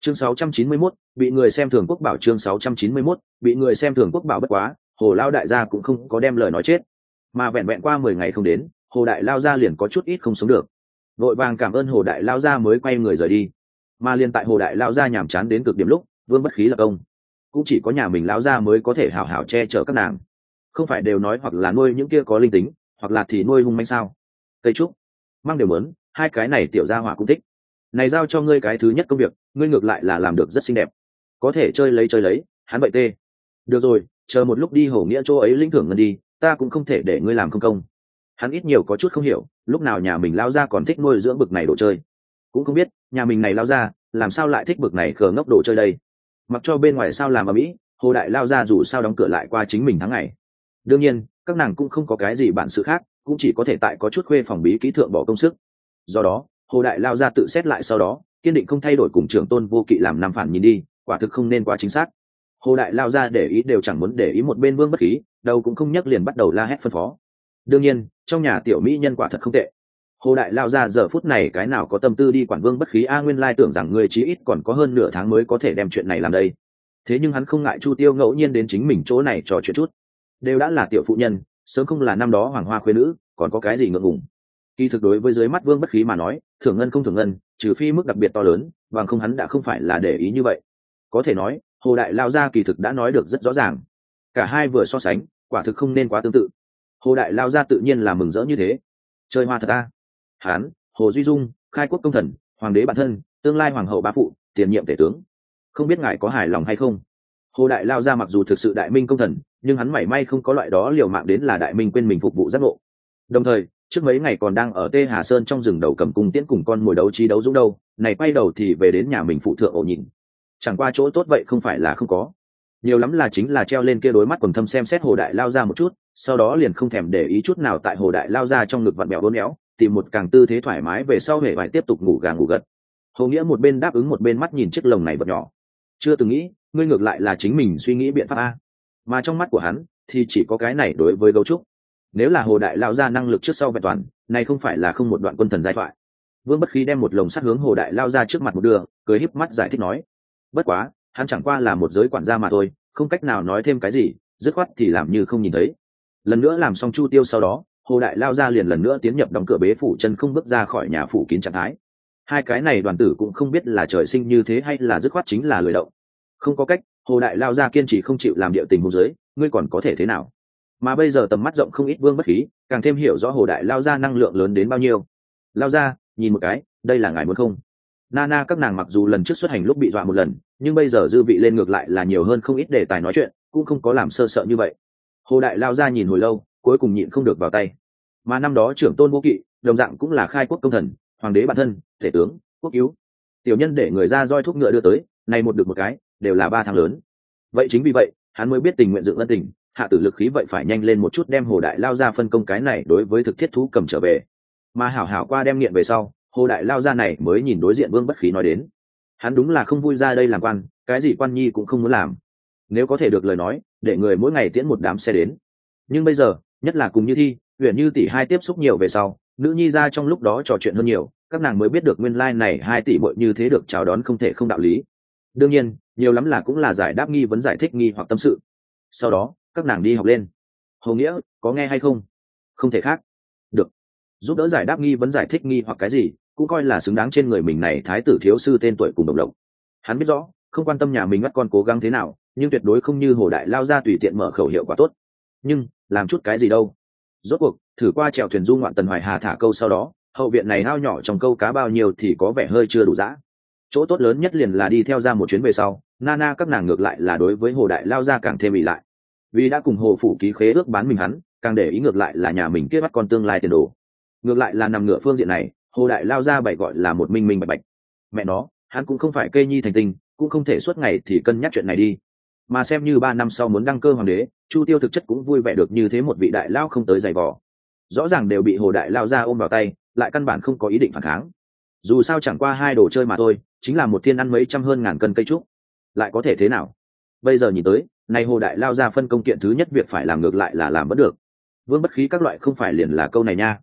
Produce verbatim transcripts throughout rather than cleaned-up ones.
Chương sáu trăm chín mươi mốt, bị người xem thường quốc bảo. Chương sáu trăm chín mươi mốt, bị người xem thường quốc bảo. Bất quá Hồ lao đại gia cũng không có đem lời nói chết, mà vẹn vẹn qua mười ngày không đến, Hồ đại lao gia liền có chút ít không sống được, vội vàng cảm ơn Hồ đại lao gia mới quay người rời đi. Mà liền tại Hồ đại lao gia nhàm chán đến cực điểm lúc, Vương Bất Khí lập công, cũng chỉ có nhà mình lão gia mới có thể hảo hảo che chở các nàng. Không phải đều nói hoặc là nuôi những kia có linh tính, hoặc là thì nuôi hung manh sao? Cây trúc, mang đều muốn, hai cái này tiểu gia hỏa cũng thích. Này giao cho ngươi cái thứ nhất công việc, ngươi ngược lại là làm được rất xinh đẹp, có thể chơi lấy chơi lấy. Hắn vậy tê. Được rồi, chờ một lúc đi Hổ Nghĩa chỗ ấy lĩnh thưởng ngân đi, ta cũng không thể để ngươi làm không công. Hắn ít nhiều có chút không hiểu, lúc nào nhà mình lao ra còn thích nuôi dưỡng bực này đồ chơi, cũng không biết nhà mình này lao ra làm sao lại thích bực này khờ ngốc đồ chơi đây. Mặc cho bên ngoài sao làm ở mỹ, Hồ đại lao ra dù sao đóng cửa lại qua chính mình tháng ngày. Đương nhiên các nàng cũng không có cái gì bản sự khác, cũng chỉ có thể tại có chút khuê phòng bí kỹ thượng bỏ công sức. Do đó Hồ đại lao ra tự xét lại sau đó, kiên định không thay đổi cùng trưởng tôn vô kỵ làm năm phản nhìn đi, quả thực không nên quá chính xác. Hồ đại lao ra để ý đều chẳng muốn để ý một bên Vương Bất Khí, đầu cũng không nhắc liền bắt đầu la hét phân phó. Đương nhiên trong nhà tiểu mỹ nhân quả thật không tệ. Hồ đại lao ra giờ phút này cái nào có tâm tư đi quản Vương Bất Khí a, nguyên lai tưởng rằng người chí ít còn có hơn nửa tháng mới có thể đem chuyện này làm đây. Thế nhưng hắn không ngại Chu Tiêu ngẫu nhiên đến chính mình chỗ này trò chuyện chút, đều đã là tiểu phụ nhân, sớm không là năm đó hoàng hoa khuê nữ, còn có cái gì ngượng ngùng. Kỳ thực đối với dưới mắt Vương Bất Khí mà nói, thưởng ngân không thưởng ngân, trừ phi mức đặc biệt to lớn, bằng không hắn đã không phải là để ý như vậy. Có thể nói Hồ đại lao ra kỳ thực đã nói được rất rõ ràng, cả hai vừa so sánh quả thực không nên quá tương tự. Hồ đại lao ra tự nhiên là mừng rỡ như thế. Chơi hoa thật a. Hán Hồ Duy Dung, khai quốc công thần, hoàng đế bản thân, tương lai hoàng hậu bá phụ, tiền nhiệm tể tướng, không biết ngài có hài lòng hay không. Hồ đại lao ra mặc dù thực sự đại minh công thần, nhưng hắn mảy may không có loại đó liều mạng đến là đại minh quên mình phục vụ giác ngộ. Đồng thời trước mấy ngày còn đang ở Tê Hà Sơn trong rừng đầu cầm cung tiễn cùng con mồi đấu trí đấu dũng đâu, này quay đầu thì về đến nhà mình phụ thượng ổ nhìn. Chẳng qua chỗ tốt vậy không phải là không có, nhiều lắm là chính là treo lên kia đối mắt quần thâm xem xét Hồ đại lao ra một chút, sau đó liền không thèm để ý chút nào tại Hồ đại lao ra trong ngực vặn bẹo uốn éo, tìm một càng tư thế thoải mái về sau hễ phải tiếp tục ngủ gà ngủ gật. Hồ Nghĩa một bên đáp ứng một bên mắt nhìn chiếc lồng này vật nhỏ. Chưa từng nghĩ ngươi ngược lại là chính mình suy nghĩ biện pháp a, mà trong mắt của hắn thì chỉ có cái này đối với gấu trúc. Nếu là Hồ đại lao ra năng lực trước sau vẹn toàn, này không phải là không một đoạn quân thần giai thoại. Vương Bất Khí đem một lồng sắt hướng Hồ đại lao ra trước mặt một đường, cười híp mắt giải thích nói, bất quá hắn chẳng qua là một giới quản gia mà thôi, không cách nào nói thêm cái gì, dứt khoát thì làm như không nhìn thấy. Lần nữa làm xong Chu Tiêu sau đó, Hồ đại lao ra liền lần nữa tiến nhập đóng cửa bế phủ chân không bước ra khỏi nhà phủ kín trạng thái. Hai cái này đoàn tử cũng không biết là trời sinh như thế hay là dứt khoát chính là lười động. Không có cách, Hồ đại lao ra kiên trì không chịu làm điệu tình huống dưới, ngươi còn có thể thế nào. Mà bây giờ tầm mắt rộng không ít Vương Bất Khí càng thêm hiểu rõ Hồ đại lao ra năng lượng lớn đến bao nhiêu. Lao ra nhìn một cái, đây là ngài muốn không? Nana các nàng mặc dù lần trước xuất hành lúc bị dọa một lần, nhưng bây giờ dư vị lên ngược lại là nhiều hơn không ít đề tài nói chuyện, cũng không có làm sơ sợ như vậy. Hồ đại lao ra nhìn hồi lâu, cuối cùng nhịn không được vào tay. Mà năm đó trưởng tôn vô kỵ đồng dạng cũng là khai quốc công thần, hoàng đế bản thân, thể tướng, quốc cứu, tiểu nhân để người ra roi thúc ngựa đưa tới, này một được một cái đều là ba tháng lớn. Vậy chính vì vậy hắn mới biết tình nguyện dựng ân tình, hạ tử lực khí vậy phải nhanh lên một chút đem Hồ đại lao ra phân công cái này đối với thực thiết thú cầm trở về. Mà hảo hảo qua đem nghiện về sau, Hồ đại lao ra này mới nhìn đối diện Vương Bất Khí nói đến, hắn đúng là không vui ra đây làm quan, cái gì quan nhi cũng không muốn làm. Nếu có thể được lời nói, để người mỗi ngày tiễn một đám xe đến. Nhưng bây giờ nhất là cùng Như Thi, Uyển Như tỷ hai tiếp xúc nhiều về sau, nữ nhi ra trong lúc đó trò chuyện hơn nhiều, các nàng mới biết được nguyên lai này hai tỷ muội như thế được chào đón không thể không đạo lý. Đương nhiên nhiều lắm là cũng là giải đáp nghi vấn, giải thích nghi hoặc tâm sự. Sau đó các nàng đi học lên. Hồ Nghĩa có nghe hay không? Không thể khác. Được, giúp đỡ giải đáp nghi vấn, giải thích nghi hoặc cái gì cũng coi là xứng đáng trên người mình này thái tử thiếu sư tên tuổi cùng đồng lộc. Hắn biết rõ không quan tâm nhà mình bắt con cố gắng thế nào, nhưng tuyệt đối không như Hồ đại lao ra tùy tiện mở khẩu hiệu quả tốt. Nhưng làm chút cái gì đâu. Rốt cuộc thử qua chèo thuyền du ngoạn Tần Hoài Hà thả câu sau đó, hậu viện này ao nhỏ trong câu cá bao nhiêu thì có vẻ hơi chưa đủ dã. Chỗ tốt lớn nhất liền là đi theo ra một chuyến về sau, Nana các nàng ngược lại là đối với Hồ đại lao ra càng thêm ỷ lại, vì đã cùng Hồ phủ ký khế ước bán mình, hắn càng để ý ngược lại là nhà mình kết bắt con tương lai tiền đồ. Ngược lại là nằm ngửa phương diện này, Hồ đại lao ra bày gọi là một minh minh bạch bạch. Mẹ nó, hắn cũng không phải cây nhi thành tinh, cũng không thể suốt ngày thì cân nhắc chuyện này đi. Mà xem như ba năm sau muốn đăng cơ hoàng đế, Chu Tiêu thực chất cũng vui vẻ được như thế một vị đại lao không tới giày vò. Rõ ràng đều bị Hồ đại lao ra ôm vào tay, lại căn bản không có ý định phản kháng. Dù sao chẳng qua hai đồ chơi mà thôi, chính là một thiên ăn mấy trăm hơn ngàn cân cây trúc, lại có thể thế nào. Bây giờ nhìn tới, này Hồ đại lao ra phân công kiện thứ nhất việc phải làm ngược lại là làm bất được. Vương Bất Khí các loại không phải liền là câu này nha.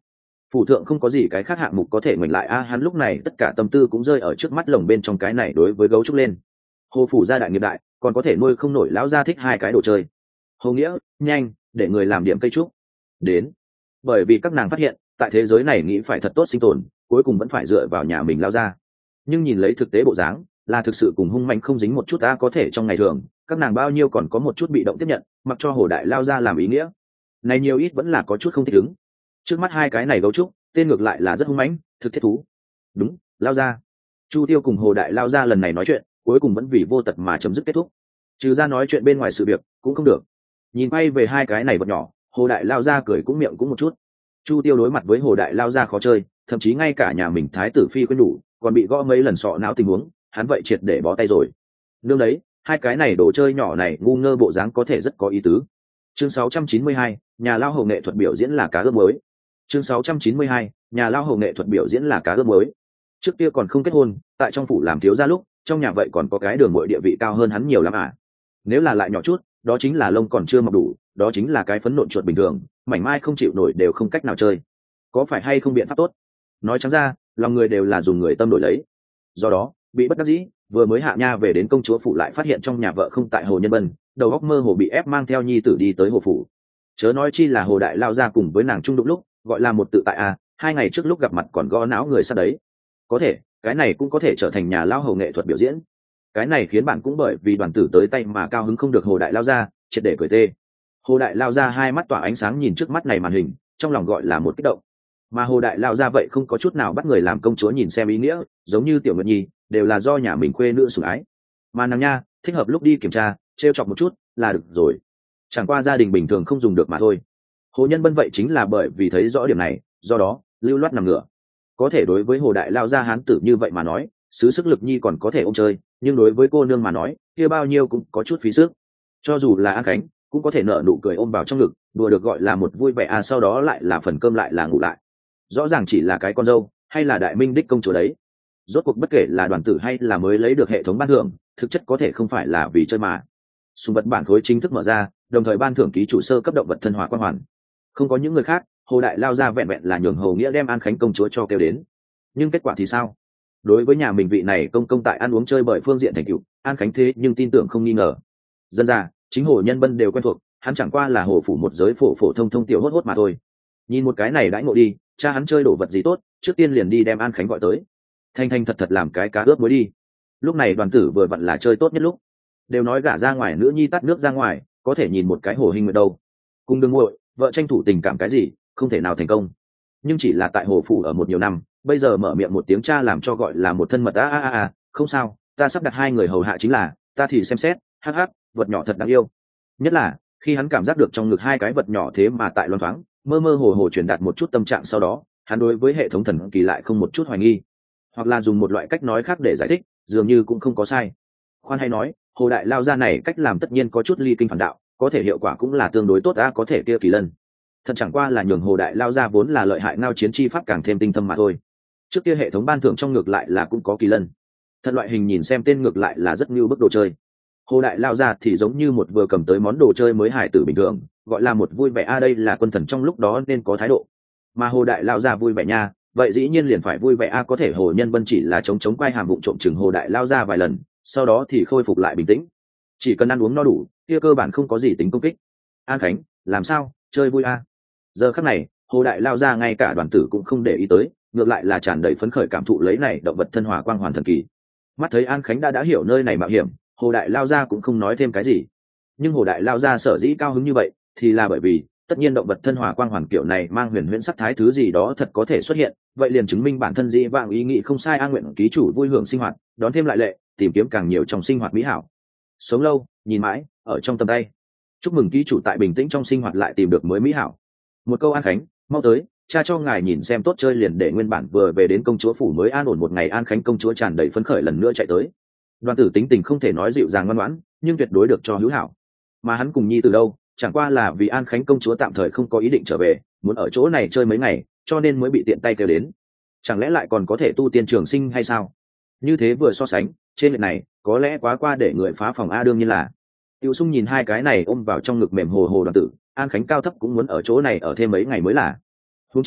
Phủ thượng không có gì cái khác hạng mục có thể ngoảnh lại a hắn lúc này tất cả tâm tư cũng rơi ở trước mắt lồng bên trong cái này đối với gấu trúc lên. Hồ phủ gia đại nghiệp đại, còn có thể nuôi không nổi lão gia thích hai cái đồ chơi. Hồ nghĩa, nhanh, để người làm điểm cây trúc. Đến. Bởi vì các nàng phát hiện, tại thế giới này nghĩ phải thật tốt sinh tồn, cuối cùng vẫn phải dựa vào nhà mình lao ra. Nhưng nhìn lấy thực tế bộ dáng, là thực sự cùng hung mạnh không dính một chút ta có thể trong ngày thường, các nàng bao nhiêu còn có một chút bị động tiếp nhận, mặc cho Hồ đại lao ra làm ý nghĩa. Này nhiều ít vẫn là có chút không thích ứng. Trước mắt hai cái này gấu trúc, tên ngược lại là rất hung mãnh, thực thiết thú. Đúng, lao ra. Chu Tiêu cùng Hồ đại lao ra lần này nói chuyện, cuối cùng vẫn vì vô tật mà chấm dứt kết thúc. Trừ ra nói chuyện bên ngoài sự việc, cũng không được. Nhìn bay về hai cái này vật nhỏ, Hồ đại lao ra cười cũng miệng cũng một chút. Chu Tiêu đối mặt với Hồ đại lao ra khó chơi, thậm chí ngay cả nhà mình thái tử phi quên đủ, còn bị gõ mấy lần sọ não tình huống, hắn vậy triệt để bó tay rồi. Nương đấy, hai cái này đồ chơi nhỏ này ngu ngơ bộ dáng có thể rất có ý tứ. Chương sáu trăm chín mươi hai, nhà lao hầu nghệ thuật biểu diễn là cá ướp mới. Chương sáu trăm chín mươi hai, nhà lao hầu nghệ thuật biểu diễn là cá ướp mới. Trước kia còn không kết hôn, tại trong phủ làm thiếu gia lúc, trong nhà vậy còn có cái đường muội địa vị cao hơn hắn nhiều lắm à. Nếu là lại nhỏ chút, đó chính là lông còn chưa mọc đủ, đó chính là cái phấn nộn chuột bình thường, mảnh mai không chịu nổi đều không cách nào chơi. Có phải hay không biện pháp tốt? Nói trắng ra, lòng người đều là dùng người tâm đổi lấy. Do đó, bị bất đắc dĩ, vừa mới hạ nha về đến công chúa phủ lại phát hiện trong nhà vợ không tại Hồ Nhân Bân, đầu óc mơ hồ bị ép mang theo nhi tử đi tới hồ phủ. Chớ nói chi là Hồ đại lao ra cùng với nàng chung đụng lúc, gọi là một tự tại a, hai ngày trước lúc gặp mặt còn gõ não người sát đấy. Có thể, cái này cũng có thể trở thành nhà lao hầu nghệ thuật biểu diễn. Cái này khiến bạn cũng bởi vì đoàn tử tới tay mà cao hứng không được Hồ đại lao ra, triệt để cười tê. Hồ đại lao ra hai mắt tỏa ánh sáng nhìn trước mắt này màn hình, trong lòng gọi là một kích động. Mà Hồ đại lao ra vậy không có chút nào bắt người làm công chúa nhìn xem ý nghĩa, giống như Tiểu Nguyệt Nhi, đều là do nhà mình khuê nữ sủng ái. Mà nàng nha, thích hợp lúc đi kiểm tra, trêu chọc một chút là được rồi. Chẳng qua gia đình bình thường không dùng được mà thôi. Hồ Nhân Bân vậy chính là bởi vì thấy rõ điểm này, do đó lưu loát nằm ngửa. Có thể đối với Hồ đại lao ra hán tử như vậy mà nói, xứ sức lực nhi còn có thể ôm chơi, nhưng đối với cô nương mà nói, kia bao nhiêu cũng có chút phí sức. Cho dù là An Khánh, cũng có thể nở nụ cười ôm vào trong ngực, đùa được gọi là một vui vẻ à, sau đó lại là phần cơm lại là ngủ lại. Rõ ràng chỉ là cái con dâu, hay là đại minh đích công chúa đấy. Rốt cuộc bất kể là đoàn tử hay là mới lấy được hệ thống ban thưởng, thực chất có thể không phải là vì chơi mà. Sùng vật bản khối chính thức mở ra, đồng thời ban thưởng ký chủ sơ cấp động vật thân hòa quan hoàn. Không có những người khác, Hồ đại lao ra vẹn vẹn là nhường Hồ Nghĩa đem An Khánh công chúa cho kêu đến. Nhưng kết quả thì sao? Đối với nhà mình vị này công công tại ăn uống chơi bởi phương diện thành tựu, An Khánh thế nhưng tin tưởng không nghi ngờ. Dân ra, chính Hồ Nhân Bân đều quen thuộc, hắn chẳng qua là hồ phủ một giới phổ phổ thông thông tiểu hốt hốt mà thôi. Nhìn một cái này đãi ngộ đi, cha hắn chơi đồ vật gì tốt, trước tiên liền đi đem An Khánh gọi tới. Thanh thanh thật thật làm cái cá ướp mới đi. Lúc này đoàn tử vừa vặn là chơi tốt nhất lúc. Đều nói gả ra ngoài nữ nhi tắt nước ra ngoài, có thể nhìn một cái hồ hình nguyệt đâu. Cùng đương muội, vợ tranh thủ tình cảm cái gì, không thể nào thành công. Nhưng chỉ là tại hồ phủ ở một nhiều năm, bây giờ mở miệng một tiếng cha làm cho gọi là một thân mật a a a a, không sao, ta sắp đặt hai người hầu hạ chính là, ta thì xem xét, hắc hắc, vật nhỏ thật đáng yêu. Nhất là khi hắn cảm giác được trong ngực hai cái vật nhỏ thế mà tại loan thoáng, mơ mơ hồ hồ truyền đạt một chút tâm trạng, sau đó hắn đối với hệ thống thần kỳ lại không một chút hoài nghi, hoặc là dùng một loại cách nói khác để giải thích, dường như cũng không có sai. Khoan hay nói, Hồ đại lao ra này cách làm tất nhiên có chút ly kinh phản đạo, có thể hiệu quả cũng là tương đối tốt đã, có thể kia kỳ lân thật chẳng qua là nhường Hồ đại lao ra vốn là lợi hại ngao chiến chi pháp càng thêm tinh thâm mà thôi. Trước kia hệ thống ban thưởng trong ngược lại là cũng có kỳ lân thật loại hình, nhìn xem tên ngược lại là rất như bức đồ chơi. Hồ đại lao ra thì giống như một vừa cầm tới món đồ chơi mới hài tử bình thường, gọi là một vui vẻ a, đây là quân thần trong lúc đó nên có thái độ. Mà Hồ đại lao ra vui vẻ nha, vậy dĩ nhiên liền phải vui vẻ a. Có thể Hồ Nhân Bân chỉ là chống chống quay hàm bụng trộm chừng Hồ đại lao ra vài lần, sau đó thì khôi phục lại bình tĩnh. Chỉ cần ăn uống no đủ, kia cơ bản không có gì tính công kích. An Khánh, làm sao, chơi vui a? Giờ khắc này, Hồ đại lao ra ngay cả đoàn tử cũng không để ý tới, ngược lại là tràn đầy phấn khởi cảm thụ lấy này động vật thân hòa quang hoàn thần kỳ. Mắt thấy An Khánh đã đã hiểu nơi này mạo hiểm, Hồ đại lao ra cũng không nói thêm cái gì. Nhưng Hồ đại lao ra sở dĩ cao hứng như vậy, thì là bởi vì tất nhiên động vật thân hòa quang hoàn kiểu này mang huyền huyễn sắc thái thứ gì đó thật có thể xuất hiện, vậy liền chứng minh bản thân dĩ vãng ý nghĩ không sai. An nguyện ký chủ vui hưởng sinh hoạt, đón thêm lại lệ, tìm kiếm càng nhiều trong sinh hoạt mỹ hảo, sống lâu nhìn mãi ở trong tầm tay. Chúc mừng ký chủ tại bình tĩnh trong sinh hoạt lại tìm được mới mỹ hảo. Một câu An Khánh, mau tới, cha cho ngài nhìn xem tốt chơi liền để nguyên bản vừa về đến công chúa phủ mới an ổn một ngày. An Khánh công chúa tràn đầy phấn khởi lần nữa chạy tới. Đoàn tử tính tình không thể nói dịu dàng ngoan ngoãn, nhưng tuyệt đối được cho hữu hảo. Mà hắn cùng nhi từ đâu, chẳng qua là vì An Khánh công chúa tạm thời không có ý định trở về, muốn ở chỗ này chơi mấy ngày, cho nên mới bị tiện tay kêu đến. Chẳng lẽ lại còn có thể tu tiên trường sinh hay sao? Như thế vừa so sánh, trên lệch này có lẽ quá qua để người phá phòng a. đương nhiên là Tiêu Sung nhìn hai cái này ôm vào trong ngực mềm hồ hồ đoàn tử, An Khánh cao thấp cũng muốn ở chỗ này ở thêm mấy ngày mới là. Huống chi,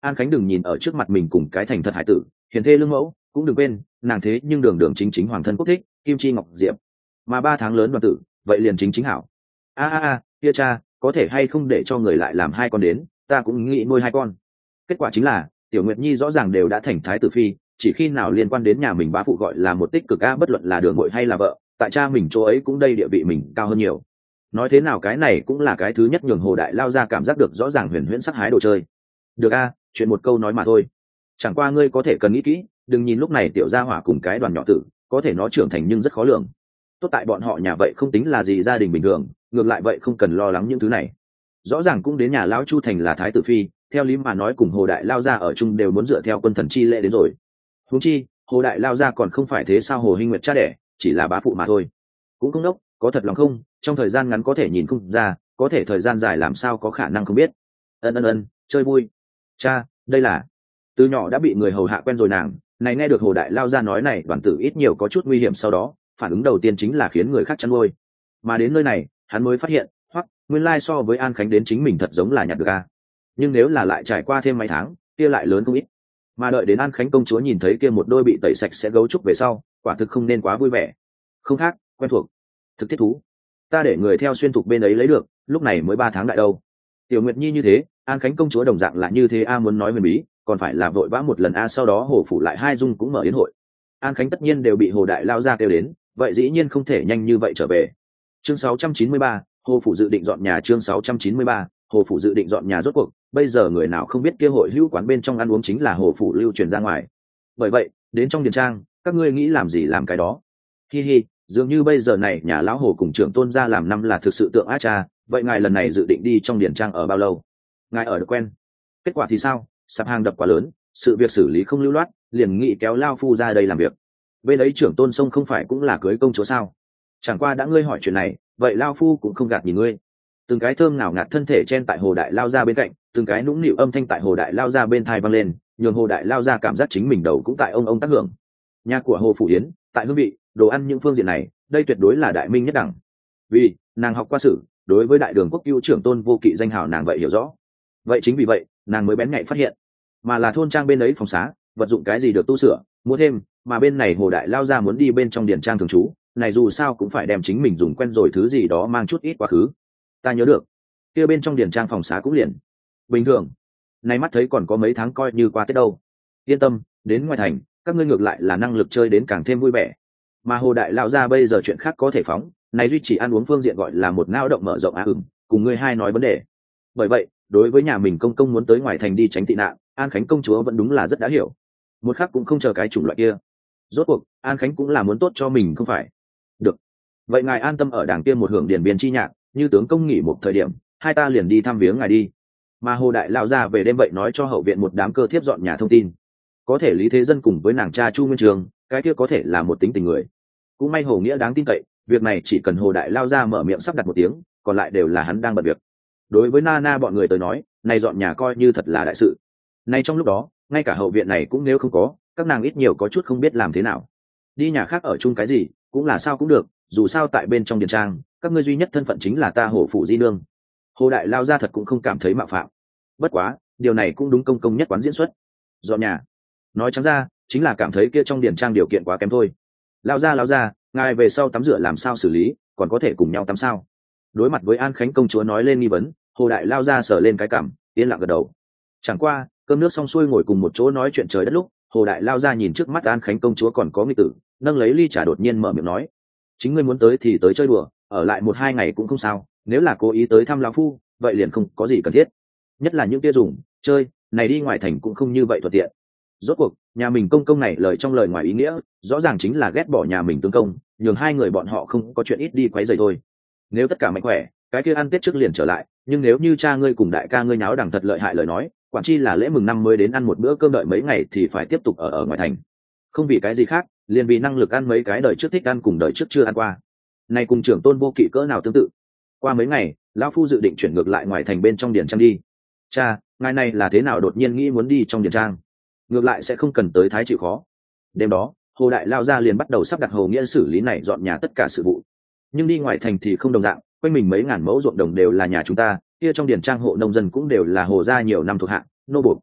An Khánh đừng nhìn ở trước mặt mình cùng cái thành thật hải tử hiền thê lương mẫu, cũng đừng quên nàng thế nhưng đường đường chính chính hoàng thân quốc thích kim chi ngọc diệp, mà ba tháng lớn đoàn tử vậy liền chính chính hảo. a a a kia cha có thể hay không để cho người lại làm hai con đến, ta cũng nghĩ nuôi hai con. Kết quả chính là Tiểu Nguyệt Nhi rõ ràng đều đã thành thái tử phi, chỉ khi nào liên quan đến nhà mình bá phụ gọi là một tích cực a, bất luận là đường muội hay là vợ, tại cha mình chỗ ấy cũng đây địa vị mình cao hơn nhiều. Nói thế nào cái này cũng là cái thứ nhất nhường Hồ Đại Lao ra cảm giác được rõ ràng huyền huyễn sắc hái đồ chơi. Được a, chuyện một câu nói mà thôi. Chẳng qua ngươi có thể cần nghĩ kỹ, đừng nhìn lúc này Tiểu Gia Hỏa cùng cái đoàn nhỏ tử, có thể nó trưởng thành nhưng rất khó lường. Tốt tại bọn họ nhà vậy không tính là gì gia đình bình thường, ngược lại vậy không cần lo lắng những thứ này. Rõ ràng cũng đến nhà lão Chu thành là thái tử phi, theo lý mà nói cùng Hồ Đại Lao ra ở chung đều muốn dựa theo quân thần chi lệ đến rồi. Huống chi Hồ Đại Lao ra còn không phải thế sao Hồ Hinh Nguyệt cha đẻ, chỉ là bá phụ mà thôi. Cũng không đốc, có thật lòng không, trong thời gian ngắn có thể nhìn không ra, có thể thời gian dài làm sao có khả năng không biết. Ân ân ân, chơi vui. Cha, đây là từ nhỏ đã bị người hầu hạ quen rồi nàng, này nghe được Hồ Đại Lao ra nói này đoàn tử ít nhiều có chút nguy hiểm, sau đó phản ứng đầu tiên chính là khiến người khác chăn nuôi. Mà đến nơi này hắn mới phát hiện, hoặc nguyên lai so với An Khánh đến chính mình thật giống là nhặt được a. Nhưng nếu là lại trải qua thêm mấy tháng kia lại lớn không ít. Mà đợi đến An Khánh công chúa nhìn thấy kia một đôi bị tẩy sạch sẽ gấu trúc về sau, quả thực không nên quá vui vẻ. Không khác, quen thuộc, thực thiết thú. Ta để người theo xuyên thục bên ấy lấy được, lúc này mới ba tháng đại đâu. Tiểu Nguyệt Nhi như thế, An Khánh công chúa đồng dạng là như thế a, muốn nói huyền bí còn phải là vội vã một lần a. Sau đó Hồ phủ lại hai dung cũng mở yến hội. An Khánh tất nhiên đều bị Hồ Đại Lao ra kêu đến, vậy dĩ nhiên không thể nhanh như vậy trở về. Chương sáu trăm chín mươi ba, Hồ phủ dự định dọn nhà. Chương sáu trăm chín mươi ba, Hồ phủ dự định dọn nhà. Rốt cuộc bây giờ người nào không biết kia hội hữu quán bên trong ăn uống chính là Hồ phủ lưu truyền ra ngoài. Bởi vậy đến trong điền trang, các ngươi nghĩ làm gì làm cái đó. Hi hi, dường như bây giờ này nhà lão Hồ cùng trưởng tôn gia làm năm là thực sự tượng á cha. Vậy ngài lần này dự định đi trong điền trang ở bao lâu? Ngài ở được quen. Kết quả thì sao? Sạp hàng đập quá lớn, sự việc xử lý không lưu loát, liền nghị kéo lao phu ra đây làm việc. Bên ấy trưởng tôn sông không phải cũng là cưới công chúa sao? Chẳng qua đã ngươi hỏi chuyện này, vậy lao phu cũng không gạt nhìn ngươi. Từng cái thơm nào ngạt thân thể chen tại Hồ Đại Lao ra bên cạnh, từng cái nũng nịu âm thanh tại Hồ Đại Lao ra bên thai vang lên, nhường Hồ Đại Lao ra cảm giác chính mình đầu cũng tại ông ông tác hưởng. Nhà của Hồ phủ Yến, tại hương vị, đồ ăn những phương diện này, đây tuyệt đối là đại minh nhất đẳng. Vì nàng học qua sử, đối với đại đường quốc cưu trưởng tôn vô kỵ danh hào nàng vậy hiểu rõ. Vậy chính vì vậy, nàng mới bén nhạy phát hiện, mà là thôn trang bên ấy phòng xá, vật dụng cái gì được tu sửa, mua thêm, mà bên này Hồ Đại Lao ra muốn đi bên trong điển trang thường trú, này dù sao cũng phải đem chính mình dùng quen rồi thứ gì đó mang chút ít quá khứ. Ta nhớ được kia bên trong điển trang phòng xá cũng liền bình thường, nay mắt thấy còn có mấy tháng coi như qua Tết đâu. Yên tâm, đến ngoài thành các ngươi ngược lại là năng lực chơi đến càng thêm vui vẻ. Mà Hồ Đại Lao ra bây giờ chuyện khác có thể phóng, này duy chỉ ăn uống phương diện gọi là một nao động mở rộng á. Ừm, cùng ngươi hai nói vấn đề. Bởi vậy đối với nhà mình công công muốn tới ngoài thành đi tránh tị nạn, An Khánh công chúa vẫn đúng là rất đã hiểu, một khắc cũng không chờ cái chủng loại kia. Rốt cuộc An Khánh cũng là muốn tốt cho mình không phải. Được, vậy ngài an tâm ở đảng kia một hưởng điển biên chi nhạc, như tướng công nghỉ một thời điểm, hai ta liền đi thăm viếng ngài đi. Mà Hồ Đại Lao ra về đêm vậy nói cho hậu viện một đám cơ thiếp dọn nhà thông tin. Có thể Lý Thế Dân cùng với nàng cha Chu Nguyên Trường, cái kia có thể là một tính tình người. Cũng may Hồ Nghĩa đáng tin cậy, việc này chỉ cần Hồ Đại Lao ra mở miệng sắp đặt một tiếng, còn lại đều là hắn đang bận việc. Đối với Na Na bọn người tới nói, này dọn nhà coi như thật là đại sự. Nay trong lúc đó, ngay cả hậu viện này cũng nếu không có, các nàng ít nhiều có chút không biết làm thế nào. Đi nhà khác ở chung cái gì, cũng là sao cũng được, dù sao tại bên trong điền trang, các ngươi duy nhất thân phận chính là ta Hồ phủ di nương. Hồ Đại Lao ra thật cũng không cảm thấy mạo phạm. Bất quá, điều này cũng đúng công công nhất quán diễn xuất. Dọn nhà, nói trắng ra, chính là cảm thấy kia trong điền trang điều kiện quá kém thôi. Lao ra lao ra, ngài về sau tắm rửa làm sao xử lý, còn có thể cùng nhau tắm sao? Đối mặt với An Khánh công chúa nói lên nghi vấn, Hồ Đại Lao ra sờ lên cái cằm, yên lặng gật đầu. Chẳng qua cơm nước xong xuôi ngồi cùng một chỗ nói chuyện trời đất lúc, Hồ Đại Lao ra nhìn trước mắt An Khánh công chúa còn có nghịch tử, nâng lấy ly trà đột nhiên mở miệng nói: chính ngươi muốn tới thì tới chơi đùa, ở lại một hai ngày cũng không sao, nếu là cố ý tới thăm lão phu, vậy liền không có gì cần thiết. Nhất là những kia dùng chơi này đi ngoài thành cũng không như vậy thuận tiện. Rốt cuộc nhà mình công công này lời trong lời ngoài ý nghĩa, rõ ràng chính là ghét bỏ nhà mình tướng công, nhường hai người bọn họ không có chuyện ít đi quấy rầy thôi. Nếu tất cả mạnh khỏe, cái kia ăn Tết trước liền trở lại, nhưng nếu như cha ngươi cùng đại ca ngươi nháo đằng thật lợi hại lời nói, quản chi là lễ mừng năm mới đến ăn một bữa cơm đợi mấy ngày thì phải tiếp tục ở ở ngoài thành. Không vì cái gì khác, liền vì năng lực ăn mấy cái đời trước thích ăn cùng đời trước chưa ăn qua. Này cùng trưởng tôn vô kỵ cỡ nào tương tự. Qua mấy ngày, lão phu dự định chuyển ngược lại ngoài thành bên trong điền trang đi. Cha, ngài này là thế nào đột nhiên nghĩ muốn đi trong điền trang? Ngược lại sẽ không cần tới thái chịu khó. Đêm đó, Hồ Đại Lao ra liền bắt đầu sắp đặt Hồ Nghĩa xử lý này dọn nhà tất cả sự vụ. Nhưng đi ngoài thành thì không đồng dạng, quanh mình mấy ngàn mẫu ruộng đồng đều là nhà chúng ta, kia trong điền trang hộ nông dân cũng đều là Hồ gia nhiều năm thuộc hạ, nô buộc.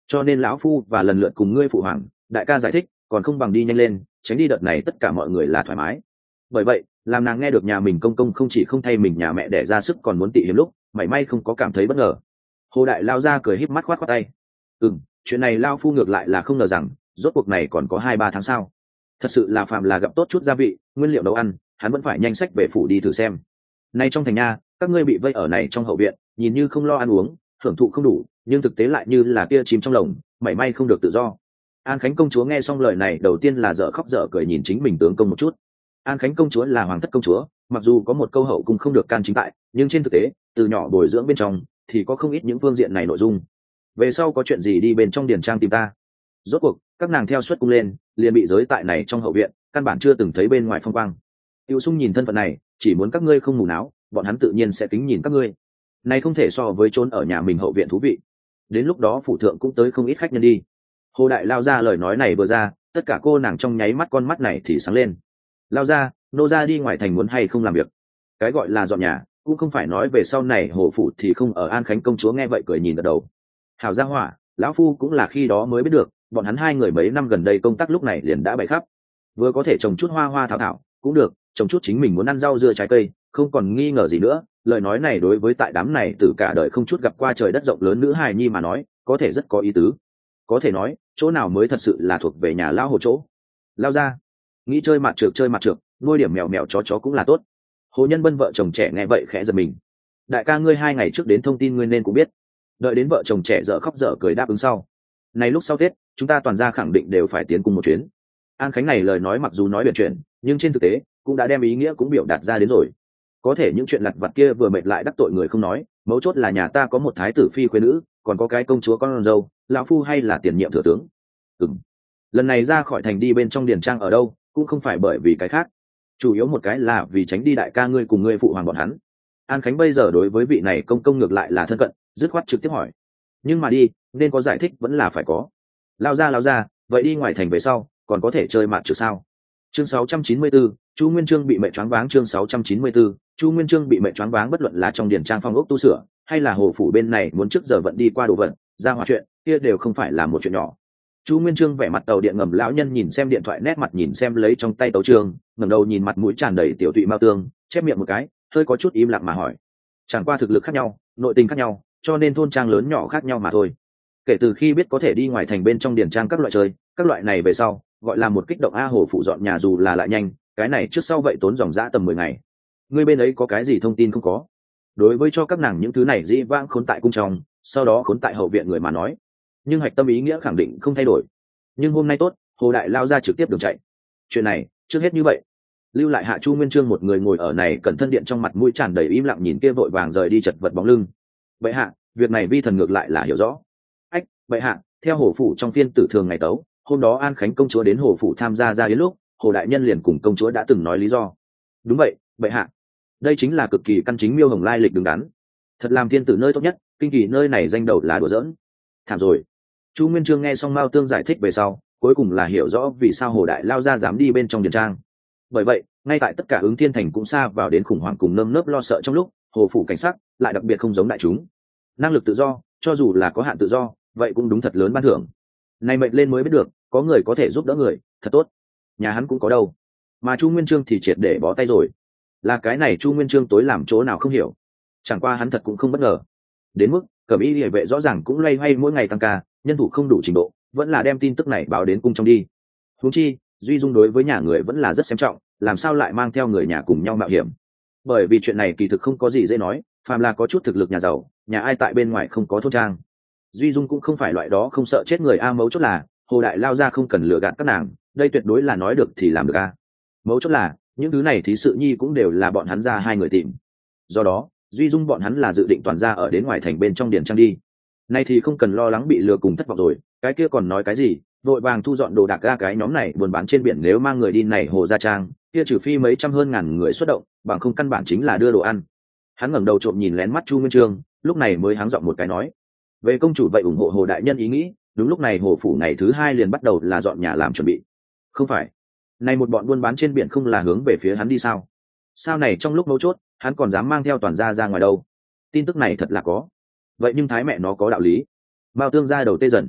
cho nên lão phu và lần lượt cùng ngươi phụ hoàng đại ca giải thích, còn không bằng đi nhanh lên, tránh đi đợt này tất cả mọi người là thoải mái. Bởi vậy làm nàng nghe được nhà mình công công không chỉ không thay mình nhà mẹ đẻ ra sức còn muốn tị hiếm lúc, mảy may không có cảm thấy bất ngờ. Hồ đại lao ra cười híp mắt khoát khoát tay. Ừ, chuyện này lao phu ngược lại là không ngờ rằng rốt cuộc này còn có hai ba tháng sau. Thật sự là phàm là gặp tốt chút gia vị nguyên liệu nấu ăn, hắn vẫn phải nhanh sách về phủ đi thử xem. Nay trong thành nha, các ngươi bị vây ở này trong hậu viện, nhìn như không lo ăn uống hưởng thụ không đủ, nhưng thực tế lại như là kia chìm trong lồng, mảy may không được tự do. An Khánh công chúa nghe xong lời này đầu tiên là dở khóc dở cười nhìn chính mình tướng công một chút. An Khánh công chúa là hoàng thất công chúa, mặc dù có một câu hậu cung không được can chính tại, nhưng trên thực tế từ nhỏ bồi dưỡng bên trong thì có không ít những phương diện này nội dung. Về sau có chuyện gì đi bên trong điền trang tìm ta. Rốt cuộc các nàng theo xuất cung lên liền bị giới tại này trong hậu viện, căn bản chưa từng thấy bên ngoài phong quang. Tiêu Sung nhìn thân phận này, chỉ muốn các ngươi không mù náo, bọn hắn tự nhiên sẽ kính nhìn các ngươi. Này không thể so với trốn ở nhà mình hậu viện thú vị. Đến lúc đó phủ thượng cũng tới không ít khách nhân đi. Hồ đại lao ra lời nói này vừa ra, tất cả cô nàng trong nháy mắt con mắt này thì sáng lên. Lao ra, nô ra đi ngoài thành muốn hay không làm việc. Cái gọi là dọn nhà cũng không phải nói về sau này hồ phủ thì không ở. An Khánh công chúa nghe vậy cười nhìn gật đầu. Hảo gia hỏa, lão phu cũng là khi đó mới biết được, bọn hắn hai người mấy năm gần đây công tác lúc này liền đã bày khắp. Vừa có thể trồng chút hoa hoa thảo thảo cũng được, trồng chút chính mình muốn ăn rau dưa trái cây, không còn nghi ngờ gì nữa. Lời nói này đối với tại đám này từ cả đời không chút gặp qua trời đất rộng lớn nữ hài nhi mà nói, có thể rất có ý tứ. Có thể nói chỗ nào mới thật sự là thuộc về nhà lão hồ chỗ. Lao ra, nghĩ chơi mặt trượt chơi mặt trượt, nuôi điểm mèo mèo chó chó cũng là tốt. Hồ Nhân Bân vợ chồng trẻ nghe vậy khẽ giật mình. Đại ca ngươi hai ngày trước đến thông tin ngươi nên cũng biết. Đợi đến vợ chồng trẻ dở khóc dở cười đáp ứng sau. Này lúc sau Tết, chúng ta toàn ra khẳng định đều phải tiến cùng một chuyến. An Khánh này lời nói mặc dù nói biển chuyện, nhưng trên thực tế cũng đã đem ý nghĩa cũng biểu đạt ra đến rồi. Có thể những chuyện lặt vặt kia vừa mệt lại đắc tội người không nói, mấu chốt là nhà ta có một thái tử phi khuê nữ, còn có cái công chúa con dâu, lão phu hay là tiền nhiệm thừa tướng. Ừm. Lần này ra khỏi thành đi bên trong điền trang ở đâu, cũng không phải bởi vì cái khác, chủ yếu một cái là vì tránh đi đại ca ngươi cùng ngươi phụ hoàng bọn hắn. An Khánh bây giờ đối với vị này công công ngược lại là thân cận, dứt khoát trực tiếp hỏi. Nhưng mà đi, nên có giải thích vẫn là phải có. Lao ra lao ra, vậy đi ngoài thành về sau, còn có thể chơi mặt trượt sao? Chương sáu trăm chín mươi tư, Chu Nguyên Chương bị mẹ choáng váng. Chương sáu trăm chín mươi tư, Chu Nguyên Chương bị mẹ choáng váng. Bất luận là trong điền trang phong ốc tu sửa, hay là hồ phủ bên này muốn trước giờ vận đi qua đồ vận, ra hòa chuyện, kia đều không phải là một chuyện nhỏ. Chu Nguyên Chương vẻ mặt tàu điện ngầm lão nhân nhìn xem điện thoại, nét mặt nhìn xem lấy trong tay tấu chương, ngẩng đầu nhìn mặt mũi tràn đầy tiểu tụy mao tương, chép miệng một cái, hơi có chút im lặng mà hỏi. Chẳng qua thực lực khác nhau, nội tình khác nhau, cho nên thôn trang lớn nhỏ khác nhau mà thôi. Kể từ khi biết có thể đi ngoài thành bên trong điền trang các loại chơi, các loại này về sau, gọi là một kích động a hồ phụ dọn nhà dù là lại nhanh, cái này trước sau vậy tốn dòng dã tầm mười ngày. Ngươi bên ấy có cái gì thông tin không có? Đối với cho các nàng những thứ này dĩ vãng khốn tại cung trong, sau đó khốn tại hậu viện người mà nói, nhưng hạch tâm ý nghĩa khẳng định không thay đổi. Nhưng hôm nay tốt, Hồ đại lao ra trực tiếp đường chạy. Chuyện này trước hết như vậy, lưu lại hạ Chu Nguyên Chương một người ngồi ở này cẩn thân điện, trong mặt mũi tràn đầy im lặng nhìn kia vội vàng rời đi chật vật bóng lưng. Bệ hạ, việc này vi thần ngược lại là hiểu rõ. Ách, bệ hạ, theo hồ phủ trong phiên tử thường ngày tấu, hôm đó An Khánh công chúa đến hồ phủ tham gia ra đến lúc, Hồ đại nhân liền cùng công chúa đã từng nói lý do. Đúng vậy, bệ hạ. Đây chính là cực kỳ căn chính miêu hồng lai lịch đứng đắn. Thật làm thiên tử nơi tốt nhất, kinh kỳ nơi này danh đầu là đùa giỡn. Thảm rồi. Chu Nguyên Chương nghe xong Mao Tương giải thích về sau, cuối cùng là hiểu rõ vì sao Hồ đại lao ra dám đi bên trong điền trang. Bởi vậy, ngay tại tất cả ứng thiên thành cũng xa vào đến khủng hoảng cùng nơm nớp lo sợ trong lúc, hồ phủ cảnh sắc lại đặc biệt không giống đại chúng. Năng lực tự do, cho dù là có hạn tự do, vậy cũng đúng thật lớn ban thưởng. Này mệnh lên mới biết được, có người có thể giúp đỡ người, thật tốt. Nhà hắn cũng có đâu, mà Chu Nguyên Chương thì triệt để bó tay rồi. Là cái này Chu Nguyên Chương tối làm chỗ nào không hiểu. Chẳng qua hắn thật cũng không bất ngờ. Đến mức cẩm y liề vệ rõ ràng cũng loay hoay mỗi ngày tăng ca, nhân thủ không đủ trình độ, vẫn là đem tin tức này báo đến cung trong đi. Huống chi, Duy Dung đối với nhà người vẫn là rất xem trọng, làm sao lại mang theo người nhà cùng nhau mạo hiểm. Bởi vì chuyện này kỳ thực không có gì dễ nói, phàm là có chút thực lực nhà giàu, nhà ai tại bên ngoài không có thôn trang. Duy Dung cũng không phải loại đó không sợ chết người a, mấu chốt là Hồ đại lao ra không cần lừa gạt các nàng, đây tuyệt đối là nói được thì làm được a. Mấu chốt là những thứ này thí sự nhi cũng đều là bọn hắn ra hai người tìm. Do đó, Duy Dung bọn hắn là dự định toàn ra ở đến ngoài thành bên trong điền trang đi. Nay thì không cần lo lắng bị lừa cùng thất vọng rồi, cái kia còn nói cái gì, vội vàng thu dọn đồ đạc ra. Cái nhóm này buôn bán trên biển nếu mang người đi này hồ gia trang, kia trừ phi mấy trăm hơn ngàn người xuất động, bằng không căn bản chính là đưa đồ ăn. Hắn ngẩng đầu trộm nhìn lén mắt Chu Nguyên Chương, lúc này mới háng giọng một cái nói: về công chủ vậy ủng hộ Hồ đại nhân ý nghĩ. Đúng lúc này hồ phủ ngày thứ hai liền bắt đầu là dọn nhà làm chuẩn bị. Không phải, này một bọn buôn bán trên biển không là hướng về phía hắn đi sao? Sao này trong lúc mấu chốt, hắn còn dám mang theo toàn gia ra ngoài đâu? Tin tức này thật là có. Vậy nhưng thái mẹ nó có đạo lý. Mao Tương ra đầu tê dần.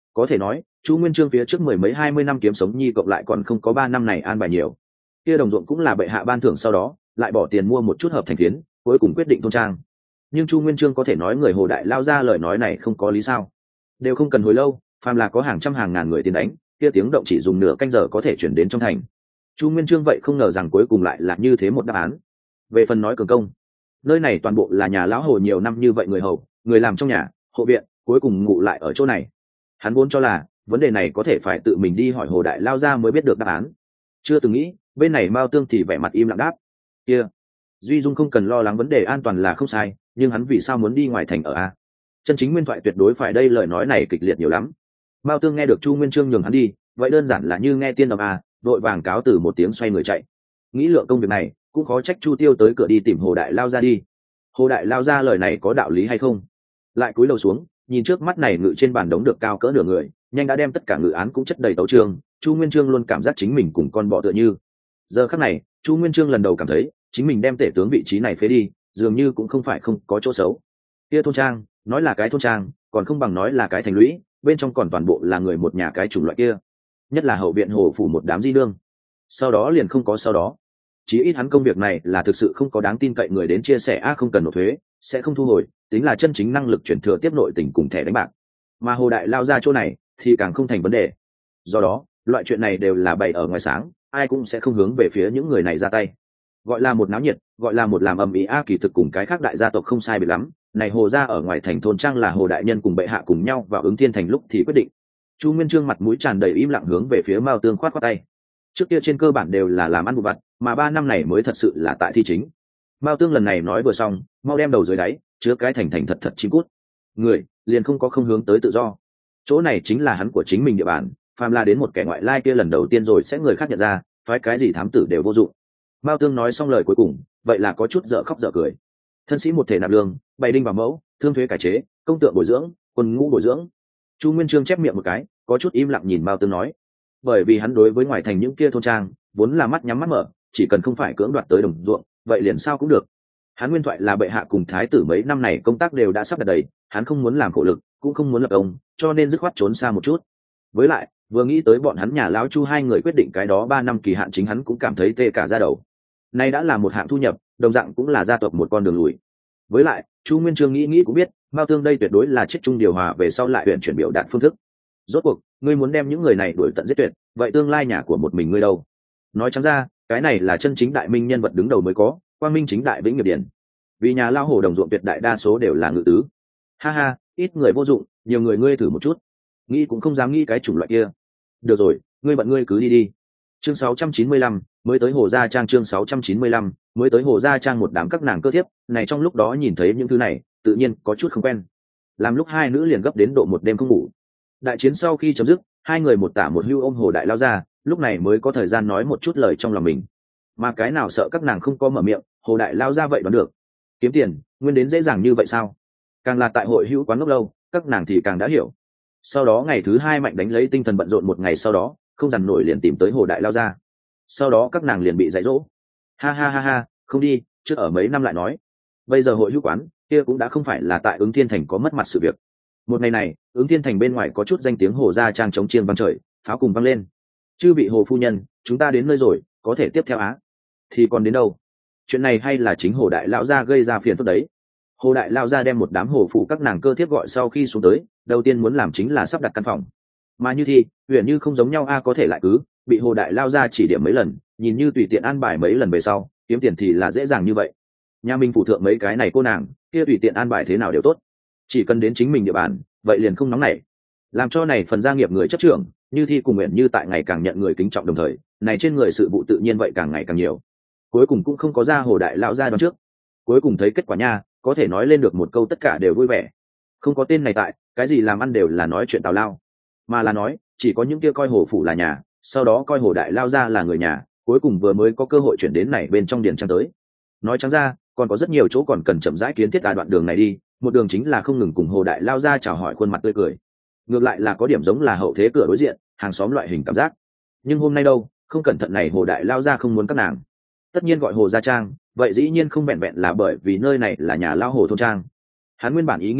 có thể nói chu nguyên chương phía trước mười mấy hai mươi năm kiếm sống nhi cộng lại còn không có ba năm này an bài nhiều. Kia đồng ruộng cũng là bệ hạ ban thưởng, sau đó lại bỏ tiền mua một chút hợp thành phiến, cuối cùng quyết định thôn trang. Nhưng chu nguyên chương có thể nói người Hồ Đại lao ra lời nói này không có lý sao? Đều không cần hồi lâu, phàm là có hàng trăm hàng ngàn người tiến đánh, kia tiếng động chỉ dùng nửa canh giờ có thể chuyển đến trong thành. Chu nguyên chương vậy không ngờ rằng cuối cùng lại là như thế một đáp án. Về phần nói cường công, nơi này toàn bộ là nhà lão Hồ nhiều năm như vậy, người hầu người làm trong nhà hộ viện cuối cùng ngụ lại ở chỗ này. Hắn vốn cho là vấn đề này có thể phải tự mình đi hỏi Hồ Đại lao ra mới biết được đáp án, chưa từng nghĩ bên này Mao Tương thì vẻ mặt im lặng đáp: kia Duy Dung không cần lo lắng vấn đề an toàn là không sai, nhưng hắn vì sao muốn đi ngoài thành ở a? Chân chính nguyên thoại tuyệt đối phải đây, lời nói này kịch liệt nhiều lắm. Mao Tương nghe được chu nguyên chương nhường hắn đi, vậy đơn giản là như nghe tiên ầm a, vội vàng cáo từ một tiếng xoay người chạy. Nghĩ lượng công việc này cũng khó trách chu tiêu tới cửa đi tìm Hồ Đại lao ra đi. Hồ Đại lao ra lời này có đạo lý hay không? Lại cúi đầu xuống nhìn trước mắt này ngự trên bàn đống được cao cỡ nửa người, nhanh đã đem tất cả ngự án cũng chất đầy tấu chương. Chu nguyên chương luôn cảm giác chính mình cùng con bọ tựa như. Giờ khắc này chu nguyên chương lần đầu cảm thấy chính mình đem tể tướng vị trí này phế đi dường như cũng không phải không có chỗ xấu. Kia thôn trang nói là cái thôn trang còn không bằng nói là cái thành lũy, bên trong còn toàn bộ là người một nhà cái chủng loại kia, nhất là hậu viện Hồ phủ một đám di đương. Sau đó liền không có sau đó, chí ít hắn công việc này là thực sự không có đáng tin cậy người đến chia sẻ a, không cần nộp thuế, sẽ không thu hồi, tính là chân chính năng lực chuyển thừa tiếp nội tình cùng thẻ đánh bạc. Mà Hồ Đại lao ra chỗ này thì càng không thành vấn đề. Do đó loại chuyện này đều là bày ở ngoài sáng, ai cũng sẽ không hướng về phía những người này ra tay. Gọi là một náo nhiệt, gọi là một làm ầm ĩ a, kỳ thực cùng cái khác đại gia tộc không sai biệt lắm. Này Hồ gia ở ngoài thành thôn trang là Hồ đại nhân cùng bệ hạ cùng nhau vào ứng thiên thành lúc thì quyết định. Chu Nguyên Chương mặt mũi tràn đầy im lặng hướng về phía Mao Tương khoát khoát tay. Trước kia trên cơ bản đều là làm ăn vụ vặt, mà ba năm này mới thật sự là tại thi chính. Mao Tương lần này nói vừa xong, mau đem đầu dưới đáy, chứa cái thành thành thật thật chim cút. Người liền không có không hướng tới tự do. Chỗ này chính là hắn của chính mình địa bàn, phàm là đến một kẻ ngoại lai kia lần đầu tiên rồi sẽ người khác nhận ra, phái cái gì thám tử đều vô dụng. Mao Tương nói xong lời cuối cùng, vậy là có chút dở khóc dở cười. Thân sĩ một thể nạp lương, bày đinh vào mẫu, thương thuế cải chế, công tượng bồi dưỡng, quân ngũ bồi dưỡng. Chu Nguyên Chương chép miệng một cái, có chút im lặng nhìn Mao Tương nói, bởi vì hắn đối với ngoài thành những kia thôn trang vốn là mắt nhắm mắt mở, chỉ cần không phải cưỡng đoạt tới đồng ruộng, vậy liền sao cũng được. Hắn nguyên thoại là bệ hạ cùng thái tử mấy năm này công tác đều đã sắp đặt đầy, hắn không muốn làm khổ lực, cũng không muốn lập ông, cho nên dứt khoát trốn xa một chút. Với lại vừa nghĩ tới bọn hắn nhà lão Chu hai người quyết định cái đó ba năm kỳ hạn, chính hắn cũng cảm thấy tê cả da đầu. Nay đã là một hạng thu nhập, đồng dạng cũng là gia tộc một con đường lùi. Với lại Chu Nguyên Chương nghĩ nghĩ cũng biết, Mao Tương đây tuyệt đối là chiết trung điều hòa về sau lại huyện chuyển biểu đạt phương thức. Rốt cuộc ngươi muốn đem những người này đuổi tận giết tuyệt, vậy tương lai nhà của một mình ngươi đâu? Nói trắng ra, cái này là chân chính đại minh nhân vật đứng đầu mới có, quang minh chính đại vĩnh nghiệp điển. Vì nhà lao hồ đồng ruộng tuyệt đại đa số đều là ngự tứ. Ha ha, ít người vô dụng, nhiều người ngươi thử một chút. Nghĩ cũng không dám nghĩ cái chủng loại kia. Được rồi, ngươi bận ngươi cứ đi đi. Chương sáu trăm chín mươi lăm, mới tới Hồ Gia Trang. Chương sáu trăm chín mươi lăm, mới tới Hồ Gia Trang. Một đám các nàng cơ thiếp này trong lúc đó nhìn thấy những thứ này, tự nhiên có chút không quen. Làm lúc hai nữ liền gấp đến độ một đêm không ngủ. Đại chiến sau khi chấm dứt, hai người một tả một hưu ôm Hồ Đại lao ra, lúc này mới có thời gian nói một chút lời trong lòng mình. Mà cái nào sợ các nàng không có mở miệng, Hồ Đại lao ra vậy đoán được. Kiếm tiền nguyên đến dễ dàng như vậy sao? Càng là tại hội hữu quán ngốc lâu, các nàng thì càng đã hiểu. Sau đó ngày thứ hai mạnh đánh lấy tinh thần bận rộn một ngày, sau đó không dằn nổi liền tìm tới Hồ Đại lao ra. Sau đó các nàng liền bị dạy dỗ. Ha ha ha ha, không đi, trước ở mấy năm lại nói. Bây giờ hội hữu quán kia cũng đã không phải là tại Ứng Thiên Thành có mất mặt sự việc. Một ngày này, Ứng Thiên Thành bên ngoài có chút danh tiếng Hồ Gia Trang chống chiêng vang trời, pháo cùng vang lên. Chư vị Hồ phu nhân, chúng ta đến nơi rồi, có thể tiếp theo á? Thì còn đến đâu? Chuyện này hay là chính Hồ Đại lão gia gây ra phiền phức đấy. Hồ Đại lão gia đem một đám hồ phụ các nàng cơ thiếp gọi sau khi xuống tới, đầu tiên muốn làm chính là sắp đặt căn phòng. Mà Như Thi, Huyền Như không giống nhau a, có thể lại cứ bị Hồ Đại lão gia chỉ điểm mấy lần, nhìn như tùy tiện an bài mấy lần về sau, kiếm tiền thì là dễ dàng như vậy. Nhà mình phụ thượng mấy cái này cô nàng, kia tùy tiện an bài thế nào đều tốt, chỉ cần đến chính mình địa bàn, vậy liền không nóng nảy. Làm cho này phần gia nghiệp người chấp trưởng, Như Thi cùng Huyền Như tại ngày càng nhận người kính trọng, đồng thời, này trên người sự vụ tự nhiên vậy càng ngày càng nhiều. Cuối cùng cũng không có ra Hồ Đại lão gia đoán trước. Cuối cùng thấy kết quả nha, có thể nói lên được một câu tất cả đều vui vẻ. Không có tên này tại, cái gì làm ăn đều là nói chuyện tào lao, mà là nói chỉ có những kia coi Hồ phủ là nhà, sau đó coi Hồ Đại lao ra là người nhà, cuối cùng vừa mới có cơ hội chuyển đến này bên trong điền trang tới. Nói trắng ra, còn có rất nhiều chỗ còn cần chậm rãi kiến thiết à, đoạn đường này đi, một đường chính là không ngừng cùng Hồ Đại lao ra chào hỏi, khuôn mặt tươi cười. Ngược lại là có điểm giống là hậu thế cửa đối diện, hàng xóm loại hình cảm giác. Nhưng hôm nay đâu, không cẩn thận này Hồ Đại lao ra không muốn các nàng. Tất nhiên gọi Hồ Gia Trang, vậy dĩ nhiên không vẹn vẹn là bởi vì nơi này là nhà lao Hồ thôn trang. Hắn nguyên bản ý nghĩ là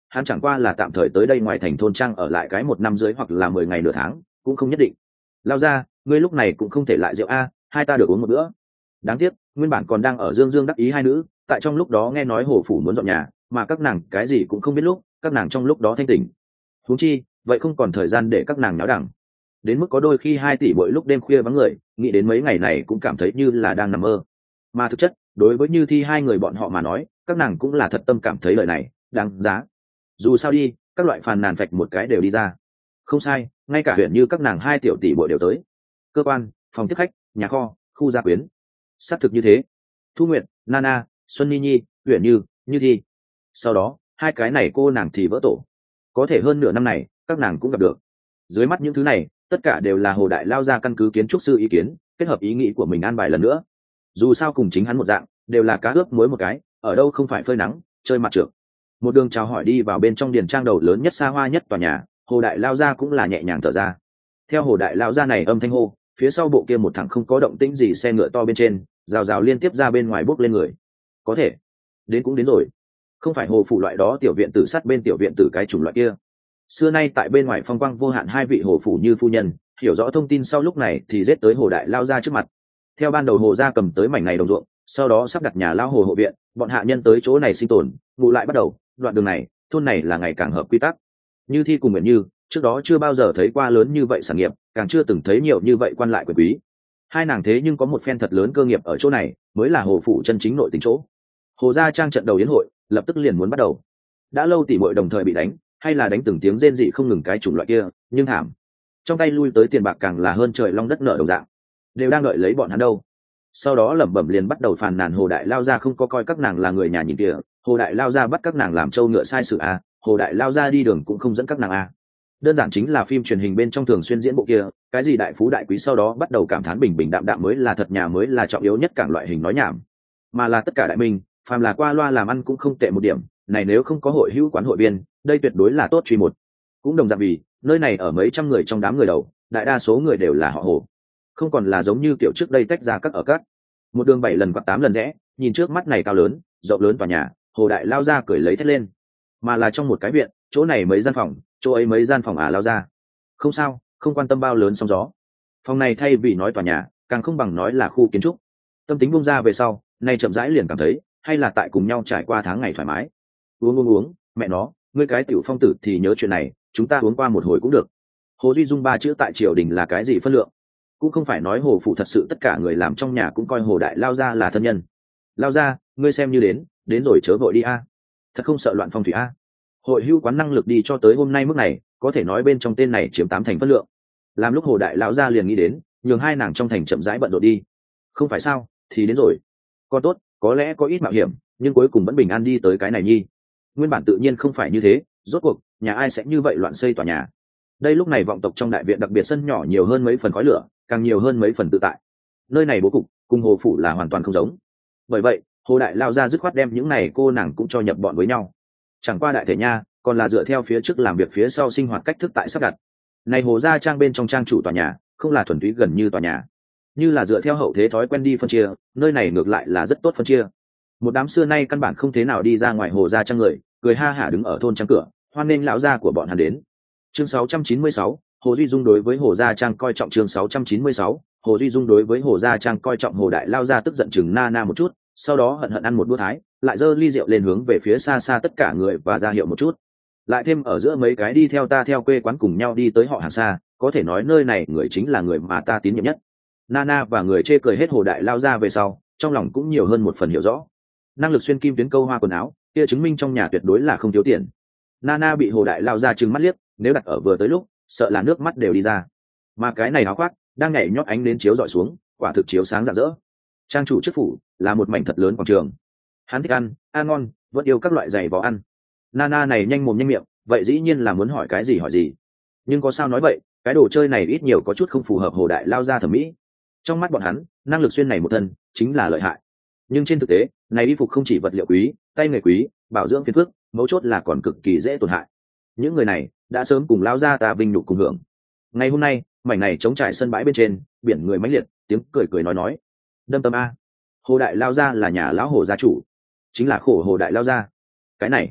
hắn chẳng qua là tạm thời tới đây ngoài thành thôn trang ở lại cái một năm dưới hoặc là mười ngày nửa tháng cũng không nhất định. Lao ra, ngươi lúc này cũng không thể lại rượu a, hai ta được uống một bữa. Đáng tiếc nguyên bản còn đang ở dương dương đắc ý hai nữ, tại trong lúc đó nghe nói hồ phủ muốn dọn nhà, mà các nàng cái gì cũng không biết, lúc các nàng trong lúc đó thanh tỉnh. Huống chi vậy không còn thời gian để các nàng náo đẳng. Đến mức có đôi khi hai tỷ mỗi lúc đêm khuya vắng người, nghĩ đến mấy ngày này cũng cảm thấy như là đang nằm mơ. Mà thực chất đối với Như Thi hai người bọn họ mà nói, các nàng cũng là thật tâm cảm thấy lời này đáng giá. Dù sao đi, các loại phàn nàn phạch một cái đều đi ra. Không sai, ngay cả huyện Như các nàng hai tiểu tỷ bội đều tới. Cơ quan, phòng tiếp khách, nhà kho, khu gia quyến. Xác thực như thế. Thu Nguyệt, Nana, Xuân Nhi Nhi, huyện Như, Như Thi. Sau đó hai cái này cô nàng thì vỡ tổ. Có thể hơn nửa năm này các nàng cũng gặp được. Dưới mắt những thứ này tất cả đều là Hồ Đại Lao ra căn cứ kiến trúc sư ý kiến, kết hợp ý nghĩ của mình an bài lần nữa. Dù sao cùng chính hắn một dạng, đều là cá ướp muối một cái, ở đâu không phải phơi nắng chơi mặt trượt. Một đường chào hỏi đi vào bên trong điền trang đầu lớn nhất xa hoa nhất tòa nhà, Hồ Đại Lao ra cũng là nhẹ nhàng thở ra. Theo Hồ Đại Lao ra này âm thanh hô, phía sau bộ kia một thằng không có động tĩnh gì xe ngựa to bên trên rào rào liên tiếp ra bên ngoài bốc lên người. Có thể đến cũng đến rồi, không phải hồ phủ loại đó tiểu viện tử sắt bên tiểu viện tử cái chủng loại kia. Xưa nay tại bên ngoài phong quang vô hạn hai vị hồ phủ Như phu nhân hiểu rõ thông tin sau lúc này thì giết tới Hồ Đại Lao ra trước mặt. Theo ban đầu Hồ gia cầm tới mảnh này đồng ruộng, sau đó sắp đặt nhà lao hồ hộ viện, bọn hạ nhân tới chỗ này sinh tồn ngụ lại bắt đầu. Đoạn đường này thôn này là ngày càng hợp quy tắc. Như Thi cùng Nguyện Như trước đó chưa bao giờ thấy qua lớn như vậy sản nghiệp, càng chưa từng thấy nhiều như vậy quan lại quyền quý. Hai nàng thế nhưng có một phen thật lớn cơ nghiệp ở chỗ này, mới là hồ phủ chân chính nội tính chỗ. Hồ gia trang trận đầu yến hội lập tức liền muốn bắt đầu. Đã lâu tỷ muội đồng thời bị đánh, hay là đánh từng tiếng rên dị không ngừng cái chủng loại kia, nhưng thảm. Trong tay lui tới tiền bạc càng là hơn trời long đất nở đồng dạng, đều đang đợi lấy bọn hắn đâu. Sau đó lẩm bẩm liền bắt đầu phàn nàn Hồ Đại Lao ra không có coi các nàng là người nhà nhìn kìa, Hồ Đại Lao ra bắt các nàng làm trâu ngựa sai sự à, Hồ Đại Lao ra đi đường cũng không dẫn các nàng à. Đơn giản chính là phim truyền hình bên trong thường xuyên diễn bộ kia, cái gì đại phú đại quý sau đó bắt đầu cảm thán bình bình đạm đạm mới là thật, nhà mới là trọng yếu nhất, cảng loại hình nói nhảm. Mà là tất cả đại minh, phàm là qua loa làm ăn cũng không tệ một điểm, này nếu không có hội hữu quán hội viên, đây tuyệt đối là tốt truy một. Cũng đồng dạng vì, nơi này ở mấy trăm người trong đám người đầu, đại đa số người đều là họ Hồ. Không còn là giống như kiểu trước đây tách ra các ở các. Một đường bảy lần hoặc tám lần rẽ, nhìn trước mắt này cao lớn, rộng lớn tòa nhà, Hồ Đại Lao ra cười lấy thét lên. Mà là trong một cái viện, chỗ này mấy gian phòng, chỗ ấy mấy gian phòng à Lao ra. Không sao, không quan tâm bao lớn sóng gió. Phòng này thay vì nói tòa nhà, càng không bằng nói là khu kiến trúc. Tâm tính buông ra về sau, nay chậm rãi liền cảm thấy, hay là tại cùng nhau trải qua tháng ngày thoải mái. Uống uống uống, mẹ nó, ngươi cái tiểu phong tử thì nhớ chuyện này, chúng ta uống qua một hồi cũng được. Hồ Duy Dung ba chữ tại triều đình là cái gì phân lượng? Cũng không phải nói hồ phụ thật sự tất cả người làm trong nhà cũng coi Hồ Đại Lao ra là thân nhân. Lao ra, ngươi xem như đến, đến rồi chớ vội đi a. Thật không sợ loạn phong thủy a. Hội hưu quán năng lực đi cho tới hôm nay mức này, có thể nói bên trong tên này chiếm tám thành phân lượng. Làm lúc Hồ Đại Lão ra liền nghĩ đến, nhường hai nàng trong thành chậm rãi bận rộn đi. Không phải sao, thì đến rồi. Con tốt, có lẽ có ít mạo hiểm, nhưng cuối cùng vẫn bình an đi tới cái này nhi. Nguyên bản tự nhiên không phải như thế, rốt cuộc, nhà ai sẽ như vậy loạn xây tòa nhà. Đây lúc này vọng tộc trong đại viện đặc biệt sân nhỏ nhiều hơn mấy phần khói lửa, càng nhiều hơn mấy phần tự tại. Nơi này bố cục cùng hồ phủ là hoàn toàn không giống. Bởi vậy, Hồ Đại Lao ra dứt khoát đem những này cô nàng cũng cho nhập bọn với nhau. Chẳng qua đại thể nha, còn là dựa theo phía trước làm việc phía sau sinh hoạt cách thức tại sắp đặt. Này Hồ gia trang bên trong trang chủ tòa nhà, không là thuần túy gần như tòa nhà, như là dựa theo hậu thế thói quen đi phân chia, nơi này ngược lại là rất tốt phân chia. Một đám xưa nay căn bản không thế nào đi ra ngoài Hồ gia trang người, cười ha hả đứng ở thôn trang cửa, hoan nghênh lão gia của bọn hắn đến. Chương sáu trăm chín mươi sáu, Hồ Duy Dung đối với Hồ gia trang coi trọng. Chương sáu trăm chín mươi sáu, Hồ Duy Dung đối với Hồ gia trang coi trọng. Hồ Đại Lao ra tức giận chừng na na một chút, sau đó hận hận ăn một bữa thái, lại giơ ly rượu lên hướng về phía xa xa tất cả người và ra hiệu một chút. Lại thêm ở giữa mấy cái đi theo ta theo quê quán cùng nhau đi tới họ hàng xa, có thể nói nơi này người chính là người mà ta tín nhiệm nhất. Nana và người chê cười hết Hồ Đại Lao ra về sau, trong lòng cũng nhiều hơn một phần hiểu rõ. Năng lực xuyên kim tuyến câu hoa quần áo, kia chứng minh trong nhà tuyệt đối là không thiếu tiền. Nana bị Hồ Đại Lao ra trừng mắt liếc, nếu đặt ở vừa tới lúc, sợ là nước mắt đều đi ra. Mà cái này áo khoác đang nhảy nhót ánh đến chiếu dọi xuống, quả thực chiếu sáng rạng rỡ. Trang chủ chức phủ là một mảnh thật lớn quảng trường. Hắn thích ăn, ăn ngon, vẫn yêu các loại giày vò ăn. Nana này nhanh mồm nhanh miệng, vậy dĩ nhiên là muốn hỏi cái gì hỏi gì. Nhưng có sao nói vậy, cái đồ chơi này ít nhiều có chút không phù hợp Hồ Đại Lao ra thẩm mỹ. Trong mắt bọn hắn, năng lực xuyên này một thân chính là lợi hại. Nhưng trên thực tế, này y phục không chỉ vật liệu quý, tay nghề quý, bảo dưỡng phiền phức, mấu chốt là còn cực kỳ dễ tổn hại. Những người này đã sớm cùng Lao ra ta vinh nhục cùng hưởng. Ngày hôm nay, mảnh này chống trải sân bãi bên trên, biển người mãnh liệt, tiếng cười cười nói nói. Đâm tâm a. Hồ Đại Lao ra là nhà lão Hồ gia chủ, chính là khổ Hồ Đại Lao ra. Cái này,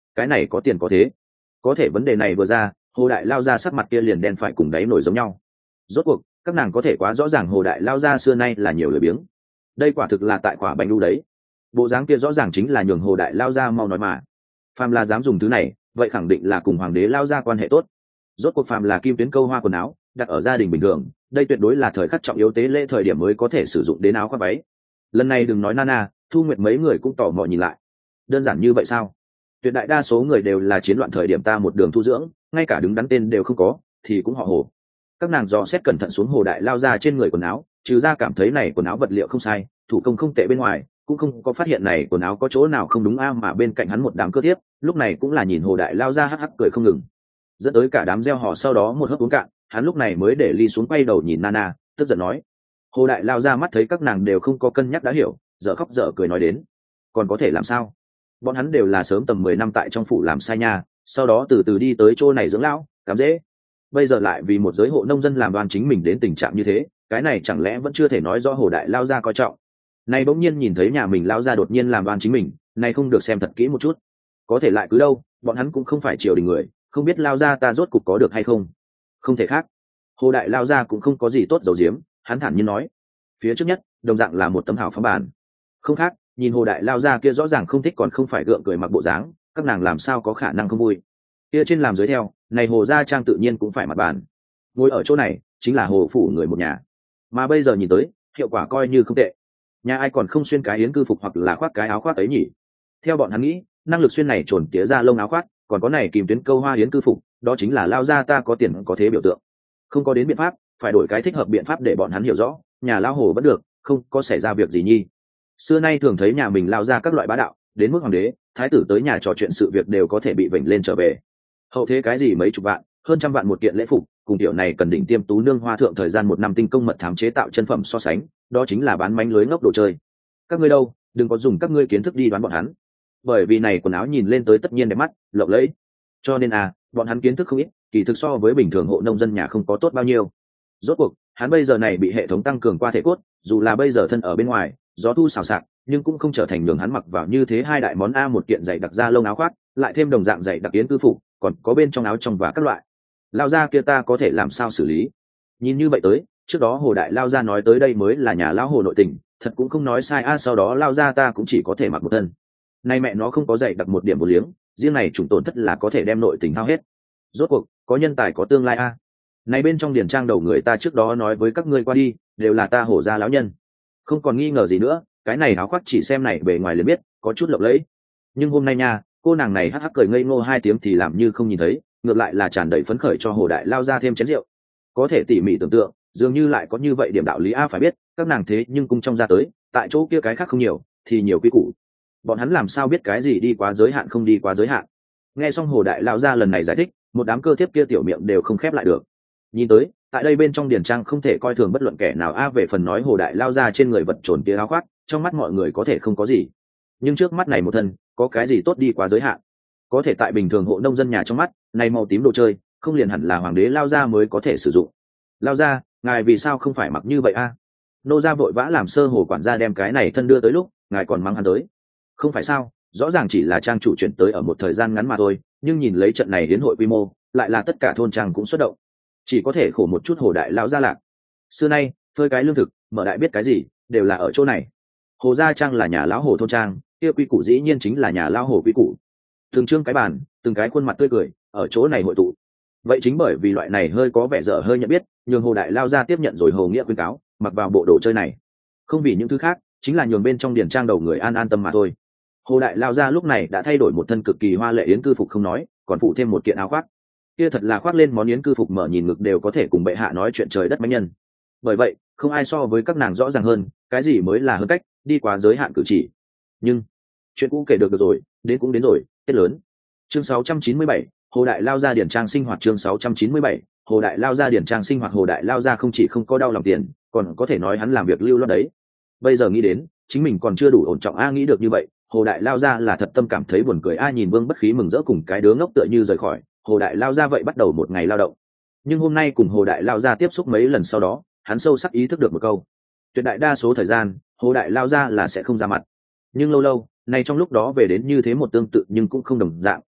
cái này có tiền có thế. Có thể vấn đề này vừa ra, Hồ Đại Lao Gia sắc mặt kia liền đen phải cùng đáy nổi giống nhau. Rốt cuộc các nàng có thể quá rõ ràng Hồ Đại Lao Gia xưa nay là nhiều lười biếng. Đây quả thực là tại quả bánh đu đấy. Bộ dáng kia rõ ràng chính là nhường Hồ Đại Lao Gia mau nói mà. Phàm là dám dùng thứ này, vậy khẳng định là cùng hoàng đế Lao Gia quan hệ tốt. Rốt cuộc phàm là kim tuyến câu hoa quần áo đặt ở gia đình bình thường, đây tuyệt đối là thời khắc trọng yếu tế lễ thời điểm mới có thể sử dụng đến áo khoác váy. Lần này đừng nói Nana, Thu Nguyệt mấy người cũng tò mò nhìn lại. Đơn giản như vậy sao? Tuyệt đại đa số người đều là chiến loạn thời điểm ta một đường thu dưỡng, ngay cả đứng đắn tên đều không có, thì cũng họ Hồ. Các nàng dò xét cẩn thận xuống Hồ Đại Lao Gia trên người quần áo, trừ ra cảm thấy này quần áo vật liệu không sai, thủ công không tệ bên ngoài, cũng không có phát hiện này quần áo có chỗ nào không đúng a. Mà bên cạnh hắn một đám cơ thiếp, lúc này cũng là nhìn Hồ Đại Lao Gia hắc hắc cười không ngừng, dẫn tới cả đám reo hò. Sau đó một hớp uống cạn, hắn lúc này mới để ly xuống, quay đầu nhìn Nana, tức giận nói. Hồ Đại Lao Gia mắt thấy các nàng đều không có cân nhắc đã hiểu, dở khóc dở cười nói đến, còn có thể làm sao? Bọn hắn đều là sớm tầm mười năm tại trong phủ làm sai nha, sau đó từ từ đi tới chỗ này dưỡng lão, cắm dễ. Bây giờ lại vì một giới hộ nông dân làm đoan chính mình đến tình trạng như thế, cái này chẳng lẽ vẫn chưa thể nói rõ Hồ Đại Lao Gia coi trọng? Nay bỗng nhiên nhìn thấy nhà mình Lao Gia đột nhiên làm đoan chính mình, này không được xem thật kỹ một chút. Có thể lại cứ đâu, bọn hắn cũng không phải triều đình người, không biết Lao Gia ta rốt cục có được hay không? Không thể khác. Hồ Đại Lao Gia cũng không có gì tốt dầu diếm, hắn thản nhiên nói. Phía trước nhất, đồng dạng là một tấm hào phóng bản. Không khác, nhìn Hồ Đại Lao Gia kia rõ ràng không thích còn không phải gượng cười mặc bộ dáng, các nàng làm sao có khả năng không vui. Kia trên làm dưới theo, này Hồ gia trang tự nhiên cũng phải mặt bàn. Ngồi ở chỗ này chính là Hồ phủ người một nhà, mà bây giờ nhìn tới hiệu quả coi như không tệ. Nhà ai còn không xuyên cái yến cư phục hoặc là khoác cái áo khoác ấy nhỉ? Theo bọn hắn nghĩ, năng lực xuyên này trồn tía ra lông áo khoác, còn có này kìm tuyến câu hoa yến cư phục, đó chính là Lao gia ta có tiền có thế biểu tượng. Không có đến biện pháp, phải đổi cái thích hợp biện pháp để bọn hắn hiểu rõ, nhà Lao Hồ vẫn được, không có xảy ra việc gì nhi. Xưa nay thường thấy nhà mình Lao ra các loại bá đạo, đến mức hoàng đế, thái tử tới nhà trò chuyện sự việc đều có thể bị vểnh lên trở về. Hậu thế cái gì mấy chục vạn, hơn trăm vạn một kiện lễ phục, cùng tiểu này cần đỉnh tiêm tú nương hoa thượng thời gian một năm tinh công mật thám chế tạo chân phẩm so sánh, đó chính là bán mánh lưới ngốc đồ chơi. Các ngươi đâu, đừng có dùng các ngươi kiến thức đi đoán bọn hắn, bởi vì này quần áo nhìn lên tới tất nhiên đẹp mắt, lộng lẫy, cho nên à, bọn hắn kiến thức không ít, kỳ thực so với bình thường hộ nông dân nhà không có tốt bao nhiêu. Rốt cuộc, hắn bây giờ này bị hệ thống tăng cường qua thể cốt, dù là bây giờ thân ở bên ngoài, gió thu xào xạc, nhưng cũng không trở thành đường hắn mặc vào như thế hai đại món a, một kiện giày đặc da lông áo khoác, lại thêm đồng dạng giày đặc yến cư phục, còn có bên trong áo trong và các loại. Lao gia kia ta có thể làm sao xử lý? Nhìn như vậy tới, trước đó Hồ Đại Lao gia nói tới đây mới là nhà lão Hồ nội tình, thật cũng không nói sai a. Sau đó Lao gia ta cũng chỉ có thể mặc một thân. Nay mẹ nó không có giày đặc một điểm một liếng, riêng này chủng tổn thất là có thể đem nội tình hao hết. Rốt cuộc, có nhân tài có tương lai a. Này bên trong điển trang đầu người ta trước đó nói với các ngươi qua đi, đều là ta Hồ gia lão nhân. Không còn nghi ngờ gì nữa, cái này áo khoác chỉ xem này bề ngoài liền biết, có chút lộng lẫy. Nhưng hôm nay nha, cô nàng này hắc hắc cười ngây ngô hai tiếng thì làm như không nhìn thấy, ngược lại là tràn đầy phấn khởi cho Hồ Đại Lao ra thêm chén rượu. Có thể tỉ mỉ tưởng tượng, dường như lại có như vậy điểm đạo lý a. Phải biết, các nàng thế nhưng cung trong ra tới, tại chỗ kia cái khác không nhiều, thì nhiều quy củ. Bọn hắn làm sao biết cái gì đi quá giới hạn không đi quá giới hạn? Nghe xong Hồ Đại Lao ra lần này giải thích, một đám cơ thiếp kia tiểu miệng đều không khép lại được. Nhìn tới, tại đây bên trong điển trang không thể coi thường bất luận kẻ nào a. Về phần nói Hồ Đại Lao ra trên người vật trồn kia áo khoác, trong mắt mọi người có thể không có gì, nhưng trước mắt này một thân, có cái gì tốt đi quá giới hạn? Có thể tại bình thường hộ nông dân nhà trong mắt, này màu tím đồ chơi, không liền hẳn là hoàng đế Lao gia mới có thể sử dụng. Lao gia, ngài vì sao không phải mặc như vậy a? Nô gia vội vã làm sơ hồ quản gia đem cái này thân đưa tới lúc, ngài còn mắng hắn tới. Không phải sao, rõ ràng chỉ là trang chủ chuyển tới ở một thời gian ngắn mà thôi, nhưng nhìn lấy trận này hiến hội quy mô, lại là tất cả thôn trang cũng xuất động, chỉ có thể khổ một chút Hồ Đại Lao gia lạc. Xưa nay, phơi cái lương thực, mở đại biết cái gì, đều là ở chỗ này. Hồ gia trang là nhà lão Hồ thôn trang, kia quy củ dĩ nhiên chính là nhà lão Hồ quy củ. Từng trương cái bàn, từng cái khuôn mặt tươi cười, ở chỗ này hội tụ. Vậy chính bởi vì loại này hơi có vẻ dở hơi nhận biết, nhường Hồ Đại Lao gia tiếp nhận rồi Hồ Nghĩa khuyên cáo, mặc vào bộ đồ chơi này. Không vì những thứ khác, chính là nhường bên trong điển trang đầu người an an tâm mà thôi. Hồ Đại Lao gia lúc này đã thay đổi một thân cực kỳ hoa lệ yến cư phục không nói, còn phụ thêm một kiện áo khoác. Kia thật là khoác lên món yến cư phục mở nhìn ngực đều có thể cùng bệ hạ nói chuyện trời đất mãnh nhân. Bởi vậy, không ai so với các nàng rõ ràng hơn, cái gì mới là hơn cách, đi quá giới hạn cử chỉ. Nhưng, chuyện cũ kể được, được rồi, đến cũng đến rồi, kết lớn. Chương sáu trăm chín mươi bảy, Hồ Đại Lao gia điển trang sinh hoạt. Chương sáu trăm chín mươi bảy, Hồ Đại Lao gia điển trang sinh hoạt. Hồ Đại Lao gia không chỉ không có đau lòng tiền, còn có thể nói hắn làm việc lưu loát đấy. Bây giờ nghĩ đến, chính mình còn chưa đủ ổn trọng a. Nghĩ được như vậy, Hồ Đại Lao gia là thật tâm cảm thấy buồn cười a. Nhìn Vương Bất Khí mừng rỡ cùng cái đứa ngốc tựa như rời khỏi, Hồ Đại Lao gia vậy bắt đầu một ngày lao động. Nhưng hôm nay cùng Hồ Đại Lao gia tiếp xúc mấy lần sau đó, hắn sâu sắc ý thức được một câu: tuyệt đại đa số thời gian, Hồ Đại Lao gia là sẽ không ra mặt. Nhưng lâu lâu, nay trong lúc đó về đến như thế một tương tự nhưng cũng không đồng dạng,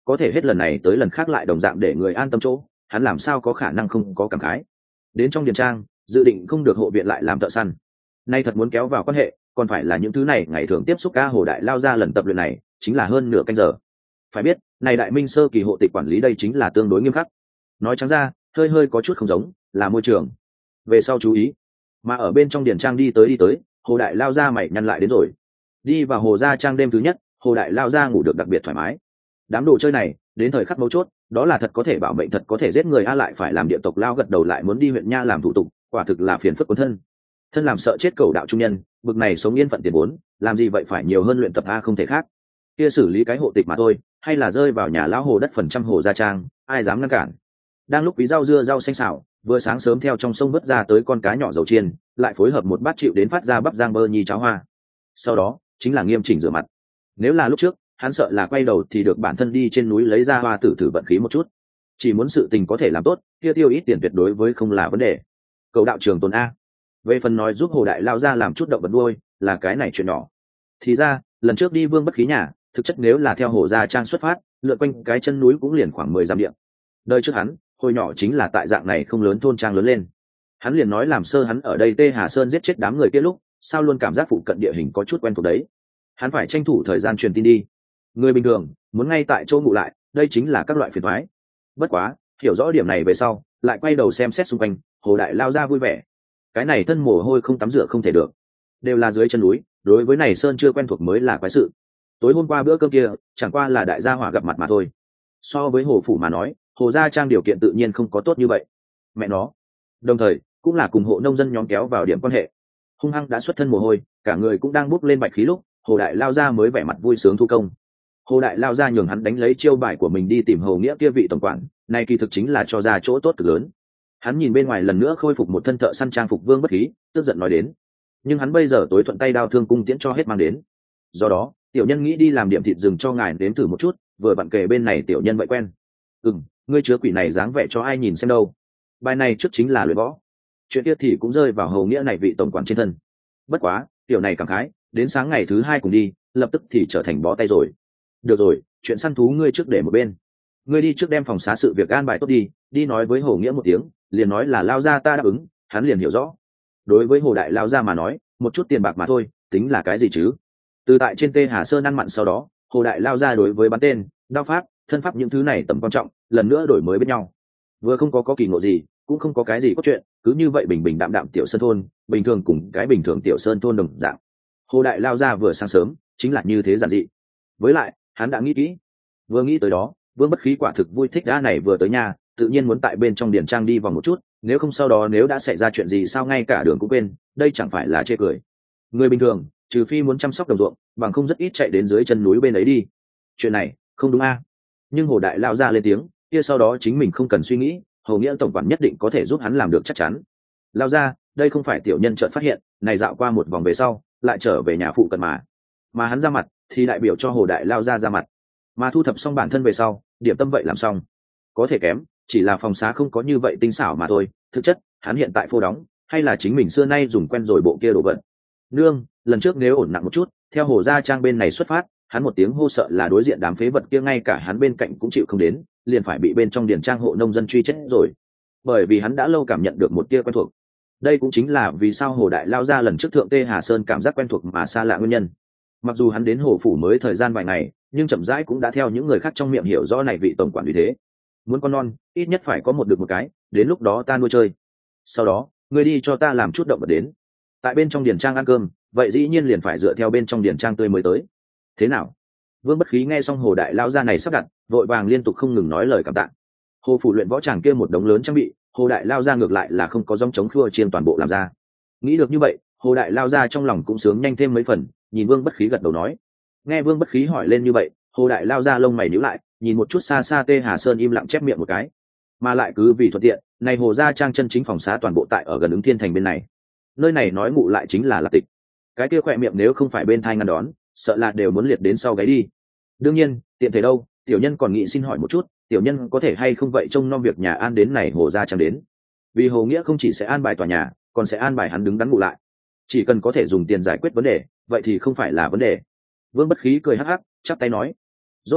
có thể hết lần này tới lần khác lại đồng dạng để người an tâm chỗ, hắn làm sao có khả năng không có cảm khái. Đến trong điền trang dự định không được hộ viện lại làm thợ săn, nay thật muốn kéo vào quan hệ còn phải là những thứ này ngày thường tiếp xúc ca hồ đại lao ra lần tập luyện này chính là hơn nửa canh giờ. Phải biết này đại minh sơ kỳ hộ tịch quản lý đây chính là tương đối nghiêm khắc, nói trắng ra hơi hơi có chút không giống là môi trường. Về sau chú ý. Mà ở bên trong điền trang đi tới đi tới, hồ đại lao ra mày nhăn lại đến rồi. Đi vào hồ gia trang đêm thứ nhất, hồ đại lao ra ngủ được đặc biệt thoải mái. Đám đồ chơi này đến thời khắc mấu chốt đó là thật có thể bảo mệnh, thật có thể giết người, a lại phải làm địa tộc lao gật đầu lại muốn đi huyện nha làm thủ tục, quả thực là phiền phức cuốn thân. Thân làm sợ chết cầu đạo trung nhân, bực này sống yên phận tiền vốn, làm gì vậy phải nhiều hơn luyện tập a không thể khác. Kia xử lý cái hộ tịch mà thôi, hay là rơi vào nhà lão hồ đất phần trăm hồ gia trang, ai dám ngăn cản. Đang lúc quý rau dưa rau xanh xào, vừa sáng sớm theo trong sông vớt ra tới con cá nhỏ dầu chiên, lại phối hợp một bát chịu đến phát ra bắp rang bơ nhi cháo hoa. Sau đó chính là nghiêm chỉnh rửa mặt. Nếu là lúc trước hắn sợ là quay đầu thì được bản thân đi trên núi lấy ra hoa tử thử vận khí một chút. Chỉ muốn sự tình có thể làm tốt, kia tiêu ít tiền tuyệt đối với không là vấn đề. Cầu đạo trường tồn a. Về phần nói giúp hồ đại lao ra làm chút động vật nuôi là cái này chuyện nhỏ. Thì ra lần trước đi Vương Bất Khí nhà, thực chất nếu là theo hồ gia trang xuất phát, lượn quanh cái chân núi cũng liền khoảng mười dặm địa. Đời trước hắn hồi nhỏ chính là tại dạng này không lớn thôn trang lớn lên. Hắn liền nói làm sơ hắn ở đây Tê Hà Sơn giết chết đám người kia lúc, sao luôn cảm giác phụ cận địa hình có chút quen thuộc đấy. Hắn phải tranh thủ thời gian truyền tin đi. Người bình thường muốn ngay tại chỗ ngủ lại, đây chính là các loại phiền toái. Bất quá hiểu rõ điểm này về sau, lại quay đầu xem xét xung quanh, hồ đại lao ra vui vẻ. Cái này thân mồ hôi không tắm rửa không thể được, đều là dưới chân núi, đối với này sơn chưa quen thuộc mới là quái sự. Tối hôm qua bữa cơm kia chẳng qua là đại gia hỏa gặp mặt mà thôi, so với hồ phủ mà nói, hồ gia trang điều kiện tự nhiên không có tốt như vậy. Mẹ nó, đồng thời cũng là cùng hộ nông dân nhóm kéo vào điểm quan hệ. Hung hăng đã xuất thân mồ hôi, cả người cũng đang bốc lên bạch khí lúc hồ đại lao ra mới vẻ mặt vui sướng thu công. Hồ đại lao ra nhường hắn đánh lấy chiêu bài của mình đi tìm Hồ Nghĩa kia vị tổng quản, này kỳ thực chính là cho ra chỗ tốt cực lớn. Hắn nhìn bên ngoài lần nữa khôi phục một thân thợ săn trang phục Vương Bất Khí, tức giận nói đến. Nhưng hắn bây giờ tối thuận tay đao thương cung tiễn cho hết mang đến. Do đó, tiểu nhân nghĩ đi làm điểm thịt rừng cho ngài nếm thử một chút, vừa vặn kề bên này tiểu nhân vậy quen. Ừm, ngươi chứa quỷ này dáng vẻ cho ai nhìn xem đâu. Bài này trước chính là luyện võ. Chuyện kia thì cũng rơi vào Hồ Nghĩa này vị tổng quản trên thân. Bất quá, tiểu này cảm khái, đến sáng ngày thứ hai cùng đi, lập tức thì trở thành bó tay rồi. Được rồi, chuyện săn thú ngươi trước để một bên. Ngươi đi trước đem phòng xá sự việc an bài tốt đi, đi nói với Hồ Nghĩa một tiếng, liền nói là lao ra ta đáp ứng, hắn liền hiểu rõ. Đối với Hồ đại lao ra mà nói, một chút tiền bạc mà thôi, tính là cái gì chứ? Từ tại trên Tê Hà Sơn ăn mặn sau đó, Hồ đại lao ra đối với bắn tên, đao pháp, thân pháp những thứ này tầm quan trọng, lần nữa đổi mới bên nhau. Vừa không có có kỳ ngộ gì, cũng không có cái gì có chuyện, cứ như vậy bình bình đạm đạm tiểu sơn thôn, bình thường cùng cái bình thường tiểu sơn thôn đồng dạng. Hồ đại lao ra vừa sáng sớm, chính là như thế giản dị. Với lại, hắn đã nghĩ kỹ. Vừa nghĩ tới đó, Vương Bất Khí quả thực vui thích đã này vừa tới nhà, tự nhiên muốn tại bên trong điển trang đi vòng một chút, nếu không sau đó nếu đã xảy ra chuyện gì sao ngay cả đường cũng quên, đây chẳng phải là chê cười. Người bình thường, trừ phi muốn chăm sóc đồng ruộng, bằng không rất ít chạy đến dưới chân núi bên ấy đi. Chuyện này, không đúng a. Nhưng Hồ đại lao ra lên tiếng, kia sau đó chính mình không cần suy nghĩ, Hồ Nghĩa tổng quản nhất định có thể giúp hắn làm được chắc chắn. Lao ra, đây không phải tiểu nhân chợt phát hiện, này dạo qua một vòng về sau, lại trở về nhà phụ cận mà. Mà hắn ra mặt, thì đại biểu cho Hồ đại lao ra ra mặt. Mà thu thập xong bản thân về sau, điểm tâm vậy làm xong. Có thể kém, chỉ là phòng xá không có như vậy tinh xảo mà thôi, thực chất, hắn hiện tại phô đóng, hay là chính mình xưa nay dùng quen rồi bộ kia đồ vật. Nương, lần trước nếu ổn nặng một chút, theo Hồ gia trang bên này xuất phát, hắn một tiếng hô sợ là đối diện đám phế vật kia ngay cả hắn bên cạnh cũng chịu không đến, liền phải bị bên trong điển trang hộ nông dân truy chết rồi. Bởi vì hắn đã lâu cảm nhận được một tia quen thuộc. Đây cũng chính là vì sao Hồ đại lao ra lần trước thượng Tê Hà Sơn cảm giác quen thuộc mà xa lạ nguyên nhân. Mặc dù hắn đến Hồ phủ mới thời gian vài ngày, nhưng chậm rãi cũng đã theo những người khác trong miệng hiểu rõ này vị tổng quản vì thế. Muốn con non, ít nhất phải có một được một cái, đến lúc đó ta nuôi chơi. Sau đó, ngươi đi cho ta làm chút động vật đến. Tại bên trong điển trang ăn cơm, vậy dĩ nhiên liền phải dựa theo bên trong điển trang tươi mới tới. Thế nào? Vương Bất Khí nghe xong Hồ đại lao ra này sắp đặt, vội vàng liên tục không ngừng nói lời cảm tạ. Hồ phủ luyện võ tràng kia một đống lớn trang bị, Hồ đại lao ra ngược lại là không có dòng chống khua chiên toàn bộ làm ra. Nghĩ được như vậy, Hồ đại lao ra trong lòng cũng sướng nhanh thêm mấy phần, nhìn Vương Bất Khí gật đầu nói. Nghe Vương Bất Khí hỏi lên như vậy, Hồ đại lao ra lông mày nhíu lại, nhìn một chút xa xa Tê Hà Sơn im lặng chép miệng một cái. Mà lại cứ vì thuận tiện, này Hồ gia trang chân chính phòng xá toàn bộ tại ở gần ứng Thiên thành bên này. Nơi này nói ngụ lại chính là Lạc Tịch. Cái kia khỏe miệng nếu không phải bên thai ngăn đón, sợ là đều muốn liệt đến sau gáy đi. Đương nhiên, tiện thể đâu, tiểu nhân còn nghĩ xin hỏi một chút, tiểu nhân có thể hay không vậy trông nom việc nhà an đến này Hồ gia trang đến. Vì Hồ Nghĩa không chỉ sẽ an bài tòa nhà, còn sẽ an bài hắn đứng đắn ngụ lại. Chỉ cần có thể dùng tiền giải quyết vấn đề, vậy thì không phải là vấn đề. Vương Bất Khí cười hắc hắc, chắp tay nói. Rốt cuộc,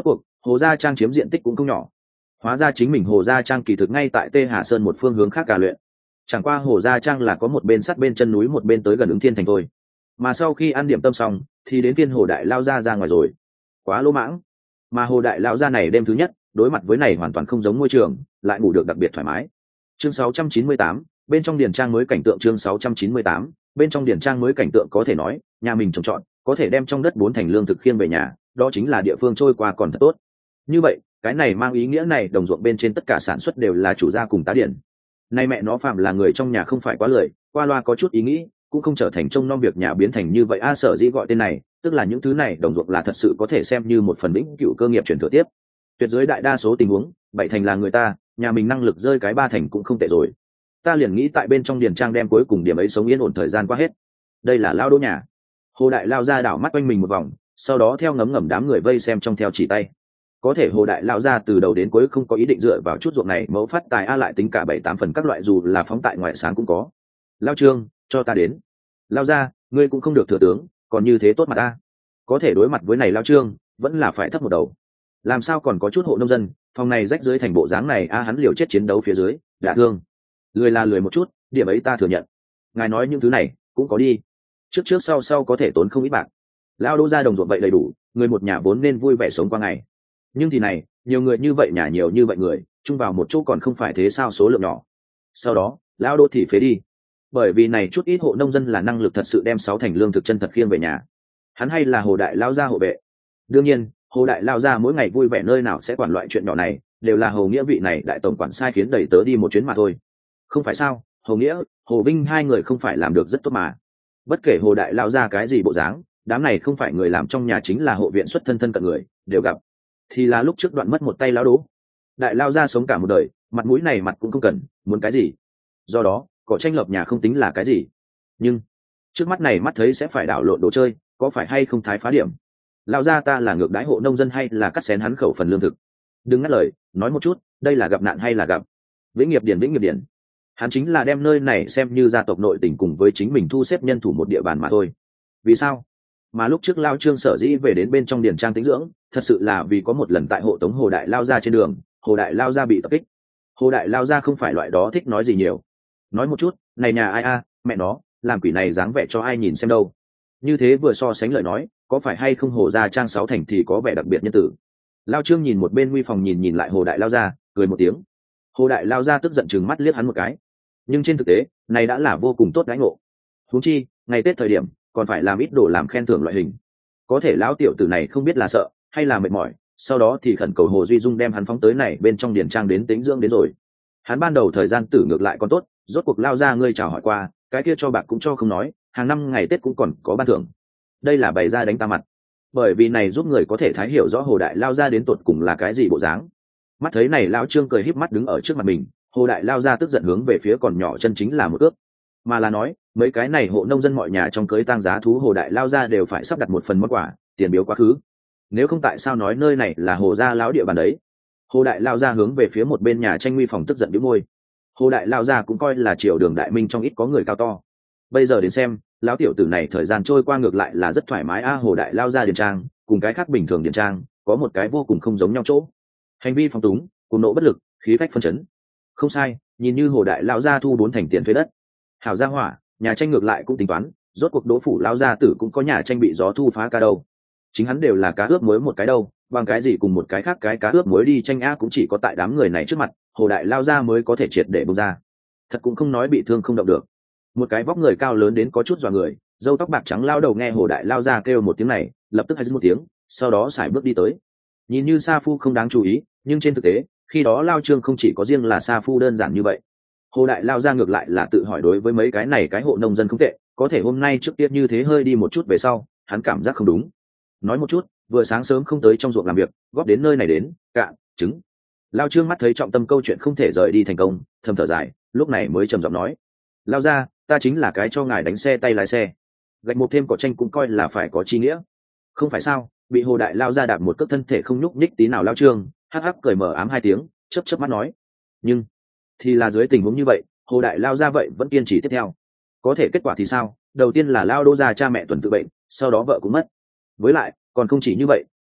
Hồ Gia Trang chiếm diện tích cũng không nhỏ, hóa ra chính mình Hồ Gia Trang kỳ thực ngay tại Tê Hà Sơn một phương hướng khác cả luyện. Chẳng qua Hồ Gia Trang là có một bên sát bên chân núi, một bên tới gần Ứng Thiên Thành thôi. Mà sau khi ăn điểm tâm xong thì đến phiên Hồ Đại Lao Gia ra ngoài rồi. Quá lỗ mãng. Mà Hồ Đại Lao Gia này đêm thứ nhất đối mặt với này hoàn toàn không giống môi trường, lại ngủ được đặc biệt thoải mái. Chương sáu trăm chín mươi tám, bên trong điền trang mới cảnh tượng. Chương sáu trăm chín mươi tám, bên trong điền trang mới cảnh tượng. Có thể nói nhà mình trồng trọt có thể đem trong đất bốn thành lương thực khiêng về nhà, đó chính là địa phương trôi qua còn thật tốt. Như vậy cái này mang ý nghĩa này đồng ruộng bên trên tất cả sản xuất đều là chủ gia cùng tá điển. Nay mẹ nó phạm là người trong nhà không phải quá lười, qua loa có chút ý nghĩ cũng không trở thành trông nom việc nhà biến thành như vậy. A sở dĩ gọi tên này tức là những thứ này đồng ruộng là thật sự có thể xem như một phần vĩnh cửu cơ nghiệp truyền thừa tiếp. Tuyệt dưới đại đa số tình huống bảy thành là người ta, nhà mình năng lực rơi cái ba thành cũng không tệ rồi. Ta liền nghĩ tại bên trong điền trang đem cuối cùng điểm ấy sống yên ổn thời gian qua hết. Đây là lao đỗ nhà. Hồ Đại Lao ra đảo mắt quanh mình một vòng, sau đó theo ngấm ngầm đám người vây xem trong theo chỉ tay. Có thể Hồ Đại Lao ra từ đầu đến cuối không có ý định dựa vào chút ruộng này mẫu phát tài, a lại tính cả bảy tám phần các loại dù là phóng tại ngoại sáng cũng có. Lao Trương, cho ta đến. Lao ra, ngươi cũng không được thừa tướng, còn như thế tốt mặt ta. Có thể đối mặt với này Lao Trương vẫn là phải thấp một đầu. Làm sao còn có chút hộ nông dân phòng này rách dưới thành bộ dáng này, a hắn liều chết chiến đấu phía dưới đã thương lười là lười một chút, điểm ấy ta thừa nhận. Ngài nói những thứ này cũng có đi, trước trước sau sau có thể tốn không ít bạc. Lao Đỗ ra đồng ruộng vậy đầy đủ, người một nhà vốn nên vui vẻ sống qua ngày. Nhưng thì này nhiều người như vậy, nhà nhiều như vậy người chung vào một chỗ còn không phải thế sao, số lượng nhỏ. Sau đó Lao Đỗ thì phế đi, bởi vì này chút ít hộ nông dân là năng lực thật sự đem sáu thành lương thực chân thật khiêng về nhà. Hắn hay là Hồ Đại Lao gia hộ vệ. Đương nhiên Hồ Đại Lao gia mỗi ngày vui vẻ nơi nào sẽ quản loại chuyện nhỏ này, đều là Hồ Nghĩa vị này đại tổng quản sai khiến đẩy tớ đi một chuyến mà thôi. Không phải sao, Hồ Nghĩa, Hồ Vinh hai người không phải làm được rất tốt mà. Bất kể Hồ Đại Lao gia cái gì bộ dáng, đám này không phải người làm trong nhà chính là hộ viện xuất thân thân cận người đều gặp. Thì là lúc trước đoạn mất một tay Lão Đỗ. Đại Lao gia sống cả một đời, mặt mũi này mặt cũng không cần, muốn cái gì. Do đó cỏ tranh lập nhà không tính là cái gì. Nhưng trước mắt này mắt thấy sẽ phải đảo lộn đồ chơi, có phải hay không thái phá điểm. Lao gia ta là ngược đãi hộ nông dân hay là cắt xén hắn khẩu phần lương thực? Đừng ngắt lời, nói một chút, đây là gặp nạn hay là gặp vĩnh nghiệp điển? Vĩnh nghiệp điển hắn chính là đem nơi này xem như gia tộc nội tỉnh cùng với chính mình thu xếp nhân thủ một địa bàn mà thôi. Vì sao mà lúc trước Lao Trương sở dĩ về đến bên trong điền trang tĩnh dưỡng, thật sự là vì có một lần tại hộ tống Hồ Đại Lao gia trên đường, Hồ Đại Lao gia bị tập kích. Hồ Đại Lao gia không phải loại đó thích nói gì nhiều. Nói một chút, này nhà ai a, mẹ nó làm quỷ này dáng vẻ cho ai nhìn xem đâu. Như thế vừa so sánh lời nói, có phải hay không Hồ Gia Trang sáu thành thì có vẻ đặc biệt nhân tử. Lao Trương nhìn một bên nguy phòng nhìn nhìn lại Hồ Đại Lao gia, cười một tiếng. Hồ Đại Lao gia tức giận chừng mắt liếc hắn một cái, nhưng trên thực tế này đã là vô cùng tốt đãi ngộ. Huống chi ngày Tết thời điểm còn phải làm ít đồ làm khen thưởng loại hình. Có thể lão tiểu tử này không biết là sợ hay là mệt mỏi, sau đó thì khẩn cầu Hồ Duy Dung đem hắn phóng tới này bên trong điển trang đến tĩnh dưỡng đến rồi. Hắn ban đầu thời gian tử ngược lại còn tốt, rốt cuộc Lao gia ngươi chào hỏi qua, cái kia cho bạc cũng cho không nói, hàng năm ngày Tết cũng còn có ban thưởng. Đây là bày ra đánh ta mặt, bởi vì này giúp người có thể thái hiểu rõ Hồ Đại Lao gia đến tột cùng là cái gì bộ dáng. Mắt thấy này Lão Trương cười híp mắt đứng ở trước mặt mình, Hồ Đại Lao gia tức giận hướng về phía còn nhỏ chân chính là một ước, mà là nói mấy cái này hộ nông dân mọi nhà trong cưới tang giá thú Hồ Đại Lao gia đều phải sắp đặt một phần món quà tiền biếu quá khứ. Nếu không tại sao nói nơi này là Hồ gia lão địa bàn đấy. Hồ Đại Lao gia hướng về phía một bên nhà tranh nguy phòng tức giận bĩu môi. Hồ Đại Lao gia cũng coi là triều đường đại minh trong ít có người cao to, bây giờ đến xem lão tiểu tử này thời gian trôi qua ngược lại là rất thoải mái. A Hồ Đại Lao gia điền trang cùng cái khác bình thường điền trang có một cái vô cùng không giống nhau chỗ, hành vi phóng túng, cuồng nộ bất lực, khí phách phân chấn. Không sai, nhìn như Hồ Đại Lao gia thu bốn thành tiền thuế đất, hảo gia hỏa, nhà tranh ngược lại cũng tính toán, rốt cuộc Đỗ phủ Lao gia tử cũng có nhà tranh bị gió thu phá ca đâu, chính hắn đều là cá ướp muối một cái đâu, bằng cái gì cùng một cái khác cái cá ướp muối đi tranh. A cũng chỉ có tại đám người này trước mặt Hồ Đại Lao gia mới có thể triệt để bung ra, thật cũng không nói bị thương không động được. Một cái vóc người cao lớn đến có chút dọa người, râu tóc bạc trắng lao đầu nghe Hồ Đại Lao gia kêu một tiếng này lập tức hay một tiếng, sau đó sải bước đi tới. Nhìn như sa phu không đáng chú ý, nhưng trên thực tế khi đó Lao Trương không chỉ có riêng là sa phu đơn giản như vậy. Hồ Đại Lao gia ngược lại là tự hỏi đối với mấy cái này cái hộ nông dân không tệ, có thể hôm nay trước tiên như thế hơi đi một chút về sau hắn cảm giác không đúng. Nói một chút, vừa sáng sớm không tới trong ruộng làm việc, góp đến nơi này đến cạn trứng. Lao Trương mắt thấy trọng tâm câu chuyện không thể rời đi thành công, thầm thở dài, lúc này mới trầm giọng nói: Lao gia, ta chính là cái cho ngài đánh xe tay lái xe, gạch một thêm cỏ tranh cũng coi là phải có chi nghĩa. Không phải sao? Bị Hồ Đại Lao gia đạp một cước thân thể không nhúc nhích tí nào. Lao Trương hắc hắc cười mờ ám hai tiếng, chớp chớp mắt nói: nhưng thì là dưới tình huống như vậy, Hồ Đại Lao gia vậy vẫn kiên trì tiếp theo. Có thể kết quả thì sao? Đầu tiên là Lao Đỗ gia cha mẹ tuần tự bệnh, sau đó vợ cũng mất. Với lại còn không chỉ như vậy,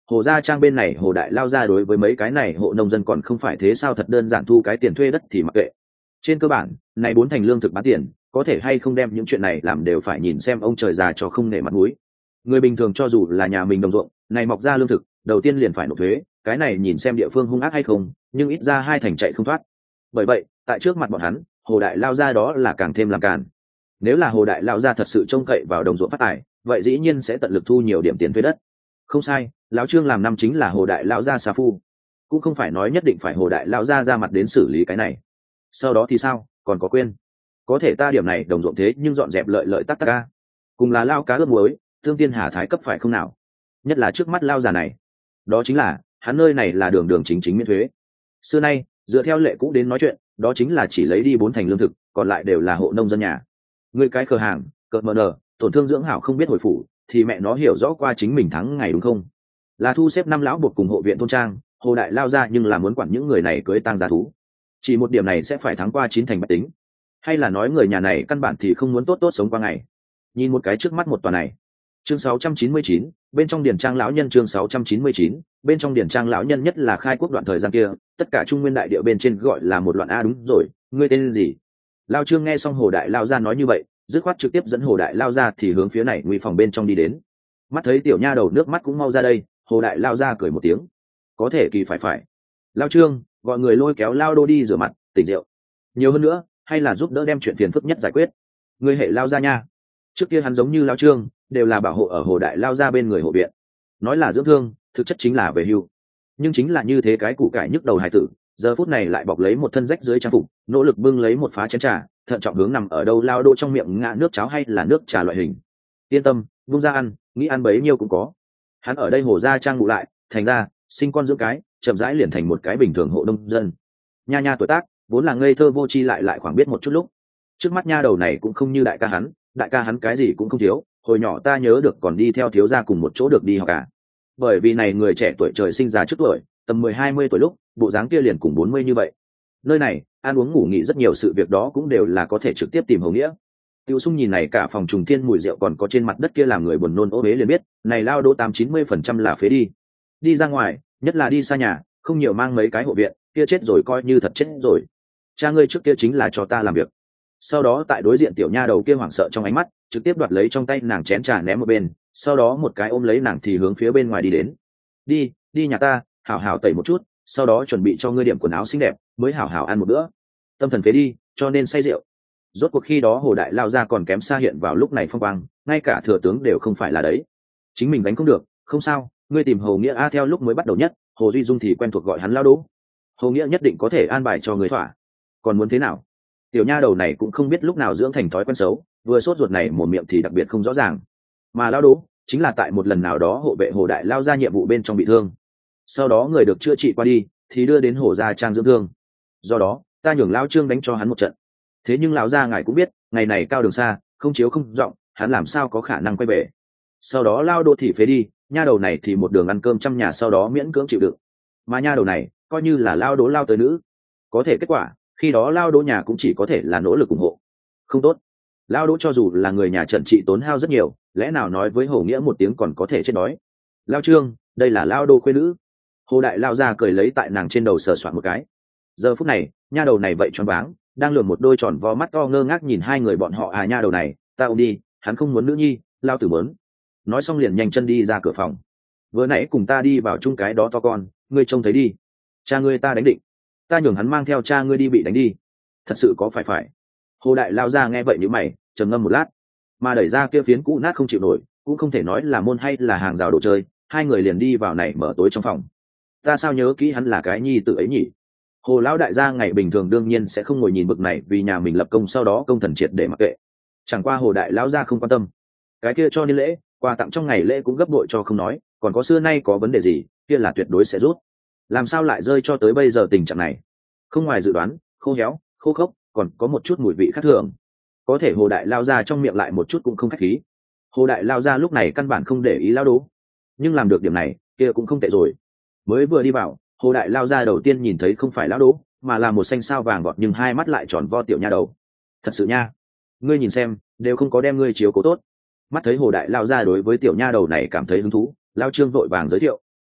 Hồ gia trang bên này Hồ đại lao ra đối với mấy cái này hộ nông dân còn không phải thế sao, thật đơn giản thu cái tiền thuê đất thì mặc kệ. Trên cơ bản này bốn thành lương thực bán tiền, có thể hay không đem những chuyện này làm đều phải nhìn xem ông trời già cho không nể mặt mũi. Người bình thường cho dù là nhà mình đồng ruộng này mọc ra lương thực, đầu tiên liền phải nộp thuế, cái này nhìn xem địa phương hung ác hay không, nhưng ít ra hai thành chạy không thoát. Bởi vậy tại trước mặt bọn hắn, Hồ đại lao ra đó là càng thêm làm càn. Nếu là Hồ đại lao ra thật sự trông cậy vào đồng ruộng phát tài, vậy dĩ nhiên sẽ tận lực thu nhiều điểm tiền thuế đất. Không sai, lão Trương làm năm chính là Hồ đại lao ra sa phu, cũng không phải nói nhất định phải Hồ đại lao ra ra mặt đến xử lý cái này. Sau đó thì sao, còn có quên, có thể ta điểm này đồng ruộng thế nhưng dọn dẹp lợi lợi tắc tắc ca, cùng là lao cá ướp muối, tương tiên hà thái cấp phải không nào. Nhất là trước mắt lao già này, đó chính là hắn nơi này là đường đường chính chính miễn thuế. Xưa nay dựa theo lệ cũ đến nói chuyện, đó chính là chỉ lấy đi bốn thành lương thực, còn lại đều là hộ nông dân nhà. Người cái cửa hàng cợt mờ nở, tổn thương dưỡng hảo không biết hồi phủ, thì mẹ nó hiểu rõ qua chính mình thắng ngày đúng không? Là thu xếp năm lão buộc cùng hộ viện thôn trang, Hồ đại lao ra nhưng là muốn quản những người này cưới tang giá thú. Chỉ một điểm này sẽ phải thắng qua chín thành bách tính, hay là nói người nhà này căn bản thì không muốn tốt tốt sống qua ngày. Nhìn một cái trước mắt một tòa này. Chương sáu trăm chín mươi chín, bên trong điển trang lão nhân. Chương sáu trăm chín mươi chín, bên trong điển trang lão nhân, nhất là khai quốc đoạn thời gian kia, tất cả trung nguyên đại địa bên trên gọi là một loạn. A đúng rồi, ngươi tên gì? Lao Trương nghe xong Hồ đại lao ra nói như vậy, dứt khoát trực tiếp dẫn Hồ đại lao ra thì hướng phía này nguy phòng bên trong đi đến. Mắt thấy tiểu nha đầu nước mắt cũng mau ra đây, Hồ đại lao ra cười một tiếng. Có thể kỳ phải phải. Lao Trương gọi người lôi kéo Lao Đô đi rửa mặt tỉnh rượu, nhiều hơn nữa hay là giúp đỡ đem chuyện phiền phức nhất giải quyết. Người hệ Lao ra nha. Trước kia hắn giống như Lao Trương đều là bảo hộ ở Hồ đại lao ra bên người hộ viện, nói là dưỡng thương, thực chất chính là về hưu. Nhưng chính là như thế cái củ cải nhức đầu hài tử, giờ phút này lại bọc lấy một thân rách dưới trang phục, nỗ lực bưng lấy một phá chén trà, thận trọng hướng nằm ở đâu Lao Đô trong miệng ngã nước cháo hay là nước trà loại hình. Yên tâm, bung ra ăn, nghĩ ăn bấy nhiêu cũng có. Hắn ở đây Hồ gia trang ngủ lại, thành ra sinh con dưỡng cái, chậm rãi liền thành một cái bình thường hộ nông dân. Nha nha tuổi tác vốn là ngây thơ vô tri, lại lại khoảng biết một chút lúc. Trước mắt nha đầu này cũng không như đại ca hắn, đại ca hắn cái gì cũng không thiếu, hồi nhỏ ta nhớ được còn đi theo thiếu gia cùng một chỗ được đi học cả. Bởi vì này người trẻ tuổi trời sinh già trước tuổi, tầm mười hai mươi tuổi lúc, bộ dáng kia liền cùng bốn mươi như vậy. Nơi này ăn uống ngủ nghỉ rất nhiều sự việc đó cũng đều là có thể trực tiếp tìm Hầu Nghĩa. Tiêu Sung nhìn này cả phòng trùng thiên mùi rượu còn có trên mặt đất kia làm người buồn nôn ố bế liền biết, này Lao Đô tám chín mươi phần trăm là phế đi. Đi ra ngoài, nhất là đi xa nhà, không nhiều mang mấy cái hộ viện, kia chết rồi coi như thật chết rồi. Cha ngươi trước kia chính là cho ta làm việc. Sau đó tại đối diện tiểu nha đầu kia hoảng sợ trong ánh mắt, trực tiếp đoạt lấy trong tay nàng chén trà ném một bên, sau đó một cái ôm lấy nàng thì hướng phía bên ngoài đi đến. Đi, đi nhà ta, hảo hảo tẩy một chút, sau đó chuẩn bị cho ngươi điểm quần áo xinh đẹp, mới hảo hảo ăn một bữa. Tâm thần phế đi, cho nên say rượu. Rốt cuộc khi đó Hồ đại lao ra còn kém xa hiện vào lúc này phong quang, ngay cả thừa tướng đều không phải là đấy. Chính mình đánh không được, không sao, ngươi tìm Hồ Nghĩa a. Theo lúc mới bắt đầu nhất, Hồ Duy Dung thì quen thuộc gọi hắn Lao Đỗ. Hồ Nghĩa nhất định có thể an bài cho người thỏa. Còn muốn thế nào? Tiểu nha đầu này cũng không biết lúc nào dưỡng thành thói quen xấu, vừa sốt ruột này một miệng thì đặc biệt không rõ ràng. Mà Lao Đỗ chính là tại một lần nào đó hộ vệ Hồ đại lao ra nhiệm vụ bên trong bị thương, sau đó người được chữa trị qua đi thì đưa đến Hồ gia trang dưỡng thương. Do đó ta nhường Lao Trương đánh cho hắn một trận. Thế nhưng lão gia ngài cũng biết, ngày này cao đường xa, không chiếu không rộng, hắn làm sao có khả năng quay về. Sau đó Lao Đỗ thì phế đi, nha đầu này thì một đường ăn cơm trăm nhà, sau đó miễn cưỡng chịu đựng. Mà nha đầu này coi như là Lao Đỗ lao tới nữ, có thể kết quả khi đó Lao Đỗ nhà cũng chỉ có thể là nỗ lực ủng hộ. Không tốt, Lao Đỗ cho dù là người nhà Trần trị tốn hao rất nhiều, lẽ nào nói với Hồ Nghĩa một tiếng còn có thể chết đói. Lao Trương, đây là Lao Đỗ khuê nữ. Hồ đại lao ra cười lấy tại nàng trên đầu sờ soạn một cái. Giờ phút này nha đầu này vậy choáng váng, đang lườm một đôi tròn vo mắt to ngơ ngác nhìn hai người bọn họ. À, nha đầu này ta ôm đi, hắn không muốn nữ nhi, Lao tử muốn. Nói xong liền nhanh chân đi ra cửa phòng. Vừa nãy cùng ta đi vào chung cái đó to con, ngươi trông thấy đi. Cha ngươi ta đánh định, ta nhường hắn mang theo cha ngươi đi bị đánh đi. Thật sự có phải phải. Hồ đại lao ra nghe vậy nhíu mày, trầm ngâm một lát, mà đẩy ra kia phiến cũ nát không chịu nổi, cũng không thể nói là môn hay là hàng rào đồ chơi, hai người liền đi vào này mở tối trong phòng. Ta sao nhớ kỹ hắn là cái nhi tự ấy nhỉ? Hồ lão đại gia ngày bình thường đương nhiên sẽ không ngồi nhìn bực này, vì nhà mình lập công sau đó công thần triệt để mặc kệ. Chẳng qua Hồ đại lão gia không quan tâm, cái kia cho niên lễ quà tặng trong ngày lễ cũng gấp bội cho không nói, còn có xưa nay có vấn đề gì kia là tuyệt đối sẽ rút. Làm sao lại rơi cho tới bây giờ tình trạng này? Không ngoài dự đoán, khô héo, khô khốc, còn có một chút mùi vị khác thường. Có thể Hồ đại lao ra trong miệng lại một chút cũng không khách khí. Hồ đại lao ra lúc này căn bản không để ý Lao Đỗ, nhưng làm được điểm này kia cũng không tệ rồi. Mới vừa đi vào, Hồ đại lao ra đầu tiên nhìn thấy không phải Lão Đỗ, mà là một xanh sao vàng gọt nhưng hai mắt lại tròn vo tiểu nha đầu. Thật sự nha, ngươi nhìn xem, đều không có đem ngươi chiếu cố tốt. Mắt thấy Hồ đại lao ra đối với tiểu nha đầu này cảm thấy hứng thú, Lao Trương vội vàng giới thiệu.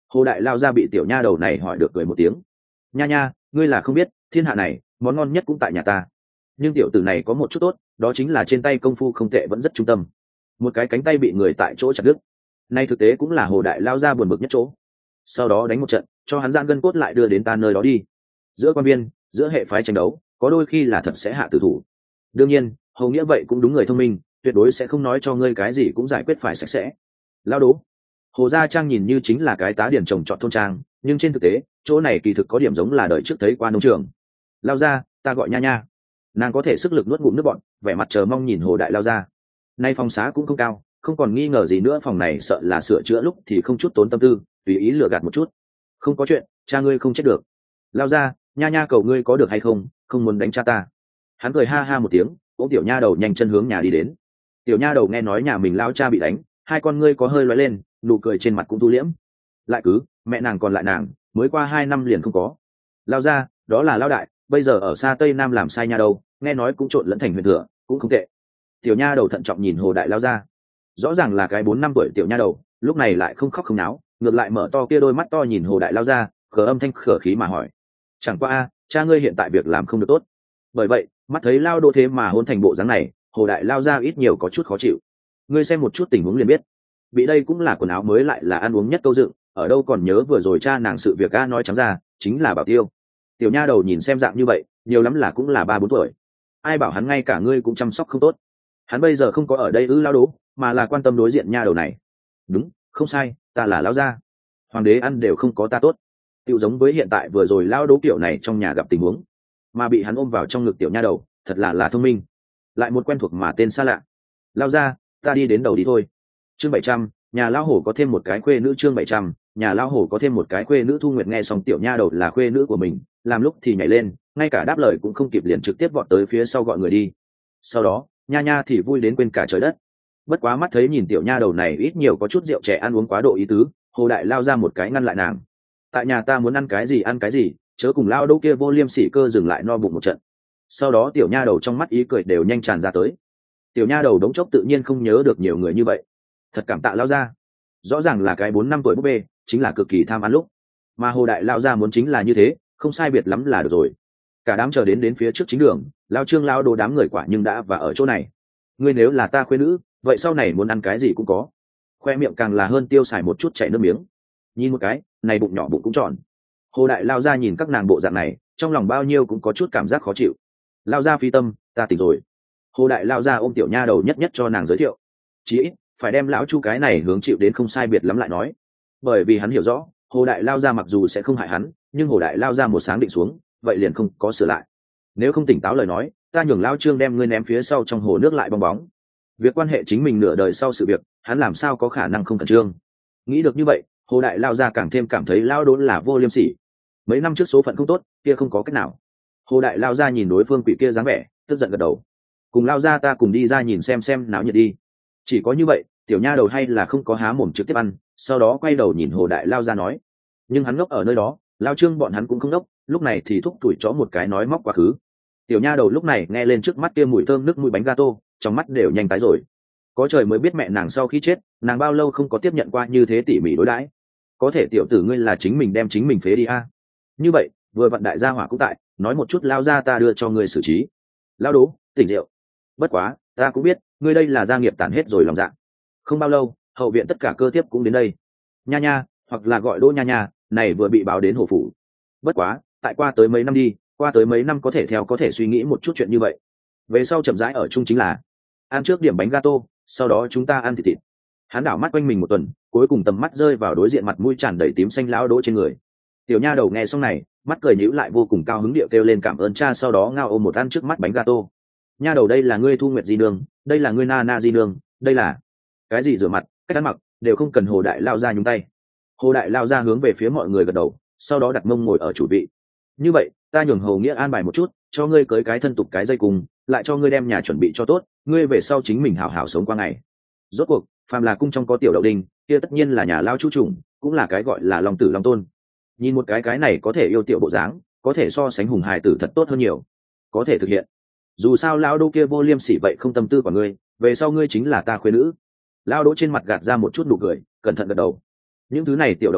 Hồ đại lao ra bị tiểu nha đầu này hỏi được cười một tiếng. Nha nha, ngươi là không biết, thiên hạ này món ngon nhất cũng tại nhà ta. Nhưng tiểu tử này có một chút tốt, đó chính là trên tay công phu không tệ, vẫn rất trung tâm. Một cái cánh tay bị người tại chỗ chặt đứt, nay thực tế cũng là hồ đại lao ra buồn bực nhất chỗ. Sau đó đánh một trận, cho hắn giãn gân cốt lại đưa đến ta nơi đó đi. Giữa quan viên, giữa hệ phái tranh đấu, có đôi khi là thật sẽ hạ tử thủ. Đương nhiên, hầu nghĩa vậy cũng đúng người thông minh, tuyệt đối sẽ không nói cho ngươi cái gì cũng giải quyết phải sạch sẽ. Lao đố. Hồ gia trang nhìn như chính là cái tá điển trồng trọt thôn trang, nhưng trên thực tế chỗ này kỳ thực có điểm giống là đời trước thấy qua nông trường. Lao ra, ta gọi nha nha. Nàng có thể sức lực nuốt ngụm nước bọn, vẻ mặt chờ mong nhìn hồ đại lao ra. Nay phòng xá cũng không cao, không còn nghi ngờ gì nữa, phòng này sợ là sửa chữa lúc thì không chút tốn tâm tư, tùy ý lừa gạt một chút. Không có chuyện, cha ngươi không chết được. Lao ra, nha nha cầu ngươi có được hay không, không muốn đánh cha ta. Hắn cười ha ha một tiếng, ôm tiểu nha đầu nhanh chân hướng nhà đi đến. Tiểu nha đầu nghe nói nhà mình lao cha bị đánh, hai con ngươi có hơi lóe lên, nụ cười trên mặt cũng thu liễm. Lại cứ mẹ nàng còn lại nàng, mới qua hai năm liền không có. Lao ra, đó là lao đại, bây giờ ở xa tây nam làm sai nha đâu, nghe nói cũng trộn lẫn thành huyền thừa, cũng không tệ. Tiểu nha đầu thận trọng nhìn hồ đại lao ra, rõ ràng là cái bốn năm tuổi tiểu nha đầu, lúc này lại không khóc không náo, ngược lại mở to kia đôi mắt to nhìn hồ đại lao ra, khờ âm thanh khở khí mà hỏi: chẳng qua a, cha ngươi hiện tại việc làm không được tốt. Bởi vậy mắt thấy lao đô thế mà hôn thành bộ dáng này, hồ đại lao ra ít nhiều có chút khó chịu. Ngươi xem một chút tình huống liền biết, bị đây cũng là quần áo mới lại là ăn uống nhất câu dựng, ở đâu còn nhớ vừa rồi cha nàng sự việc a, nói trắng ra chính là Bảo Tiêu. Tiểu nha đầu nhìn xem dạng như vậy, nhiều lắm là cũng là ba bốn tuổi, ai bảo hắn ngay cả ngươi cũng chăm sóc không tốt. Hắn bây giờ không có ở đây ư lao đố, mà là quan tâm đối diện nha đầu này. Đúng, không sai, ta là lao gia, hoàng đế ăn đều không có ta tốt. Tiểu giống với hiện tại vừa rồi lao đố kiểu này trong nhà gặp tình huống, mà bị hắn ôm vào trong ngực tiểu nha đầu, thật là là thông minh. Lại một quen thuộc mà tên xa lạ. Lao ra, ta đi đến đầu đi thôi. Chương bảy trăm, nhà lao hổ có thêm một cái khuê nữ. Chương bảy trăm, nhà lao hổ có thêm một cái khuê nữ. Thu Nguyệt nghe xong tiểu nha đầu là khuê nữ của mình, làm lúc thì nhảy lên, ngay cả đáp lời cũng không kịp, liền trực tiếp vọt tới phía sau gọi người đi. Sau đó nha nha thì vui đến quên cả trời đất. Bất quá mắt thấy nhìn tiểu nha đầu này ít nhiều có chút rượu trẻ ăn uống quá độ ý tứ, hồ đại lao ra một cái ngăn lại nàng. Tại nhà ta muốn ăn cái gì ăn cái gì, chớ cùng lao đâu kia vô liêm sỉ cơ dừng lại no bụng một trận. Sau đó tiểu nha đầu trong mắt ý cười đều nhanh tràn ra tới. Tiểu nha đầu đống chốc tự nhiên không nhớ được nhiều người như vậy, thật cảm tạ lao ra. Rõ ràng là cái bốn năm tuổi búp bê, chính là cực kỳ tham ăn lúc, mà hồ đại lao ra muốn chính là như thế, không sai biệt lắm là được rồi. Cả đám chờ đến đến phía trước chính đường, lao trương lao đồ đám người quả nhưng đã và ở chỗ này. Ngươi nếu là ta khuê nữ, vậy sau này muốn ăn cái gì cũng có. Khoe miệng càng là hơn tiêu xài một chút chảy nước miếng. Nhìn một cái, này bụng nhỏ bụng cũng tròn. Hồ đại lao ra nhìn các nàng bộ dạng này, trong lòng bao nhiêu cũng có chút cảm giác khó chịu. Lao ra phi tâm, ta tỉnh rồi. Hồ đại lao ra ôm tiểu nha đầu nhất nhất cho nàng giới thiệu. Chí ít phải đem lão chu cái này hướng chịu đến không sai biệt lắm lại nói. Bởi vì hắn hiểu rõ, hồ đại lao ra mặc dù sẽ không hại hắn, nhưng hồ đại lao ra một sáng định xuống, vậy liền không có sửa lại. Nếu không tỉnh táo lời nói, ta nhường lao trương đem ngươi ném phía sau trong hồ nước lại bong bóng. Việc quan hệ chính mình nửa đời sau sự việc, hắn làm sao có khả năng không khẩn trương. Nghĩ được như vậy, hồ đại lao ra càng thêm cảm thấy lao đốn là vô liêm sỉ. Mấy năm trước số phận không tốt, kia không có cách nào. Hồ đại lao ra nhìn đối phương quỷ kia dáng vẻ, tức giận gật đầu. Cùng lao ra ta cùng đi ra nhìn xem xem náo nhiệt đi. Chỉ có như vậy, tiểu nha đầu hay là không có há mồm trực tiếp ăn, sau đó quay đầu nhìn hồ đại lao ra nói. Nhưng hắn ngốc ở nơi đó, lao trương bọn hắn cũng không ngốc, lúc này thì thúc tuổi chó một cái nói móc quá khứ. Tiểu nha đầu lúc này nghe lên trước mắt kia mùi thơm nước mũi bánh gato, trong mắt đều nhanh tái rồi. Có trời mới biết mẹ nàng sau khi chết, nàng bao lâu không có tiếp nhận qua như thế tỉ mỉ đối đãi. Có thể tiểu tử ngươi là chính mình đem chính mình phế đi a? À? Như vậy, vừa vặn đại gia hỏa cũng tại, nói một chút lao ra ta đưa cho ngươi xử trí. Lao đố, tỉnh rượu. Bất quá, ta cũng biết, ngươi đây là gia nghiệp tàn hết rồi lòng dạ. Không bao lâu, hậu viện tất cả cơ tiếp cũng đến đây. Nha nha, hoặc là gọi Đỗ nha nha, này vừa bị báo đến hồ phủ. Bất quá, tại qua tới mấy năm đi, qua tới mấy năm có thể theo có thể suy nghĩ một chút chuyện như vậy. Về sau chậm rãi ở chung chính là ăn trước điểm bánh gato, sau đó chúng ta ăn thịt thịt. Hắn đảo mắt quanh mình một tuần, cuối cùng tầm mắt rơi vào đối diện mặt mũi tràn đầy tím xanh lão Đỗ trên người. Tiểu nha đầu nghe xong này, mắt cười nhíu lại vô cùng cao hứng điệu kêu lên cảm ơn cha, sau đó ngao ôm một ăn trước mắt bánh gato. Nha đầu, đây là ngươi Thu Nguyệt di nương, đây là ngươi Na Na di nương, đây là cái gì rửa mặt, cách ăn mặc đều không cần hồ đại lao ra nhúng tay. Hồ đại lao ra hướng về phía mọi người gật đầu, sau đó đặt mông ngồi ở chủ vị. Như vậy, ta nhường hầu nghĩa an bài một chút, cho ngươi cưới cái thân tục cái dây cùng, lại cho ngươi đem nhà chuẩn bị cho tốt, ngươi về sau chính mình hảo hảo sống qua ngày. Rốt cuộc, phàm là cung trong có tiểu đậu đình, kia tất nhiên là nhà lao chu trùng, cũng là cái gọi là long tử long tôn. Nhìn một cái cái này có thể yêu tiểu bộ dáng, có thể so sánh hùng hài tử thật tốt hơn nhiều, có thể thực hiện. Dù sao lao đô kia vô liêm sỉ vậy không tâm tư của ngươi, về sau ngươi chính là ta khuê nữ. Lao đỗ trên mặt gạt ra một chút nụ cười, cẩn thận gật đầu. Những thứ này tiểu đậu đinh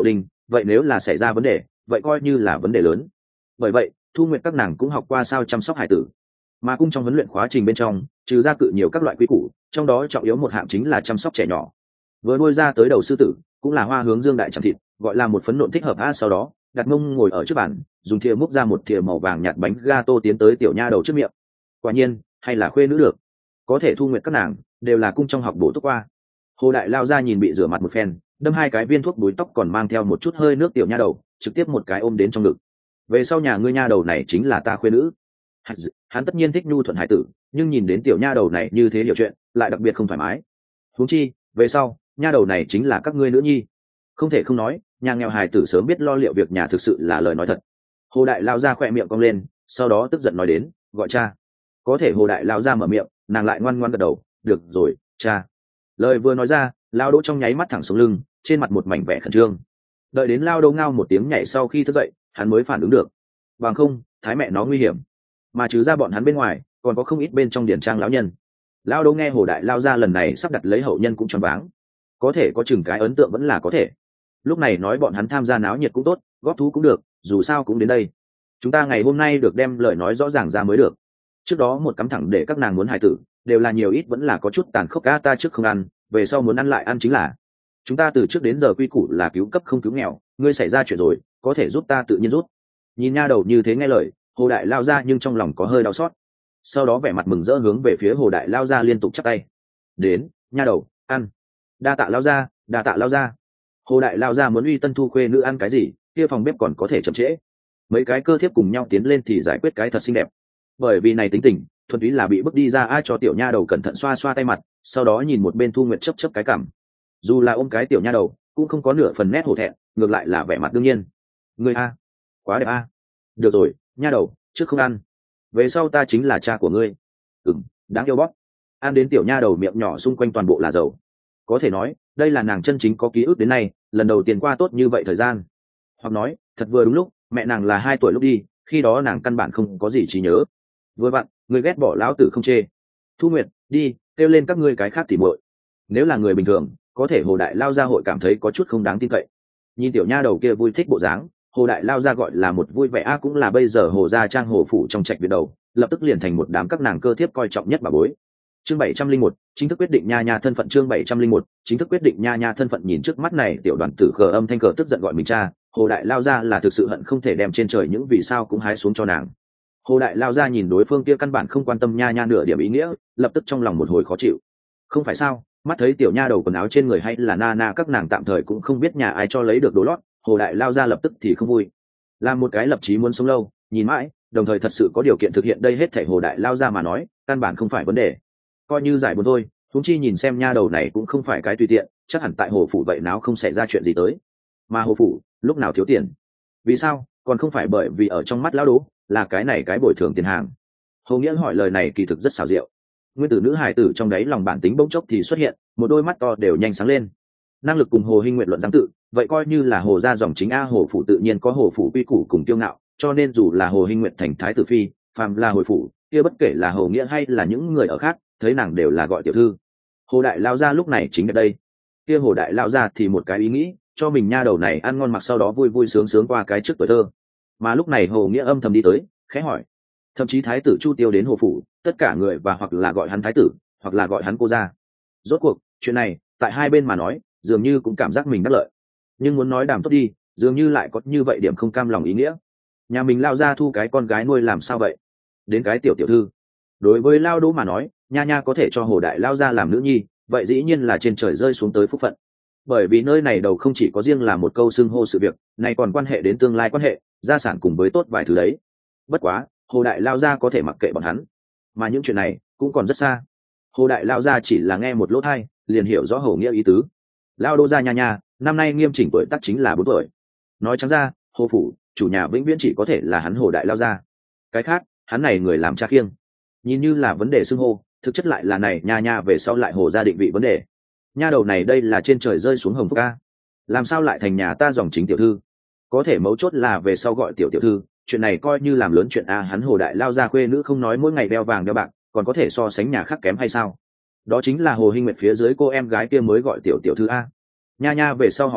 vậy nếu là xảy ra vấn đề vậy coi như là vấn đề lớn. Bởi vậy Thu Nguyệt các nàng cũng học qua sao chăm sóc hải tử, mà cung trong huấn luyện khóa trình bên trong trừ ra cự nhiều các loại quy củ, trong đó trọng yếu một hạng chính là chăm sóc trẻ nhỏ. Vừa nuôi ra tới đầu sư tử cũng là Hoa Hướng Dương đại chẳng thịt, gọi là một phấn nộn thích hợp a. Sau đó đặt mông ngồi ở trước bàn, dùng thìa múc ra một thìa màu vàng nhạt bánh gato tiến tới tiểu nha đầu trước miệng. Quả nhiên hay là khuê nữ được, có thể Thu Nguyệt các nàng đều là cung trong học bổ túc qua. Hồ Đại lao ra nhìn bị rửa mặt một phen, đâm hai cái viên thuốc búi tóc còn mang theo một chút hơi nước tiểu nha đầu, trực tiếp một cái ôm đến trong ngực. Về sau nhà ngươi nha đầu này chính là ta khuê nữ. Hắn tất nhiên thích nhu thuận hải tử, nhưng nhìn đến tiểu nha đầu này như thế hiểu chuyện lại đặc biệt không thoải mái. Huống chi về sau nha đầu này chính là các ngươi nữ nhi, không thể không nói nhà nghèo hài tử sớm biết lo liệu việc nhà thực sự là lời nói thật. Hồ Đại lao ra khỏe miệng cong lên, sau đó tức giận nói đến, gọi cha. Có thể Hồ Đại lao ra mở miệng, nàng lại ngoan ngoan gật đầu, được rồi cha. Lời vừa nói ra, Lao Đỗ trong nháy mắt thẳng xuống lưng, trên mặt một mảnh vẻ khẩn trương. Đợi đến Lao Đỗ ngao một tiếng nhảy sau khi thức dậy, hắn mới phản ứng được, bằng không thái mẹ nó nguy hiểm. Mà trừ ra bọn hắn bên ngoài còn có không ít bên trong điển trang lão nhân. Lao Đỗ nghe Hồ Đại lao ra lần này sắp đặt lấy hậu nhân cũng choáng váng, có thể có chừng cái ấn tượng vẫn là có thể. Lúc này nói bọn hắn tham gia náo nhiệt cũng tốt, góp thú cũng được, dù sao cũng đến đây. Chúng ta ngày hôm nay được đem lời nói rõ ràng ra mới được. Trước đó một cắm thẳng để các nàng muốn hài tử đều là nhiều ít vẫn là có chút tàn khốc, ca ta trước không ăn, về sau muốn ăn lại ăn chính là. Chúng ta từ trước đến giờ quy củ là cứu cấp không cứu nghèo, ngươi xảy ra chuyện rồi có thể giúp ta tự nhiên rút. Nhìn nha đầu như thế nghe lời, Hồ Đại lao ra nhưng trong lòng có hơi đau xót. Sau đó vẻ mặt mừng rỡ hướng về phía Hồ Đại lao ra liên tục chắp tay. Đến nha đầu ăn, đa tạ lao ra, đa tạ lao ra. Hồ Đại lao ra muốn uy tân thu khuê nữ ăn cái gì, kia phòng bếp còn có thể chậm trễ. Mấy cái cơ thiếp cùng nhau tiến lên thì giải quyết cái thật xinh đẹp. Bởi vì này tính tình thuần túy là bị bước đi ra, ai cho tiểu nha đầu cẩn thận xoa xoa tay mặt, sau đó nhìn một bên Thu Nguyệt chấp chấp cái cằm. Dù là ôm cái tiểu nha đầu cũng không có nửa phần nét hổ thẹn, ngược lại là vẻ mặt đương nhiên. Người a quá đẹp a. Được rồi nha đầu, trước không ăn, về sau ta chính là cha của ngươi. Ừm, đáng yêu bóp. Ăn đến tiểu nha đầu miệng nhỏ xung quanh toàn bộ là dầu. Có thể nói đây là nàng chân chính có ký ức đến nay lần đầu tiên qua tốt như vậy thời gian. Hoặc nói thật vừa đúng lúc mẹ nàng là hai tuổi lúc đi, khi đó nàng căn bản không có gì trí nhớ. Vừa vặn người ghét bỏ lão tử không chê. Thu Nguyệt đi kêu lên các ngươi cái khác tỉ muội. Nếu là người bình thường có thể Hồ Đại lao ra hội cảm thấy có chút không đáng tin cậy. Nhìn tiểu nha đầu kia vui thích bộ dáng, Hồ Đại lao ra gọi là một vui vẻ a. Cũng là bây giờ Hồ gia trang hồ phủ trong trạch viện đầu lập tức liền thành một đám các nàng cơ thiếp coi trọng nhất bà bối. Chương bảy trăm linh một chính thức quyết định nha nha thân phận. Chương bảy trăm linh một chính thức quyết định nha nha thân phận. Nhìn trước mắt này tiểu đoàn tử khờ âm thanh cờ tức giận gọi mình cha, Hồ Đại lao ra là thực sự hận không thể đem trên trời những vì sao cũng hái xuống cho nàng. Hồ Đại lao ra nhìn đối phương kia căn bản không quan tâm nha nha nửa điểm ý nghĩa, lập tức trong lòng một hồi khó chịu. Không phải sao, mắt thấy tiểu nha đầu quần áo trên người hay là na na các nàng tạm thời cũng không biết nhà ai cho lấy được đồ lót, Hồ Đại lao ra lập tức thì không vui. Làm một cái lập chí muốn sống lâu, nhìn mãi, đồng thời thật sự có điều kiện thực hiện đây hết thảy Hồ Đại lao ra mà nói, căn bản không phải vấn đề. Coi như giải buồn thôi, huống chi nhìn xem nha đầu này cũng không phải cái tùy tiện, chắc hẳn tại hồ phủ vậy nào không xảy ra chuyện gì tới. Mà hồ phủ lúc nào thiếu tiền? Vì sao? Còn không phải bởi vì ở trong mắt lão Đỗ là cái này cái bồi thường tiền hàng. Hồ Nghĩa hỏi lời này kỳ thực rất xảo diệu. Nguyên tử nữ hài tử trong đấy lòng bản tính bỗng chốc thì xuất hiện, một đôi mắt to đều nhanh sáng lên. Năng lực cùng Hồ Hinh Nguyệt luận giáng tự, vậy coi như là Hồ gia dòng chính a. Hồ phủ tự nhiên có Hồ phủ quy củ cùng kiêu ngạo, cho nên dù là Hồ Hinh Nguyệt thành thái tử phi, phàm là Hồ phủ, kia bất kể là Hồ Nghĩa hay là những người ở khác, thấy nàng đều là gọi tiểu thư. Hồ Đại lao ra lúc này chính ở đây, kia Hồ Đại lao ra thì một cái ý nghĩ, cho mình nha đầu này ăn ngon mặc sau đó vui vui sướng sướng qua cái trước tuổi thơ. Mà lúc này Hồ Nghĩa âm thầm đi tới, khẽ hỏi. Thậm chí thái tử Chu Tiêu đến hồ phủ, tất cả người và hoặc là gọi hắn thái tử, hoặc là gọi hắn cô gia. Rốt cuộc chuyện này tại hai bên mà nói dường như cũng cảm giác mình đắc lợi, nhưng muốn nói đàm tốt đi dường như lại có như vậy điểm không cam lòng ý nghĩa. Nhà mình lao ra thu cái con gái nuôi làm sao vậy? Đến cái tiểu tiểu thư. Đối với Lao Đỗ mà nói, nha nha có thể cho Hồ Đại lao ra làm nữ nhi, vậy dĩ nhiên là trên trời rơi xuống tới phúc phận. Bởi vì nơi này đầu không chỉ có riêng là một câu xưng hô sự việc, này còn quan hệ đến tương lai quan hệ gia sản cùng với tốt vài thứ đấy. Bất quá Hồ Đại lao ra có thể mặc kệ bọn hắn, mà những chuyện này cũng còn rất xa. Hồ Đại lao ra chỉ là nghe một lỗ thai liền hiểu rõ Hồ Nghĩa ý tứ. Lao Đỗ gia nha nha năm nay nghiêm chỉnh tuổi tác chính là bốn tuổi. Nói trắng ra, Hồ phủ chủ nhà vĩnh viễn chỉ có thể là hắn Hồ Đại lao ra, cái khác hắn này người làm cha khiêng. Nhìn như là vấn đề xưng hô, thực chất lại là này nha nha về sau lại Hồ gia định vị vấn đề. Nha đầu này đây là trên trời rơi xuống hồng phúc ca, làm sao lại thành nhà ta dòng chính tiểu thư? Có thể mấu chốt là về sau gọi tiểu tiểu thư, chuyện này coi như làm lớn chuyện a. Hắn Hồ Đại lao ra khuê nữ không nói mỗi ngày đeo vàng đeo bạc, còn có thể so sánh nhà khác kém hay sao? Đó chính là Hồ Hinh Nguyệt phía dưới cô em gái kia mới gọi tiểu tiểu thư a. Nha nha về sau họ Hồ,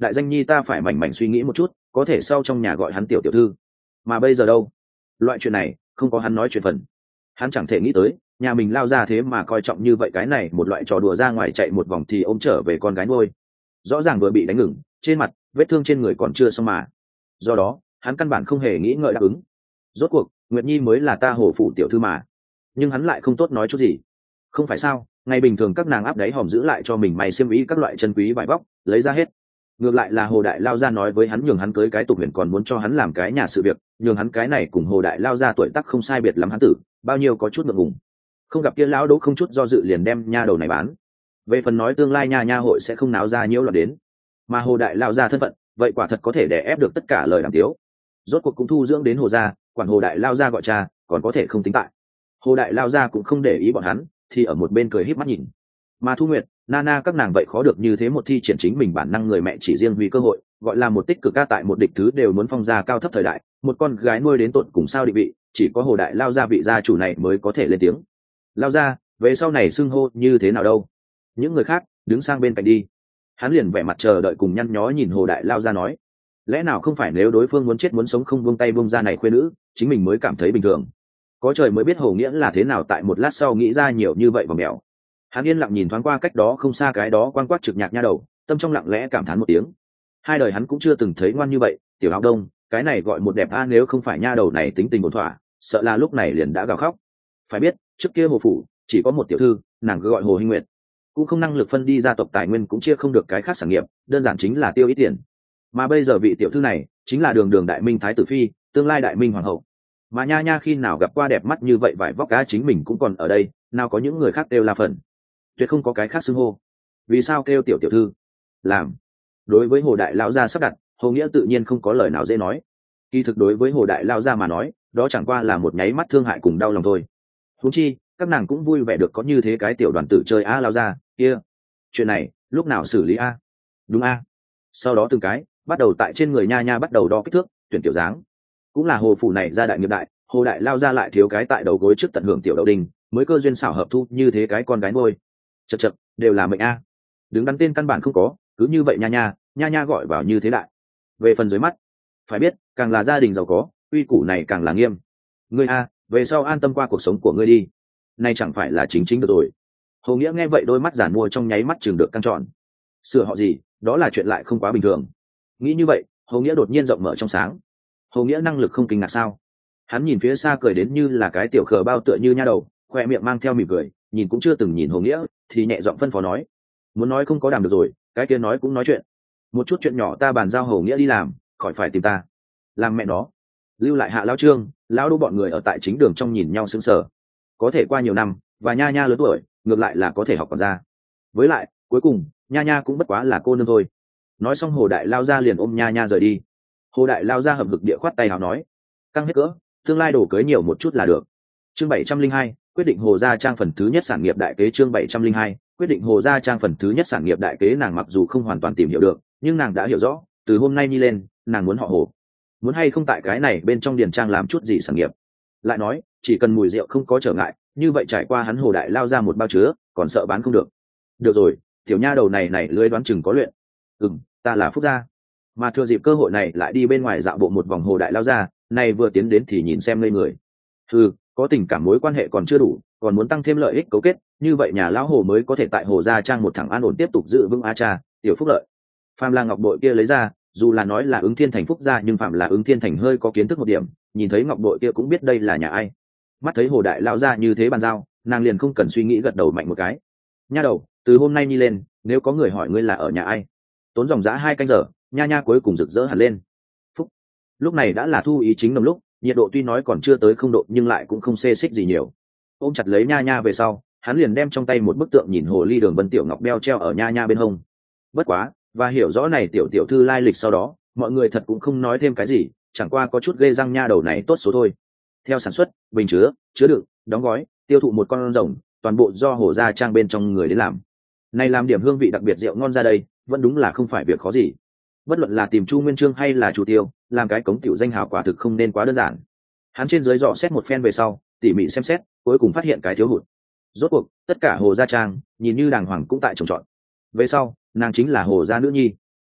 đại danh nhi ta phải mảnh mảnh suy nghĩ một chút, có thể sau trong nhà gọi hắn tiểu tiểu thư. Mà bây giờ đâu, loại chuyện này không có hắn nói chuyện phần. Hắn chẳng thể nghĩ tới nhà mình lao ra thế mà coi trọng như vậy cái này một loại trò đùa, ra ngoài chạy một vòng thì ôm trở về con gái nuôi. Rõ ràng vừa bị đánh ngừng, trên mặt vết thương trên người còn chưa xong mà. Do đó hắn căn bản không hề nghĩ ngợi đáp ứng. Rốt cuộc Nguyệt Nhi mới là ta Hồ phủ tiểu thư mà. Nhưng hắn lại không tốt nói chút gì. Không phải sao, ngày bình thường các nàng áp đáy hòm giữ lại cho mình may xiêm y các loại chân quý vải vóc, lấy ra hết. Ngược lại là Hồ đại lao ra nói với hắn nhường hắn cưới cái tục huyền, còn muốn cho hắn làm cái nhà sự việc, nhường hắn cái này cùng Hồ đại lao ra tuổi tác không sai biệt lắm hắn tử, bao nhiêu có chút ngượng ngùng. Không gặp kia lão Đỗ không chút do dự liền đem nha đầu này bán. Về phần nói tương lai nha nha hội sẽ không náo ra nhiễu loạn đến, mà Hồ đại lao ra thân phận, vậy quả thật có thể đè ép được tất cả lời đàm tiếu. Rốt cuộc cũng thu dưỡng đến Hồ gia, quản Hồ đại lao ra gọi cha, còn có thể không tính tại. Hồ đại lao ra cũng không để ý bọn hắn, thì ở một bên cười híp mắt nhìn. Mà Thu Nguyệt, Nana các nàng vậy khó được như thế một thi triển chính mình bản năng người mẹ chỉ riêng vì cơ hội, gọi là một tích cực ca tại một địch thứ đều muốn phong gia cao thấp thời đại, một con gái nuôi đến tận cùng sao định vị, chỉ có Hồ đại lao ra vị gia chủ này mới có thể lên tiếng. Lao ra, về sau này xưng hô như thế nào đâu? Những người khác đứng sang bên cạnh đi. Hắn liền vẻ mặt chờ đợi cùng nhăn nhó nhìn Hồ đại lao ra nói, lẽ nào không phải nếu đối phương muốn chết muốn sống không buông tay buông ra này khuê nữ, chính mình mới cảm thấy bình thường. Có trời mới biết Hồ Nghĩa là thế nào tại một lát sau nghĩ ra nhiều như vậy và mèo. Hắn yên lặng nhìn thoáng qua cách đó không xa cái đó quang quát trực nhạc nha đầu, tâm trong lặng lẽ cảm thán một tiếng. Hai đời hắn cũng chưa từng thấy ngoan như vậy, tiểu áo đông, cái này gọi một đẹp a, nếu không phải nha đầu này tính tình ổn thỏa, sợ là lúc này liền đã gào khóc. Phải biết, trước kia Hồ phủ chỉ có một tiểu thư, nàng cứ gọi Hồ Hinh Nguyệt, cũng không năng lực phân đi gia tộc tài nguyên, cũng chia không được cái khác sản nghiệp, đơn giản chính là tiêu ít tiền. Mà bây giờ vị tiểu thư này chính là đường đường đại minh thái tử phi, tương lai đại minh hoàng hậu. Mà nha nha khi nào gặp qua đẹp mắt như vậy, vải vóc cá chính mình cũng còn ở đây, nào có những người khác đều là phần, tuyệt không có cái khác xưng hô. Vì sao kêu tiểu tiểu thư? Làm đối với Hồ đại lão gia sắp đặt, Hồ Nghĩa tự nhiên không có lời nào dễ nói. Kỳ thực đối với Hồ đại lão gia mà nói, đó chẳng qua là một nháy mắt thương hại cùng đau lòng thôi. Huống chi các nàng cũng vui vẻ được có như thế cái tiểu đoàn tử chơi a lao ra kia. Chuyện này lúc nào xử lý a? Đúng a. Sau đó từng cái bắt đầu tại trên người nha nha bắt đầu đo kích thước, tuyển tiểu dáng. Cũng là Hồ phủ này gia đại nghiệp đại, Hồ đại lao ra lại thiếu cái tại đầu gối trước tận hưởng tiểu đậu đình, mới cơ duyên xảo hợp thu như thế cái con gái nuôi. Chật chật, đều là mệnh a. Đứng đắn tên căn bản không có, cứ như vậy nha nha nha nha gọi vào như thế đại. Về phần dưới mắt, phải biết càng là gia đình giàu có, uy củ này càng là nghiêm. Ngươi a, về sau an tâm qua cuộc sống của ngươi đi, nay chẳng phải là chính chính được rồi. Hồ Nghĩa nghe vậy đôi mắt giản mua trong nháy mắt chừng được căng tròn. Sửa họ gì, đó là chuyện lại không quá bình thường. Nghĩ như vậy, Hồ Nghĩa đột nhiên rộng mở trong sáng. Hồ Nghĩa năng lực không kinh ngạc sao? Hắn nhìn phía xa cười đến như là cái tiểu khờ bao tựa như nha đầu, khoe miệng mang theo mỉm cười, nhìn cũng chưa từng nhìn Hồ Nghĩa, thì nhẹ giọng phân phó nói, muốn nói không có đàm được rồi, cái kia nói cũng nói chuyện. Một chút chuyện nhỏ ta bàn giao Hồ Nghĩa đi làm, khỏi phải tìm ta. Làm mẹ nó. Lưu lại Hạ lão Trương, lão Đỗ bọn người ở tại chính đường trong nhìn nhau sững sờ. Có thể qua nhiều năm và nha nha lớn tuổi, ngược lại là có thể học còn ra. Với lại cuối cùng nha nha cũng bất quá là cô nương thôi. Nói xong Hồ đại lao ra liền ôm nha nha rời đi. Hồ đại lao ra hậm hực địa khoát tay hào nói, căng hết cỡ, tương lai đổ cưới nhiều một chút là được. Chương bảy trăm linh hai, quyết định Hồ gia trang phần thứ nhất sản nghiệp đại kế. Chương bảy trăm linh hai, quyết định Hồ gia trang phần thứ nhất sản nghiệp đại kế. Nàng mặc dù không hoàn toàn tìm hiểu được, nhưng nàng đã hiểu rõ, từ hôm nay đi lên, nàng muốn họ Hồ, muốn hay không tại cái này bên trong điền trang làm chút gì sản nghiệp. Lại nói chỉ cần mùi rượu không có trở ngại, như vậy trải qua hắn Hồ đại lao ra một bao chứa, còn sợ bán không được. Được rồi, tiểu nha đầu này này lưới đoán chừng có luyện. Ừm, ta là Phúc gia. Mà thừa dịp cơ hội này lại đi bên ngoài dạo bộ một vòng Hồ đại lao ra, này vừa tiến đến thì nhìn xem ngây người. Ừ, có tình cảm mối quan hệ còn chưa đủ, còn muốn tăng thêm lợi ích cấu kết, như vậy nhà lão Hồ mới có thể tại Hồ gia trang một thằng an ổn tiếp tục giữ vững a cha, tiểu Phúc lợi. Phạm là ngọc bội kia lấy ra, dù là nói là Ứng Thiên Thành Phúc gia, nhưng phạm là Ứng Thiên Thành hơi có kiến thức một điểm, nhìn thấy ngọc bội kia cũng biết đây là nhà ai. Mắt thấy Hồ đại lao ra như thế bàn giao, nàng liền không cần suy nghĩ gật đầu mạnh một cái. Nha đầu, từ hôm nay đi lên, nếu có người hỏi ngươi là ở nhà ai, tốn dòng dã hai canh giờ, nha nha cuối cùng rực rỡ hẳn lên. Phúc lúc này đã là thu ý chính nồng lúc, nhiệt độ tuy nói còn chưa tới không độ nhưng lại cũng không xê xích gì nhiều. Ôm chặt lấy nha nha về sau, hắn liền đem trong tay một bức tượng nhìn hồ ly đường Vân Tiểu Ngọc đeo treo ở nha nha bên hông. Bất quá và hiểu rõ này tiểu tiểu thư lai lịch sau đó, mọi người thật cũng không nói thêm cái gì, chẳng qua có chút ghê răng nha đầu này tốt số thôi. Theo sản xuất, bình chứa, chứa đựng, đóng gói, tiêu thụ một con rồng, toàn bộ do Hồ gia trang bên trong người đến làm. Này làm điểm hương vị đặc biệt rượu ngon ra đây, vẫn đúng là không phải việc khó gì. Bất luận là tìm Chu Nguyên Chương hay là Chu Tiêu, làm cái cống tiểu danh hào quả thực không nên quá đơn giản. Hắn trên dưới dò xét một phen về sau, tỉ mỉ xem xét, cuối cùng phát hiện cái thiếu hụt. Rốt cuộc, tất cả Hồ gia trang, nhìn như đàng hoàng cũng tại trồng trọt. Về sau, nàng chính là Hồ gia nữ nhi.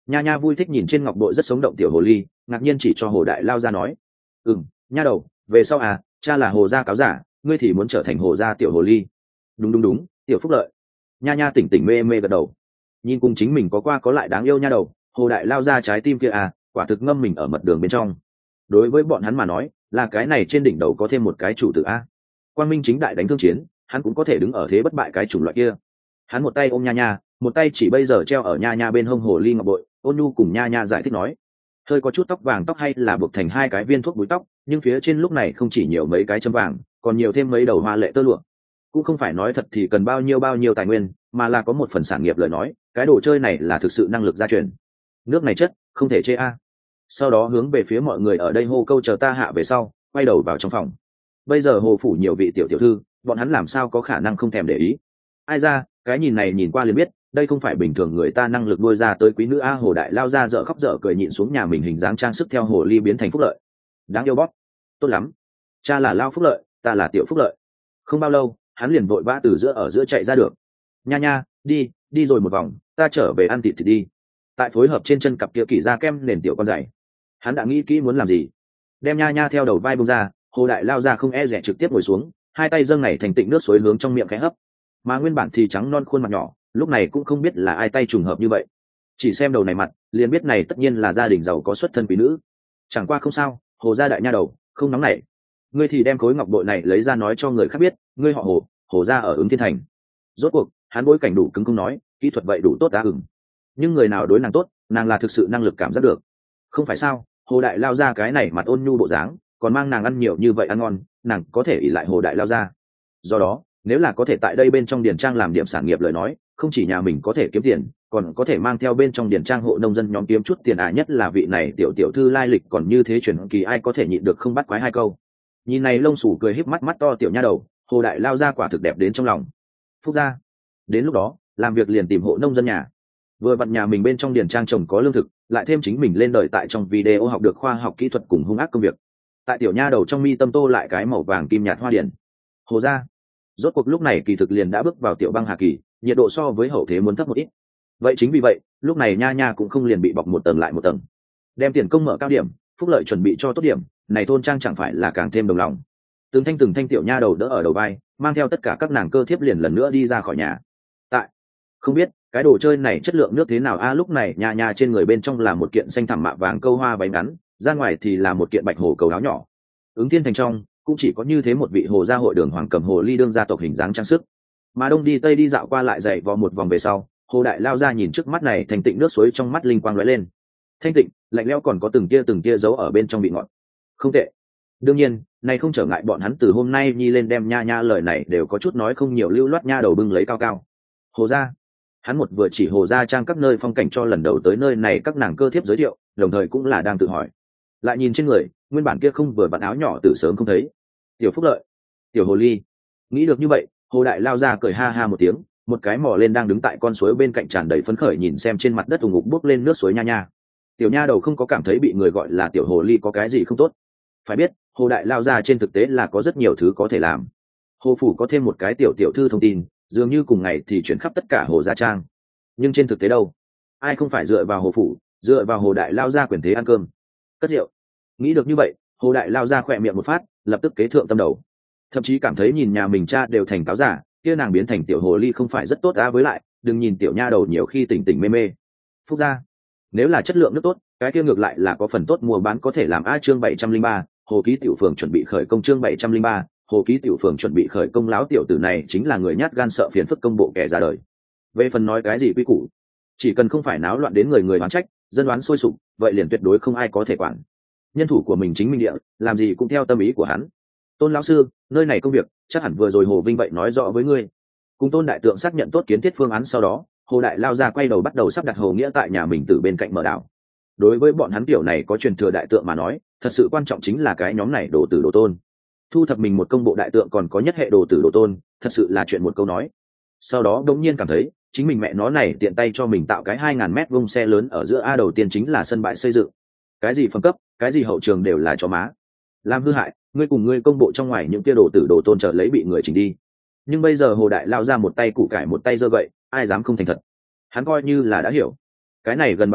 Nha nha vui thích nhìn trên ngọc bội rất sống động tiểu hồ ly, ngạc nhiên chỉ cho hồ đại lao ra nói: ừ, nha đầu, về sau à, cha là hồ gia cáo giả, ngươi thì muốn trở thành hồ gia tiểu hồ ly. Đúng đúng đúng, tiểu phúc lợi. Nha nha tỉnh tỉnh mê mê gật đầu. Nhìn cùng chính mình có qua có lại đáng yêu nha đầu, hồ đại lao ra trái tim kia à, quả thực ngâm mình ở mật đường bên trong. Đối với bọn hắn mà nói, là cái này trên đỉnh đầu có thêm một cái chủ tử a. Quang minh chính đại đánh thương chiến, hắn cũng có thể đứng ở thế bất bại cái chủng loại kia. Hắn một tay ôm nha nha, một tay chỉ bây giờ treo ở nha nha bên hông hồ ly ngọc bội. Ôn nhu cùng nha nha giải thích nói: hơi có chút tóc vàng tóc hay là buộc thành hai cái viên thuốc búi tóc, nhưng phía trên lúc này không chỉ nhiều mấy cái châm vàng, còn nhiều thêm mấy đầu hoa lệ tơ lụa. Cũng không phải nói thật thì cần bao nhiêu bao nhiêu tài nguyên, mà là có một phần sản nghiệp lời nói, cái đồ chơi này là thực sự năng lực gia truyền. Nước này chất không thể chê a. Sau đó hướng về phía mọi người ở đây hô câu chờ ta hạ về sau, quay đầu vào trong phòng. Bây giờ hồ phủ nhiều vị tiểu tiểu thư, bọn hắn làm sao có khả năng không thèm để ý. Ai ra, cái nhìn này nhìn qua liền biết, đây không phải bình thường người ta năng lực nuôi ra tới quý nữ a. Hồ đại lao ra dở khóc dở cười nhịn xuống nhà mình hình dáng trang sức theo hồ ly biến thành phúc lợi. Đáng yêu bóp. Tốt lắm. Cha là lao phúc lợi, ta là tiểu phúc lợi. Không bao lâu, hắn liền vội vã từ giữa ở giữa chạy ra được. Nha nha, đi, đi rồi một vòng, ta trở về ăn thịt thì đi. Tại phối hợp trên chân cặp kia kỳ ra kem nền tiểu con dày. Hắn đã nghĩ kỹ muốn làm gì. Đem nha nha theo đầu vai bông ra, hồ đại lao ra không e rẻ trực tiếp ngồi xuống, hai tay dâng này thành tịnh nước suối hướng trong miệng khẽ hấp. Mà nguyên bản thì trắng non khuôn mặt nhỏ, lúc này cũng không biết là ai tay trùng hợp như vậy. Chỉ xem đầu này mặt, liền biết này tất nhiên là gia đình giàu có xuất thân quý nữ. Chẳng qua không sao, hồ gia đại nha đầu, không nóng nảy. Ngươi thì đem khối ngọc bội này lấy ra nói cho người khác biết, ngươi họ hồ, hồ gia ở ứng thiên thành. Rốt cuộc, hắn bối cảnh đủ cứng không nói, kỹ thuật vậy đủ tốt đã ửng. Nhưng người nào đối nàng tốt, nàng là thực sự năng lực cảm giác được. Không phải sao, hồ đại lao ra cái này mặt ôn nhu bộ dáng, còn mang nàng ăn nhiều như vậy ăn ngon, nàng có thể ỷ lại hồ đại lao ra. Do đó, nếu là có thể tại đây bên trong điền trang làm điểm sản nghiệp lời nói, không chỉ nhà mình có thể kiếm tiền, còn có thể mang theo bên trong điền trang hộ nông dân nhóm kiếm chút tiền à. Nhất là vị này tiểu tiểu thư lai lịch còn như thế truyền kỳ, ai có thể nhịn được không bắt quái hai câu. Nhìn này lông xù cười híp mắt mắt to tiểu nha đầu, hồ đại lao ra quả thực đẹp đến trong lòng. Phúc gia, đến lúc đó làm việc liền tìm hộ nông dân nhà, vừa vặn nhà mình bên trong điền trang trồng có lương thực, lại thêm chính mình lên đời tại trong video học được khoa học kỹ thuật cùng hung ác công việc. Tại tiểu nha đầu trong mi tâm tô lại cái màu vàng kim nhạt hoa điển. Hồ gia rốt cuộc lúc này kỳ thực liền đã bước vào tiểu băng hà kỳ, nhiệt độ so với hậu thế muốn thấp một ít. Vậy chính vì vậy, lúc này nha nha cũng không liền bị bọc một tầng lại một tầng. Đem tiền công mở cao điểm, phúc lợi chuẩn bị cho tốt điểm, này thôn trang chẳng phải là càng thêm đồng lòng. Từng thanh từng thanh tiểu nha đầu đỡ ở đầu vai, mang theo tất cả các nàng cơ thiếp liền lần nữa đi ra khỏi nhà. Tại không biết cái đồ chơi này chất lượng nước thế nào a. Lúc này nha nha trên người bên trong là một kiện xanh thẳm mạ vàng câu hoa váy ngắn, ra ngoài thì là một kiện bạch hồ cầu áo nhỏ. Ứng thiên thành trong cũng chỉ có như thế một vị hồ gia hội đường hoàng cầm hồ ly đương gia tộc hình dáng trang sức. Mà đông đi tây đi dạo qua lại dậy vò một vòng về sau, hồ đại lao ra nhìn trước mắt này thành tịnh nước suối, trong mắt linh quang lóe lên. Thanh tịnh lạnh lẽo, còn có từng tia từng tia giấu ở bên trong vị ngọt. Không tệ. Đương nhiên này không trở ngại bọn hắn từ hôm nay nhi lên đem nha nha lời này đều có chút nói không nhiều lưu loát nha đầu bưng lấy cao cao. Hồ gia, hắn một vừa chỉ hồ gia trang các nơi phong cảnh cho lần đầu tới nơi này các nàng cơ thiếp giới thiệu, đồng thời cũng là đang tự hỏi. Lại nhìn trên người nguyên bản kia không vừa vặn áo nhỏ từ sớm không thấy. Tiểu phúc lợi, tiểu hồ ly. Nghĩ được như vậy, hồ đại lao ra cười ha ha một tiếng, một cái mò lên đang đứng tại con suối bên cạnh tràn đầy phấn khởi nhìn xem trên mặt đất ù ngục bốc lên nước suối nha nha. Tiểu nha đầu không có cảm thấy bị người gọi là tiểu hồ ly có cái gì không tốt. Phải biết hồ đại lao ra trên thực tế là có rất nhiều thứ có thể làm. Hồ phủ có thêm một cái tiểu tiểu thư thông tin, dường như cùng ngày thì chuyển khắp tất cả hồ gia trang. Nhưng trên thực tế đâu, ai không phải dựa vào hồ phủ, dựa vào hồ đại lao ra quyền thế ăn cơm cất rượu. Nghĩ được như vậy, hồ đại lao ra khỏe miệng một phát, lập tức kế thượng tâm đầu. Thậm chí cảm thấy nhìn nhà mình cha đều thành cáo giả, kia nàng biến thành tiểu hồ ly không phải rất tốt á. Với lại đừng nhìn tiểu nha đầu nhiều khi tỉnh tỉnh mê mê. Phúc gia, nếu là chất lượng nước tốt, cái kia ngược lại là có phần tốt mua bán có thể làm a. Chương bảy trăm linh ba, hồ ký tiểu phường chuẩn bị khởi công. Chương bảy trăm linh ba, hồ ký tiểu phường chuẩn bị khởi công. Láo tiểu tử này chính là người nhát gan sợ phiền phức công bộ kẻ ra đời. Về phần nói cái gì quy củ, chỉ cần không phải náo loạn đến người người oán trách, dân đoán sôi sục, vậy liền tuyệt đối không ai có thể quản. Nhân thủ của mình chính mình địa, làm gì cũng theo tâm ý của hắn. Tôn lão sư, nơi này công việc chắc hẳn vừa rồi hồ vinh vậy nói rõ với ngươi. Cùng tôn đại tượng xác nhận tốt kiến thiết phương án sau đó, hồ đại lao ra quay đầu bắt đầu sắp đặt hồ nghĩa tại nhà mình từ bên cạnh mở đảo. Đối với bọn hắn tiểu này có truyền thừa đại tượng mà nói, thật sự quan trọng chính là cái nhóm này đồ tử đồ tôn. Thu thập mình một công bộ đại tượng còn có nhất hệ đồ tử đồ tôn, thật sự là chuyện một câu nói. Sau đó đống nhiên cảm thấy chính mình mẹ nó này tiện tay cho mình tạo cái hai ngàn mét vuông xe lớn ở giữa a. Đầu tiên chính là sân bãi xây dựng, cái gì phẩm cấp, cái gì hậu trường đều là chó má. Làm hư hại, ngươi cùng ngươi công bộ trong ngoài những kia đồ tử đồ tôn chờ lấy bị người chỉnh đi. Nhưng bây giờ hồ đại lao ra một tay củ cải một tay giơ gậy, ai dám không thành thật. Hắn coi như là đã hiểu, cái này gần bảo hộ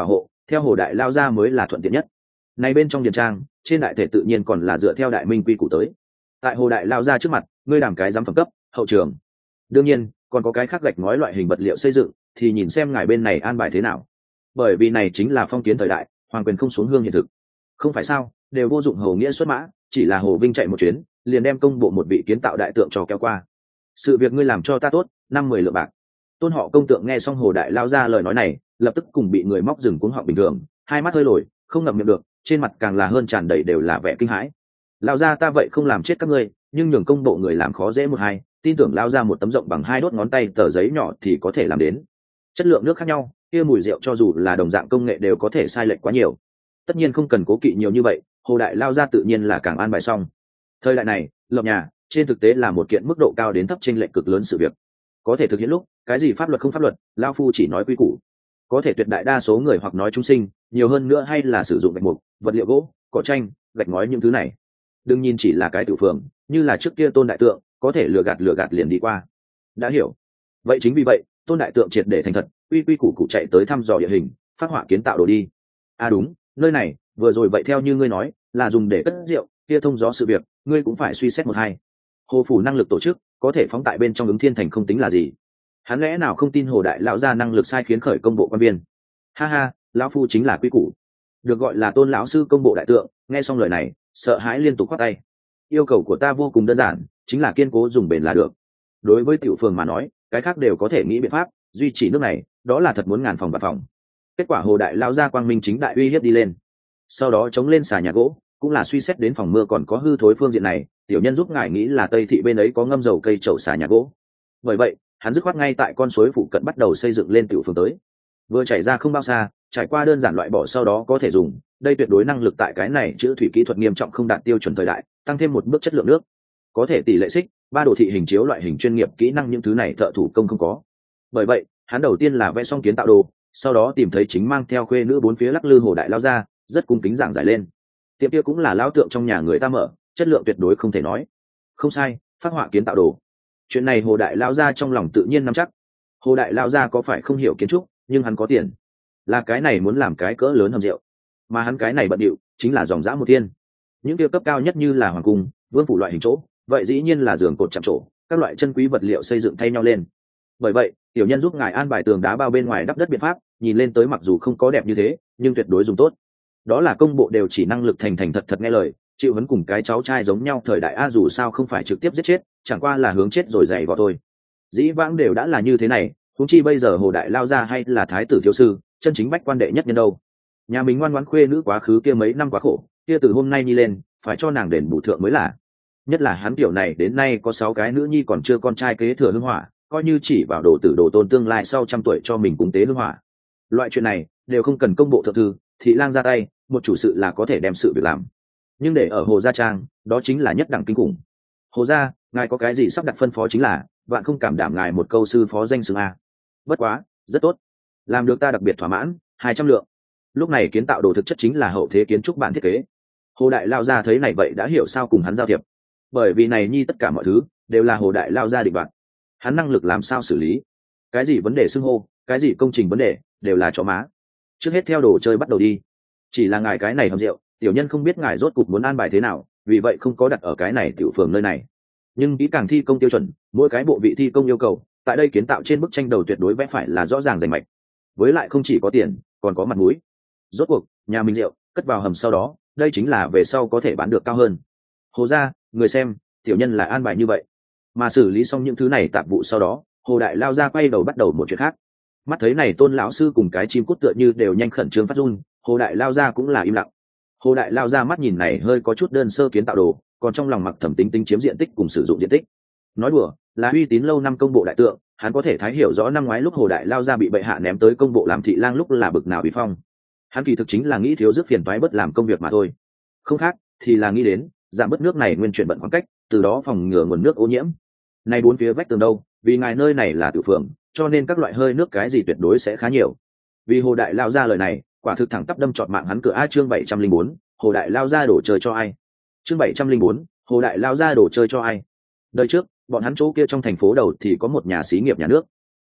theo hồ đại lao ra mới là thuận tiện nhất. Này bên trong điền trang trên đại thể tự nhiên còn là dựa theo đại minh quy củ tới. Tại hồ đại lao ra trước mặt ngươi làm cái giám phẩm cấp hậu trường, đương nhiên còn có cái khác gạch ngói loại hình vật liệu xây dựng thì nhìn xem ngài bên này an bài thế nào, bởi vì này chính là phong kiến thời đại, hoàng quyền không xuống hương hiện thực. Không phải sao, đều vô dụng hầu nghĩa xuất mã, chỉ là hồ vinh chạy một chuyến liền đem công bộ một vị kiến tạo đại tượng cho kéo qua. Sự việc ngươi làm cho ta tốt, năm mười lượng bạc. Tôn họ công tượng nghe xong hồ đại lao ra lời nói này, lập tức cùng bị người móc rừng cuống họng bình thường, hai mắt hơi lồi không ngậm miệng được, trên mặt càng là hơn tràn đầy đều là vẻ kinh hãi. Lao ra ta vậy không làm chết các ngươi, nhưng nhường công bộ người làm khó dễ một hai, tin tưởng lao ra một tấm rộng bằng hai đốt ngón tay tờ giấy nhỏ thì có thể làm đến. Chất lượng nước khác nhau, kia mùi rượu cho dù là đồng dạng công nghệ đều có thể sai lệch quá nhiều. Tất nhiên không cần cố kỵ nhiều như vậy, hồ đại lao ra tự nhiên là càng an bài xong. Thời đại này lập nhà trên thực tế là một kiện mức độ cao đến thấp chênh lệch cực lớn sự việc. Có thể thực hiện lúc cái gì pháp luật không pháp luật, lao phu chỉ nói quy củ. Có thể tuyệt đại đa số người hoặc nói trung sinh, nhiều hơn nữa hay là sử dụng gạch mục, vật liệu gỗ, cỏ tranh, gạch ngói những thứ này. Đương nhiên chỉ là cái tiểu phường, như là trước kia Tôn đại tượng có thể lừa gạt lừa gạt liền đi qua. Đã hiểu. Vậy chính vì vậy Tôn đại tượng triệt để thành thật, quy quy củ củ chạy tới thăm dò địa hình, phát họa kiến tạo đồ đi. À đúng, nơi này vừa rồi vậy theo như ngươi nói là dùng để cất rượu, kia thông gió sự việc ngươi cũng phải suy xét một hai. Hồ phủ năng lực tổ chức có thể phóng tại bên trong ứng thiên thành không tính là gì, hắn lẽ nào không tin hồ đại lão gia năng lực sai khiến khởi công bộ quan viên? Ha ha, lão phu chính là quý củ, được gọi là Tôn lão sư công bộ đại tượng. Nghe xong lời này sợ hãi liên tục khoát tay. Yêu cầu của ta vô cùng đơn giản, chính là kiên cố dùng bền là được. Đối với tiểu phường mà nói cái khác đều có thể nghĩ biện pháp, duy chỉ nước này đó là thật muốn ngàn phòng bạc phòng. Kết quả hồ đại lão gia quang minh chính đại uy hiếp đi lên, sau đó chống lên xà nhà gỗ cũng là suy xét đến phòng mưa còn có hư thối phương diện này, tiểu nhân giúp ngài nghĩ là Tây thị bên ấy có ngâm dầu cây chậu xà nhà gỗ. Bởi vậy hắn dứt khoát ngay tại con suối phụ cận bắt đầu xây dựng lên tiểu phường tới. Vừa chảy ra không bao xa, trải qua đơn giản loại bỏ sau đó có thể dùng, đây tuyệt đối năng lực tại cái này chữ thủy kỹ thuật nghiêm trọng không đạt tiêu chuẩn thời đại tăng thêm một bước chất lượng nước. Có thể tỷ lệ xích ba đồ thị hình chiếu loại hình chuyên nghiệp kỹ năng những thứ này thợ thủ công không có. Bởi vậy hắn đầu tiên là vẽ xong kiến tạo đồ, sau đó tìm thấy chính mang theo khuê nữ bốn phía lắc lư hồ đại lao ra, rất cung kính giảng giải lên. Tiệm kia cũng là lão tượng trong nhà người ta mở, chất lượng tuyệt đối không thể nói. Không sai, phát họa kiến tạo đồ. Chuyện này hồ đại lao ra trong lòng tự nhiên nắm chắc. Hồ đại lao ra có phải không hiểu kiến trúc, nhưng hắn có tiền, là cái này muốn làm cái cỡ lớn hầm rượu, mà hắn cái này bận điệu chính là dòng dã một thiên. Những kia cấp cao nhất như là hoàng cung, vương phủ loại hình chỗ, vậy dĩ nhiên là giường cột chạm trổ, các loại chân quý vật liệu xây dựng thay nhau lên. Bởi vậy tiểu nhân giúp ngài an bài tường đá bao bên ngoài đắp đất biện pháp, nhìn lên tới mặc dù không có đẹp như thế nhưng tuyệt đối dùng tốt. Đó là công bộ đều chỉ năng lực thành thành thật thật nghe lời, chịu vấn cùng cái cháu trai giống nhau thời đại a, dù sao không phải trực tiếp giết chết, chẳng qua là hướng chết rồi dày vào thôi. Dĩ vãng đều đã là như thế này, huống chi bây giờ hồ đại lao ra hay là thái tử thiếu sư, chân chính bách quan đệ nhất nhân đâu. Nhà mình ngoan ngoãn khuê nữ quá khứ kia mấy năm quá khổ, kia từ hôm nay nhi lên phải cho nàng đền bù thượng mới là. Nhất là hắn tiểu này đến nay có sáu cái nữ nhi còn chưa con trai kế thừa hương hỏa, coi như chỉ vào đồ tử đồ tôn tương lai sau trăm tuổi cho mình cúng tế hương hỏa. Loại chuyện này đều không cần công bộ thượng thư thị lang ra tay, một chủ sự là có thể đem sự việc làm. Nhưng để ở hồ gia trang đó chính là nhất đẳng kinh khủng. Hồ gia ngài có cái gì sắp đặt phân phó chính là bạn không cảm đảm ngài một câu sư phó danh xưng a. Bất quá rất tốt, làm được ta đặc biệt thỏa mãn, hai trăm lượng. Lúc này kiến tạo đồ thực chất chính là hậu thế kiến trúc bản thiết kế. Hồ đại lao gia thấy này vậy đã hiểu sao cùng hắn giao thiệp, bởi vì này nhi tất cả mọi thứ đều là hồ đại lao gia định đoạt, hắn năng lực làm sao xử lý cái gì vấn đề xưng hô, cái gì công trình vấn đề đều là chó má. Trước hết theo đồ chơi bắt đầu đi, chỉ là ngài cái này hầm rượu tiểu nhân không biết ngài rốt cục muốn an bài thế nào, vì vậy không có đặt ở cái này tiểu phường nơi này. Nhưng kỹ càng thi công tiêu chuẩn, mỗi cái bộ vị thi công yêu cầu tại đây kiến tạo trên bức tranh đầu tuyệt đối vẽ phải là rõ ràng rành mạch, với lại không chỉ có tiền còn có mặt mũi. Rốt cuộc nhà mình rượu cất vào hầm sau đó, đây chính là về sau có thể bán được cao hơn. Hồ gia người xem, tiểu nhân là an bài như vậy. Mà xử lý xong những thứ này tạp vụ sau đó, hồ đại lao ra quay đầu bắt đầu một chuyện khác. Mắt thấy này Tôn lão sư cùng cái chim cút tựa như đều nhanh khẩn trương phát run, hồ đại lao ra cũng là im lặng. Hồ đại lao ra mắt nhìn này hơi có chút đơn sơ kiến tạo đồ, còn trong lòng mặc thẩm tính tính chiếm diện tích cùng sử dụng diện tích. Nói đùa, là uy tín lâu năm công bộ đại tượng, hắn có thể thấy hiểu rõ năm ngoái lúc hồ đại lao ra bị bệ hạ ném tới công bộ làm thị lang lúc là bực nào uy phong. Hắn kỳ thực chính là nghĩ thiếu rước phiền toái bớt làm công việc mà thôi, không khác thì là nghĩ đến giảm bớt nước này nguyên chuyển bận khoảng cách, từ đó phòng ngừa nguồn nước ô nhiễm. Nay bốn phía vách tường đâu, vì ngài nơi này là tử phường, cho nên các loại hơi nước cái gì tuyệt đối sẽ khá nhiều. Vì hồ đại lao ra lời này quả thực thẳng tắp đâm trọt mạng hắn cửa a. Chương bảy trăm linh bốn, hồ đại lao ra đổ chơi cho ai. Chương bảy trăm linh bốn, hồ đại lao ra đổ chơi cho ai. Đời trước bọn hắn chỗ kia trong thành phố đầu thì có một nhà xí nghiệp nhà nước,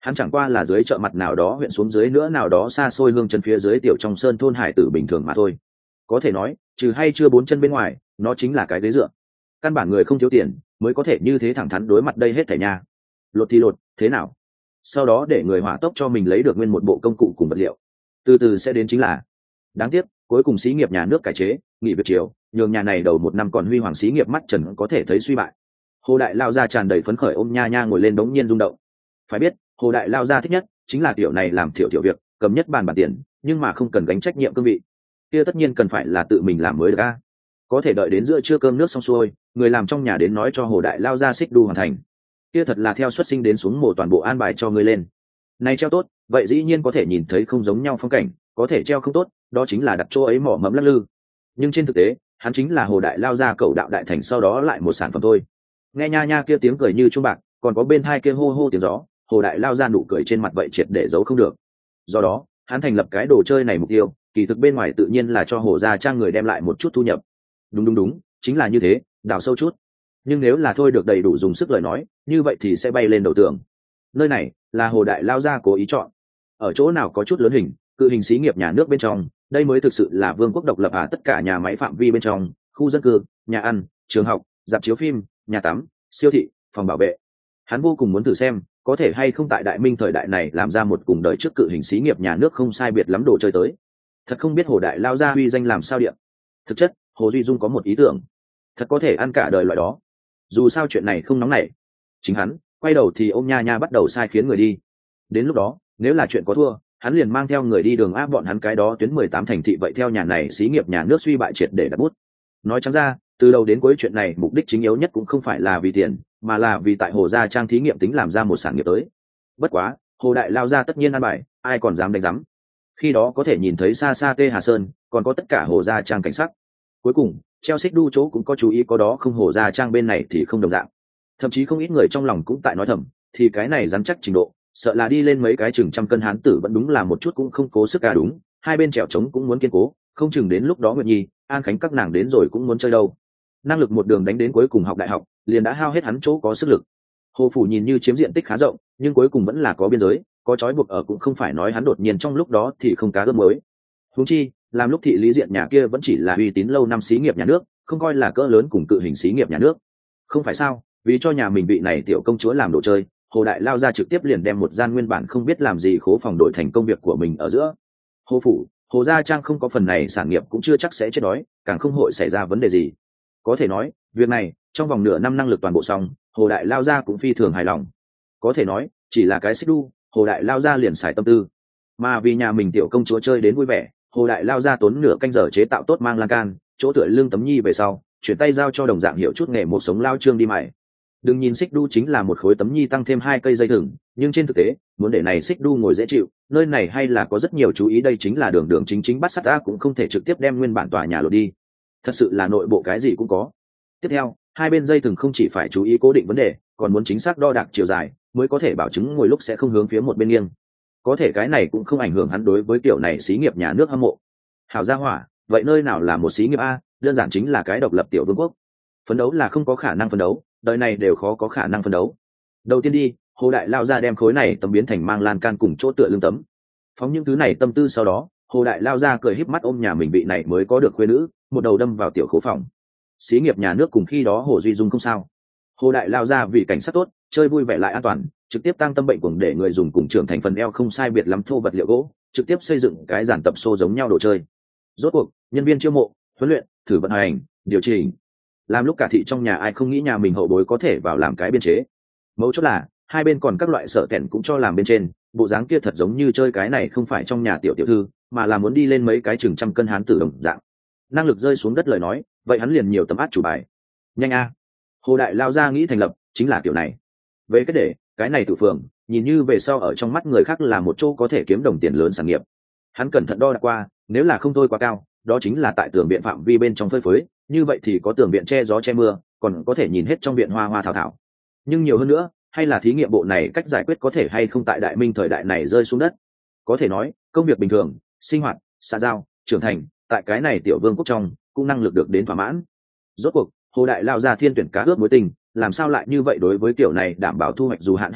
Hắn chẳng qua là dưới chợ mặt nào đó huyện xuống dưới nữa nào đó xa xôi hương chân phía dưới tiểu trong sơn thôn hải tử bình thường mà thôi. Có thể nói trừ hay chưa bốn chân bên ngoài, nó chính là cái ghế dựa. Căn bản người không thiếu tiền mới có thể như thế thẳng thắn đối mặt đây hết thảy nha. Lột thì lột, thế nào? Sau đó để người hỏa tốc cho mình lấy được nguyên một bộ công cụ cùng vật liệu. Từ từ sẽ đến chính là. Đáng tiếc, cuối cùng xí nghiệp nhà nước cải chế, nghỉ việc chiều, nhường nhà này đầu một năm còn huy hoàng xí nghiệp mắt trần có thể thấy suy bại. Hồ Đại lao ra tràn đầy phấn khởi ôm nha nha ngồi lên đống nhiên rung động. Phải biết, Hồ Đại lao ra thích nhất chính là kiểu này làm thiểu thiểu việc, cầm nhất bàn bản tiền, nhưng mà không cần gánh trách nhiệm cương vị. Kia tất nhiên cần phải là tự mình làm mới được a. Có thể đợi đến giữa trưa cơm nước xong xuôi, người làm trong nhà đến nói cho Hồ Đại lao ra xích đu hoàn thành. Kia thật là theo xuất sinh đến xuống mổ toàn bộ an bài cho ngươi lên. Này treo tốt, vậy dĩ nhiên có thể nhìn thấy không giống nhau phong cảnh, có thể treo không tốt, đó chính là đặt chỗ ấy mỏ mẫm lắc lư. Nhưng trên thực tế, hắn chính là Hồ Đại lao ra cầu đạo đại thành sau đó lại một sản phẩm thôi. Nghe nha nha kia tiếng cười như chuông bạc, còn có bên tai kia hô hô tiếng gió, Hồ Đại lao ra nụ cười trên mặt vậy triệt để giấu không được. Do đó, hắn thành lập cái đồ chơi này mục tiêu, kỳ thực bên ngoài tự nhiên là cho Hồ gia trang người đem lại một chút thu nhập. Đúng đúng đúng, chính là như thế, đào sâu chút. Nhưng nếu là thôi được đầy đủ dùng sức lời nói, như vậy thì sẽ bay lên đầu tường. Nơi này là Hồ Đại lao ra cố ý chọn. Ở chỗ nào có chút lớn hình, cự hình xí nghiệp nhà nước bên trong, đây mới thực sự là vương quốc độc lập à, tất cả nhà máy phạm vi bên trong, khu dân cư, nhà ăn, trường học, rạp chiếu phim, nhà tắm, siêu thị, phòng bảo vệ. Hắn vô cùng muốn thử xem có thể hay không tại Đại Minh thời đại này làm ra một cùng đời trước cự hình xí nghiệp nhà nước không sai biệt lắm đồ chơi tới. Thật không biết Hồ Đại lao ra uy danh làm sao điện. Thực chất, Hồ Duy Dung có một ý tưởng, thật có thể ăn cả đời loại đó. Dù sao chuyện này không nóng nảy, chính hắn quay đầu thì ôm nha nha bắt đầu sai khiến người đi. Đến lúc đó, nếu là chuyện có thua, hắn liền mang theo người đi đường áp bọn hắn cái đó tuyến mười tám thành thị, vậy theo nhà này xí nghiệp nhà nước suy bại triệt để đặt bút. Nói trắng ra, từ đầu đến cuối chuyện này mục đích chính yếu nhất cũng không phải là vì tiền, mà là vì tại Hồ gia trang thí nghiệm tính làm ra một sản nghiệp tới. Bất quá, Hồ Đại lao ra tất nhiên ăn bài, ai còn dám đánh rắm. Khi đó có thể nhìn thấy xa xa Tê Hà Sơn, còn có tất cả Hồ gia trang cảnh sắc. Cuối cùng, treo xích đu chỗ cũng có chú ý, có đó không Hồ gia trang bên này thì không đồng dạng. Thậm chí không ít người trong lòng cũng tại nói thầm, thì cái này rắn chắc trình độ, sợ là đi lên mấy cái chừng trăm cân hán tử vẫn đúng là một chút cũng không cố sức cả đúng, hai bên trèo trống cũng muốn kiên cố, không chừng đến lúc đó Nguyệt Nhi, An Khánh các nàng đến rồi cũng muốn chơi đâu. Năng lực một đường đánh đến cuối cùng học đại học, liền đã hao hết hắn chỗ có sức lực. Hồ phủ nhìn như chiếm diện tích khá rộng, nhưng cuối cùng vẫn là có biên giới, có trói buộc ở, cũng không phải nói hắn đột nhiên trong lúc đó thì không cá ướp mới. Huống chi, làm lúc thị lý diện nhà kia vẫn chỉ là uy tín lâu năm xí nghiệp nhà nước, không coi là cỡ lớn cùng cự hình xí nghiệp nhà nước. Không phải sao? Vì cho nhà mình vị này tiểu công chúa làm đồ chơi, Hồ Đại lao ra trực tiếp liền đem một gian nguyên bản không biết làm gì khố phòng đổi thành công việc của mình ở giữa. Hồ phủ, Hồ gia trang không có phần này sản nghiệp cũng chưa chắc sẽ chết đói, càng không hội xảy ra vấn đề gì. Có thể nói, việc này trong vòng nửa năm năng lực toàn bộ xong, Hồ Đại lao ra cũng phi thường hài lòng. Có thể nói, chỉ là cái xích đu, Hồ Đại lao ra liền xài tâm tư. Mà vì nhà mình tiểu công chúa chơi đến vui vẻ, Hồ Đại lao ra tốn nửa canh giờ chế tạo tốt mang lan can, chỗ tựa lưng tấm nhi về sau, chuyển tay giao cho đồng dạng hiệu chút nghề một sống lao trương đi mày. Đừng nhìn xích đu chính là một khối tấm nhi tăng thêm hai cây dây thừng, nhưng trên thực tế, muốn để này xích đu ngồi dễ chịu, nơi này hay là có rất nhiều chú ý, đây chính là đường đường chính chính bắt sắt a, cũng không thể trực tiếp đem nguyên bản tòa nhà lột đi. Thật sự là nội bộ cái gì cũng có. Tiếp theo, hai bên dây thừng không chỉ phải chú ý cố định vấn đề, còn muốn chính xác đo đạc chiều dài, mới có thể bảo chứng ngồi lúc sẽ không hướng phía một bên nghiêng. Có thể cái này cũng không ảnh hưởng hắn đối với kiểu này xí nghiệp nhà nước hâm mộ. Hảo gia hỏa, vậy nơi nào là một xí nghiệp a, đơn giản chính là cái độc lập tiểu vương quốc. Phấn đấu là không có khả năng phấn đấu, đời này đều khó có khả năng phấn đấu. Đầu tiên đi, Hồ Đại lao ra đem khối này tấm biến thành mang lan can cùng chỗ tựa lưng tấm. Phóng những thứ này tâm tư sau đó, Hồ Đại lao ra cười híp mắt ôm nhà mình vị này mới có được khuê nữ, một đầu đâm vào tiểu khố phòng. Xí nghiệp nhà nước cùng khi đó Hồ Duy Dung không sao. Hồ Đại lao ra vì cảnh sát tốt, chơi vui vẻ lại an toàn, trực tiếp tăng tâm bệnh cuồng để người dùng cùng trưởng thành phần eo không sai biệt lắm thô vật liệu gỗ, trực tiếp xây dựng cái giàn tập xô giống nhau đồ chơi. Rốt cuộc, nhân viên chiêu mộ, huấn luyện, thử vận hành, điều chỉnh. Làm lúc cả thị trong nhà ai không nghĩ nhà mình hậu bối có thể vào làm cái biên chế. Mấu chốt là hai bên còn các loại sợ kèn cũng cho làm bên trên, bộ dáng kia thật giống như chơi cái này không phải trong nhà tiểu tiểu thư, mà là muốn đi lên mấy cái chừng trăm cân hán tử đồng dạng. Năng lực rơi xuống đất lời nói, vậy hắn liền nhiều tấm át chủ bài. Nhanh a. Hồ Đại lao ra nghĩ thành lập chính là kiểu này. Về cái để cái này tự phường nhìn như về sau ở trong mắt người khác là một chỗ có thể kiếm đồng tiền lớn sản nghiệp. Hắn cẩn thận đo đạc qua, nếu là không thôi quá cao, đó chính là tại tường viện phạm vi bên trong phơi phới, như vậy thì có tường viện che gió che mưa, còn có thể nhìn hết trong viện hoa hoa thảo thảo. Nhưng nhiều hơn nữa, hay là thí nghiệm bộ này cách giải quyết có thể hay không tại Đại Minh thời đại này rơi xuống đất. Có thể nói, công việc bình thường, sinh hoạt, xã giao, trưởng thành, tại cái này tiểu vương quốc trong, cũng năng lực được đến thỏa mãn. Rốt cuộc, Hồ Đại lao ra thiên tuyển cá ướp mối tình, làm sao lại như vậy, đối với kiểu này đảm bảo thu hoạch dù hạn hay lụt,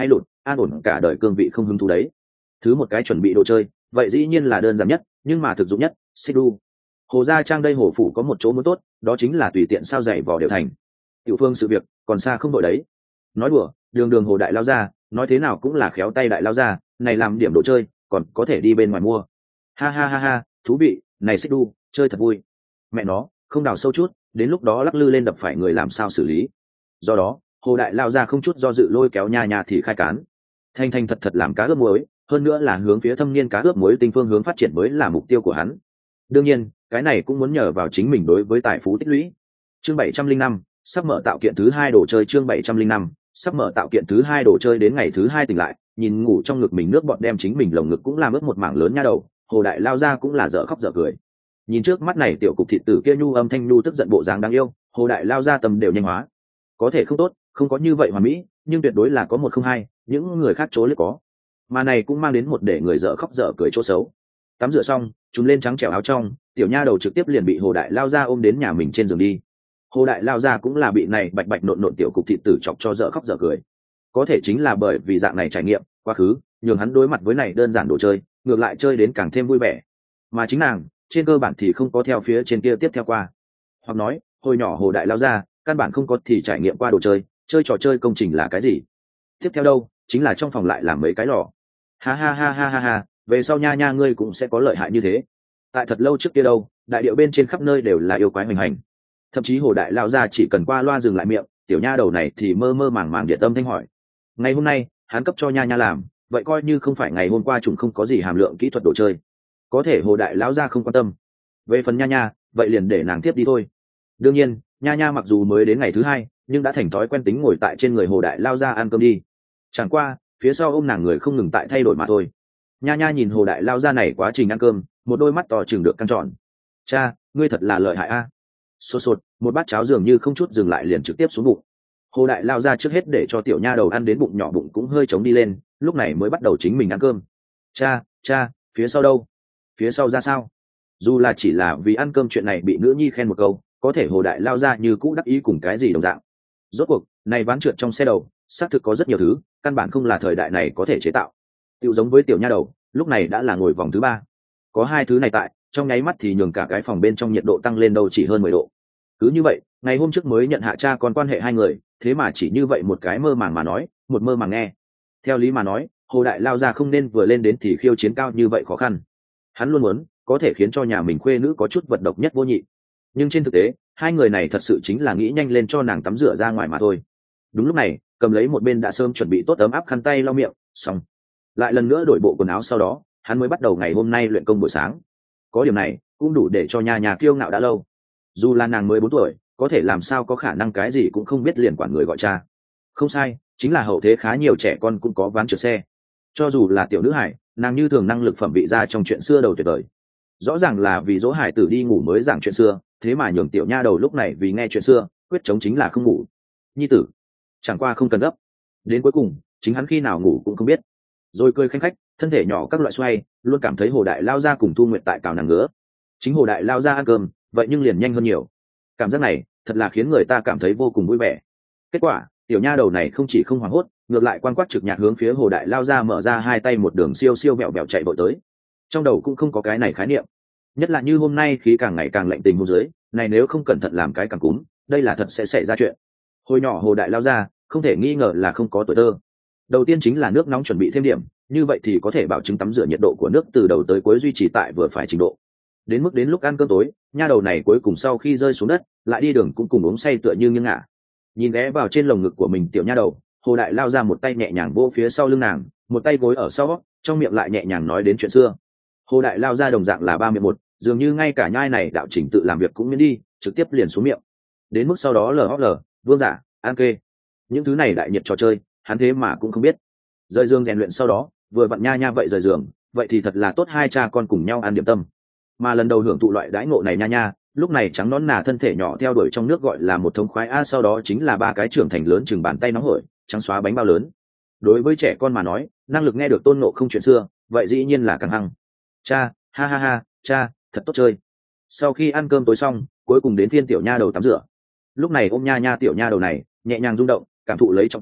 an ổn cả đời cương vị không hứng thú đấy. Thứ một cái chuẩn bị đồ chơi, vậy dĩ nhiên là đơn giản nhất nhưng mà thực dụng nhất, xích đu. Hồ Gia Trang đây hồ phủ có một chỗ muốn tốt, đó chính là tùy tiện sao giày vò đều thành. Tiểu Phương sự việc còn xa không đội đấy. Nói đùa, đường đường Hồ đại lao ra, nói thế nào cũng là khéo tay đại lao ra, này làm điểm đồ chơi, còn có thể đi bên ngoài mua. Ha ha ha ha, thú vị, này xích đu, chơi thật vui. Mẹ nó, không đào sâu chút, đến lúc đó lắc lư lên đập phải người làm sao xử lý. Do đó, Hồ đại lao ra không chút do dự lôi kéo nha nha thì khai cán. Thanh thanh thật thật làm cá ướp muối, hơn nữa là hướng phía thâm niên cá ướp muối tinh phương hướng phát triển mới là mục tiêu của hắn. Đương nhiên, cái này cũng muốn nhờ vào chính mình đối với tài phú tích lũy. Chương bảy trăm linh năm, sắp mở tạo kiện thứ hai đồ chơi. Chương bảy trăm linh năm, sắp mở tạo kiện thứ hai đồ chơi. Đến ngày thứ hai tỉnh lại, nhìn ngủ trong ngực mình nước bọt đem chính mình lồng ngực cũng làm ướt một mảng lớn nha đầu, Hồ đại lao ra cũng là dở khóc dở cười. Nhìn trước mắt này tiểu cục thịt tử kia nhu âm thanh nhu tức giận bộ dáng đáng yêu, Hồ đại lao ra tâm đều nhanh hóa. Có thể không tốt, không có như vậy hoàn mỹ, nhưng tuyệt đối là có một không hai, những người khác chối liếc có. Mà này cũng mang đến một để người dở khóc dở cười chỗ xấu. Tắm rửa xong, chúng lên trắng trẻo áo trong, tiểu nha đầu trực tiếp liền bị Hồ đại lao ra ôm đến nhà mình trên giường đi. Hồ đại lao ra cũng là bị này bạch bạch nộn nộn tiểu cục thịt tử chọc cho dở khóc dở cười. Có thể chính là bởi vì dạng này trải nghiệm quá khứ, nhường hắn đối mặt với này đơn giản đồ chơi, ngược lại chơi đến càng thêm vui vẻ. Mà chính nàng, trên cơ bản thì không có theo phía trên kia tiếp theo qua. Hoặc nói, hồi nhỏ Hồ đại lao ra, căn bản không có thì trải nghiệm qua đồ chơi, chơi trò chơi công trình là cái gì. Tiếp theo đâu, chính là trong phòng lại làm mấy cái lò. Ha ha ha ha ha ha, về sau nha nha ngươi cũng sẽ có lợi hại như thế. Tại thật lâu trước kia đâu, đại điệu bên trên khắp nơi đều là yêu quái hoành hành. Thậm chí Hồ đại lao ra chỉ cần qua loa dừng lại miệng, tiểu nha đầu này thì mơ mơ màng màng địa tâm thanh hỏi. Ngày hôm nay, hắn cấp cho nha nha làm, vậy coi như không phải ngày hôm qua chúng không có gì hàm lượng kỹ thuật đồ chơi. Có thể Hồ đại lão ra không quan tâm. Về phần nha nha, vậy liền để nàng tiếp đi thôi. Đương nhiên, nha nha mặc dù mới đến ngày thứ hai, nhưng đã thành thói quen tính ngồi tại trên người Hồ đại lao ra ăn cơm đi. Chẳng qua, phía sau ôm nàng người không ngừng tại thay đổi mà thôi. Nha nha nhìn Hồ đại lao ra này quá trình ăn cơm, một đôi mắt to chừng được căng tròn. Cha, ngươi thật là lợi hại a. À. Sốt sốt, một bát cháo dường như không chút dừng lại liền trực tiếp xuống bụng. Hồ đại lao ra trước hết để cho tiểu nha đầu ăn đến bụng nhỏ bụng cũng hơi trống đi lên, lúc này mới bắt đầu chính mình ăn cơm. Cha, cha, phía sau đâu? Phía sau ra sao? Dù là chỉ là vì ăn cơm chuyện này bị nữ nhi khen một câu, có thể Hồ đại lao ra như cũ đắc ý cùng cái gì đồng dạng. Rốt cuộc, này ván trượt trong xe đầu, xác thực có rất nhiều thứ, căn bản không là thời đại này có thể chế tạo. Tiểu giống với tiểu nha đầu, lúc này đã là ngồi vòng thứ ba. Có hai thứ này tại, trong nháy mắt thì nhường cả cái phòng bên trong nhiệt độ tăng lên đâu chỉ hơn mười độ. Cứ như vậy, ngày hôm trước mới nhận hạ cha con quan hệ hai người, thế mà chỉ như vậy một cái mơ màng mà nói, một mơ màng nghe. Theo lý mà nói, Hồ đại lao ra không nên vừa lên đến thì khiêu chiến cao như vậy khó khăn. Hắn luôn muốn có thể khiến cho nhà mình khuê nữ có chút vật độc nhất vô nhị. Nhưng trên thực tế, hai người này thật sự chính là nghĩ nhanh lên cho nàng tắm rửa ra ngoài mà thôi. Đúng lúc này, cầm lấy một bên đã sớm chuẩn bị tốt ấm áp khăn tay lau miệng, xong. Lại lần nữa đổi bộ quần áo sau đó, hắn mới bắt đầu ngày hôm nay luyện công buổi sáng. Có điểm này, cũng đủ để cho nhà nhà kiêu ngạo đã lâu. Dù là nàng mới bốn tuổi, có thể làm sao có khả năng cái gì cũng không biết liền quản người gọi cha. Không sai, chính là hậu thế khá nhiều trẻ con cũng có ván trượt xe. Cho dù là tiểu nữ hải, nàng như thường năng lực phẩm bị ra trong chuyện xưa đầu tuyệt vời. Rõ ràng là vì dỗ hải tử đi ngủ mới giảng chuyện xưa, thế mà nhường tiểu nha đầu lúc này vì nghe chuyện xưa, quyết chống chính là không ngủ. Nhi tử, chẳng qua không cần gấp. Đến cuối cùng, chính hắn khi nào ngủ cũng không biết. Rồi cười khanh khách, thân thể nhỏ các loại xoay, luôn cảm thấy Hồ đại lao ra cùng Thu Nguyệt tại cào nàng ngứa. Chính Hồ đại lao ra ăn cơm, vậy nhưng liền nhanh hơn nhiều. Cảm giác này, thật là khiến người ta cảm thấy vô cùng vui vẻ. Kết quả, tiểu nha đầu này không chỉ không hoảng hốt, ngược lại quan quát trực nhạc hướng phía Hồ đại lao ra mở ra hai tay một đường siêu siêu vẹo vẹo chạy vội tới. Trong đầu cũng không có cái này khái niệm. Nhất là như hôm nay khí càng ngày càng lạnh tình hôn dưới, này nếu không cẩn thận làm cái càng cúm, đây là thật sẽ xảy ra chuyện. Hồi nhỏ Hồ đại lao ra, không thể nghi ngờ là không có tuổi thơ. Đầu tiên chính là nước nóng chuẩn bị thêm điểm, như vậy thì có thể bảo chứng tắm rửa nhiệt độ của nước từ đầu tới cuối duy trì tại vừa phải trình độ. Đến mức đến lúc ăn cơm tối, nha đầu này cuối cùng sau khi rơi xuống đất, lại đi đường cũng cùng uống say tựa như nghiêng ngả. Nhìn ghé vào trên lồng ngực của mình tiểu nha đầu, Hồ đại lao ra một tay nhẹ nhàng vỗ phía sau lưng nàng, một tay gối ở sau, trong miệng lại nhẹ nhàng nói đến chuyện xưa. Hồ đại lao ra đồng dạng là ba miệng một, dường như ngay cả nhai này đạo chỉnh tự làm việc cũng miễn đi, trực tiếp liền xuống miệng. Đến mức sau đó lờ lờ, vương giả, an kê, những thứ này đại nhiệt trò chơi, hắn thế mà cũng không biết. Rời giường rèn luyện sau đó, vừa vặn nha nha vậy rời giường, vậy thì thật là tốt, hai cha con cùng nhau ăn điểm tâm. Mà lần đầu hưởng thụ loại đãi ngộ này nha nha, lúc này trắng nón nà thân thể nhỏ theo đuổi trong nước gọi là một thống khoái a, sau đó chính là ba cái trưởng thành lớn chừng bàn tay nóng hổi, trắng xóa bánh bao lớn. Đối với trẻ con mà nói, năng lực nghe được Tôn Ngộ Không chuyện xưa, vậy dĩ nhiên là càng hăng. Cha, ha ha ha, cha, thật tốt chơi. Sau khi ăn cơm tối xong, cuối cùng đến phiên tiểu nha đầu tắm rửa. Lúc này ôm nha nha tiểu nha đầu này, nhẹ nhàng rung động, cảm thụ lấy trọng tâm,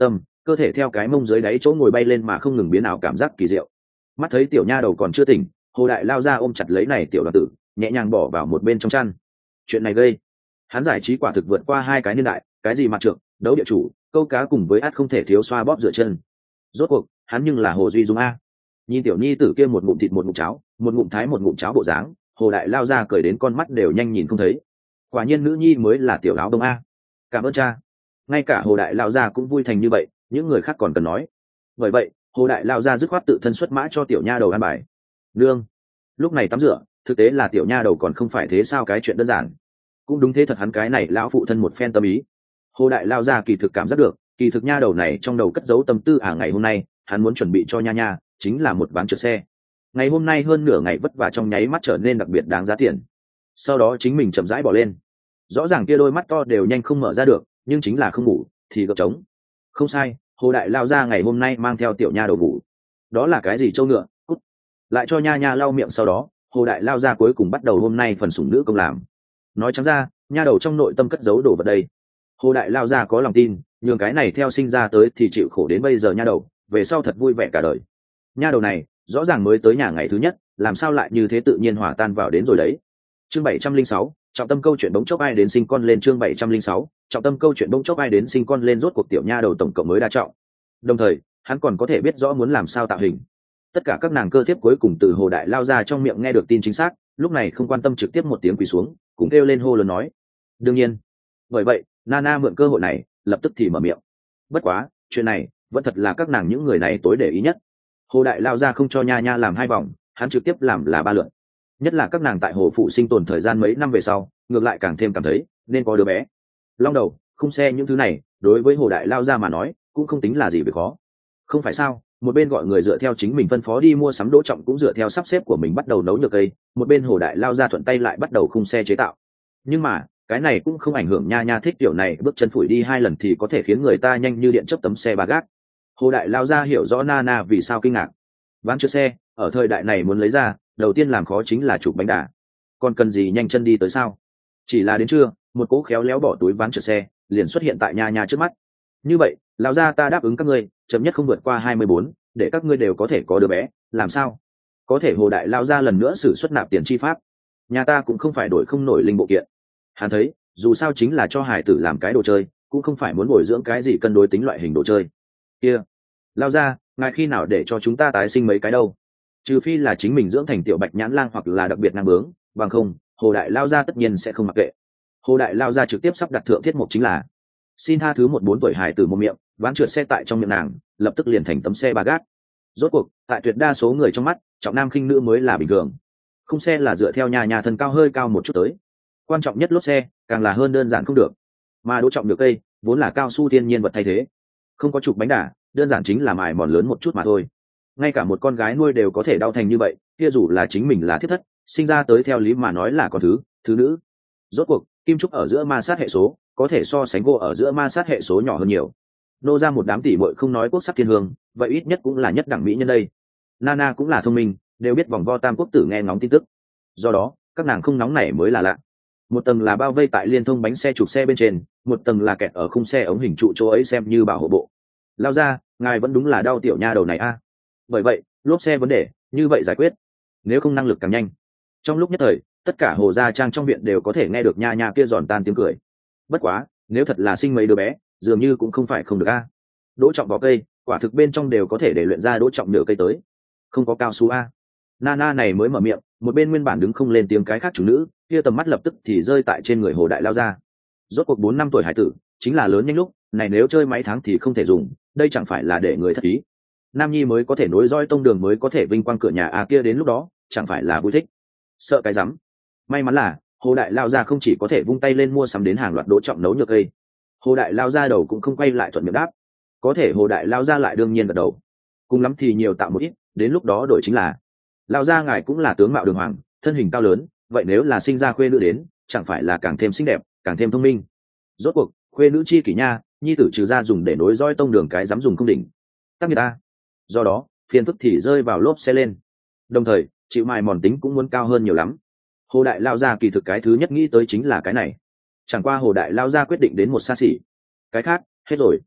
cơ thể theo cái mông dưới đáy chỗ ngồi bay lên mà không ngừng biến ảo cảm giác kỳ diệu. Mắt thấy tiểu nha đầu còn chưa tỉnh, Hồ Đại lao ra ôm chặt lấy này tiểu đoàn tử, nhẹ nhàng bỏ vào một bên trong chăn. Chuyện này gây, hắn giải trí quả thực vượt qua hai cái niên đại, cái gì mặt trượng, đấu địa chủ, câu cá cùng với át không thể thiếu xoa bóp dựa chân. Rốt cuộc, hắn nhưng là Hồ Duy Dung a. Nhìn tiểu nhi tử kia một ngụm thịt một ngụm cháo, một ngụm thái một ngụm cháo bộ dáng, Hồ Đại lao ra cười đến con mắt đều nhanh nhìn không thấy. Quả nhiên nữ nhi mới là tiểu áo đông a. Cảm ơn cha. Ngay cả Hồ Đại lao ra cũng vui thành như vậy, những người khác còn cần nói. Bởi vậy, Hồ Đại lao ra dứt khoát tự thân xuất mã cho tiểu nha đầu ăn bài. Nương, lúc này tắm rửa, thực tế là tiểu nha đầu còn không phải thế sao cái chuyện đơn giản. Cũng đúng thế thật, hắn cái này lão phụ thân một phen tâm ý. Hồ Đại lao ra kỳ thực cảm giác được, kỳ thực nha đầu này trong đầu cất giấu tâm tư à, ngày hôm nay hắn muốn chuẩn bị cho nha nha chính là một ván trượt xe. Ngày hôm nay hơn nửa ngày vất vả trong nháy mắt trở nên đặc biệt đáng giá tiền. Sau đó chính mình chậm rãi bỏ lên. Rõ ràng kia đôi mắt to đều nhanh không mở ra được, nhưng chính là không ngủ thì gập trống. Không sai, Hồ Đại lao ra ngày hôm nay mang theo tiểu nha đầu ngủ. Đó là cái gì trâu ngựa, cút. Lại cho nha nha lau miệng, sau đó Hồ Đại lao ra cuối cùng bắt đầu hôm nay phần sủng nữ công làm. Nói trắng ra, nha đầu trong nội tâm cất giấu đồ vật đây. Hồ Đại lao ra có lòng tin, nhường cái này theo sinh ra tới thì chịu khổ đến bây giờ nha đầu, về sau thật vui vẻ cả đời. Nha đầu này rõ ràng mới tới nhà ngày thứ nhất, làm sao lại như thế tự nhiên hòa tan vào đến rồi đấy. Chương bảy trăm linh sáu, trọng tâm câu chuyện bỗng chốc ai đến sinh con lên. Chương bảy trăm linh sáu, trọng tâm câu chuyện bỗng chốc ai đến sinh con lên. Rốt cuộc tiểu nha đầu tổng cộng mới đa trọng, đồng thời hắn còn có thể biết rõ muốn làm sao tạo hình. Tất cả các nàng cơ thiếp cuối cùng từ Hồ Đại lao ra trong miệng nghe được tin chính xác, lúc này không quan tâm trực tiếp một tiếng quỳ xuống, cũng kêu lên hô lớn nói. Đương nhiên, bởi vậy Nana mượn cơ hội này lập tức thì mở miệng. Bất quá chuyện này vẫn thật là các nàng những người này tối để ý nhất. Hồ Đại lao ra không cho nha nha làm hai vòng, hắn trực tiếp làm là ba lượt. Nhất là các nàng tại hồ phụ sinh tồn thời gian mấy năm về sau, ngược lại càng thêm cảm thấy nên có đứa bé. Long đầu, khung xe những thứ này đối với Hồ Đại lao ra mà nói cũng không tính là gì việc khó. Không phải sao? Một bên gọi người dựa theo chính mình phân phó đi mua sắm, Đỗ Trọng cũng dựa theo sắp xếp của mình bắt đầu nấu nhược cây, một bên Hồ Đại lao ra thuận tay lại bắt đầu khung xe chế tạo. Nhưng mà cái này cũng không ảnh hưởng nha nha thích kiểu này, bước chân phủi đi hai lần thì có thể khiến người ta nhanh như điện chớp tấm xe ba gác. Hồ Đại lao ra hiểu rõ Nana vì sao kinh ngạc. Ván chữa xe ở thời đại này muốn lấy ra, đầu tiên làm khó chính là chụp bánh đà. Còn cần gì nhanh chân đi tới sao? Chỉ là đến trưa, một cỗ khéo léo bỏ túi ván chữa xe liền xuất hiện tại nha nha trước mắt. Như vậy, lão gia ta đáp ứng các ngươi, chậm nhất không vượt qua hai mươi bốn, để các ngươi đều có thể có đứa bé, làm sao? Có thể. Hồ Đại lao ra lần nữa sử xuất nạp tiền chi pháp. Nhà ta cũng không phải đổi không nổi linh bộ kiện. Hắn thấy, dù sao chính là cho hải tử làm cái đồ chơi, cũng không phải muốn bồi dưỡng cái gì cân đối tính loại hình đồ chơi. Kia, lao ra, ngài khi nào để cho chúng ta tái sinh mấy cái đâu? Trừ phi là chính mình dưỡng thành tiểu bạch nhãn lang hoặc là đặc biệt năng bướng, bằng không Hồ Đại lao ra tất nhiên sẽ không mặc kệ. Hồ Đại lao ra trực tiếp sắp đặt thượng thiết mục chính là xin tha thứ một bốn tuổi hải tử một miệng, ván trượt xe tại trong miệng nàng lập tức liền thành tấm xe ba gác. Rốt cuộc tại tuyệt đa số người trong mắt, trọng nam khinh nữ mới là bình thường. Khung xe là dựa theo nhà nhà thân cao hơi cao một chút tới, quan trọng nhất lốp xe càng là hơn đơn giản không được. Mà Đỗ Trọng được cây vốn là cao su thiên nhiên vật thay thế, không có trục bánh đà, đơn giản chính là mài mòn lớn một chút mà thôi. Ngay cả một con gái nuôi đều có thể đau thành như vậy, kia dù là chính mình là thiết thất, sinh ra tới theo lý mà nói là con thứ thứ nữ. Rốt cuộc kim trúc ở giữa ma sát hệ số có thể so sánh gỗ ở giữa ma sát hệ số nhỏ hơn nhiều. Nô ra một đám tỷ muội không nói quốc sắc thiên hương, vậy ít nhất cũng là nhất đẳng mỹ nhân đây. Nana cũng là thông minh, đều biết vòng vo tam quốc tử nghe ngóng tin tức, do đó các nàng không nóng nảy mới là lạ. Một tầng là bao vây tại liên thông bánh xe trục xe bên trên, một tầng là kẹt ở khung xe ống hình trụ chỗ ấy xem như bảo hộ bộ. Lao ra, ngài vẫn đúng là đau tiểu nha đầu này a. Bởi vậy lốp xe vấn đề như vậy giải quyết, nếu không năng lực càng nhanh. Trong lúc nhất thời, tất cả Hồ gia trang trong viện đều có thể nghe được nha nha kia giòn tan tiếng cười. Bất quá nếu thật là sinh mấy đứa bé, dường như cũng không phải không được a. Đỗ Trọng vỏ cây quả thực bên trong đều có thể để luyện ra Đỗ Trọng nửa cây tới, không có cao su a. Nana này mới mở miệng, một bên nguyên bản đứng không lên tiếng cái khác chủ nữ kia tầm mắt lập tức thì rơi tại trên người Hồ Đại lao ra. Rốt cuộc bốn năm tuổi hải tử chính là lớn nhanh lúc này, nếu chơi mấy tháng thì không thể dùng, đây chẳng phải là để người thất ý. Nam nhi mới có thể nối dõi tông đường, mới có thể vinh quang cửa nhà à, kia đến lúc đó chẳng phải là vui thích. Sợ cái rắm. May mắn là Hồ Đại lao ra không chỉ có thể vung tay lên mua sắm đến hàng loạt Đỗ Trọng nấu nhược cây. Hồ Đại lao ra đầu cũng không quay lại thuận miệng đáp. Có thể Hồ Đại lao ra lại đương nhiên gật đầu. Cùng lắm thì nhiều tạo một ít, đến lúc đó đổi chính là lao ra ngài cũng là tướng mạo đường hoàng, thân hình cao lớn, vậy nếu là sinh ra khuê nữ đến, chẳng phải là càng thêm xinh đẹp, càng thêm thông minh. Rốt cuộc khuê nữ chi kỷ nha, nhi tử trừ ra dùng để nối dõi tông đường cái dám dùng không đỉnh tắc người ta. Do đó phiền phức thì rơi vào lốp xe lên, đồng thời chịu mài mòn tính cũng muốn cao hơn nhiều lắm. Hồ Đại lao ra kỳ thực cái thứ nhất nghĩ tới chính là cái này, chẳng qua Hồ Đại lao ra quyết định đến một xa xỉ, cái khác hết rồi.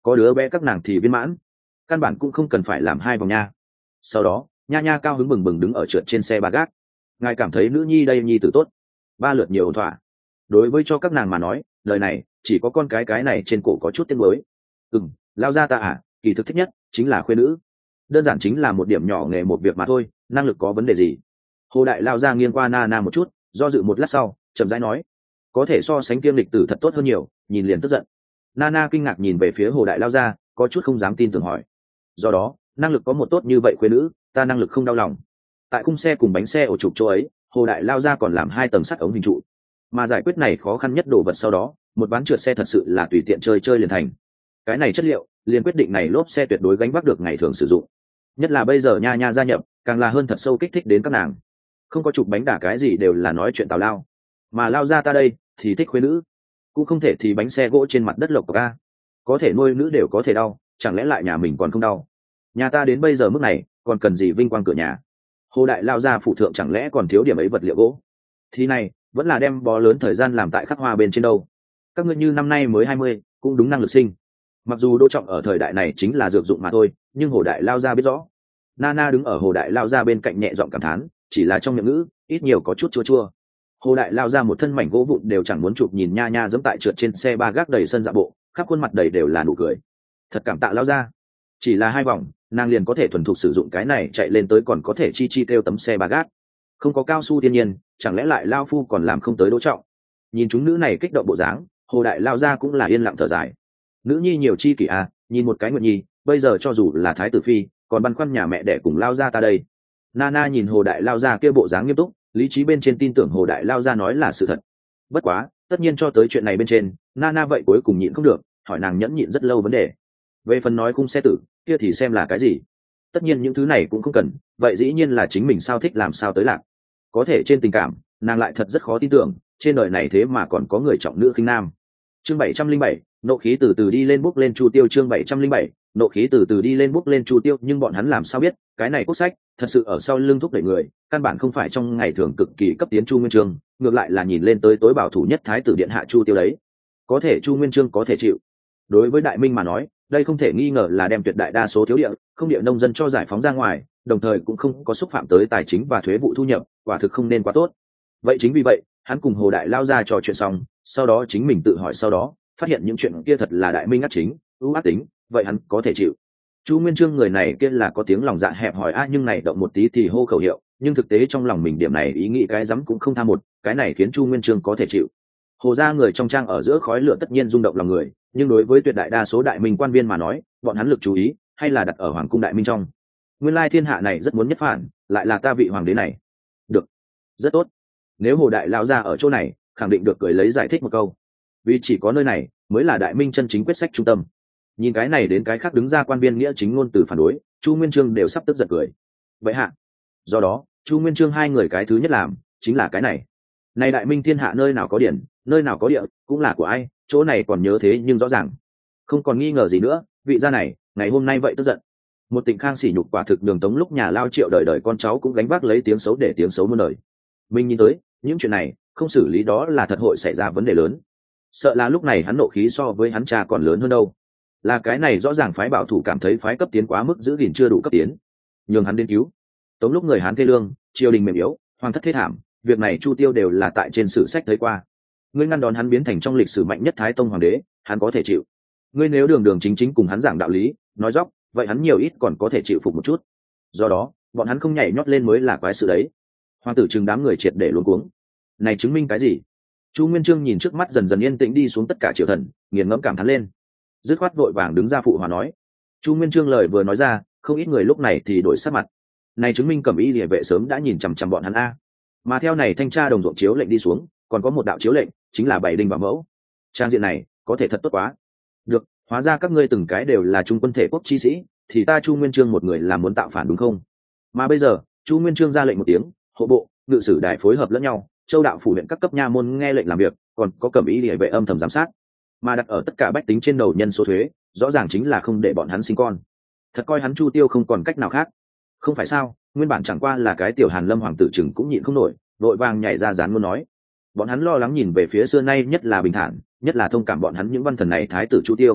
có đứa bé các nàng thì viên mãn, căn bản cũng không cần phải làm hai vòng nha. Sau đó nha nha cao hứng bừng bừng đứng ở trượt trên xe ba gác. Ngài cảm thấy nữ nhi đây nhi tử tốt, ba lượt nhiều ổn thỏa. Đối với cho các nàng mà nói, lời này chỉ có con cái cái này trên cổ có chút tiếng mới. Ừm, lao ra ta à, kỳ thực thích nhất chính là khuê nữ, đơn giản chính là một điểm nhỏ nghề một việc mà thôi, năng lực có vấn đề gì? Hồ đại lao ra nghiêng qua na na một chút, do dự một lát sau chậm rãi nói, có thể so sánh kiêm lịch tử thật tốt hơn nhiều. Nhìn liền tức giận. Nana kinh ngạc nhìn về phía hồ đại lao ra, có chút không dám tin tưởng hỏi, do đó năng lực có một tốt như vậy khuê nữ, ta năng lực không đau lòng? Tại khung xe cùng bánh xe ổ trục chỗ ấy, hồ đại lao ra còn làm hai tầng sắt ống hình trụ, mà giải quyết này khó khăn nhất đồ vật sau đó, một ván trượt xe thật sự là tùy tiện chơi chơi liền thành. Cái này chất liệu liền quyết định này lốp xe tuyệt đối gánh vác được ngày thường sử dụng, nhất là bây giờ nha nha gia nhập, càng là hơn thật sâu kích thích đến các nàng. Không có chụp bánh đả cái gì đều là nói chuyện tào lao, mà lao ra ta đây thì thích khuê nữ, cũng không thể thì bánh xe gỗ trên mặt đất lộc ca, có thể nuôi nữ đều có thể đau, chẳng lẽ lại nhà mình còn không đau? Nhà ta đến bây giờ mức này còn cần gì vinh quang cửa nhà? Hồ đại lao ra phụ thượng chẳng lẽ còn thiếu điểm ấy vật liệu gỗ? Thì này vẫn là đem bó lớn thời gian làm tại khắc hoa bên trên đâu. Các ngươi như năm nay mới hai mươi, cũng đúng năng lực sinh. Mặc dù đỗ trọng ở thời đại này chính là dược dụng mà thôi, nhưng hồ đại lao ra biết rõ. Nana đứng ở hồ đại lao ra bên cạnh nhẹ giọng cảm thán, chỉ là trong miệng ngữ ít nhiều có chút chua chua. Hồ đại lao ra một thân mảnh gỗ vụn đều chẳng muốn chụp nhìn nha nha dẫm tại trượt trên xe ba gác đầy sân dạ bộ, khắp khuôn mặt đầy đều là nụ cười. Thật cảm tạ lao ra, chỉ là hai vòng nàng liền có thể thuần thục sử dụng cái này chạy lên tới, còn có thể chi chi kêu tấm xe ba gác. Không có cao su thiên nhiên, chẳng lẽ lại lao phu còn làm không tới đỗ trọng? Nhìn chúng nữ này kích động bộ dáng, hồ đại lao ra cũng là yên lặng thở dài. Nữ nhi nhiều chi kỷ à, nhìn một cái nguyện nhi, bây giờ cho dù là thái tử phi còn băn khoăn nhà mẹ đẻ cùng lao ra ta đây. Nana nhìn hồ đại lao ra kia bộ dáng nghiêm túc, lý trí bên trên tin tưởng hồ đại lao ra nói là sự thật. Bất quá tất nhiên cho tới chuyện này bên trên, Nana vậy cuối cùng nhịn không được, hỏi nàng nhẫn nhịn rất lâu vấn đề. Về phần nói khung xe tử kia thì xem là cái gì, tất nhiên những thứ này cũng không cần, vậy dĩ nhiên là chính mình sao thích làm sao tới lạc. Có thể trên tình cảm nàng lại thật rất khó tin tưởng, trên đời này thế mà còn có người trọng nữ khinh nam. Chương bảy trăm linh bảy, nộ khí từ từ đi lên bốc lên Chu Tiêu. Chương bảy trăm linh bảy, nộ khí từ từ đi lên bốc lên Chu Tiêu. Nhưng bọn hắn làm sao biết, cái này quốc sách thật sự ở sau lưng thúc đẩy người, căn bản không phải trong ngày thường cực kỳ cấp tiến Chu Nguyên Chương, ngược lại là nhìn lên tới tối bảo thủ nhất thái tử điện hạ Chu Tiêu đấy. Có thể Chu Nguyên Chương có thể chịu. Đối với Đại Minh mà nói, đây không thể nghi ngờ là đem tuyệt đại đa số thiếu địa, không địa nông dân cho giải phóng ra ngoài, đồng thời cũng không có xúc phạm tới tài chính và thuế vụ thu nhập, quả thực không nên quá tốt. Vậy chính vì vậy, hắn cùng Hồ đại lao ra trò chuyện xong, sau đó chính mình tự hỏi, sau đó phát hiện những chuyện kia thật là Đại Minh ác chính, ưu ác tính, vậy hắn có thể chịu. Chu Nguyên Chương người này kia là có tiếng lòng dạ hẹp hòi a, nhưng này động một tí thì hô khẩu hiệu, nhưng thực tế trong lòng mình điểm này ý nghĩ cái dám cũng không tha một, cái này khiến Chu Nguyên Chương có thể chịu. Hồ gia người trong trang ở giữa khói lửa tất nhiên rung động lòng người, nhưng đối với tuyệt đại đa số Đại Minh quan viên mà nói, bọn hắn lực chú ý hay là đặt ở hoàng cung Đại Minh trong. Nguyên lai thiên hạ này rất muốn nhất phản, lại là ta vị hoàng đế này. Được, rất tốt. Nếu Hồ đại lao ra ở chỗ này, khẳng định được cười lấy giải thích một câu, vì chỉ có nơi này mới là Đại Minh chân chính quyết sách trung tâm. Nhìn cái này đến cái khác đứng ra quan viên nghĩa chính ngôn từ phản đối, Chu Nguyên Chương đều sắp tức giận cười. Vậy hạ, do đó Chu Nguyên Chương hai người cái thứ nhất làm chính là cái này. Này Đại Minh thiên hạ nơi nào có điển, nơi nào có địa, cũng là của ai, chỗ này còn nhớ thế nhưng rõ ràng, không còn nghi ngờ gì nữa. Vị gia này ngày hôm nay vậy tức giận, một Tịnh Khang sỉ nhục quả thực đường tống lúc nhà lao triệu đời đời con cháu cũng gánh vác lấy tiếng xấu để tiếng xấu muôn đời. Mình nhìn tới những chuyện này không xử lý đó là thật hội xảy ra vấn đề lớn, sợ là lúc này hắn nộ khí so với hắn cha còn lớn hơn đâu. Là cái này rõ ràng phái bảo thủ cảm thấy phái cấp tiến quá mức giữ gìn chưa đủ cấp tiến, nhường hắn đến cứu tống lúc người Hán thê lương, triều đình mềm yếu, hoàng thất thế thảm, việc này Chu Tiêu đều là tại trên sử sách thấy qua. Ngươi ngăn đón hắn biến thành trong lịch sử mạnh nhất Thái Tông hoàng đế, hắn có thể chịu. Ngươi nếu đường đường chính chính cùng hắn giảng đạo lý, nói dóc, vậy hắn nhiều ít còn có thể chịu phục một chút. Do đó bọn hắn không nhảy nhót lên mới là quái sự đấy. Hoàng tử chừng đám người triệt để luống cuống. Này chứng minh cái gì? Chu Nguyên Chương nhìn trước mắt dần dần yên tĩnh đi xuống tất cả triều thần, nghiền ngẫm cảm thán lên, dứt khoát vội vàng đứng ra phụ hòa nói. Chu Nguyên Chương lời vừa nói ra, không ít người lúc này thì đổi sắc mặt. Này chứng minh Cẩm Y Liề vệ sớm đã nhìn chằm chằm bọn hắn a. Mà theo này thanh tra đồng ruộng chiếu lệnh đi xuống, còn có một đạo chiếu lệnh, chính là bảy đinh bảo mẫu. Trang diện này có thể thật tốt quá. Được, hóa ra các ngươi từng cái đều là trung quân thể quốc chi sĩ, thì ta Chu Nguyên Chương một người là muốn tạo phản đúng không? Mà bây giờ Chu Nguyên Chương ra lệnh một tiếng, hộ bộ, ngự sử đại phối hợp lẫn nhau, châu đạo phủ huyện các cấp nha môn nghe lệnh làm việc, còn có Cẩm Y Liề vệ âm thầm giám sát, mà đặt ở tất cả bách tính trên đầu nhân số thuế, rõ ràng chính là không để bọn hắn sinh con. Thật coi hắn Chu Tiêu không còn cách nào khác. Không phải sao? Nguyên bản chẳng qua là cái tiểu Hàn Lâm hoàng tử chừng cũng nhịn không nổi, vội vàng nhảy ra dán muốn nói. Bọn hắn lo lắng nhìn về phía xưa nay nhất là bình thản, nhất là thông cảm bọn hắn những văn thần này thái tử Chu Tiêu.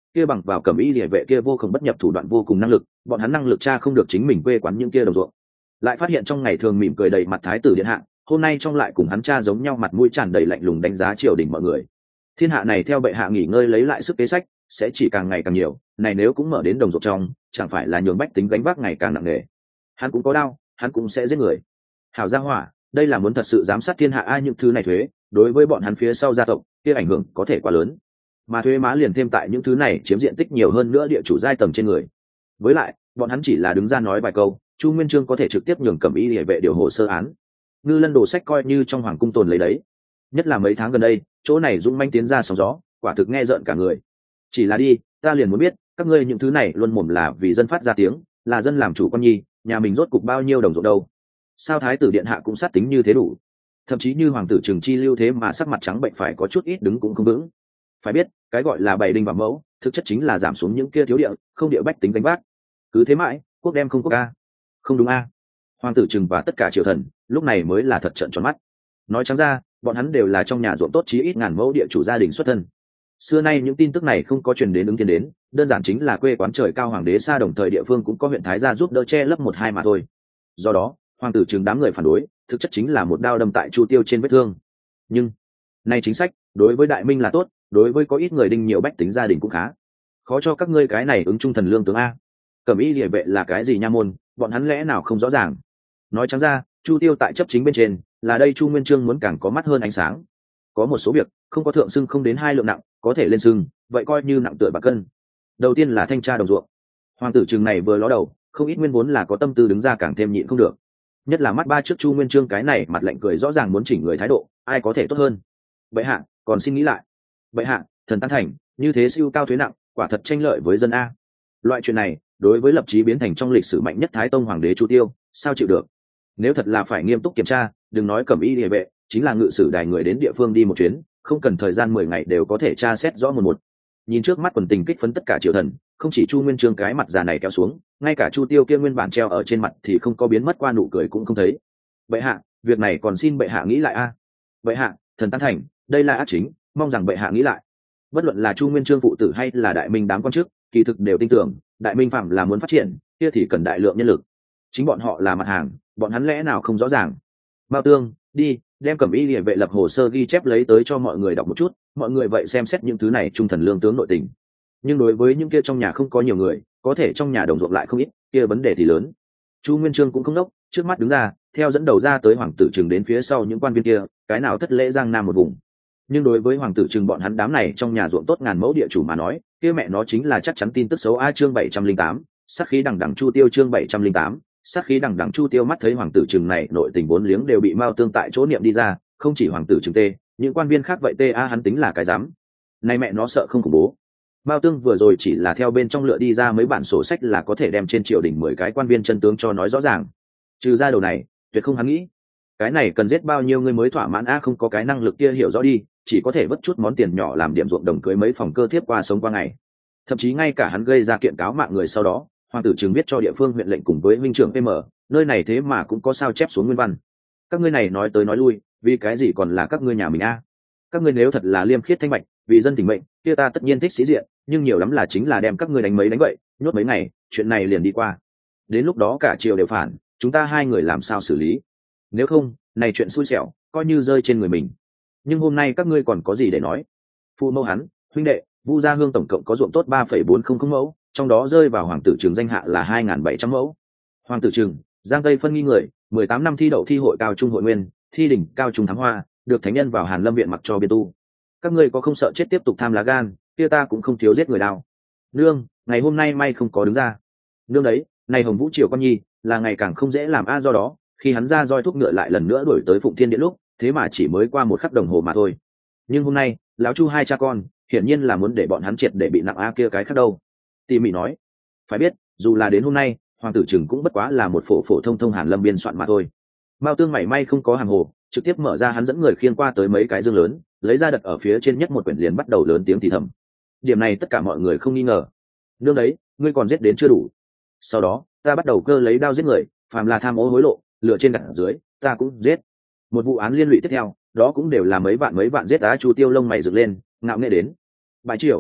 kia bằng vào cẩm y địa vệ kia vô cùng bất nhập thủ đoạn vô cùng năng lực, bọn hắn năng lực tra không được chính mình quê quán những kia đồng ruộng, lại phát hiện trong ngày thường mỉm cười đầy mặt thái tử điện hạ, hôm nay trong lại cùng hắn cha giống nhau, mặt mũi tràn đầy lạnh lùng đánh giá triều đình mọi người. Thiên hạ này theo bệ hạ nghỉ ngơi lấy lại sức kế sách sẽ chỉ càng ngày càng nhiều, này nếu cũng mở đến đồng ruộng trong, chẳng phải là nhường bách tính gánh vác ngày càng nặng nề. Hắn cũng có đau, hắn cũng sẽ giết người. Hảo gia hỏa, đây là muốn thật sự giám sát thiên hạ ai những thứ này thuế, đối với bọn hắn phía sau gia tộc, kia ảnh hưởng có thể quá lớn. Mà thuế má liền thêm tại những thứ này chiếm diện tích nhiều hơn nữa địa chủ giai tầng trên người. Với lại, bọn hắn chỉ là đứng ra nói vài câu, Chu Nguyên Chương có thể trực tiếp nhường Cẩm Y Liễu vệ điều hồ sơ án. Ngư Lân đồ sách coi như trong hoàng cung tồn lấy đấy. Nhất là mấy tháng gần đây, chỗ này dũng manh tiến ra sóng gió, quả thực nghe rợn cả người. Chỉ là đi, ta liền muốn biết, các ngươi những thứ này luôn mồm là vì dân phát ra tiếng, là dân làm chủ con nhi, nhà mình rốt cục bao nhiêu đồng ruộng đâu? Sao thái tử điện hạ cũng sát tính như thế đủ? Thậm chí như hoàng tử Trừng Chi lưu thế mà sắc mặt trắng bệnh phải có chút ít đứng cũng không vững. Phải biết, cái gọi là bày đinh vào mẫu, thực chất chính là giảm xuống những kia thiếu địa, không địa bách tính đánh vác. Cứ thế mãi, quốc đem không quốc a. Không đúng a. Hoàng tử Trừng và tất cả triều thần, lúc này mới là thật trợn tròn mắt. Nói trắng ra, bọn hắn đều là trong nhà ruộng tốt chí ít ngàn mẫu địa chủ gia đình xuất thân. Xưa nay những tin tức này không có truyền đến ứng thiên đến, đơn giản chính là quê quán trời cao hoàng đế xa đồng thời địa phương cũng có huyện thái gia giúp đỡ che lấp một hai mà thôi. Do đó, hoàng tử Trừng đám người phản đối, thực chất chính là một đao đâm tại Chu Tiêu trên vết thương. Nhưng, này chính sách, đối với đại minh là tốt, đối với có ít người đinh nhiều bách tính gia đình cũng khá. Khó cho các ngươi cái này ứng trung thần lương tướng a. Cẩm Y Liễu vệ là cái gì nha môn, bọn hắn lẽ nào không rõ ràng. Nói trắng ra, Chu Tiêu tại chấp chính bên trên, là đây Chu Nguyên Chương muốn càng có mắt hơn ánh sáng. Có một số việc, không có thượng xưng không đến hai lượng nặng, có thể lên xưng, vậy coi như nặng tựa bạc cân. Đầu tiên là thanh tra đồng ruộng. Hoàng tử Trừng này vừa ló đầu, không ít nguyên vốn là có tâm tư đứng ra càng thêm nhịn không được. Nhất là mắt ba trước Chu Nguyên Chương cái này mặt lạnh cười rõ ràng muốn chỉnh người thái độ, ai có thể tốt hơn. Bệ hạ, còn xin nghĩ lại. Bệ hạ, thần tán thành, như thế siêu cao thuế nặng, quả thật tranh lợi với dân a. Loại chuyện này, đối với lập chí biến thành trong lịch sử mạnh nhất Thái Tông hoàng đế Chu Tiêu, sao chịu được? Nếu thật là phải nghiêm túc kiểm tra, đừng nói Cẩm Y Liễu vệ, chính là ngự sử đài người đến địa phương đi một chuyến, không cần thời gian mười ngày đều có thể tra xét rõ một một. Nhìn trước mắt quần tình kích phấn tất cả triều thần, không chỉ Chu Nguyên Chương cái mặt già này kéo xuống, ngay cả Chu Tiêu kia nguyên bản treo ở trên mặt thì không có biến mất qua nụ cười cũng không thấy. Bệ hạ, việc này còn xin bệ hạ nghĩ lại a. Bệ hạ, thần tán thành, đây là ác chính, mong rằng bệ hạ nghĩ lại. Bất luận là Chu Nguyên Chương phụ tử hay là đại minh đám quan chức, kỳ thực đều tin tưởng, đại minh phạm là muốn phát triển, kia thì cần đại lượng nhân lực. Chính bọn họ là mặt hàng, bọn hắn lẽ nào không rõ ràng. Mao Tương, đi, đem Cẩm Y Liễu vệ lập hồ sơ ghi chép lấy tới cho mọi người đọc một chút, mọi người vậy xem xét những thứ này trung thần lương tướng nội tình. Nhưng đối với những kia trong nhà không có nhiều người, có thể trong nhà đồng ruộng lại không ít, kia vấn đề thì lớn. Chu Nguyên Chương cũng không đốc, trước mắt đứng ra, theo dẫn đầu ra tới hoàng tử Trừng đến phía sau những quan viên kia, cái nào thất lễ giang nam một vùng. Nhưng đối với hoàng tử Trừng bọn hắn đám này trong nhà ruộng tốt ngàn mẫu địa chủ mà nói, kia mẹ nó chính là chắc chắn tin tức xấu a. Chương bảy trăm linh tám, sát khí đằng đằng Chu Tiêu. Chương bảy trăm linh tám, sát khí đằng đằng Chu Tiêu. Mắt thấy hoàng tử Trừng này nội tình vốn liếng đều bị Mao Tương tại chỗ niệm đi ra, không chỉ hoàng tử Trừng tê, những quan viên khác vậy tê a. Hắn tính là cái dám. Này mẹ nó sợ không khủng bố. Mao Tương vừa rồi chỉ là theo bên trong lựa đi ra mấy bản sổ sách là có thể đem trên triều đình mười cái quan viên chân tướng cho nói rõ ràng. Trừ ra đầu này, tuyệt không hắn nghĩ. Cái này cần giết bao nhiêu người mới thỏa mãn a. Không có cái năng lực kia hiểu rõ đi, chỉ có thể vất chút món tiền nhỏ làm điểm ruộng đồng cưới mấy phòng cơ thiếp qua sống qua ngày. Thậm chí ngay cả hắn gây ra kiện cáo mạng người sau đó, hoàng tử Trừng biết cho địa phương huyện lệnh cùng với huynh trưởng pê em, nơi này thế mà cũng có sao chép xuống nguyên văn. Các ngươi này nói tới nói lui, vì cái gì còn là các ngươi nhà mình a? Các ngươi nếu thật là liêm khiết thanh bạch, vì dân tình mệnh, kia ta tất nhiên thích sĩ diện, nhưng nhiều lắm là chính là đem các ngươi đánh mấy đánh vậy, nhốt mấy ngày, chuyện này liền đi qua. Đến lúc đó cả triều đều phản, chúng ta hai người làm sao xử lý? Nếu không, này chuyện xui xẻo, coi như rơi trên người mình. Nhưng hôm nay các ngươi còn có gì để nói? Phụ mẫu hắn, huynh đệ, Vu Gia Hương tổng cộng có ruộng tốt ba phẩy bốn không không mẫu, trong đó rơi vào hoàng tử Trừng danh hạ là hai nghìn bảy trăm mẫu. Hoàng tử Trừng, Giang Tây phân nghi người, mười tám năm thi đậu thi hội cao trung hội nguyên, thi đỉnh cao trung thắng hoa, được thánh nhân vào Hàn Lâm viện mặc cho biên tu. Các ngươi có không sợ chết tiếp tục tham lá gan, kia ta cũng không thiếu giết người nào. Nương, ngày hôm nay may không có đứng ra. Nương đấy, này Hồng Vũ Triều con nhi, là ngày càng không dễ làm a. Do đó, khi hắn ra roi thúc ngựa lại lần nữa đuổi tới Phụng Thiên Điện lúc, thế mà chỉ mới qua một khắc đồng hồ mà thôi. Nhưng hôm nay, lão Chu hai cha con, hiển nhiên là muốn để bọn hắn triệt để bị nặng a. Kia cái khác đâu? Tỉ mỉ nói, phải biết, dù là đến hôm nay, hoàng tử Trừng cũng bất quá là một phổ phổ thông thông Hàn Lâm biên soạn mà thôi. Mao Tương mảy may không có hàng hồ, trực tiếp mở ra hắn dẫn người khiêng qua tới mấy cái dương lớn, lấy ra đặt ở phía trên nhất một quyển liền bắt đầu lớn tiếng thì thầm. Điểm này tất cả mọi người không nghi ngờ. Nương đấy, ngươi còn giết đến chưa đủ. Sau đó, ta bắt đầu cơ lấy đao giết người, phàm là tham ô hối lộ, lựa trên đặt dưới, ta cũng giết. Một vụ án liên lụy tiếp theo, đó cũng đều là mấy vạn mấy vạn giết đá. Chu Tiêu lông mày dựng lên, ngạo nghễ đến. Bái triều,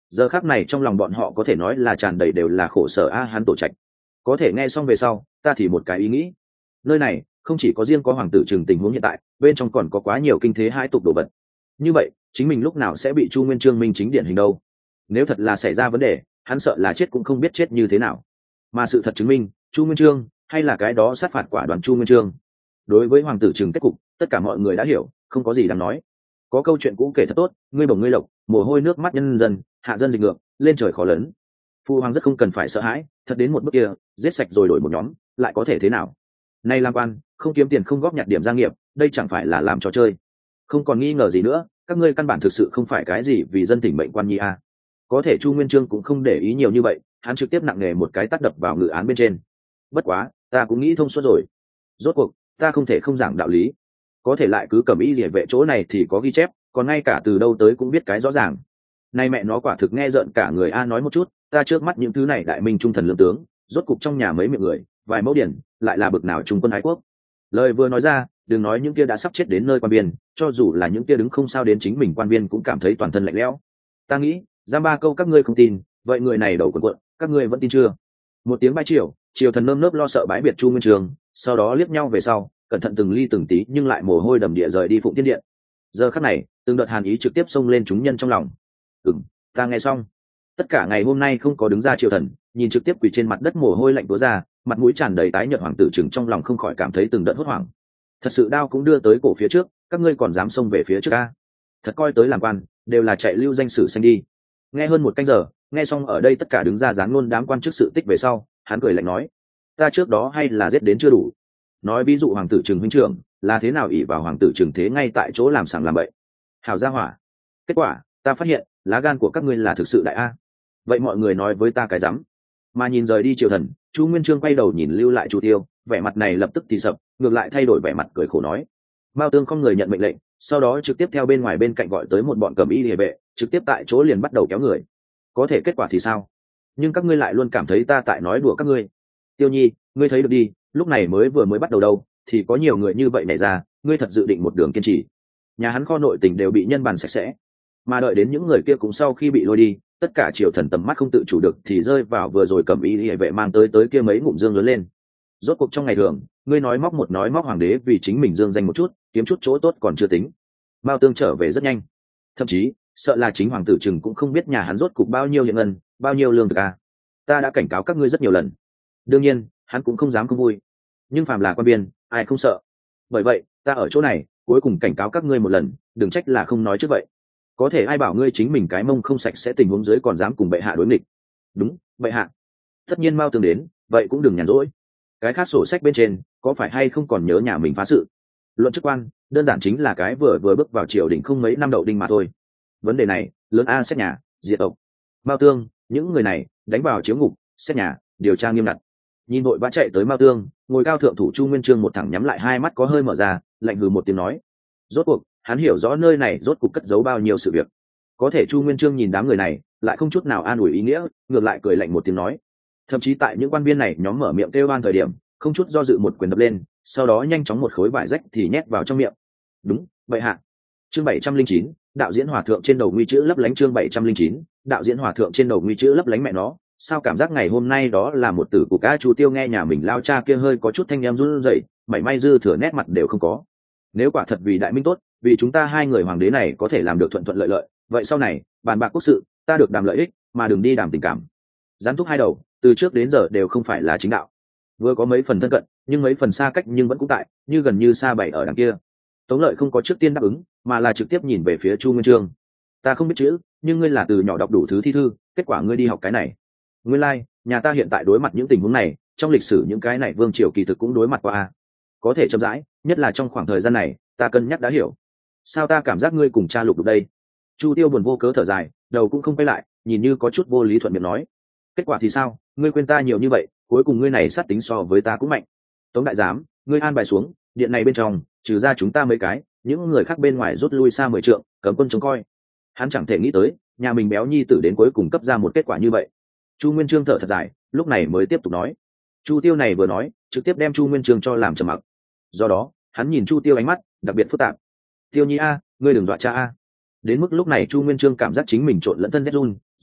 giờ khác này trong lòng bọn họ có thể nói là tràn đầy đều là khổ sở a hắn tổ trạch. Có thể nghe xong về sau ta thì một cái ý nghĩ, nơi này không chỉ có riêng có hoàng tử Trừng tình huống hiện tại, bên trong còn có quá nhiều kinh thế hai tục đồ vật. Như vậy chính mình lúc nào sẽ bị Chu Nguyên Chương minh chính điển hình đâu? Nếu thật là xảy ra vấn đề, hắn sợ là chết cũng không biết chết như thế nào. Mà sự thật chứng minh, Chu Nguyên Chương hay là cái đó sát phạt quả đoán Chu Nguyên Chương. Đối với hoàng tử Trừng kết cục, tất cả mọi người đã hiểu, không có gì đáng nói. Có câu chuyện cũ kể thật tốt, ngươi bổng ngươi lộc, mồ hôi nước mắt nhân dân, hạ dân dịch ngược, lên trời khó lớn. Phu hoàng rất không cần phải sợ hãi, thật đến một bước kia, giết sạch rồi đổi một nhóm, lại có thể thế nào? Nay làm quan, không kiếm tiền không góp nhặt điểm gia nghiệp, đây chẳng phải là làm trò chơi. Không còn nghi ngờ gì nữa, các ngươi căn bản thực sự không phải cái gì vì dân tỉnh mệnh quan nhi a. Có thể Chu Nguyên Chương cũng không để ý nhiều như vậy, hắn trực tiếp nặng nề một cái tát đập vào ngự án bên trên. Bất quá, ta cũng nghĩ thông suốt rồi. Rốt cuộc, ta không thể không giảng đạo lý. Có thể lại cứ cầm ý liệt vệ chỗ này thì có ghi chép, còn ngay cả từ đâu tới cũng biết cái rõ ràng. Nay mẹ nó quả thực nghe rợn cả người a. Nói một chút, ta trước mắt những thứ này đại minh trung thần lương tướng, rốt cục trong nhà mấy miệng người, vài mẫu điển, lại là bực nào trung quân ái quốc. Lời vừa nói ra, đừng nói những kia đã sắp chết đến nơi quan biên, cho dù là những kia đứng không sao đến chính mình quan biên cũng cảm thấy toàn thân lạnh lẽo. Ta nghĩ, giam ba câu các ngươi không tin, vậy người này đầu quần quận, các ngươi vẫn tin chưa? Một tiếng bái triều, triều thần nơm nớp lo sợ bái biệt Chu Nguyên Chương, sau đó liếc nhau về sau, cẩn thận từng ly từng tí nhưng lại mồ hôi đầm địa rời đi Phụng Thiên Điện. Giờ khắc này, từng đợt hàn ý trực tiếp xông lên chúng nhân trong lòng. Ừm, ta nghe xong. Tất cả ngày hôm nay không có đứng ra triều thần, nhìn trực tiếp quỳ trên mặt đất mồ hôi lạnh túa ra, mặt mũi tràn đầy tái nhợt hoàng tử Trừng trong lòng không khỏi cảm thấy từng đợt hốt hoảng. Thật sự đao cũng đưa tới cổ phía trước, các ngươi còn dám xông về phía trước a? Thật coi tới làm quan, đều là chạy lưu danh sử xanh đi. Nghe hơn một canh giờ, nghe xong ở đây tất cả đứng ra dán luôn đám quan trước sự tích về sau, hắn cười lạnh nói: ta trước đó hay là giết đến chưa đủ. Nói ví dụ hoàng tử Trừng huynh trưởng là thế nào ỷ vào hoàng tử Trừng thế ngay tại chỗ làm sàng làm bậy. Hảo gia hỏa. Kết quả, ta phát hiện, lá gan của các ngươi là thực sự đại a. Vậy mọi người nói với ta cái rắm. Mà nhìn rời đi triều thần, Chu Nguyên Chương quay đầu nhìn lưu lại Chu Tiêu, vẻ mặt này lập tức thì sập, ngược lại thay đổi vẻ mặt cười khổ nói: Mao Tương không người nhận mệnh lệnh, sau đó trực tiếp theo bên ngoài bên cạnh gọi tới một bọn cầm y liề vệ, trực tiếp tại chỗ liền bắt đầu kéo người. Có thể kết quả thì sao? Nhưng các ngươi lại luôn cảm thấy ta tại nói đùa các ngươi. Tiêu Nhi, ngươi thấy được đi, lúc này mới vừa mới bắt đầu đâu, thì có nhiều người như vậy nảy ra, ngươi thật dự định một đường kiên trì. Nhà hắn kho nội tình đều bị nhân bàn sạch sẽ, mà đợi đến những người kia cũng sau khi bị lôi đi, tất cả triều thần tầm mắt không tự chủ được thì rơi vào vừa rồi cầm y liề vệ mang tới tới kia mấy ngụm dương lớn lên. Rốt cuộc trong ngày thường, ngươi nói móc một nói móc hoàng đế vì chính mình dương danh một chút, kiếm chút chỗ tốt còn chưa tính. Mao Tương trở về rất nhanh, thậm chí sợ là chính hoàng tử Trừng cũng không biết nhà hắn rốt cục bao nhiêu hiện ngân, bao nhiêu lương thực à. Ta đã cảnh cáo các ngươi rất nhiều lần. Đương nhiên, hắn cũng không dám không vui. Nhưng phàm là quan biên, ai không sợ. Bởi vậy, ta ở chỗ này, cuối cùng cảnh cáo các ngươi một lần, đừng trách là không nói trước vậy. Có thể ai bảo ngươi chính mình cái mông không sạch sẽ tình huống dưới còn dám cùng bệ hạ đối nghịch. Đúng, bệ hạ. Tất nhiên Mao Tương đến, vậy cũng đừng nhàn rỗi. Cái khác sổ sách bên trên, có phải hay không còn nhớ nhà mình phá sự? Luận chức quan, đơn giản chính là cái vừa vừa bước vào triều đình không mấy năm đậu đinh mà thôi. Vấn đề này, lớn a xét nhà, diệt tộc. Mao Tương, những người này đánh vào chiếu ngục, xét nhà, điều tra nghiêm ngặt. Nhìn vội vã chạy tới Mao Tương, ngồi cao thượng thủ Chu Nguyên Chương một thẳng nhắm lại hai mắt có hơi mở ra, lạnh hừ một tiếng nói: rốt cuộc, hắn hiểu rõ nơi này rốt cuộc cất giấu bao nhiêu sự việc. Có thể Chu Nguyên Chương nhìn đám người này, lại không chút nào an ủi ý nghĩa, ngược lại cười lạnh một tiếng nói. Thậm chí tại những quan viên này nhóm mở miệng kêu oan thời điểm, không chút do dự một quyền đập lên, sau đó nhanh chóng một khối vải rách thì nhét vào trong miệng. Đúng, bệ hạ. Chương bảy trăm linh chín, đạo diễn hòa thượng trên đầu nguy chữ lấp lánh. Chương bảy trăm linh chín, đạo diễn hòa thượng trên đầu nguy chữ lấp lánh. Mẹ nó, sao cảm giác ngày hôm nay đó là một tử của cá Chu Tiêu nghe nhà mình lao cha kia hơi có chút thanh em run rẩy, mảy may dư thừa nét mặt đều không có. Nếu quả thật vì đại minh tốt, vì chúng ta hai người hoàng đế này có thể làm được thuận thuận lợi lợi, vậy sau này bàn bạc quốc sự, ta được đàm lợi ích, mà đừng đi đàm tình cảm. Gián thúc hai đầu, từ trước đến giờ đều không phải là chính đạo. Vừa có mấy phần thân cận, nhưng mấy phần xa cách nhưng vẫn cũng tại, như gần như xa bảy ở đằng kia. Tống Lợi không có trước tiên đáp ứng, mà là trực tiếp nhìn về phía Chu Nguyên Chương. Ta không biết chữ, nhưng ngươi là từ nhỏ đọc đủ thứ thi thư, kết quả ngươi đi học cái này. Nguyên lai, like, nhà ta hiện tại đối mặt những tình huống này, trong lịch sử những cái này vương triều kỳ thực cũng đối mặt qua. Có thể chậm rãi, nhất là trong khoảng thời gian này, ta cân nhắc đã hiểu. Sao ta cảm giác ngươi cùng cha lục được đây? Chu Tiêu buồn vô cớ thở dài, đầu cũng không quay lại, nhìn như có chút vô lý thuận miệng nói. Kết quả thì sao? Ngươi quên ta nhiều như vậy, cuối cùng ngươi này sát tính so với ta cũng mạnh. Tống đại giám, ngươi an bài xuống, điện này bên trong, trừ ra chúng ta mấy cái, những người khác bên ngoài rút lui xa mười trượng, cấm quân trông coi. Hắn chẳng thể nghĩ tới, nhà mình béo nhi tử đến cuối cùng cấp ra một kết quả như vậy. Chu Nguyên Chương thở thật dài, lúc này mới tiếp tục nói. Chu Tiêu này vừa nói, trực tiếp đem Chu Nguyên Chương cho làm trầm mặc. Do đó, hắn nhìn Chu Tiêu ánh mắt đặc biệt phức tạp. Tiêu Nhi a, ngươi đừng dọa cha a. Đến mức lúc này Chu Nguyên Chương cảm giác chính mình trộn lẫn thân rét run,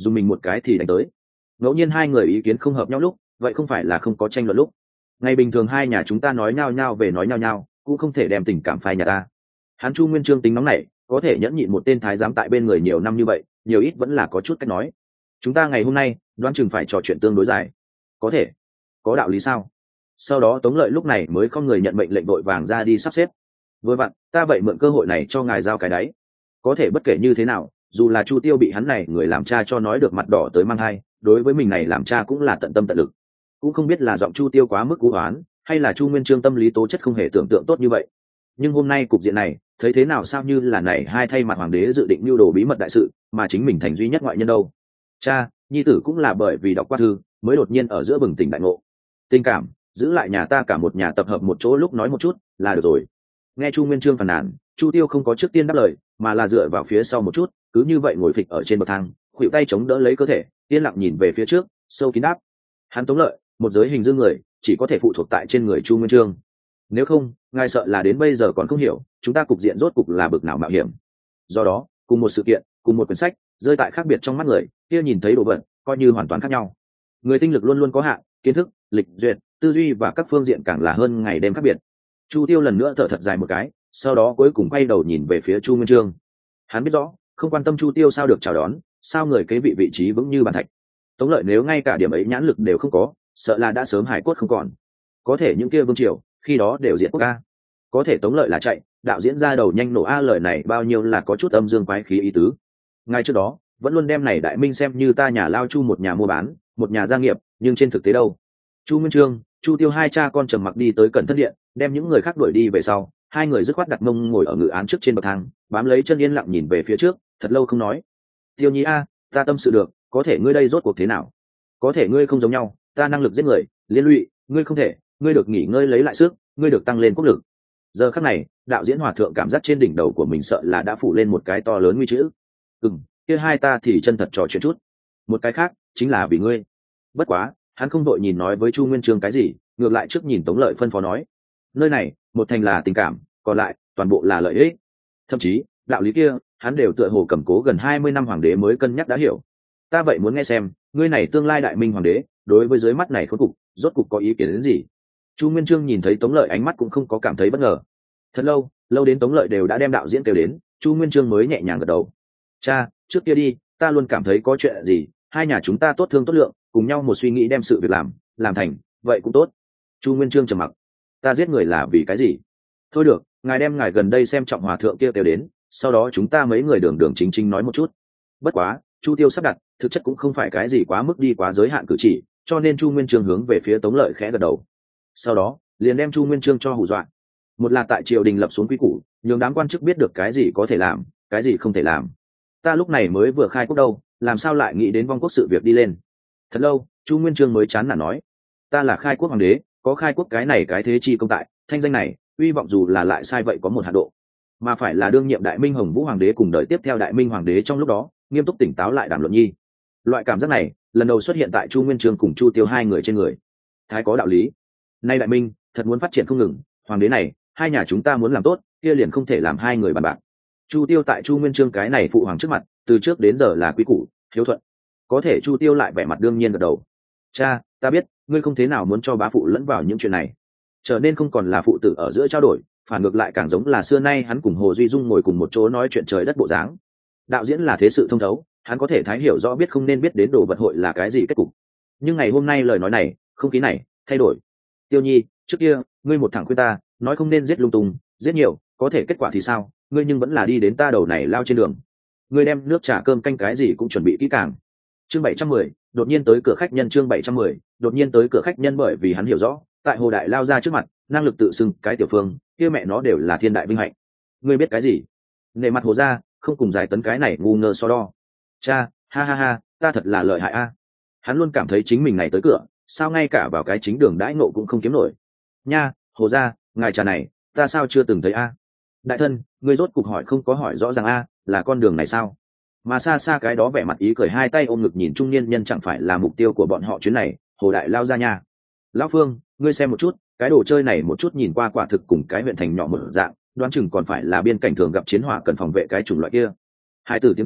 dùng mình một cái thì đánh tới. Ngẫu nhiên hai người ý kiến không hợp nhau lúc, vậy không phải là không có tranh luận lúc. Ngày bình thường hai nhà chúng ta nói nhau nhau về nói nhau nhau, cũng không thể đem tình cảm phai nhà ta. Hắn Chu Nguyên Chương tính nóng này, có thể nhẫn nhịn một tên thái giám tại bên người nhiều năm như vậy, nhiều ít vẫn là có chút cách nói. Chúng ta ngày hôm nay đoán chừng phải trò chuyện tương đối dài. Có thể, có đạo lý sao? Sau đó Tống Lợi lúc này mới không người nhận mệnh lệnh đội vàng ra đi sắp xếp. Vừa vặn, ta vậy mượn cơ hội này cho ngài giao cái đáy. Có thể bất kể như thế nào, dù là Chu Tiêu bị hắn này người làm cha cho nói được mặt đỏ tới mang hai, đối với mình này làm cha cũng là tận tâm tận lực. Cũng không biết là giọng Chu Tiêu quá mức cú hoán, hay là Chu Nguyên Chương tâm lý tố chất không hề tưởng tượng tốt như vậy. Nhưng hôm nay cục diện này, thấy thế nào sao như là này hai thay mặt hoàng đế dự định mưu đồ bí mật đại sự, mà chính mình thành duy nhất ngoại nhân đâu. Cha, nhi tử cũng là bởi vì đọc qua thư, mới đột nhiên ở giữa bừng tỉnh đại ngộ. Tình cảm, giữ lại nhà ta cả một nhà tập hợp một chỗ lúc nói một chút, là được rồi. Nghe Chu Nguyên Chương phàn nàn, Chu Tiêu không có trước tiên đáp lời, mà là dựa vào phía sau một chút, cứ như vậy ngồi phịch ở trên bậc thang, khuỷu tay chống đỡ lấy cơ thể, yên lặng nhìn về phía trước, sâu kín đáp. Hắn Tống Lợi, một giới hình dương người, chỉ có thể phụ thuộc tại trên người Chu Nguyên Chương. Nếu không, ngài sợ là đến bây giờ còn không hiểu, chúng ta cục diện rốt cục là bực nào mạo hiểm. Do đó, cùng một sự kiện, cùng một quyển sách, rơi tại khác biệt trong mắt người, kia nhìn thấy đồ vật, coi như hoàn toàn khác nhau. Người tinh lực luôn luôn có hạn, kiến thức, lịch duyệt, tư duy và các phương diện càng là hơn ngày đêm khác biệt. Chu Tiêu lần nữa thở thật dài một cái, sau đó cuối cùng quay đầu nhìn về phía Chu Nguyên Chương. Hắn biết rõ, không quan tâm Chu Tiêu sao được chào đón, sao người kế vị vị trí vững như bàn thạch. Tống Lợi nếu ngay cả điểm ấy nhãn lực đều không có, sợ là đã sớm hải cốt không còn. Có thể những kia vương triều, khi đó đều diệt quốc a. Có thể Tống Lợi là chạy, đạo diễn ra đầu nhanh nổ a, lời này bao nhiêu là có chút âm dương quái khí ý tứ. Ngay trước đó, vẫn luôn đem này Đại Minh xem như ta nhà lao Chu một nhà mua bán, một nhà gia nghiệp, nhưng trên thực tế đâu? Chu Nguyên Chương, Chu Tiêu hai cha con trầm mặc đi tới cẩn thận điện, đem những người khác đuổi đi về sau, hai người dứt khoát đặt mông ngồi ở ngự án trước trên bậc thang, bám lấy chân yên lặng nhìn về phía trước, thật lâu không nói. Tiêu Nhi a, ta tâm sự được, có thể ngươi đây rốt cuộc thế nào? Có thể ngươi không giống nhau, ta năng lực giết người, liên lụy, ngươi không thể, ngươi được nghỉ ngơi lấy lại sức, ngươi được tăng lên quốc lực. Giờ khắc này, đạo diễn hòa thượng cảm giác trên đỉnh đầu của mình sợ là đã phủ lên một cái to lớn nguy chữ. Ừm, kia hai ta thì chân thật trò chuyện chút. Một cái khác, chính là vì ngươi. Bất quá, hắn không đội nhìn nói với Chu Nguyên Chương cái gì, ngược lại trước nhìn Tống Lợi phân phó nói. Nơi này, một thành là tình cảm, còn lại, toàn bộ là lợi ích. Thậm chí, đạo lý kia, hắn đều tựa hồ cầm cố gần hai mươi năm hoàng đế mới cân nhắc đã hiểu. Ta vậy muốn nghe xem, ngươi này tương lai đại minh hoàng đế, đối với dưới mắt này khốn cục, rốt cục có ý kiến đến gì? Chu Nguyên Chương nhìn thấy Tống Lợi ánh mắt cũng không có cảm thấy bất ngờ. Thật lâu, lâu đến Tống Lợi đều đã đem đạo diễn kêu đến, Chu Nguyên Chương mới nhẹ nhàng gật đầu. Cha, trước kia đi, ta luôn cảm thấy có chuyện gì, hai nhà chúng ta tốt thương tốt lượng, cùng nhau một suy nghĩ đem sự việc làm, làm thành, vậy cũng tốt. Chu Nguyên Chương trầm mặc. Ta giết người là vì cái gì? Thôi được, ngài đem ngài gần đây xem trọng hòa thượng kia kêu đến, sau đó chúng ta mấy người đường đường chính chính nói một chút. Bất quá, Chu Tiêu sắp đặt, thực chất cũng không phải cái gì quá mức đi quá giới hạn cử chỉ, cho nên Chu Nguyên Chương hướng về phía Tống Lợi khẽ gật đầu. Sau đó, liền đem Chu Nguyên Chương cho hù dọa. Một là tại triều đình lập xuống quy củ, nhường đám quan chức biết được cái gì có thể làm, cái gì không thể làm. Ta lúc này mới vừa khai quốc đâu, làm sao lại nghĩ đến vong quốc sự việc đi lên. Thật lâu, Chu Nguyên Chương mới chán nản nói, ta là khai quốc hoàng đế, có khai quốc cái này cái thế chi công tại, thanh danh này, uy vọng dù là lại sai vậy có một hạ độ, mà phải là đương nhiệm Đại Minh Hồng Vũ hoàng đế cùng đợi tiếp theo Đại Minh hoàng đế trong lúc đó, nghiêm túc tỉnh táo lại đàm luận nhi. Loại cảm giác này, lần đầu xuất hiện tại Chu Nguyên Chương cùng Chu Tiêu hai người trên người. Thái có đạo lý. Nay Đại Minh, thật muốn phát triển không ngừng, hoàng đế này, hai nhà chúng ta muốn làm tốt, kia liền không thể làm hai người bàn bạc. Chu Tiêu tại Chu Nguyên Chương cái này phụ hoàng trước mặt, từ trước đến giờ là quý củ, hiếu thuận. Có thể Chu Tiêu lại vẻ mặt đương nhiên gật đầu. Cha, ta biết, ngươi không thế nào muốn cho bá phụ lẫn vào những chuyện này, trở nên không còn là phụ tử ở giữa trao đổi, phản ngược lại càng giống là xưa nay hắn cùng Hồ Duy Dung ngồi cùng một chỗ nói chuyện trời đất bộ dáng. Đạo diễn là thế sự thông thấu, hắn có thể thái hiểu rõ biết không nên biết đến đồ vật hội là cái gì kết cục. Nhưng ngày hôm nay lời nói này, không khí này thay đổi. Tiêu Nhi, trước kia ngươi một thằng khuyên ta nói không nên giết lung tung, giết nhiều, có thể kết quả thì sao? Ngươi nhưng vẫn là đi đến ta đầu này lao trên đường. Ngươi đem nước trà cơm canh cái gì cũng chuẩn bị kỹ càng. Chương bảy trăm mười, đột nhiên tới cửa khách nhân. Chương bảy trăm mười, đột nhiên tới cửa khách nhân. Bởi vì hắn hiểu rõ, tại Hồ Đại lao ra trước mặt, năng lực tự xưng cái tiểu phương, kia mẹ nó đều là thiên đại vinh hạnh. Ngươi biết cái gì? Nề mặt Hồ ra, không cùng giải tấn cái này ngu ngơ so đo. Cha, ha ha ha, ta thật là lợi hại a. Hắn luôn cảm thấy chính mình này tới cửa, sao ngay cả vào cái chính đường đãi ngộ cũng không kiếm nổi. Nha, Hồ ra, ngài trà này, ta sao chưa từng thấy a? Đại thân, ngươi rốt cục hỏi không có hỏi rõ ràng a, là con đường này sao? Mà xa xa cái đó vẻ mặt ý cười, hai tay ôm ngực nhìn trung niên nhân chẳng phải là mục tiêu của bọn họ chuyến này. Hồ Đại lao ra nha. Lão Phương, ngươi xem một chút, cái đồ chơi này một chút nhìn qua quả thực cùng cái huyện thành nhỏ một dạng, đoán chừng còn phải là biên cảnh thường gặp chiến hỏa cần phòng vệ cái chủng loại kia. Hải tử tiếng cười,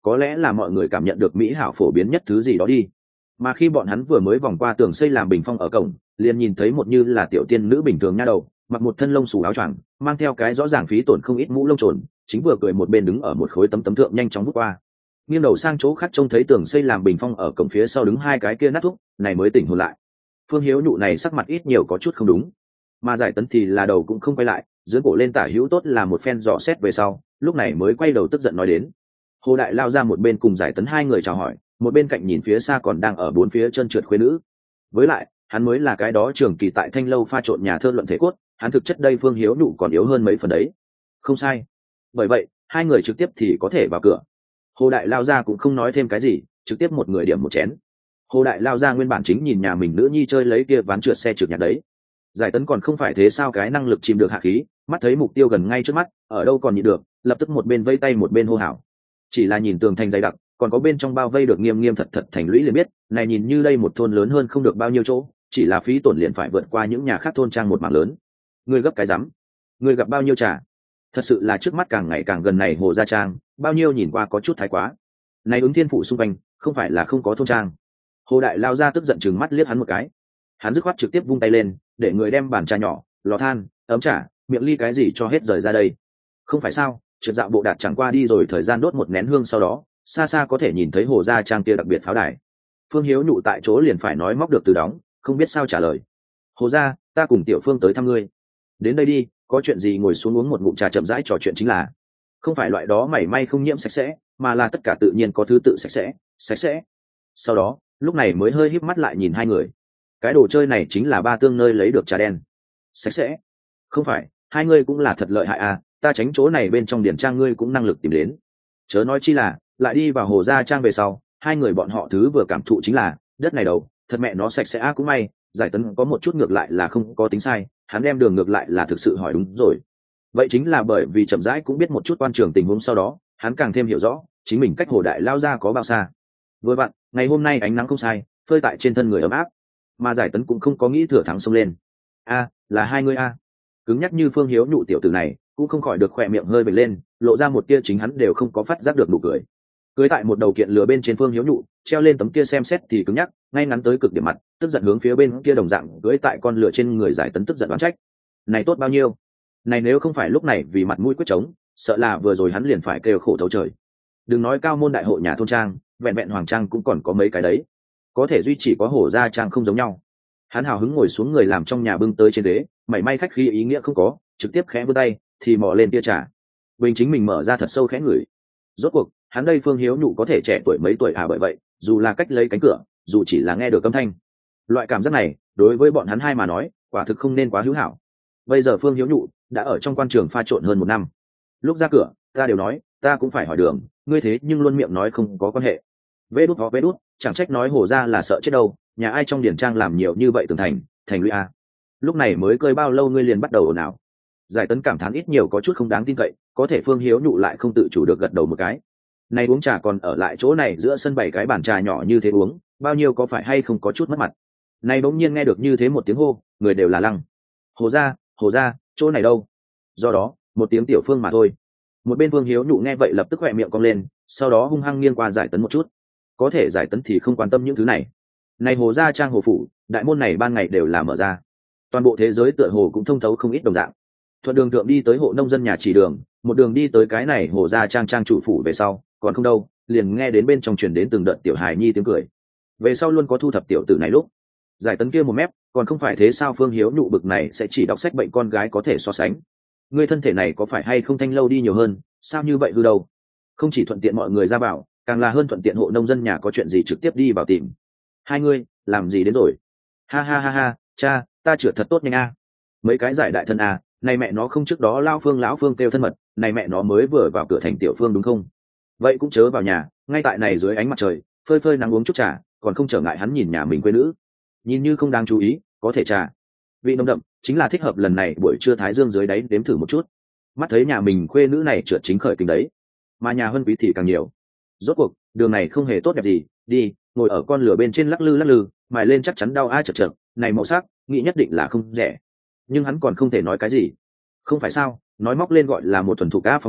có lẽ là mọi người cảm nhận được mỹ hảo phổ biến nhất thứ gì đó đi. Mà khi bọn hắn vừa mới vòng qua tường xây làm bình phong ở cổng, liền nhìn thấy một như là tiểu tiên nữ bình thường nha đầu, mặc một thân lông xù áo choàng, mang theo cái rõ ràng phí tổn không ít mũ lông trồn, chính vừa cười một bên đứng ở một khối tấm tấm thượng nhanh chóng vút qua. Nghiêng đầu sang chỗ khác trông thấy tường xây làm bình phong ở cổng phía sau đứng hai cái kia nát thuốc, này mới tỉnh hồn lại. Phương Hiếu Nhụ này sắc mặt ít nhiều có chút không đúng, mà Giải Tấn thì là đầu cũng không quay lại, dưới cổ lên tả hữu tốt là một phen dò xét về sau, lúc này mới quay đầu tức giận nói đến. Hồ Đại lao ra một bên cùng Giải Tấn hai người chào hỏi, một bên cạnh nhìn phía xa còn đang ở bốn phía chân trượt khuê nữ. Với lại, hắn mới là cái đó trường kỳ tại Thanh lâu pha trộn nhà thơ luận thể cốt, hắn thực chất đây Phương Hiếu Nhụ còn yếu hơn mấy phần đấy. Không sai. Bởi vậy, hai người trực tiếp thì có thể vào cửa. Hồ Đại lao ra cũng không nói thêm cái gì, trực tiếp một người điểm một chén. Hồ Đại lao ra nguyên bản chính nhìn nhà mình nữ nhi chơi lấy kia ván trượt xe trượt nhạc đấy. Giải Tấn còn không phải thế sao, cái năng lực chìm được hạ khí, mắt thấy mục tiêu gần ngay trước mắt, ở đâu còn nhịn được, lập tức một bên vây tay một bên hô hào. Chỉ là nhìn tường thành dày đặc, còn có bên trong bao vây được nghiêm nghiêm thật thật thành lũy liền biết, này nhìn như đây một thôn lớn hơn không được bao nhiêu chỗ, chỉ là phí tổn liền phải vượt qua những nhà khác thôn trang một mảng lớn. Người gấp cái rắm, người gặp bao nhiêu trả? Thật sự là trước mắt càng ngày càng gần này Hồ gia trang, bao nhiêu nhìn qua có chút thái quá. Này ứng thiên phụ xung quanh, không phải là không có thôn trang. Hồ Đại lao ra tức giận chừng mắt liếc hắn một cái, hắn dứt khoát trực tiếp vung tay lên, để người đem bàn trà nhỏ, lò than, ấm trà, miệng ly cái gì cho hết rời ra đây. Không phải sao? Trượt dạo bộ đạt chẳng qua đi rồi, thời gian đốt một nén hương sau đó, xa xa có thể nhìn thấy Hồ gia trang kia đặc biệt pháo đài. Phương Hiếu Nhụ tại chỗ liền phải nói móc được từ đóng, không biết sao trả lời. Hồ gia, ta cùng Tiểu Phương tới thăm ngươi. Đến đây đi, có chuyện gì ngồi xuống uống một ngụm trà chậm rãi trò chuyện chính là. Không phải loại đó mảy may không nhiễm sạch sẽ, mà là tất cả tự nhiên có thứ tự sạch sẽ, sạch sẽ. Sau đó, lúc này mới hơi híp mắt lại nhìn hai người. Cái đồ chơi này chính là ba tương nơi lấy được trà đen. Sạch sẽ? Không phải, hai ngươi cũng là thật lợi hại à, ta tránh chỗ này bên trong điển trang ngươi cũng năng lực tìm đến. Chớ nói chi là, lại đi vào Hồ gia trang về sau, hai người bọn họ thứ vừa cảm thụ chính là, đất này đầu, thật mẹ nó sạch sẽ à, cũng may, Giải Tấn có một chút ngược lại là không có tính sai, hắn đem đường ngược lại là thực sự hỏi đúng rồi. Vậy chính là bởi vì chậm rãi cũng biết một chút quan trường tình huống, sau đó, hắn càng thêm hiểu rõ, chính mình cách Hồ Đại lao ra có bao xa. Vừa vặn, ngày hôm nay ánh nắng không sai, phơi tại trên thân người ấm áp, mà Giải Tấn cũng không có nghĩ thừa thắng xông lên. A, là hai ngươi a. Cứng nhắc như Phương Hiếu Nhụ tiểu tử này, cũng không khỏi được khỏe miệng hơi bật lên, lộ ra một tia chính hắn đều không có phát giác được nụ cười. Cưới tại một đầu kiện lừa bên trên Phương Hiếu Nhụ, treo lên tấm kia xem xét thì cứng nhắc, ngay ngắn tới cực điểm mặt, tức giận hướng phía bên kia đồng dạng cưới tại con lừa trên người Giải Tấn tức giận đoán trách. Này tốt bao nhiêu? Này nếu không phải lúc này vì mặt mũi quyết chống, sợ là vừa rồi hắn liền phải kêu khổ thấu trời. Đừng nói cao môn đại hội nhà thôn trang, vẹn vẹn hoàng trang cũng còn có mấy cái đấy, có thể duy chỉ có Hồ gia trang không giống nhau. Hắn hào hứng ngồi xuống người làm trong nhà bưng tới trên đế, mảy may khách khí ý nghĩa không có, trực tiếp khẽ vươn tay thì mò lên tia trà. Bình chính mình mở ra thật sâu khẽ ngửi. Rốt cuộc hắn đây Phương Hiếu Nhụ có thể trẻ tuổi mấy tuổi à, bởi vậy dù là cách lấy cánh cửa, dù chỉ là nghe được âm thanh, loại cảm giác này đối với bọn hắn hai mà nói quả thực không nên quá hữu hảo. Bây giờ Phương Hiếu Nhụ đã ở trong quan trường pha trộn hơn một năm, lúc ra cửa ta đều nói ta cũng phải hỏi đường, ngươi thế nhưng luôn miệng nói không có quan hệ. Vê đút ho vê đút, chẳng trách nói Hồ gia là sợ chết đâu, nhà ai trong điển trang làm nhiều như vậy tường thành thành lũy a. Lúc này mới cơi bao lâu ngươi liền bắt đầu ồn ào. Giải Tấn cảm thán ít nhiều có chút không đáng tin cậy, có thể Phương Hiếu Nhụ lại không tự chủ được gật đầu một cái. Này uống trà còn ở lại chỗ này giữa sân bảy cái bàn trà nhỏ như thế uống, bao nhiêu có phải hay không có chút mất mặt. Này bỗng nhiên nghe được như thế một tiếng hô, người đều là lăng. Hồ gia, Hồ gia, chỗ này đâu? Do đó, một tiếng Tiểu Phương mà thôi. Một bên Phương Hiếu Nhụ nghe vậy lập tức khỏe miệng cong lên, sau đó hung hăng nghiêng qua Giải Tấn một chút. Có thể Giải Tấn thì không quan tâm những thứ này. Này Hồ gia trang Hồ phủ, đại môn này ban ngày đều là mở ra, toàn bộ thế giới tựa hồ cũng thông thấu không ít đồng dạng. Thuận đường thượng đi tới hộ nông dân nhà chỉ đường, một đường đi tới cái này Hồ gia trang trang chủ phủ về sau, còn không đâu, liền nghe đến bên trong truyền đến từng đợt tiểu hài nhi tiếng cười. Về sau luôn có thu thập tiểu tử này lúc. Giải Tấn kia một mép, còn không phải thế sao, Phương Hiếu Nhụ bực này sẽ chỉ đọc sách bệnh con gái có thể so sánh. Ngươi thân thể này có phải hay không thanh lâu đi nhiều hơn, sao như vậy hư đâu? Không chỉ thuận tiện mọi người ra bảo, càng là hơn thuận tiện hộ nông dân nhà có chuyện gì trực tiếp đi vào tìm. Hai ngươi làm gì đến rồi? Ha ha ha ha, cha, ta chữa thật tốt nhanh a. Mấy cái giải đại thân a, này mẹ nó không, trước đó lao Phương lão Phương kêu thân mật, này mẹ nó mới vừa vào cửa thành Tiểu Phương đúng không? Vậy cũng chớ vào nhà, ngay tại này dưới ánh mặt trời, phơi phơi nắng uống chút trà, còn không trở ngại hắn nhìn nhà mình quê nữ. Nhìn như không đáng chú ý, có thể trà vị nồng đậm, chính là thích hợp lần này buổi trưa thái dương dưới đáy đếm thử một chút. Mắt thấy nhà mình khuê nữ này trượt chính khởi kinh đấy, mà nhà Hân Quý thì càng nhiều. Rốt cuộc đường này không hề tốt đẹp gì, đi ngồi ở con lửa bên trên lắc lư lắc lư, mài lên chắc chắn đau ai chật chật, này màu sắc nghĩ nhất định là không rẻ. Nhưng hắn còn không thể nói cái gì. Không phải sao, nói móc lên gọi là một thuần thủ cá phong ốc,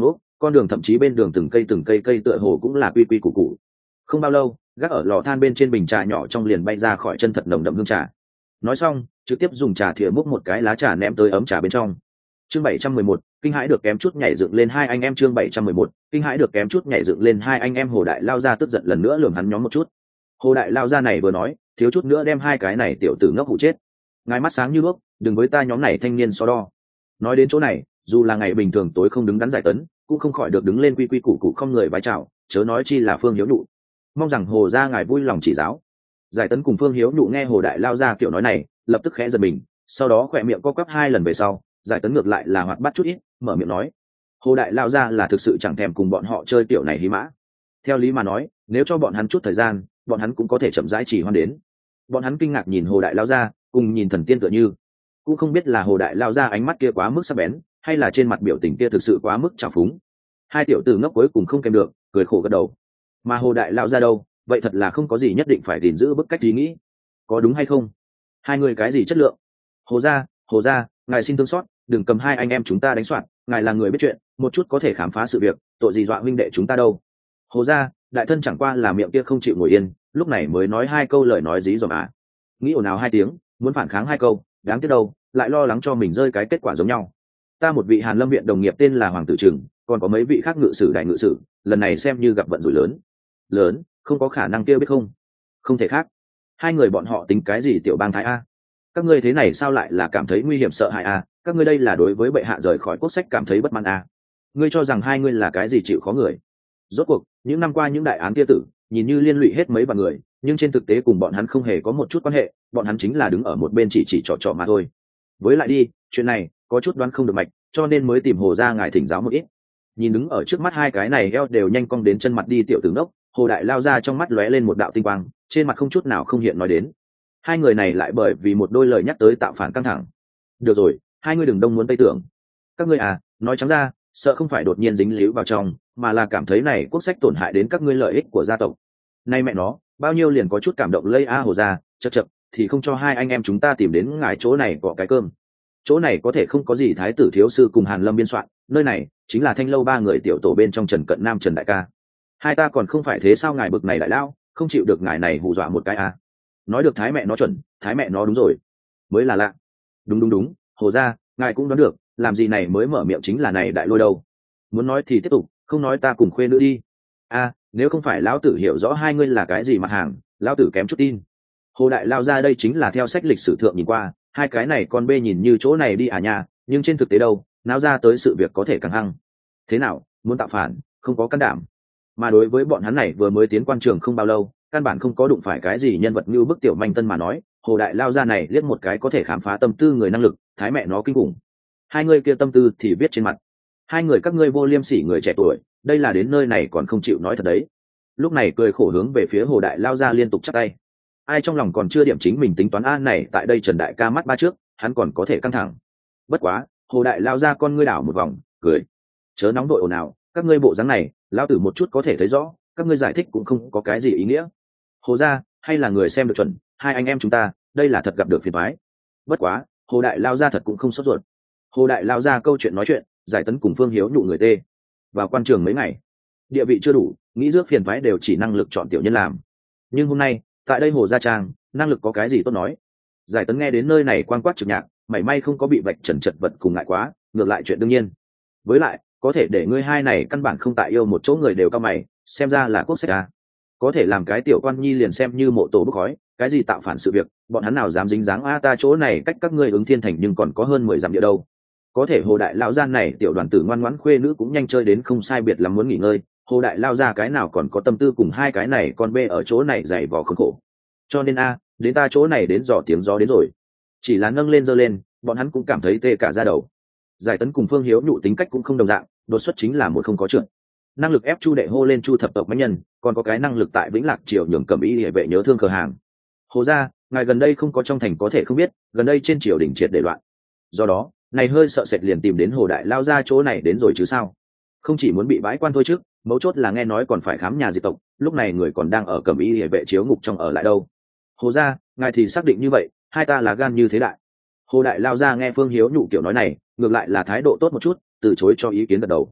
con đường thậm chí bên đường từng cây từng cây cây tựa hồ cũng là quy quy củ củ. Không bao lâu, gác ở lò than bên trên bình trà nhỏ trong liền bay ra khỏi chân thật nồng đậm hương trà. Nói xong, trực tiếp dùng trà thìa múc một cái lá trà ném tới ấm trà bên trong. Chương bảy trăm mười một, kinh hãi được kém chút nhảy dựng lên hai anh em. Chương bảy trăm mười một, kinh hãi được kém chút nhảy dựng lên hai anh em. Hồ Đại Lao ra tức giận lần nữa lườm hắn nhóm một chút. Hồ Đại Lao ra này vừa nói, thiếu chút nữa đem hai cái này tiểu tử ngốc hụ chết. Ngài mắt sáng như đuốc, đừng với ta nhóm này thanh niên so đo. Nói đến chỗ này, dù là ngày bình thường tối không đứng đắn Giải Tấn, cũng không khỏi được đứng lên quy quy củ củ không người vái chào, chớ nói chi là Phương Hiếu Nhụ. Mong rằng Hồ gia ngài vui lòng chỉ giáo. Giải Tấn cùng Phương Hiếu Nhụ nghe Hồ Đại Lao ra kiểu nói này, lập tức khẽ giật mình, sau đó khỏe miệng co quắp hai lần về sau, Giải Tấn ngược lại là hoạt bát chút ít, mở miệng nói: Hồ Đại Lao ra là thực sự chẳng thèm cùng bọn họ chơi tiểu này hí mã. Theo lý mà nói, nếu cho bọn hắn chút thời gian, bọn hắn cũng có thể chậm rãi chỉ hoan đến. Bọn hắn kinh ngạc nhìn Hồ Đại Lao ra, cùng nhìn thần tiên tựa như, cũng không biết là Hồ Đại Lao ra ánh mắt kia quá mức sắc bén, hay là trên mặt biểu tình kia thực sự quá mức trào phúng. Hai tiểu tử ngốc cuối cùng không kèm được, cười khổ gật đầu. Mà Hồ Đại Lao ra đâu, vậy thật là không có gì nhất định phải gìn giữ bức cách ý nghĩ, có đúng hay không? Hai người cái gì chất lượng? Hồ gia, Hồ gia, ngài xin thương xót, đừng cầm hai anh em chúng ta đánh soạn, ngài là người biết chuyện, một chút có thể khám phá sự việc, tội gì dọa huynh đệ chúng ta đâu? Hồ gia, đại thân chẳng qua là miệng kia không chịu ngồi yên, lúc này mới nói hai câu lời nói dí dỏm à? Nghĩ ồn ào hai tiếng, muốn phản kháng hai câu, đáng tiếc đâu, lại lo lắng cho mình rơi cái kết quả giống nhau. Ta một vị Hàn Lâm viện đồng nghiệp tên là Hoàng Tử Trừng, còn có mấy vị khác ngự sử đại ngự sử, lần này xem như gặp vận rủi lớn. Lớn, không có khả năng kia biết không? Không thể khác. Hai người bọn họ tính cái gì tiểu bang thái a? Các ngươi thế này sao lại là cảm thấy nguy hiểm sợ hãi a? Các ngươi đây là đối với bệ hạ rời khỏi quốc sách cảm thấy bất mãn a? Ngươi cho rằng hai ngươi là cái gì chịu khó người? Rốt cuộc, những năm qua những đại án kia tử, nhìn như liên lụy hết mấy vạn người, nhưng trên thực tế cùng bọn hắn không hề có một chút quan hệ, bọn hắn chính là đứng ở một bên chỉ chỉ trò trò mà thôi. Với lại đi, chuyện này có chút đoán không được mạch, cho nên mới tìm Hồ gia ngài thỉnh giáo một ít. Nhìn đứng ở trước mắt hai cái này eo đều nhanh cong đến chân mặt đi tiểu tử ngốc, Hồ Đại Lao ra trong mắt lóe lên một đạo tinh quang, trên mặt không chút nào không hiện nói đến. Hai người này lại bởi vì một đôi lời nhắc tới tạo phản căng thẳng. Được rồi, hai ngươi đừng đông muốn tây tưởng. Các ngươi à, nói trắng ra, sợ không phải đột nhiên dính líu vào trong, mà là cảm thấy này quốc sách tổn hại đến các ngươi lợi ích của gia tộc. Nay mẹ nó, bao nhiêu liền có chút cảm động lây a Hồ gia, chậc chậc, thì không cho hai anh em chúng ta tìm đến ngài chỗ này có cái cơm. Chỗ này có thể không có gì thái tử thiếu sư cùng Hàn Lâm biên soạn, nơi này chính là Thanh lâu ba người tiểu tổ bên trong Trần Cận Nam Trần đại ca. Hai ta còn không phải thế sao ngài bực này đại lao, không chịu được ngài này hù dọa một cái à? Nói được thái mẹ nó chuẩn, thái mẹ nó đúng rồi, mới là lạ. Đúng đúng đúng, Hồ gia, ngài cũng đoán được, làm gì này mới mở miệng chính là này đại lôi đâu. Muốn nói thì tiếp tục, không nói ta cùng khuê nữa đi. A, à, nếu không phải lão tử hiểu rõ hai ngươi là cái gì mặt hàng, lão tử kém chút tin. Hồ Đại Lao ra đây chính là theo sách lịch sử thượng nhìn qua, hai cái này con bê nhìn như chỗ này đi à nhà, nhưng trên thực tế đâu, náo ra tới sự việc có thể càng hăng. Thế nào, muốn tạo phản, không có can đảm. Mà đối với bọn hắn này vừa mới tiến quan trường không bao lâu, căn bản không có đụng phải cái gì nhân vật như bức tiểu manh tân mà nói, Hồ Đại Lao ra này liếc một cái có thể khám phá tâm tư người năng lực, thái mẹ nó kinh khủng. Hai người kia tâm tư thì viết trên mặt. Hai người các ngươi vô liêm sỉ người trẻ tuổi, đây là đến nơi này còn không chịu nói thật đấy. Lúc này cười khổ hướng về phía Hồ Đại Lao ra liên tục chắp tay. Ai trong lòng còn chưa điểm chính mình tính toán an này tại đây Trần đại ca mắt ba trước, hắn còn có thể căng thẳng. Bất quá, Hồ Đại Lao ra con ngươi đảo một vòng, cười. Chớ nóng đội ồn ào, các ngươi bộ dáng này, lão tử một chút có thể thấy rõ, các ngươi giải thích cũng không có cái gì ý nghĩa. Hồ gia, hay là người xem được chuẩn, hai anh em chúng ta, đây là thật gặp được phiền toái. Bất quá, Hồ Đại Lao ra thật cũng không sốt ruột. Hồ Đại Lao ra câu chuyện nói chuyện, Giải Tấn cùng Phương Hiếu nhụ người tê. Vào quan trường mấy ngày, địa vị chưa đủ, nghĩ rước phiền toái đều chỉ năng lực chọn tiểu nhân làm. Nhưng hôm nay, tại đây Hồ gia trang, năng lực có cái gì tốt nói. Giải Tấn nghe đến nơi này quan quát trực nhạc, mảy may không có bị vạch trần chật vật cùng ngại quá, ngược lại chuyện đương nhiên. Với lại, có thể để ngươi hai này căn bản không tại yêu một chỗ người đều cao mày, xem ra là quốc sách à. Có thể làm cái tiểu quan nhi liền xem như mộ tổ bốc khói, cái gì tạo phản sự việc, bọn hắn nào dám dính dáng a ta chỗ này cách các ngươi ứng thiên thành nhưng còn có hơn mười dặm địa đâu. Có thể Hồ Đại Lão gia này tiểu đoàn tử ngoan ngoãn khuê nữ cũng nhanh chơi đến không sai biệt lắm muốn nghỉ ngơi, Hồ Đại Lao ra cái nào còn có tâm tư cùng hai cái này con bê ở chỗ này dày vò khốn khổ. Cho nên a, đến ta chỗ này đến dò tiếng gió đến rồi. Chỉ là nâng lên giơ lên, bọn hắn cũng cảm thấy tê cả da đầu. Giải Tấn cùng Phương Hiếu nhụ tính cách cũng không đồng dạng, đột xuất chính là một không có trượt. Năng lực ép Chu đệ hô lên Chu thập tộc mãnh nhân, còn có cái năng lực tại Vĩnh Lạc triều nhường Cẩm Y Liễu vệ nhớ thương cửa hàng. Hồ gia, ngài gần đây không có trong thành có thể không biết, gần đây trên triều đình triệt để loạn. Do đó, này hơi sợ sệt liền tìm đến Hồ Đại Lao ra chỗ này đến rồi chứ sao? Không chỉ muốn bị bãi quan thôi chứ, mấu chốt là nghe nói còn phải khám nhà diệt tộc, lúc này người còn đang ở Cẩm Y Liễu vệ chiếu ngục trong ở lại đâu. Hồ gia, ngài thì xác định như vậy, hai ta là gan như thế đại. Hồ Đại Lao ra nghe Phương Hiếu nhụ kiểu nói này, ngược lại là thái độ tốt một chút, từ chối cho ý kiến gật đầu.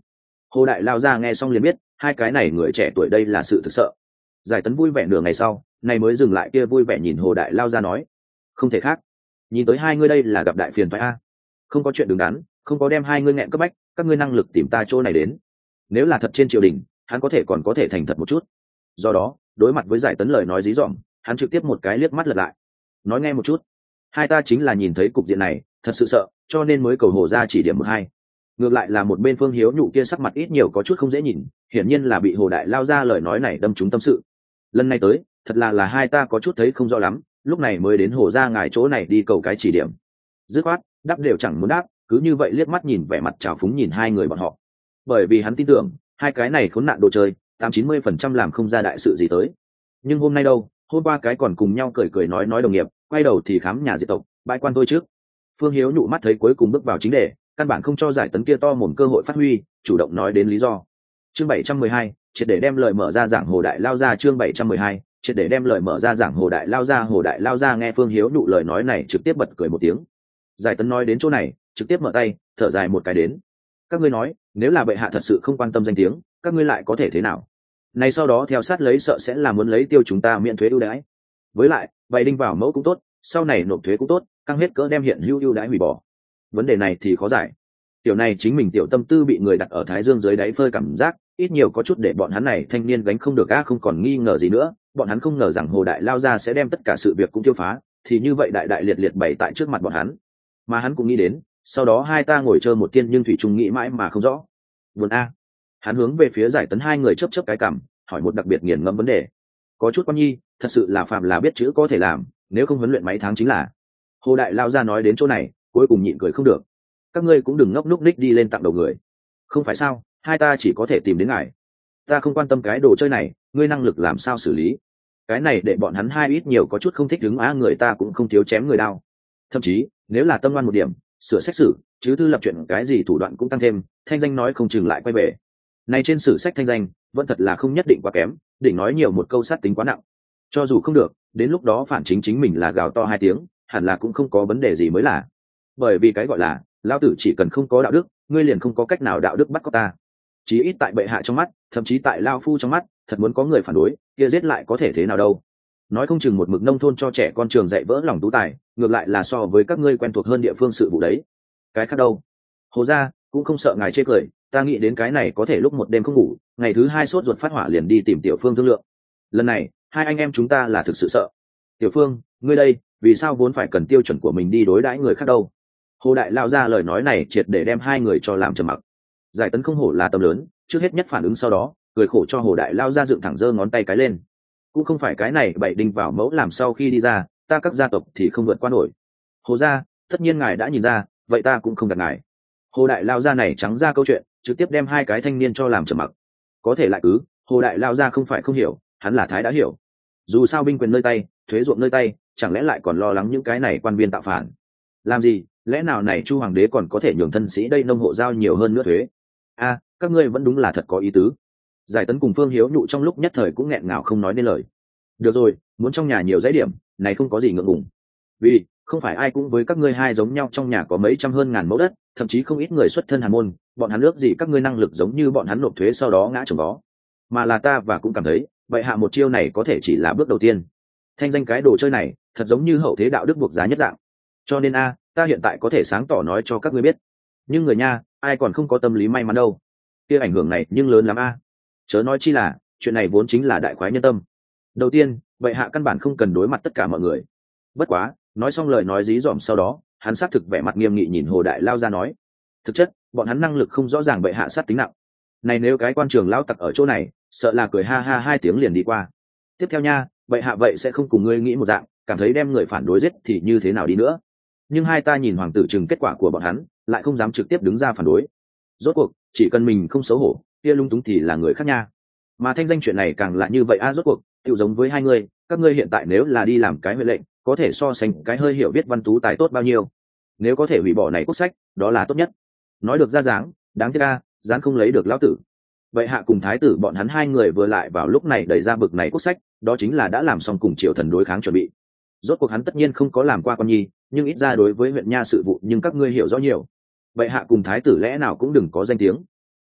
Hồ đại lao ra nghe xong liền biết hai cái này người trẻ tuổi đây là sự thực sợ. Giải tấn vui vẻ nửa ngày sau này mới dừng lại kia vui vẻ nhìn hồ đại lao ra nói, không thể khác, nhìn tới hai ngươi đây là gặp đại phiền phải a. Không có chuyện đứng đắn, không có đem hai ngươi nghẹn cấp bách, các ngươi năng lực tìm ta chỗ này đến. Nếu là thật trên triều đình hắn có thể còn có thể thành thật một chút. Do đó đối mặt với giải tấn lời nói dí dỏm, hắn trực tiếp một cái liếc mắt lật lại, nói nghe một chút, hai ta chính là nhìn thấy cục diện này thật sự sợ cho nên mới cầu hồ ra chỉ điểm một hai. Ngược lại là một bên Phương Hiếu Nhụ kia sắc mặt ít nhiều có chút không dễ nhìn, hiển nhiên là bị hồ đại lao ra lời nói này đâm trúng tâm sự. Lần này tới thật là là hai ta có chút thấy không rõ lắm, lúc này mới đến hồ ra ngài chỗ này đi cầu cái chỉ điểm. Dứt khoát đáp đều chẳng muốn đáp, cứ như vậy liếc mắt nhìn vẻ mặt trào phúng nhìn hai người bọn họ, bởi vì hắn tin tưởng hai cái này khốn nạn đồ chơi tám chín mươi phần trăm làm không ra đại sự gì tới. Nhưng hôm nay đâu, hôm qua cái còn cùng nhau cười cười nói nói đồng nghiệp, quay đầu thì khám nhà diệt tộc, bãi quan tôi trước. Phương Hiếu Nhụ mắt thấy cuối cùng bước vào chính đề, căn bản không cho giải tấn kia to mồm cơ hội phát huy, chủ động nói đến lý do. Chương bảy trăm mười hai, triệt để đem lời mở ra giảng hồ đại lao ra. Chương bảy trăm mười hai, triệt để đem lời mở ra giảng hồ đại lao ra. Hồ đại lao ra nghe Phương Hiếu Nhụ lời nói này trực tiếp bật cười một tiếng. Giải tấn nói đến chỗ này trực tiếp mở tay thở dài một cái đến, các ngươi nói nếu là bệ hạ thật sự không quan tâm danh tiếng, các ngươi lại có thể thế nào? Này sau đó theo sát lấy sợ sẽ là muốn lấy tiêu chúng ta miễn thuế ưu đãi. Với lại bày đinh vào mẫu cũng tốt, sau này nộp thuế cũng tốt, căng hết cỡ đem hiện hữu ưu đãi hủy bỏ. Vấn đề này thì khó giải. Tiểu này chính mình tiểu tâm tư bị người đặt ở thái dương dưới đáy phơi cảm giác ít nhiều có chút để bọn hắn này thanh niên gánh không được a. Không còn nghi ngờ gì nữa, bọn hắn không ngờ rằng hồ đại lao ra sẽ đem tất cả sự việc cũng tiêu phá, thì như vậy đại đại liệt liệt bày tại trước mặt bọn hắn. Mà hắn cũng nghĩ đến sau đó hai ta ngồi chơi một tiên nhưng thủy chung nghĩ mãi mà không rõ. Buồn a. Hắn hướng về phía giải tấn hai người chớp chớp cái cằm, hỏi một đặc biệt nghiền ngẫm vấn đề. Có chút quan nhi, thật sự là phạm là biết chữ có thể làm, nếu không huấn luyện mấy tháng chính là. Hồ đại lao ra nói đến chỗ này cuối cùng nhịn cười không được. Các ngươi cũng đừng ngốc núc ních đi lên tặng đầu người. Không phải sao, hai ta chỉ có thể tìm đến ngài. Ta không quan tâm cái đồ chơi này, ngươi năng lực làm sao xử lý. Cái này để bọn hắn hai ít nhiều có chút không thích đứng á, người ta cũng không thiếu chém người đao. Thậm chí nếu là tâm ngoan một điểm, sửa xét xử chứ thư lập chuyện cái gì thủ đoạn cũng tăng thêm, thanh danh nói không chừng lại quay về. Này trên sử sách thanh danh vẫn thật là không nhất định quá kém, định nói nhiều một câu sát tính quá nặng. Cho dù không được, đến lúc đó phản chính chính mình là gào to hai tiếng, hẳn là cũng không có vấn đề gì mới là. Bởi vì cái gọi là lao tử chỉ cần không có đạo đức, ngươi liền không có cách nào đạo đức bắt có ta. Chí ít tại bệ hạ trong mắt, thậm chí tại lao phu trong mắt, thật muốn có người phản đối, kia giết lại có thể thế nào đâu. Nói không chừng một mực nông thôn cho trẻ con trường dạy vỡ lòng tú tài, ngược lại là so với các ngươi quen thuộc hơn địa phương sự vụ đấy. Cái khác đâu? Hồ gia cũng không sợ ngài chê cười, ta nghĩ đến cái này có thể lúc một đêm không ngủ, ngày thứ hai sốt ruột phát hỏa liền đi tìm Tiểu Phương thương lượng. Lần này hai anh em chúng ta là thực sự sợ. Tiểu Phương, ngươi đây vì sao vốn phải cần tiêu chuẩn của mình đi đối đãi người khác đâu? Hồ đại lao ra lời nói này triệt để đem hai người cho làm trầm mặc. Giải tấn không hổ là tâm lớn, trước hết nhất phản ứng sau đó cười khổ cho hồ đại lao ra dựng thẳng giơ ngón tay cái lên. Cũng không phải cái này bậy đinh vào mẫu làm sau khi đi ra, ta các gia tộc thì không vượt qua nổi. Hồ gia, tất nhiên ngài đã nhìn ra, vậy ta cũng không gạt ngài. Hồ đại lao ra này trắng ra câu chuyện, trực tiếp đem hai cái thanh niên cho làm trầm mặc. Có thể lại cứ, hồ đại lao ra không phải không hiểu, hắn là thái đã hiểu. Dù sao binh quyền nơi tay, thuế ruộng nơi tay, chẳng lẽ lại còn lo lắng những cái này quan viên tạo phản? Làm gì? Lẽ nào này Chu hoàng đế còn có thể nhường thân sĩ đây nông hộ giao nhiều hơn nữa thuế? A, các ngươi vẫn đúng là thật có ý tứ. Giải tấn cùng Phương Hiếu Nhụ trong lúc nhất thời cũng nghẹn ngào không nói nên lời. Được rồi, muốn trong nhà nhiều dãy điểm, này không có gì ngượng ngùng. Vì không phải ai cũng với các ngươi hai giống nhau, trong nhà có mấy trăm hơn ngàn mẫu đất, thậm chí không ít người xuất thân hàn môn, bọn hắn ước gì các ngươi năng lực giống như bọn hắn nộp thuế sau đó ngã chồng vó. Mà là ta và cũng cảm thấy, vậy hạ một chiêu này có thể chỉ là bước đầu tiên. Thanh danh cái đồ chơi này, thật giống như hậu thế đạo đức buộc giá nhất dạng. Cho nên a, ta hiện tại có thể sáng tỏ nói cho các ngươi biết. Nhưng người nha, ai còn không có tâm lý may mắn đâu. Kia ảnh hưởng này nhưng lớn lắm a. Chớ nói chi là, chuyện này vốn chính là đại khoái nhân tâm. Đầu tiên, vậy hạ căn bản không cần đối mặt tất cả mọi người. Bất quá, nói xong lời nói dí dỏm sau đó, hắn xác thực vẻ mặt nghiêm nghị nhìn hồ đại lao ra nói, thực chất bọn hắn năng lực không rõ ràng bệ hạ sát tính nặng. Này nếu cái quan trường lao tặc ở chỗ này, sợ là cười ha ha hai tiếng liền đi qua. Tiếp theo nha, bệ hạ vậy sẽ không cùng ngươi nghĩ một dạng, cảm thấy đem người phản đối giết thì như thế nào đi nữa. Nhưng hai ta nhìn hoàng tử chừng kết quả của bọn hắn, lại không dám trực tiếp đứng ra phản đối. Rốt cuộc chỉ cần mình không xấu hổ, kia lung túng thì là người khác nha. Mà thanh danh chuyện này càng là như vậy a. Rốt cuộc tự giống với hai người, các ngươi hiện tại nếu là đi làm cái huệ lệnh, có thể so sánh cái hơi hiểu biết văn tú tài tốt bao nhiêu. Nếu có thể hủy bỏ này quốc sách, đó là tốt nhất. Nói được ra dáng, đáng tiếc a, dáng không lấy được lão tử. Vậy hạ cùng thái tử bọn hắn hai người vừa lại vào lúc này đẩy ra bực này quốc sách, đó chính là đã làm xong cùng triều thần đối kháng chuẩn bị. Rốt cuộc hắn tất nhiên không có làm qua con nhi, nhưng ít ra đối với huyện nha sự vụ nhưng các ngươi hiểu rõ nhiều. Vậy hạ cùng thái tử lẽ nào cũng đừng có danh tiếng.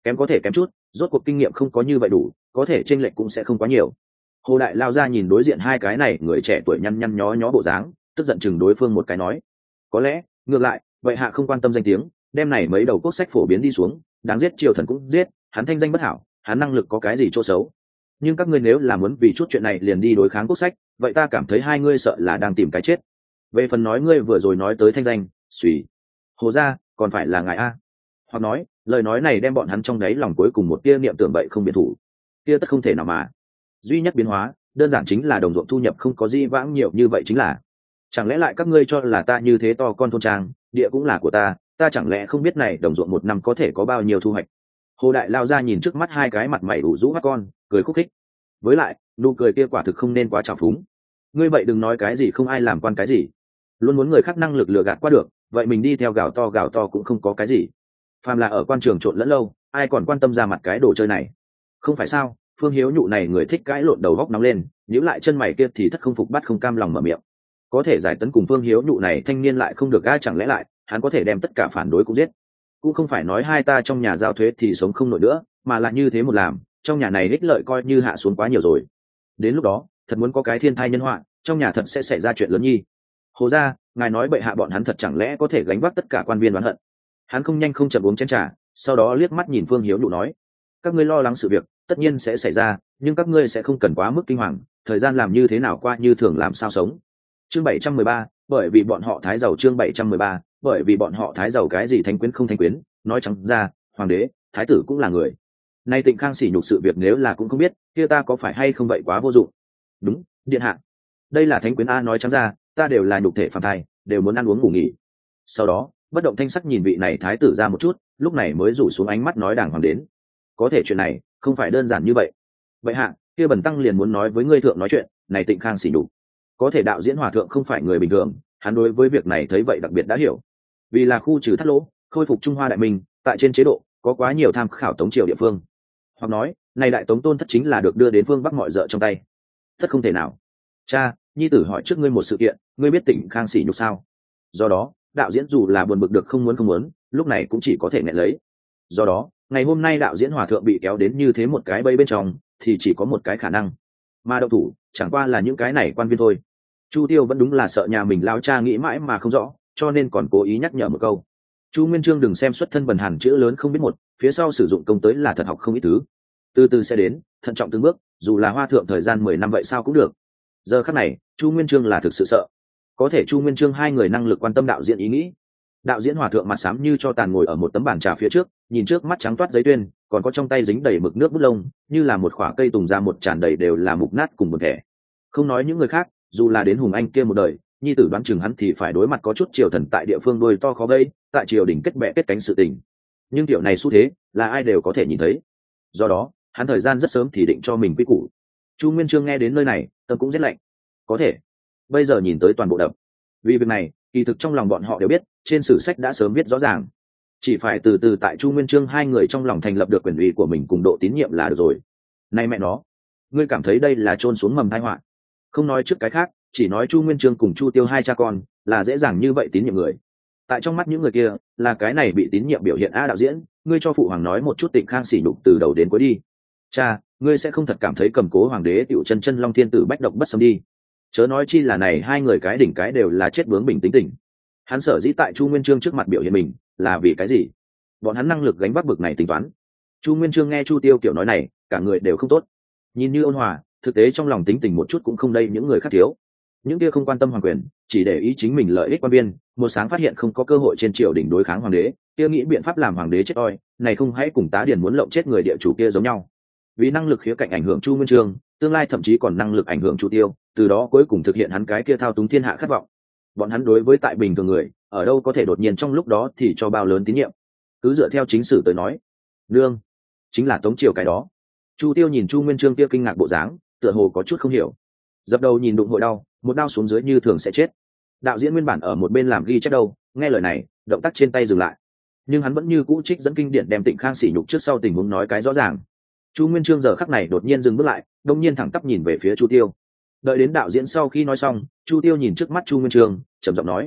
kém có thể kém chút, rốt cuộc kinh nghiệm không có như vậy đủ, có thể chênh lệch cũng sẽ không quá nhiều. Hồ Đại lao ra nhìn đối diện hai cái này người trẻ tuổi nhăn nhăn nhó nhó bộ dáng, tức giận chừng đối phương một cái nói: có lẽ ngược lại vậy hạ không quan tâm danh tiếng, đem này mấy đầu quốc sách phổ biến đi xuống, đáng giết triều thần cũng giết, hắn thanh danh bất hảo, hắn năng lực có cái gì chỗ xấu. Nhưng các ngươi nếu là muốn vì chút chuyện này liền đi đối kháng quốc sách, vậy ta cảm thấy hai ngươi sợ là đang tìm cái chết. Về phần nói ngươi vừa rồi nói tới thanh danh, suy Hồ gia còn phải là ngài a. Hoặc nói lời nói này đem bọn hắn trong đáy lòng cuối cùng một tia niệm tưởng bậy không biệt thủ, kia tất không thể nào mà. Duy nhất biến hóa đơn giản chính là đồng ruộng thu nhập không có di vãng nhiều như vậy, chính là chẳng lẽ lại các ngươi cho là ta như thế to con thôn trang, địa cũng là của ta, ta chẳng lẽ không biết này đồng ruộng một năm có thể có bao nhiêu thu hoạch. Hồ Đại lao ra nhìn trước mắt hai cái mặt mày ủ rũ các con, cười khúc khích. Với lại nụ cười kia quả thực không nên quá trào phúng. Ngươi vậy đừng nói cái gì không ai làm quan cái gì, luôn muốn người khác năng lực lừa gạt qua được, vậy mình đi theo gào to gào to cũng không có cái gì. Phàm là ở quan trường trộn lẫn lâu, ai còn quan tâm ra mặt cái đồ chơi này. Không phải sao? Phương Hiếu Nhụ này người thích cãi lộn đầu góc nóng lên, nhíu lại chân mày kia thì thất không phục bắt không cam lòng mở miệng. Có thể giải tấn cùng Phương Hiếu Nhụ này thanh niên lại không được, ai chẳng lẽ lại hắn có thể đem tất cả phản đối cũng giết. Cũng không phải nói hai ta trong nhà giao thuế thì sống không nổi nữa, mà là như thế một làm, trong nhà này ích lợi coi như hạ xuống quá nhiều rồi. Đến lúc đó thật muốn có cái thiên thai nhân họa, trong nhà thật sẽ xảy ra chuyện lớn nhi. Hồ gia, ngài nói bệ hạ bọn hắn thật chẳng lẽ có thể gánh vác tất cả quan viên oán hận. Hắn không nhanh không chậm uống chén trà, sau đó liếc mắt nhìn Phương Hiếu Nhụ nói: các ngươi lo lắng sự việc tất nhiên sẽ xảy ra, nhưng các ngươi sẽ không cần quá mức kinh hoàng, thời gian làm như thế nào qua như thường làm sao sống. Chương bảy trăm mười ba, bởi vì bọn họ thái giàu. Chương bảy trăm mười ba, bởi vì bọn họ thái giàu. Cái gì thánh quyến không thánh quyến, nói trắng ra, hoàng đế, thái tử cũng là người. Nay Tịnh Khang sỉ nhục sự việc nếu là cũng không biết, kia ta có phải hay không vậy quá vô dụng. Đúng, điện hạ, đây là thánh quyến a, nói trắng ra, ta đều là nhục thể phàm thai, đều muốn ăn uống ngủ nghỉ. Sau đó bất động thanh sắc nhìn vị này thái tử ra một chút, lúc này mới rủ xuống ánh mắt nói đàng hoàng đến: có thể chuyện này không phải đơn giản như vậy. Vậy hạ, kia bần tăng liền muốn nói với ngươi thượng nói chuyện này Tịnh Khang sỉ nhục. Có thể đạo diễn hòa thượng không phải người bình thường, hắn đối với việc này thấy vậy đặc biệt đã hiểu. Vì là khu trừ thắt lỗ, khôi phục Trung Hoa đại minh, tại trên chế độ có quá nhiều tham khảo tống triều địa phương. Hoặc nói này đại tống tôn thất chính là được đưa đến phương bắc mọi rợ trong tay. Tất không thể nào. Cha, nhi tử hỏi trước ngươi một sự kiện, ngươi biết Tịnh Khang sỉ nhục sao? Do đó đạo diễn dù là buồn bực được không muốn không muốn, lúc này cũng chỉ có thể nghẹn lấy. Do đó ngày hôm nay đạo diễn hòa thượng bị kéo đến như thế một cái bẫy bên trong, thì chỉ có một cái khả năng, mà đậu thủ chẳng qua là những cái này quan viên thôi. Chu Tiêu vẫn đúng là sợ nhà mình lao cha nghĩ mãi mà không rõ, cho nên còn cố ý nhắc nhở một câu: Chu Nguyên Chương đừng xem xuất thân bần hàn chữ lớn không biết một, phía sau sử dụng công tới là thật học không ít thứ, từ từ sẽ đến, thận trọng từng bước, dù là hoa thượng thời gian mười năm vậy sao cũng được. Giờ khắc này Chu Nguyên Chương là thực sự sợ. Có thể Chu Nguyên Chương hai người năng lực quan tâm đạo diễn ý nghĩ. Đạo diễn hòa thượng mặt xám như cho tàn ngồi ở một tấm bàn trà phía trước, nhìn trước mắt trắng toát giấy tuyên, còn có trong tay dính đầy mực nước bút lông, như là một khỏa cây tùng ra một tràn đầy đều là mục nát cùng một thể. Không nói những người khác, dù là đến Hùng Anh kia một đời, nhi tử đoán chừng hắn thì phải đối mặt có chút triều thần tại địa phương đuôi to khó vây, tại triều đình kết bè kết cánh sự tình. Nhưng tiểu này xu thế là ai đều có thể nhìn thấy. Do đó hắn thời gian rất sớm thì định cho mình quy củ. Chu Nguyên Chương nghe đến nơi này tâm cũng rất lạnh. Có thể bây giờ nhìn tới toàn bộ đập, vì việc này kỳ thực trong lòng bọn họ đều biết, trên sử sách đã sớm viết rõ ràng, chỉ phải từ từ tại Chu Nguyên Chương hai người trong lòng thành lập được quyền uy của mình cùng độ tín nhiệm là được rồi. Này mẹ nó, ngươi cảm thấy đây là chôn xuống mầm tai họa? Không nói trước cái khác, chỉ nói Chu Nguyên Chương cùng Chu Tiêu hai cha con là dễ dàng như vậy tín nhiệm người. Tại trong mắt những người kia là cái này bị tín nhiệm biểu hiện. A đạo diễn, ngươi cho phụ hoàng nói một chút Tịnh Khang sỉ nhục từ đầu đến cuối đi. Cha, ngươi sẽ không thật cảm thấy cầm cố hoàng đế tiểu chân chân long thiên tử bách độc bất xâm đi. Chớ nói chi là này hai người cái đỉnh cái đều là chết bướng bình tính tình. Hắn sở dĩ tại Chu Nguyên Chương trước mặt biểu hiện mình là vì cái gì? Bọn hắn năng lực gánh vác bực này tính toán. Chu Nguyên Chương nghe Chu Tiêu kiểu nói này, cả người đều không tốt. Nhìn như ôn hòa, thực tế trong lòng tính tình một chút cũng không đây những người khác thiếu. Những kia không quan tâm hoàng quyền, chỉ để ý chính mình lợi ích quan viên, một sáng phát hiện không có cơ hội trên triều đình đối kháng hoàng đế, kia nghĩ biện pháp làm hoàng đế chết oi, này không hãy cùng tá điền muốn lộng chết người địa chủ kia giống nhau. Vì năng lực khía cạnh ảnh hưởng Chu Nguyên Chương, tương lai thậm chí còn năng lực ảnh hưởng Chu Tiêu, từ đó cuối cùng thực hiện hắn cái kia thao túng thiên hạ khát vọng. Bọn hắn đối với tại bình thường người, ở đâu có thể đột nhiên trong lúc đó thì cho bao lớn tín nhiệm. Cứ dựa theo chính sử tới nói, nương chính là tống triều cái đó. Chu Tiêu nhìn Chu Nguyên Chương kia kinh ngạc bộ dáng, tựa hồ có chút không hiểu. Dập đầu nhìn đụng hội đau, một đau xuống dưới như thường sẽ chết. Đạo diễn nguyên bản ở một bên làm ghi chép đâu, nghe lời này, động tác trên tay dừng lại. Nhưng hắn vẫn như cũ trích dẫn kinh điển đem Tịnh Khang sỉ nhục trước sau tình huống nói cái rõ ràng. Chu Nguyên Chương giờ khắc này đột nhiên dừng bước lại, đông nhiên thẳng tắp nhìn về phía Chu Tiêu. Đợi đến đạo diễn sau khi nói xong, Chu Tiêu nhìn trước mắt Chu Nguyên Chương, trầm giọng nói: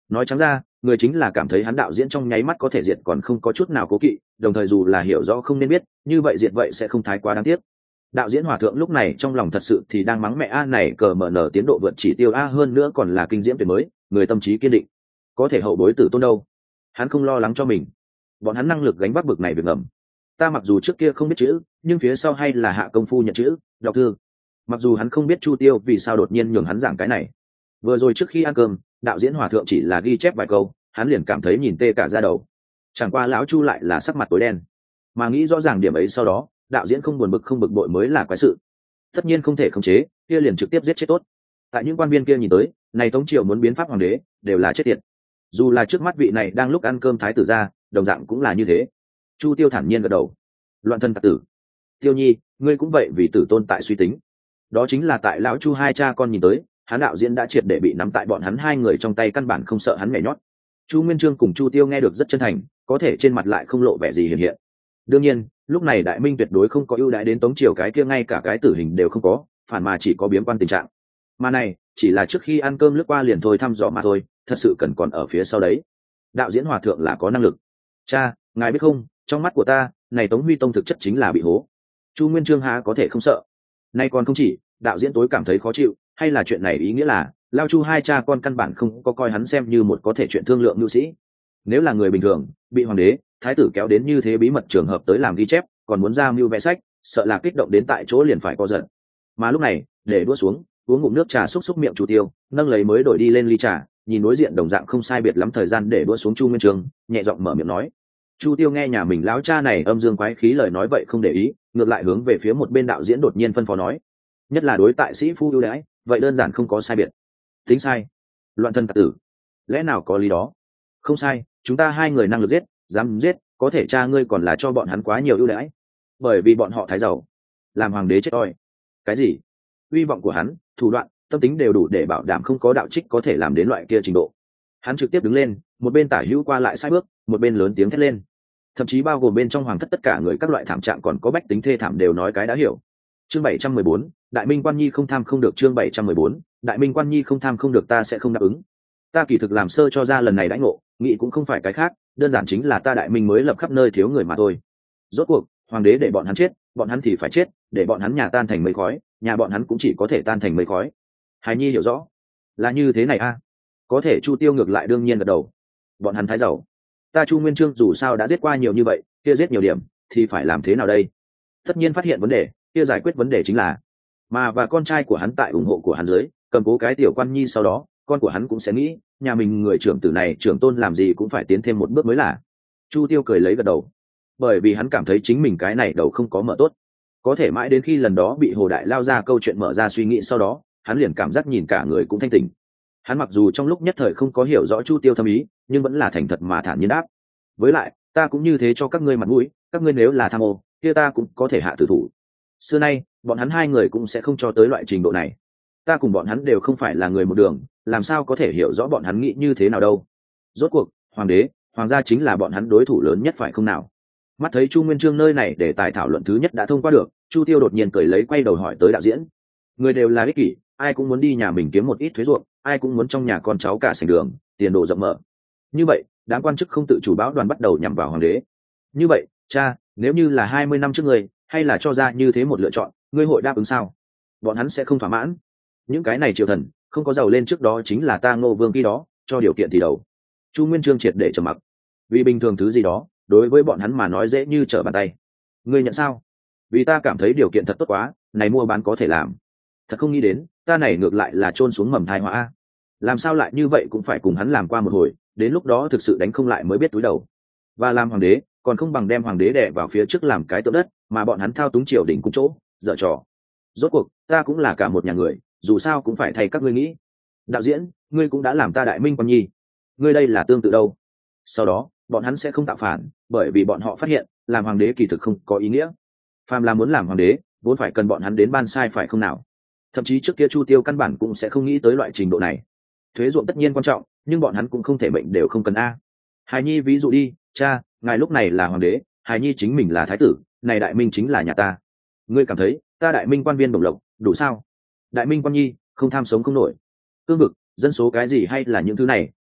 nói trắng ra người chính là cảm thấy hắn đạo diễn trong nháy mắt có thể diệt còn không có chút nào cố kỵ, đồng thời dù là hiểu rõ không nên biết như vậy diệt vậy sẽ không thái quá đáng tiếc. Đạo diễn Hòa Thượng lúc này trong lòng thật sự thì đang mắng mẹ a này cờ mở nở tiến độ vượt chỉ tiêu a, hơn nữa còn là kinh diễm tuyệt mới, người tâm trí kiên định, có thể hậu bối tử tôn đâu. Hắn không lo lắng cho mình, bọn hắn năng lực gánh vác bực này việc ngầm. Ta mặc dù trước kia không biết chữ, nhưng phía sau hay là hạ công phu nhận chữ, đọc thư. Mặc dù hắn không biết Chu Tiêu vì sao đột nhiên nhường hắn giảng cái này. Vừa rồi trước khi ăn cơm, đạo diễn Hòa Thượng chỉ là ghi chép vài câu, hắn liền cảm thấy nhìn tê cả da đầu. Chẳng qua lão Chu lại là sắc mặt tối đen, mà nghĩ rõ ràng điểm ấy sau đó, đạo diễn không buồn bực không bực bội mới là quái sự. Tất nhiên không thể khống chế, kia liền trực tiếp giết chết tốt. Tại những quan viên kia nhìn tới, này Tống Triều muốn biến pháp hoàng đế, đều là chết tiệt. Dù là trước mắt vị này đang lúc ăn cơm thái tử ra, đồng dạng cũng là như thế. Chu Tiêu thản nhiên gật đầu. Loạn thân tặc tử. Tiêu Nhi, ngươi cũng vậy vì tử tôn tại suy tính. Đó chính là tại lão Chu hai cha con nhìn tới, hắn đạo diễn đã triệt để bị nắm tại bọn hắn hai người trong tay, căn bản không sợ hắn nhảy nhót. Chu Nguyên Chương cùng Chu Tiêu nghe được rất chân thành, có thể trên mặt lại không lộ vẻ gì hiện hiện. Đương nhiên, lúc này Đại Minh tuyệt đối không có ưu đãi đến Tống Triều, cái kia ngay cả cái tử hình đều không có, phản mà chỉ có biếm quan tình trạng. Mà này, chỉ là trước khi ăn cơm lướt qua liền thôi thăm dò mà thôi, thật sự cần còn ở phía sau đấy. Đạo diễn Hòa Thượng là có năng lực. Cha, ngài biết không, trong mắt của ta, này Tống Huy Tông thực chất chính là bị hố. Chu Nguyên Chương há có thể không sợ. Nay còn không chỉ, đạo diễn tối cảm thấy khó chịu, hay là chuyện này ý nghĩa là lao Chu hai cha con căn bản không có coi hắn xem như một có thể chuyện thương lượng nữ sĩ. Nếu là người bình thường, bị hoàng đế, thái tử kéo đến như thế bí mật trường hợp tới làm ghi chép, còn muốn ra mưu vẽ sách, sợ là kích động đến tại chỗ liền phải co giận. Mà lúc này, để đũa xuống, uống ngụm nước trà xúc xúc miệng Chu Tiêu, nâng lấy mới đổi đi lên ly trà, nhìn đối diện đồng dạng không sai biệt lắm thời gian để đũa xuống Chu Nguyên Chương, nhẹ giọng mở miệng nói. Chu Tiêu nghe nhà mình lão cha này âm dương quái khí lời nói vậy không để ý, ngược lại hướng về phía một bên đạo diễn đột nhiên phân phó nói, nhất là đối tại sĩ phu ưu đãi, vậy đơn giản không có sai biệt. Tính sai? Loạn thân tặc tử, lẽ nào có lý đó? Không sai, chúng ta hai người năng lực giết, dám giết, có thể cha ngươi còn là cho bọn hắn quá nhiều ưu đãi, bởi vì bọn họ thái giàu, làm hoàng đế chết oi. Cái gì? Uy vọng của hắn, thủ đoạn, tâm tính đều đủ để bảo đảm không có đạo trích có thể làm đến loại kia trình độ. Hắn trực tiếp đứng lên, một bên tả hữu qua lại sai bước, một bên lớn tiếng thét lên. Thậm chí bao gồm bên trong hoàng thất tất cả người các loại thảm trạng còn có bách tính thê thảm đều nói cái đã hiểu. Chương bảy trăm mười bốn, Đại Minh Quan Nhi không tham không được. Chương bảy trăm mười bốn, Đại Minh Quan Nhi không tham không được, ta sẽ không đáp ứng. Ta kỳ thực làm sơ cho ra lần này đãi ngộ, nghĩ cũng không phải cái khác, đơn giản chính là ta Đại Minh mới lập khắp nơi thiếu người mà thôi. Rốt cuộc, hoàng đế để bọn hắn chết, bọn hắn thì phải chết, để bọn hắn nhà tan thành mây khói, nhà bọn hắn cũng chỉ có thể tan thành mây khói. Hải Nhi hiểu rõ, là như thế này a. À? Có thể Chu Tiêu ngược lại đương nhiên gật đầu. Bọn hắn thái giàu, ta Chu Nguyên Chương dù sao đã giết qua nhiều như vậy, kia giết nhiều điểm thì phải làm thế nào đây? Tất nhiên phát hiện vấn đề, kia giải quyết vấn đề chính là mà và con trai của hắn tại ủng hộ của hắn dưới cầm cố cái tiểu Quan Nhi, sau đó con của hắn cũng sẽ nghĩ nhà mình người trưởng tử này trưởng tôn làm gì cũng phải tiến thêm một bước mới là. Chu Tiêu cười lấy gật đầu, bởi vì hắn cảm thấy chính mình cái này đầu không có mở tốt. Có thể mãi đến khi lần đó bị Hồ Đại lao ra câu chuyện mở ra suy nghĩ, sau đó hắn liền cảm giác nhìn cả người cũng thanh tỉnh. Hắn mặc dù trong lúc nhất thời không có hiểu rõ Chu Tiêu thâm ý, nhưng vẫn là thành thật mà thản nhiên đáp, với lại ta cũng như thế cho các ngươi mặt mũi, các ngươi nếu là tham ô kia ta cũng có thể hạ tử thủ. Xưa nay bọn hắn hai người cũng sẽ không cho tới loại trình độ này, ta cùng bọn hắn đều không phải là người một đường, làm sao có thể hiểu rõ bọn hắn nghĩ như thế nào đâu. Rốt cuộc hoàng đế, hoàng gia chính là bọn hắn đối thủ lớn nhất phải không nào? Mắt thấy Chu Nguyên Chương nơi này để tài thảo luận thứ nhất đã thông qua được, Chu Tiêu đột nhiên cười lấy quay đầu hỏi tới đạo diễn. Người đều là ích kỷ, ai cũng muốn đi nhà mình kiếm một ít thuế ruộng, ai cũng muốn trong nhà con cháu cả sành đường, tiền đồ rộng mở. Như vậy đám quan chức không tự chủ báo đoàn bắt đầu nhằm vào hoàng đế. Như vậy cha, nếu như là hai mươi năm trước người, hay là cho ra như thế một lựa chọn, ngươi hội đáp ứng sao? Bọn hắn sẽ không thỏa mãn. Những cái này triều thần không có giàu lên trước đó chính là ta Ngô Vương khi đó cho điều kiện thì đầu. Chu Nguyên Chương triệt để trầm mặc, vì bình thường thứ gì đó đối với bọn hắn mà nói dễ như trở bàn tay. Ngươi nhận sao? Vì ta cảm thấy điều kiện thật tốt quá, này mua bán có thể làm. Thật không nghĩ đến, ta này ngược lại là chôn xuống mầm thai họa. Làm sao lại như vậy cũng phải cùng hắn làm qua một hồi, đến lúc đó thực sự đánh không lại mới biết túi đầu. Và làm hoàng đế, còn không bằng đem hoàng đế đè vào phía trước làm cái tượng đất, mà bọn hắn thao túng triều đình cùng chỗ, dở trò. Rốt cuộc, ta cũng là cả một nhà người, dù sao cũng phải thay các ngươi nghĩ. Đạo diễn, ngươi cũng đã làm ta Đại Minh Quan Nhi, ngươi đây là tương tự đâu. Sau đó, bọn hắn sẽ không tạo phản, bởi vì bọn họ phát hiện, làm hoàng đế kỳ thực không có ý nghĩa. Phàm là muốn làm hoàng đế, vốn phải cần bọn hắn đến ban sai phải không nào? Thậm chí trước kia Chu Tiêu căn bản cũng sẽ không nghĩ tới loại trình độ này. Thuế ruộng tất nhiên quan trọng, nhưng bọn hắn cũng không thể mệnh đều không cần a. Hài Nhi ví dụ đi, cha, ngài lúc này là hoàng đế, Hài Nhi chính mình là thái tử, này Đại Minh chính là nhà ta. Ngươi cảm thấy ta Đại Minh quan viên đồng lộc đủ sao? Đại Minh Quan Nhi không tham sống không nổi, cương vực, dân số cái gì hay là những thứ này,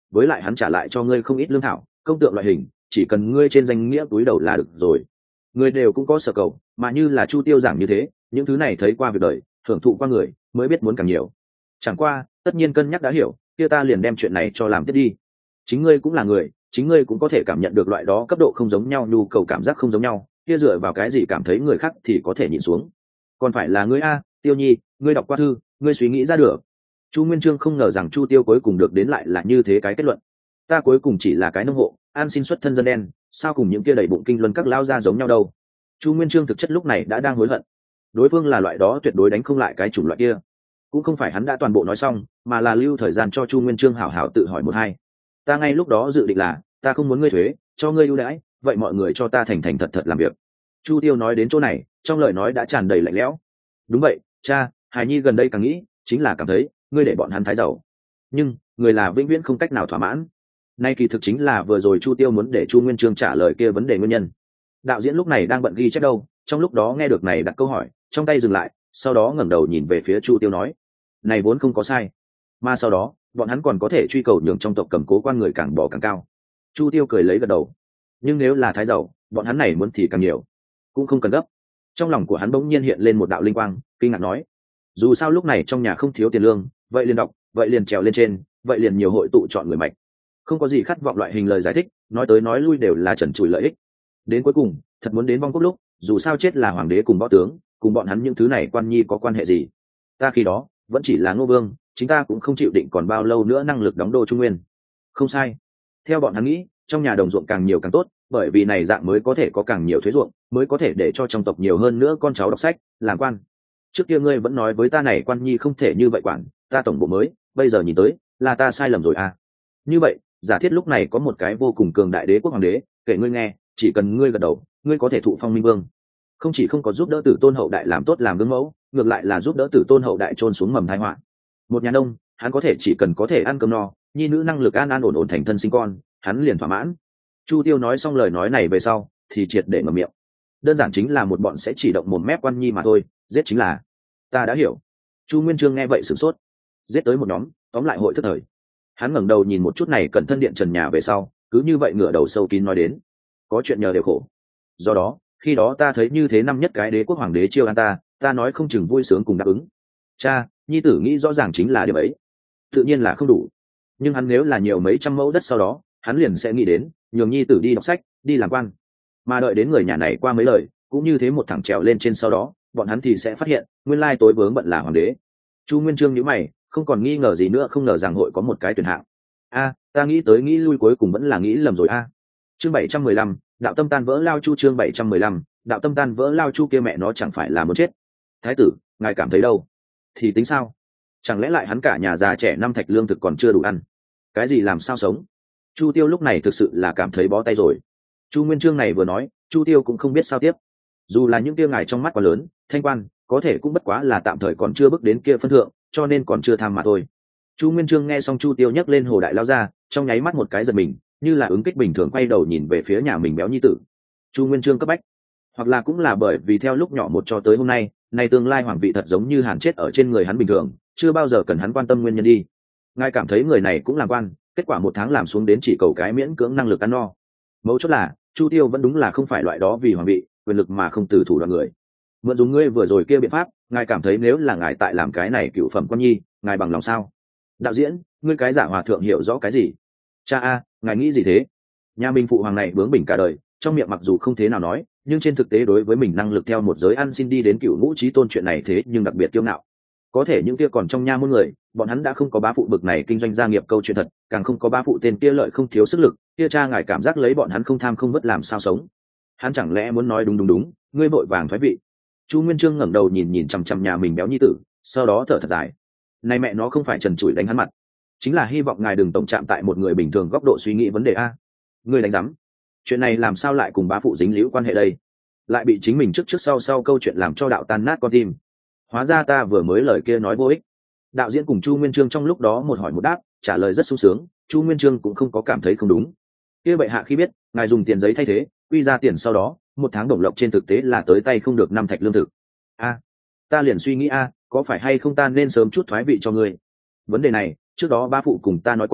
với lại hắn trả lại cho ngươi không ít lương thảo công tượng loại hình, chỉ cần ngươi trên danh nghĩa túi đầu là được rồi. Người đều cũng có sở cầu, mà như là Chu Tiêu giảng như thế, những thứ này thấy qua việc đời, hưởng thụ qua người mới biết muốn càng nhiều. Chẳng qua tất nhiên cân nhắc đã hiểu, kia ta liền đem chuyện này cho làm tiếp đi. Chính ngươi cũng là người, chính ngươi cũng có thể cảm nhận được loại đó cấp độ không giống nhau, nhu cầu cảm giác không giống nhau, kia dựa vào cái gì cảm thấy người khác thì có thể nhịn xuống. Còn phải là ngươi a, Tiêu Nhi, ngươi đọc qua thư, ngươi suy nghĩ ra được. Chu Nguyên Chương không ngờ rằng Chu Tiêu cuối cùng được đến lại là như thế cái kết luận. Ta cuối cùng chỉ là cái nông hộ, an xin xuất thân dân đen, sao cùng những kia đầy bụng kinh luân các lao ra giống nhau đâu. Chu Nguyên Chương thực chất lúc này đã đang hối hận. Đối phương là loại đó tuyệt đối đánh không lại cái chủng loại kia. Cũng không phải hắn đã toàn bộ nói xong, mà là lưu thời gian cho Chu Nguyên Chương hảo hảo tự hỏi một hai. Ta ngay lúc đó dự định là, ta không muốn ngươi thuế, cho ngươi ưu đãi, vậy mọi người cho ta thành thành thật thật làm việc. Chu Tiêu nói đến chỗ này, trong lời nói đã tràn đầy lạnh lẽo. Đúng vậy, cha, Hải Nhi gần đây càng nghĩ, chính là cảm thấy, ngươi để bọn hắn thái giàu. Nhưng, người là vĩnh viễn không cách nào thỏa mãn. Nay kỳ thực chính là vừa rồi Chu Tiêu muốn để Chu Nguyên Chương trả lời kia vấn đề nguyên nhân. Đạo diễn lúc này đang bận ghi chép đâu, trong lúc đó nghe được này đặt câu hỏi, trong tay dừng lại, sau đó ngẩng đầu nhìn về phía Chu Tiêu nói: "Này vốn không có sai, mà sau đó, bọn hắn còn có thể truy cầu nhường trong tộc cầm cố quan người càng bỏ càng cao." Chu Tiêu cười lấy gật đầu. Nhưng nếu là thái giàu, bọn hắn này muốn thì càng nhiều, cũng không cần gấp. Trong lòng của hắn bỗng nhiên hiện lên một đạo linh quang, kinh ngạc nói: "Dù sao lúc này trong nhà không thiếu tiền lương, vậy liền đọc, vậy liền trèo lên trên, vậy liền nhiều hội tụ chọn người mạnh. Không có gì khát vọng loại hình lời giải thích, nói tới nói lui đều là trần trụi lợi ích. Đến cuối cùng, thật muốn đến vong quốc lúc, dù sao chết là hoàng đế cùng võ tướng, cùng bọn hắn những thứ này quan nhi có quan hệ gì? Ta khi đó vẫn chỉ là Ngô Vương, chính ta cũng không chịu định còn bao lâu nữa năng lực đóng đô Trung Nguyên." Không sai. Theo bọn hắn nghĩ, trong nhà đồng ruộng càng nhiều càng tốt, bởi vì này dạng mới có thể có càng nhiều thuế ruộng, mới có thể để cho trong tộc nhiều hơn nữa con cháu đọc sách, làm quan. Trước kia ngươi vẫn nói với ta này quan nhi không thể như vậy quản, ta tổng bộ mới, bây giờ nhìn tới, là ta sai lầm rồi à? Như vậy, giả thiết lúc này có một cái vô cùng cường đại đế quốc hoàng đế, kể ngươi nghe, chỉ cần ngươi gật đầu, ngươi có thể thụ phong minh vương. Không chỉ không có giúp đỡ tử tôn hậu đại làm tốt làm gương mẫu, ngược lại là giúp đỡ tử tôn hậu đại trôn xuống mầm tai họa. Một nhà nông, hắn có thể chỉ cần có thể ăn cơm no, nhi nữ năng lực an an ổn ổn thành thân sinh con, hắn liền thỏa mãn. Chu Tiêu nói xong lời nói này về sau, thì triệt để ngậm miệng. Đơn giản chính là một bọn sẽ chỉ động mồm mép quan nhi mà thôi, giết chính là. Ta đã hiểu. Chu Nguyên Chương nghe vậy sửng sốt. Giết tới một nhóm, tóm lại hội thất thời. Hắn ngẩng đầu nhìn một chút này cẩn thân điện trần nhà về sau, cứ như vậy ngửa đầu sâu kín nói đến: "Có chuyện nhờ đều khổ. Do đó, khi đó ta thấy như thế năm nhất cái đế quốc hoàng đế chiêu an ta, ta nói không chừng vui sướng cùng đáp ứng. Cha, nhi tử nghĩ rõ ràng chính là điểm ấy. Tự nhiên là không đủ. Nhưng hắn nếu là nhiều mấy trăm mẫu đất sau đó, hắn liền sẽ nghĩ đến, nhường nhi tử đi đọc sách, đi làm quan. Mà đợi đến người nhà này qua mấy lời, cũng như thế một thằng trèo lên trên sau đó, bọn hắn thì sẽ phát hiện, nguyên lai tối vướng bận là hoàng đế." Chu Nguyên Chương nhíu mày, không còn nghi ngờ gì nữa, không ngờ rằng hội có một cái tuyển hạng. A, ta nghĩ tới nghĩ lui cuối cùng vẫn là nghĩ lầm rồi a. Chương bảy trăm mười lăm, đạo tâm tan vỡ lao chu. Chương bảy trăm mười lăm, đạo tâm tan vỡ lao chu, kia mẹ nó chẳng phải là muốn chết. Thái tử, ngài cảm thấy đâu? Thì tính sao? Chẳng lẽ lại hắn cả nhà già trẻ năm thạch lương thực còn chưa đủ ăn? Cái gì làm sao sống? Chu Tiêu lúc này thực sự là cảm thấy bó tay rồi. Chu Nguyên Chương này vừa nói, Chu Tiêu cũng không biết sao tiếp. Dù là những kia ngài trong mắt quá lớn, thanh quan, có thể cũng bất quá là tạm thời còn chưa bước đến kia phân thượng, cho nên còn chưa tham mà thôi. Chu Nguyên Chương nghe xong Chu Tiêu nhắc lên Hồ Đại lao ra, trong nháy mắt một cái giật mình, như là ứng kích bình thường quay đầu nhìn về phía nhà mình béo nhi tử. Chu Nguyên Chương cấp bách, hoặc là cũng là bởi vì theo lúc nhỏ một cho tới hôm nay, này tương lai hoàng vị thật giống như hàn chết ở trên người hắn bình thường, chưa bao giờ cần hắn quan tâm nguyên nhân đi. Ngài cảm thấy người này cũng làm quan, kết quả một tháng làm xuống đến chỉ cầu cái miễn cưỡng năng lực ăn no. Mấu chốt là, Chu Tiêu vẫn đúng là không phải loại đó vì hoàng vị, quyền lực mà không từ thủ đoạn người. Mượn dùng ngươi vừa rồi kia biện pháp, ngài cảm thấy nếu là ngài tại làm cái này cựu phẩm quan nhi, ngài bằng lòng sao? Đạo diễn, ngươi cái giả hòa thượng hiểu rõ cái gì? Cha a, ngài nghĩ gì thế? Nhà mình phụ hoàng này bướng bỉnh cả đời, trong miệng mặc dù không thế nào nói, nhưng trên thực tế đối với mình năng lực theo một giới ăn xin đi đến cựu ngũ chí tôn chuyện này thế nhưng đặc biệt kiêu ngạo. Có thể những kia còn trong nha môn người, bọn hắn đã không có bá phụ bực này kinh doanh gia nghiệp câu chuyện thật, càng không có bá phụ tên kia lợi không thiếu sức lực, kia cha ngài cảm giác lấy bọn hắn không tham không vất làm sao sống? Hắn chẳng lẽ muốn nói đúng đúng đúng, ngươi vội vàng thoái vị? Chu Nguyên Chương ngẩng đầu nhìn nhìn chằm chằm nhà mình béo nhi tử, sau đó thở thật dài. Này mẹ nó không phải trần trụi đánh hắn mặt, chính là hy vọng ngài đừng tổng chạm tại một người bình thường góc độ suy nghĩ vấn đề a. Ngươi đánh rắm, chuyện này làm sao lại cùng bá phụ dính líu quan hệ đây? Lại bị chính mình trước trước sau sau câu chuyện làm cho đạo tan nát con tim. Hóa ra ta vừa mới lời kia nói vô ích. Đạo diễn cùng Chu Nguyên Chương trong lúc đó một hỏi một đáp, trả lời rất sung sướng. Chu Nguyên Chương cũng không có cảm thấy không đúng. Kia bệ hạ khi biết ngài dùng tiền giấy thay thế, quy ra tiền sau đó, một tháng đồng lộc trên thực tế là tới tay không được năm thạch lương thực. A, ta liền suy nghĩ a, có phải hay không ta nên sớm chút thoái vị cho ngươi? Vấn đề này, trước đó ba phụ cùng ta nói qua,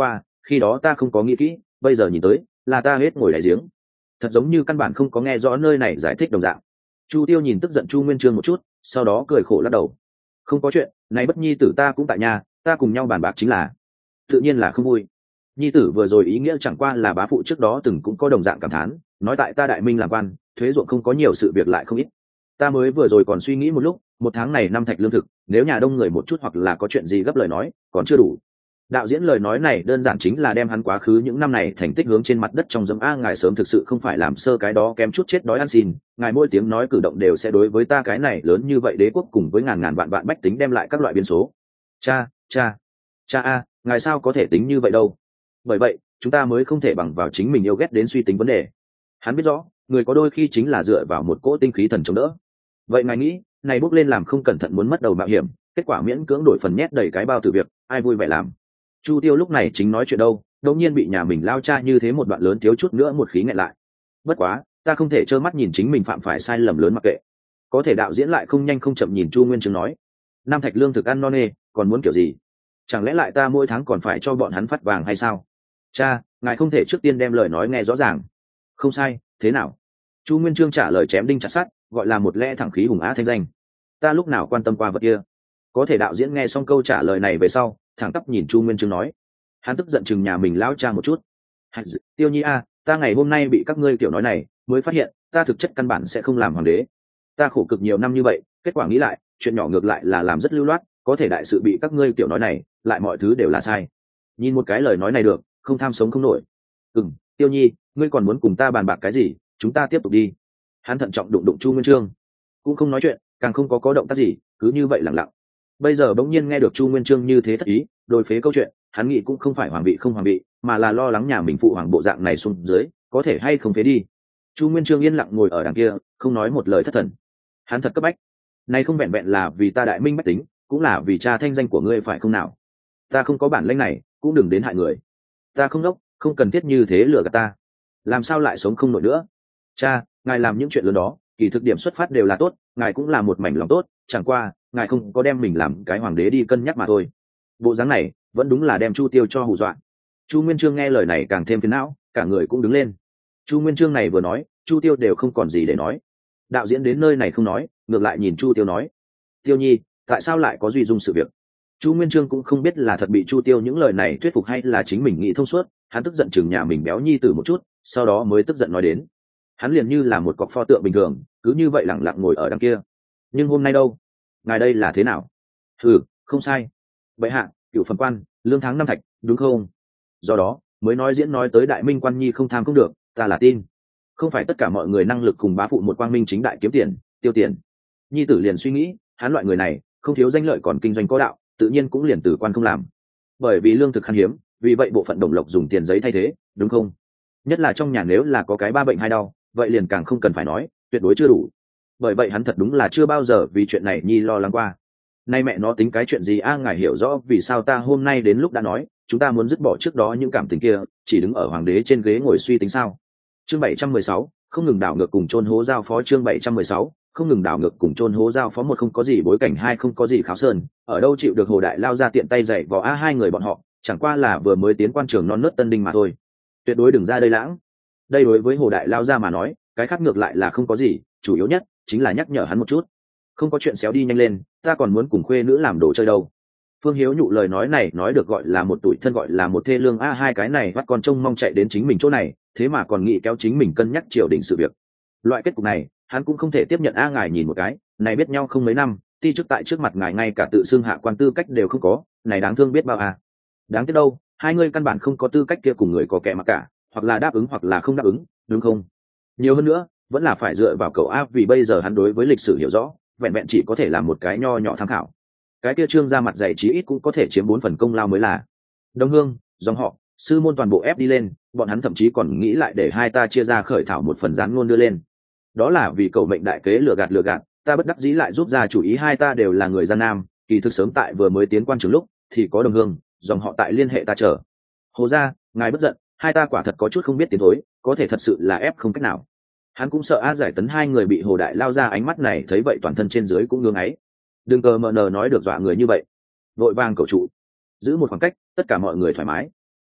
khi đó ta không có nghĩ kỹ, bây giờ nhìn tới là ta hết ngồi đáy giếng, thật giống như căn bản không có nghe rõ nơi này giải thích đồng dạng. Chu Tiêu nhìn tức giận Chu Nguyên Chương một chút, sau đó cười khổ lắc đầu. Không có chuyện, này bất nhi tử ta cũng tại nhà, ta cùng nhau bàn bạc chính là. Tự nhiên là không vui. Nhi tử vừa rồi ý nghĩa chẳng qua là bá phụ trước đó từng cũng có đồng dạng cảm thán, nói tại ta Đại Minh làm quan, thuế ruộng không có nhiều sự việc lại không ít. Ta mới vừa rồi còn suy nghĩ một lúc, một tháng này năm thạch lương thực, nếu nhà đông người một chút hoặc là có chuyện gì gấp lời nói, còn chưa đủ. Đạo diễn lời nói này đơn giản chính là đem hắn quá khứ những năm này thành tích hướng trên mặt đất trong dấm a ngài sớm thực sự không phải làm sơ cái đó kém chút chết đói ăn xin, ngài mỗi tiếng nói cử động đều sẽ đối với ta cái này lớn như vậy đế quốc cùng với ngàn ngàn vạn vạn bách tính đem lại các loại biến số. Cha, cha, cha a, ngài sao có thể tính như vậy đâu? Bởi vậy, chúng ta mới không thể bằng vào chính mình yêu ghét đến suy tính vấn đề. Hắn biết rõ, người có đôi khi chính là dựa vào một cỗ tinh khí thần chống đỡ. Vậy ngài nghĩ, này bước lên làm không cẩn thận muốn mất đầu mạo hiểm, kết quả miễn cưỡng đổi phần nhét đầy cái bao từ việc, ai vui vẻ làm. Chu Tiêu lúc này chính nói chuyện đâu, đột nhiên bị nhà mình lao cha như thế một đoạn lớn thiếu chút nữa một khí nghẹn lại. Bất quá, ta không thể trơ mắt nhìn chính mình phạm phải sai lầm lớn mặc kệ. Có thể đạo diễn lại không nhanh không chậm nhìn Chu Nguyên Chương nói, năm thạch lương thực ăn no nê, còn muốn kiểu gì? Chẳng lẽ lại ta mỗi tháng còn phải cho bọn hắn phát vàng hay sao? Cha, ngài không thể trước tiên đem lời nói nghe rõ ràng. Không sai, thế nào? Chu Nguyên Chương trả lời chém đinh chặt sắt, gọi là một lẽ thẳng khí hùng á thanh danh. Ta lúc nào quan tâm qua vật kia? Có thể đạo diễn nghe xong câu trả lời này về sau, thẳng tắp nhìn Chu Nguyên Chương nói, hắn tức giận chừng nhà mình lão cha một chút. Tiêu Nhi a, ta ngày hôm nay bị các ngươi kiểu nói này, mới phát hiện ta thực chất căn bản sẽ không làm hoàng đế. Ta khổ cực nhiều năm như vậy, kết quả nghĩ lại, chuyện nhỏ ngược lại là làm rất lưu loát, có thể đại sự bị các ngươi kiểu nói này, lại mọi thứ đều là sai. Nhìn một cái lời nói này được, không tham sống không nổi. Ừm, Tiêu Nhi, ngươi còn muốn cùng ta bàn bạc cái gì? Chúng ta tiếp tục đi. Hắn thận trọng đụng đụng Chu Nguyên Chương, cũng không nói chuyện, càng không có có động tác gì, cứ như vậy lặng lặng. Bây giờ bỗng nhiên nghe được Chu Nguyên Chương như thế thất ý, đôi phế câu chuyện, hắn nghĩ cũng không phải hoàng vị không hoàng vị, mà là lo lắng nhà mình phụ hoàng bộ dạng này xuống dưới, có thể hay không phế đi. Chu Nguyên Chương yên lặng ngồi ở đằng kia, không nói một lời thất thần. Hắn thật cấp bách. Này không vẹn vẹn là vì ta Đại Minh bách tính, cũng là vì cha thanh danh của ngươi phải không nào? Ta không có bản lĩnh này, cũng đừng đến hại người. Ta không đốc, không cần thiết như thế lừa gạt ta. Làm sao lại sống không nổi nữa? Cha, ngài làm những chuyện lớn đó, kỳ thực điểm xuất phát đều là tốt, ngài cũng là một mảnh lòng tốt, chẳng qua, ngài không có đem mình làm cái hoàng đế đi cân nhắc mà thôi. Bộ dáng này, vẫn đúng là đem Chu Tiêu cho hù dọa. Chu Nguyên Chương nghe lời này càng thêm phiền não, cả người cũng đứng lên. Chu Nguyên Chương này vừa nói, Chu Tiêu đều không còn gì để nói. Đạo diễn đến nơi này không nói, ngược lại nhìn Chu Tiêu nói, Tiêu Nhi, tại sao lại có duy dung sự việc? Chu Nguyên Chương cũng không biết là thật bị Chu Tiêu những lời này thuyết phục hay là chính mình nghĩ thông suốt, hắn tức giận chừng nhà mình béo nhi tử một chút, sau đó mới tức giận nói đến. Hắn liền như là một cọc pho tượng bình thường, cứ như vậy lặng lặng ngồi ở đằng kia. Nhưng hôm nay đâu? Ngài đây là thế nào? Ừ, không sai. Bệ hạ, cựu phần quan, lương tháng năm thạch, đúng không? Do đó, mới nói diễn nói tới Đại Minh quan nhi không tham không được, ta là tin. Không phải tất cả mọi người năng lực cùng bá phụ một quang minh chính đại kiếm tiền, tiêu tiền. Nhi tử liền suy nghĩ, hắn loại người này, không thiếu danh lợi còn kinh doanh có đạo, tự nhiên cũng liền tử quan không làm. Bởi vì lương thực khan hiếm, vì vậy bộ phận đồng lộc dùng tiền giấy thay thế, đúng không? Nhất là trong nhà nếu là có cái ba bệnh hai đau, vậy liền càng không cần phải nói, tuyệt đối chưa đủ. Bởi vậy hắn thật đúng là chưa bao giờ vì chuyện này nhi lo lắng qua. Nay mẹ nó tính cái chuyện gì a, ngài hiểu rõ vì sao ta hôm nay đến lúc đã nói chúng ta muốn dứt bỏ trước đó những cảm tình kia, chỉ đứng ở hoàng đế trên ghế ngồi suy tính sao? Chương bảy trăm mười sáu, không ngừng đảo ngược cùng chôn hố giao phó. Chương bảy trăm mười sáu, không ngừng đảo ngược cùng chôn hố giao phó. Một, không có gì bối cảnh, hai, không có gì kháo sơn, ở đâu chịu được Hồ Đại lao ra tiện tay dạy vò a hai người bọn họ, chẳng qua là vừa mới tiến quan trường non nớt tân đinh mà thôi. Tuyệt đối đừng ra đây lãng. Đây đối với Hồ Đại lao ra mà nói, cái khác ngược lại là không có gì, chủ yếu nhất chính là nhắc nhở hắn một chút, không có chuyện xéo đi nhanh lên, ta còn muốn cùng khuê nữ làm đồ chơi đâu. Phương Hiếu nhụ lời nói này nói được gọi là một tuổi thân, gọi là một thê lương a hai cái này bắt con trông mong chạy đến chính mình chỗ này, thế mà còn nghĩ kéo chính mình cân nhắc triều đình sự việc. Loại kết cục này hắn cũng không thể tiếp nhận a. Ngài nhìn một cái này, biết nhau không mấy năm, ti chức tại trước mặt ngài ngay cả tự xưng hạ quan tư cách đều không có, này đáng thương biết bao a. Đáng tiếc đâu, hai người căn bản không có tư cách kia cùng người có kẻ mặc cả, hoặc là đáp ứng hoặc là không đáp ứng, đúng không? Nhiều hơn nữa vẫn là phải dựa vào cậu áp, vì bây giờ hắn đối với lịch sử hiểu rõ, vẹn vẹn chỉ có thể là một cái nho nhỏ tham khảo. Cái kia trương ra mặt dày chí ít cũng có thể chiếm bốn phần công lao mới là. Đông hương, dòng họ, sư môn toàn bộ ép đi lên, bọn hắn thậm chí còn nghĩ lại để hai ta chia ra khởi thảo một phần gián ngôn đưa lên. Đó là vì cầu mệnh đại kế lừa gạt lừa gạt, ta bất đắc dĩ lại giúp ra chủ ý, hai ta đều là người gian nam, kỳ thực sớm tại vừa mới tiến quan trường lúc thì có đồng hương, dòng họ tại liên hệ ta chờ. Hồ gia, ngài bất giận, hai ta quả thật có chút không biết tiến thối, có thể thật sự là ép không cách nào. Hắn cũng sợ a giải tấn hai người bị Hồ Đại lao ra ánh mắt này thấy vậy toàn thân trên dưới cũng ngưỡng ấy. Đừng cờ mờ nờ nói được dọa người như vậy, vội vàng cầu trụ, giữ một khoảng cách, tất cả mọi người thoải mái.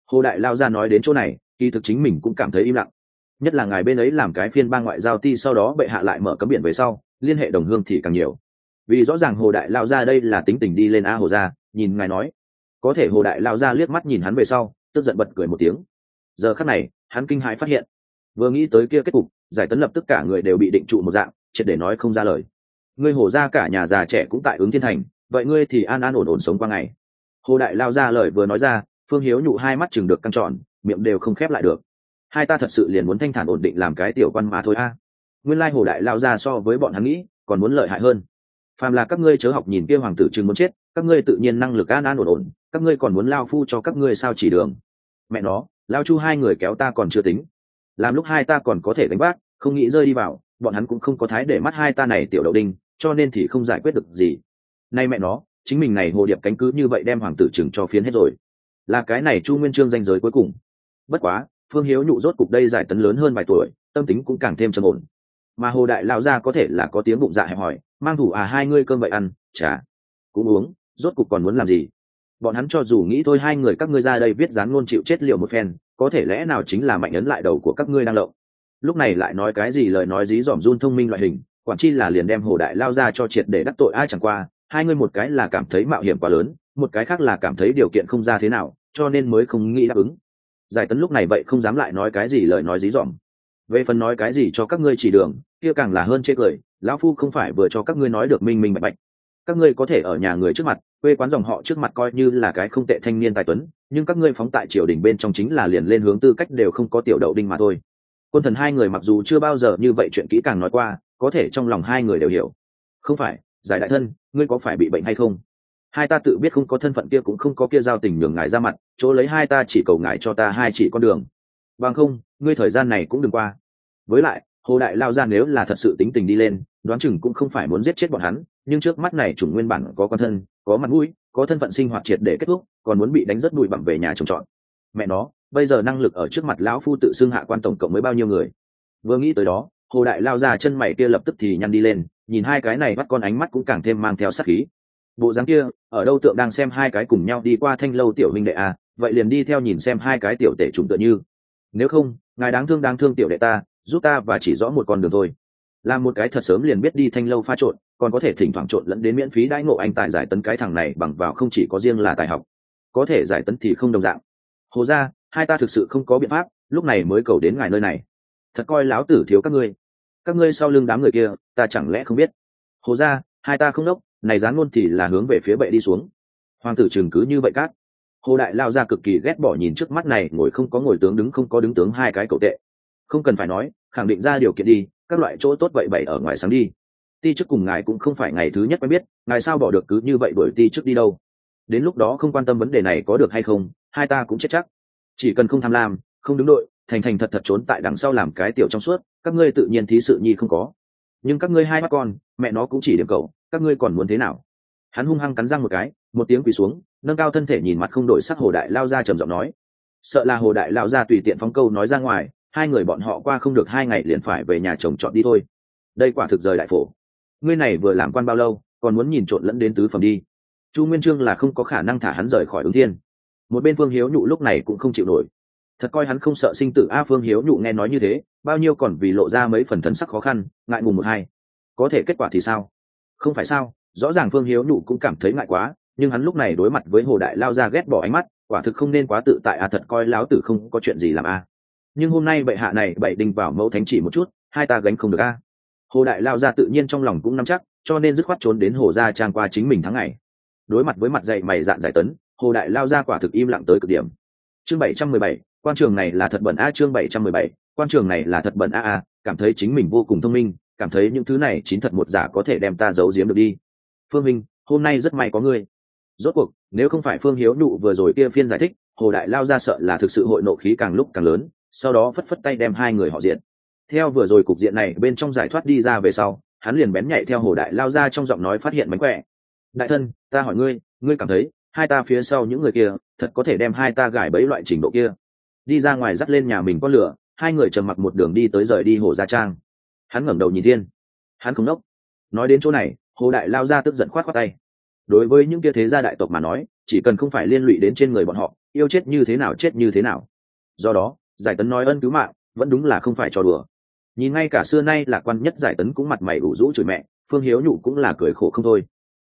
Hồ đại lao ra nói đến chỗ này, kỳ thực chính mình cũng cảm thấy im lặng. Nhất là ngài bên ấy làm cái phiên bang ngoại giao ti, sau đó bệ hạ lại mở cấm biển về sau, liên hệ đồng hương thì càng nhiều. Vì rõ ràng Hồ đại lao ra đây là tính tình đi lên a Hồ gia, nhìn ngài nói. Có thể Hồ đại lao ra liếc mắt nhìn hắn về sau, tức giận bật cười một tiếng. Giờ khắc này, hắn kinh hãi phát hiện, vừa nghĩ tới kia kết cục, Giải Tấn lập tức cả người đều bị định trụ một dạng, triệt để nói không ra lời. Ngươi Hồ gia cả nhà già trẻ cũng tại ứng thiên thành, vậy ngươi thì an an ổn ổn sống qua ngày. Hồ đại lao ra lời vừa nói ra, Phương Hiếu nhụ hai mắt chừng được căng tròn, miệng đều không khép lại được. Hai ta thật sự liền muốn thanh thản ổn định làm cái tiểu quan mà thôi a. Nguyên lai Hồ đại lao ra so với bọn hắn nghĩ còn muốn lợi hại hơn. Phàm là các ngươi chớ học nhìn kia hoàng tử chừng muốn chết, các ngươi tự nhiên năng lực an an ổn ổn, các ngươi còn muốn lao phu cho các ngươi sao chỉ đường. Mẹ nó, lao chu hai người kéo ta còn chưa tính, làm lúc hai ta còn có thể đánh bác, không nghĩ rơi đi vào, bọn hắn cũng không có thái để mắt hai ta này tiểu đậu đinh, cho nên thì không giải quyết được gì. Nay mẹ nó, chính mình này hồ điệp cánh cứ như vậy đem hoàng tử chừng cho phiến hết rồi, là cái này Chu Nguyên Chương danh giới cuối cùng. Bất quá Phương Hiếu nhụ rốt cục đây Giải Tấn lớn hơn vài tuổi, tâm tính cũng càng thêm trầm ổn, mà Hồ đại lão gia có thể là có tiếng bụng dạ hẹp hỏi, mang thủ à hai ngươi cơm vậy ăn, chả cũng uống, rốt cục còn muốn làm gì. Bọn hắn cho dù nghĩ thôi hai người các ngươi ra đây viết dán ngôn chịu chết liệu một phen, có thể lẽ nào chính là mạnh ấn lại đầu của các ngươi đang lộng. Lúc này lại nói cái gì lời nói dí dỏm run thông minh loại hình, quản chi là liền đem Hồ đại lao ra cho triệt để đắc tội ai chẳng qua. Hai ngươi một cái là cảm thấy mạo hiểm quá lớn, một cái khác là cảm thấy điều kiện không ra thế nào, cho nên mới không nghĩ đáp ứng. Giải Tấn lúc này vậy không dám lại nói cái gì lời nói dí dỏm. Về phần nói cái gì cho các ngươi chỉ đường, kia càng là hơn chê cười, lão phu không phải vừa cho các ngươi nói được minh minh bạch bạch. Các ngươi có thể ở nhà người trước mặt, quê quán dòng họ trước mặt coi như là cái không tệ thanh niên tài tuấn, nhưng các ngươi phóng tại triều đình bên trong chính là liền lên hướng tư cách đều không có tiểu đậu đinh mà thôi. Quân thần hai người mặc dù chưa bao giờ như vậy chuyện kỹ càng nói qua, có thể trong lòng hai người đều hiểu. Không phải, Giải đại thân, ngươi có phải bị bệnh hay không? Hai ta tự biết không có thân phận kia cũng không có kia giao tình nhường ngài ra mặt, chỗ lấy hai ta chỉ cầu ngài cho ta hai chỉ con đường. Bằng không, ngươi thời gian này cũng đừng qua. Với lại, Hồ đại lao ra nếu là thật sự tính tình đi lên, đoán chừng cũng không phải muốn giết chết bọn hắn, nhưng trước mắt này chủng nguyên bản có con thân, có mặt mũi, có thân phận sinh hoạt triệt để kết thúc, còn muốn bị đánh rất bụi bặm về nhà trồng trọt. Mẹ nó, bây giờ năng lực ở trước mặt lão phu tự xưng hạ quan tổng cộng mới bao nhiêu người. Vừa nghĩ tới đó, Hồ đại lao ra chân mày kia lập tức thì nhăn đi lên, nhìn hai cái này bắt con ánh mắt cũng càng thêm mang theo sát khí. Bộ dáng kia, ở đâu tượng đang xem hai cái cùng nhau đi qua thanh lâu tiểu huynh đệ à, vậy liền đi theo nhìn xem hai cái tiểu tể trùng tựa như. Nếu không, ngài đáng thương đáng thương tiểu đệ ta, giúp ta và chỉ rõ một con đường thôi. Làm một cái thật sớm liền biết đi thanh lâu pha trộn, còn có thể thỉnh thoảng trộn lẫn đến miễn phí đãi ngộ anh tài Giải Tấn cái thằng này bằng vào không chỉ có riêng là tài học, có thể Giải Tấn thì không đồng dạng. Hồ gia, hai ta thực sự không có biện pháp, lúc này mới cầu đến ngài nơi này. Thật coi láo tử thiếu các ngươi. Các ngươi sau lưng đám người kia, ta chẳng lẽ không biết? Hồ gia, hai ta không đốc, này dán luôn thì là hướng về phía bệ đi xuống. Hoàng tử trừng cứ như vậy cát. Hồ đại lao ra cực kỳ ghét bỏ nhìn trước mắt này ngồi không có ngồi tướng đứng không có đứng tướng hai cái cậu tệ. Không cần phải nói, khẳng định ra điều kiện đi, các loại chỗ tốt vậy bày ở ngoài sáng đi. Ti chức cùng ngài cũng không phải ngày thứ nhất quen biết, ngài sao bỏ được cứ như vậy đuổi ti chức đi đâu. Đến lúc đó không quan tâm vấn đề này có được hay không, hai ta cũng chết chắc. Chỉ cần không tham lam, không đứng đội, thành thành thật thật trốn tại đằng sau làm cái tiểu trong suốt, các ngươi tự nhiên thí sự nhi không có. Nhưng các ngươi hai mắt con, mẹ nó cũng chỉ điểm cậu, các ngươi còn muốn thế nào? Hắn hung hăng cắn răng một cái, một tiếng quỳ xuống, nâng cao thân thể nhìn mặt không đổi sắc Hồ đại lao ra trầm giọng nói. Sợ là Hồ đại lao ra tùy tiện phóng câu nói ra ngoài, hai người bọn họ qua không được hai ngày liền phải về nhà chồng chọn đi thôi. Đây quả thực rời đại phổ. Ngươi này vừa làm quan bao lâu, còn muốn nhìn trộn lẫn đến tứ phẩm đi. Chu Nguyên Chương là không có khả năng thả hắn rời khỏi ứng thiên. Một bên Phương Hiếu nhụ lúc này cũng không chịu nổi. Thật coi hắn không sợ sinh tử a. Phương Hiếu nhụ nghe nói như thế, bao nhiêu còn vì lộ ra mấy phần thần sắc khó khăn, ngại ngùng một hai. Có thể kết quả thì sao? Không phải sao, rõ ràng Phương Hiếu nhụ cũng cảm thấy ngại quá, nhưng hắn lúc này đối mặt với Hồ đại lao ra ghét bỏ ánh mắt, quả thực không nên quá tự tại a. Thật coi láo tử không có chuyện gì làm a. Nhưng hôm nay bệ hạ này bậy đinh vào mẫu thánh chỉ một chút, hai ta gánh không được a. Hồ đại lao ra tự nhiên trong lòng cũng nắm chắc, cho nên dứt khoát trốn đến Hồ gia trang qua chính mình tháng ngày. Đối mặt với mặt dày mày dạn Giải Tấn, Hồ đại lao ra quả thực im lặng tới cực điểm. Chương bảy trăm mười bảy, quan trường này là thật bẩn a. Chương bảy trăm mười bảy, quan trường này là thật bẩn a a. Cảm thấy chính mình vô cùng thông minh, cảm thấy những thứ này chín thật một giả có thể đem ta giấu giếm được đi. Phương Minh, hôm nay rất may có ngươi. Rốt cuộc, nếu không phải Phương Hiếu nhụ vừa rồi kia phiên giải thích, Hồ đại lao ra sợ là thực sự hội nộ khí càng lúc càng lớn, sau đó phất phất tay đem hai người họ diện. Theo vừa rồi cục diện này bên trong giải thoát đi ra về sau, hắn liền bén nhạy theo Hồ đại lao ra trong giọng nói phát hiện mánh khỏe. Đại thân, ta hỏi ngươi, ngươi cảm thấy hai ta phía sau những người kia thật có thể đem hai ta gài bẫy loại trình độ kia? Đi ra ngoài dắt lên nhà mình con lửa, hai người trầm mặc một đường đi tới rời đi Hồ gia trang. Hắn ngẩng đầu nhìn thiên, hắn không nốc. Nói đến chỗ này, Hồ đại lao ra tức giận khoát khoát tay. đối với những kia thế gia đại tộc mà nói chỉ cần không phải liên lụy đến trên người bọn họ yêu chết như thế nào chết như thế nào. Do đó Giải Tấn nói ân cứu mạng vẫn đúng là không phải trò đùa. Nhìn ngay cả xưa nay lạc quan nhất Giải Tấn cũng mặt mày ủ rũ chửi mẹ, Phương Hiếu Nhụ cũng là cười khổ không thôi.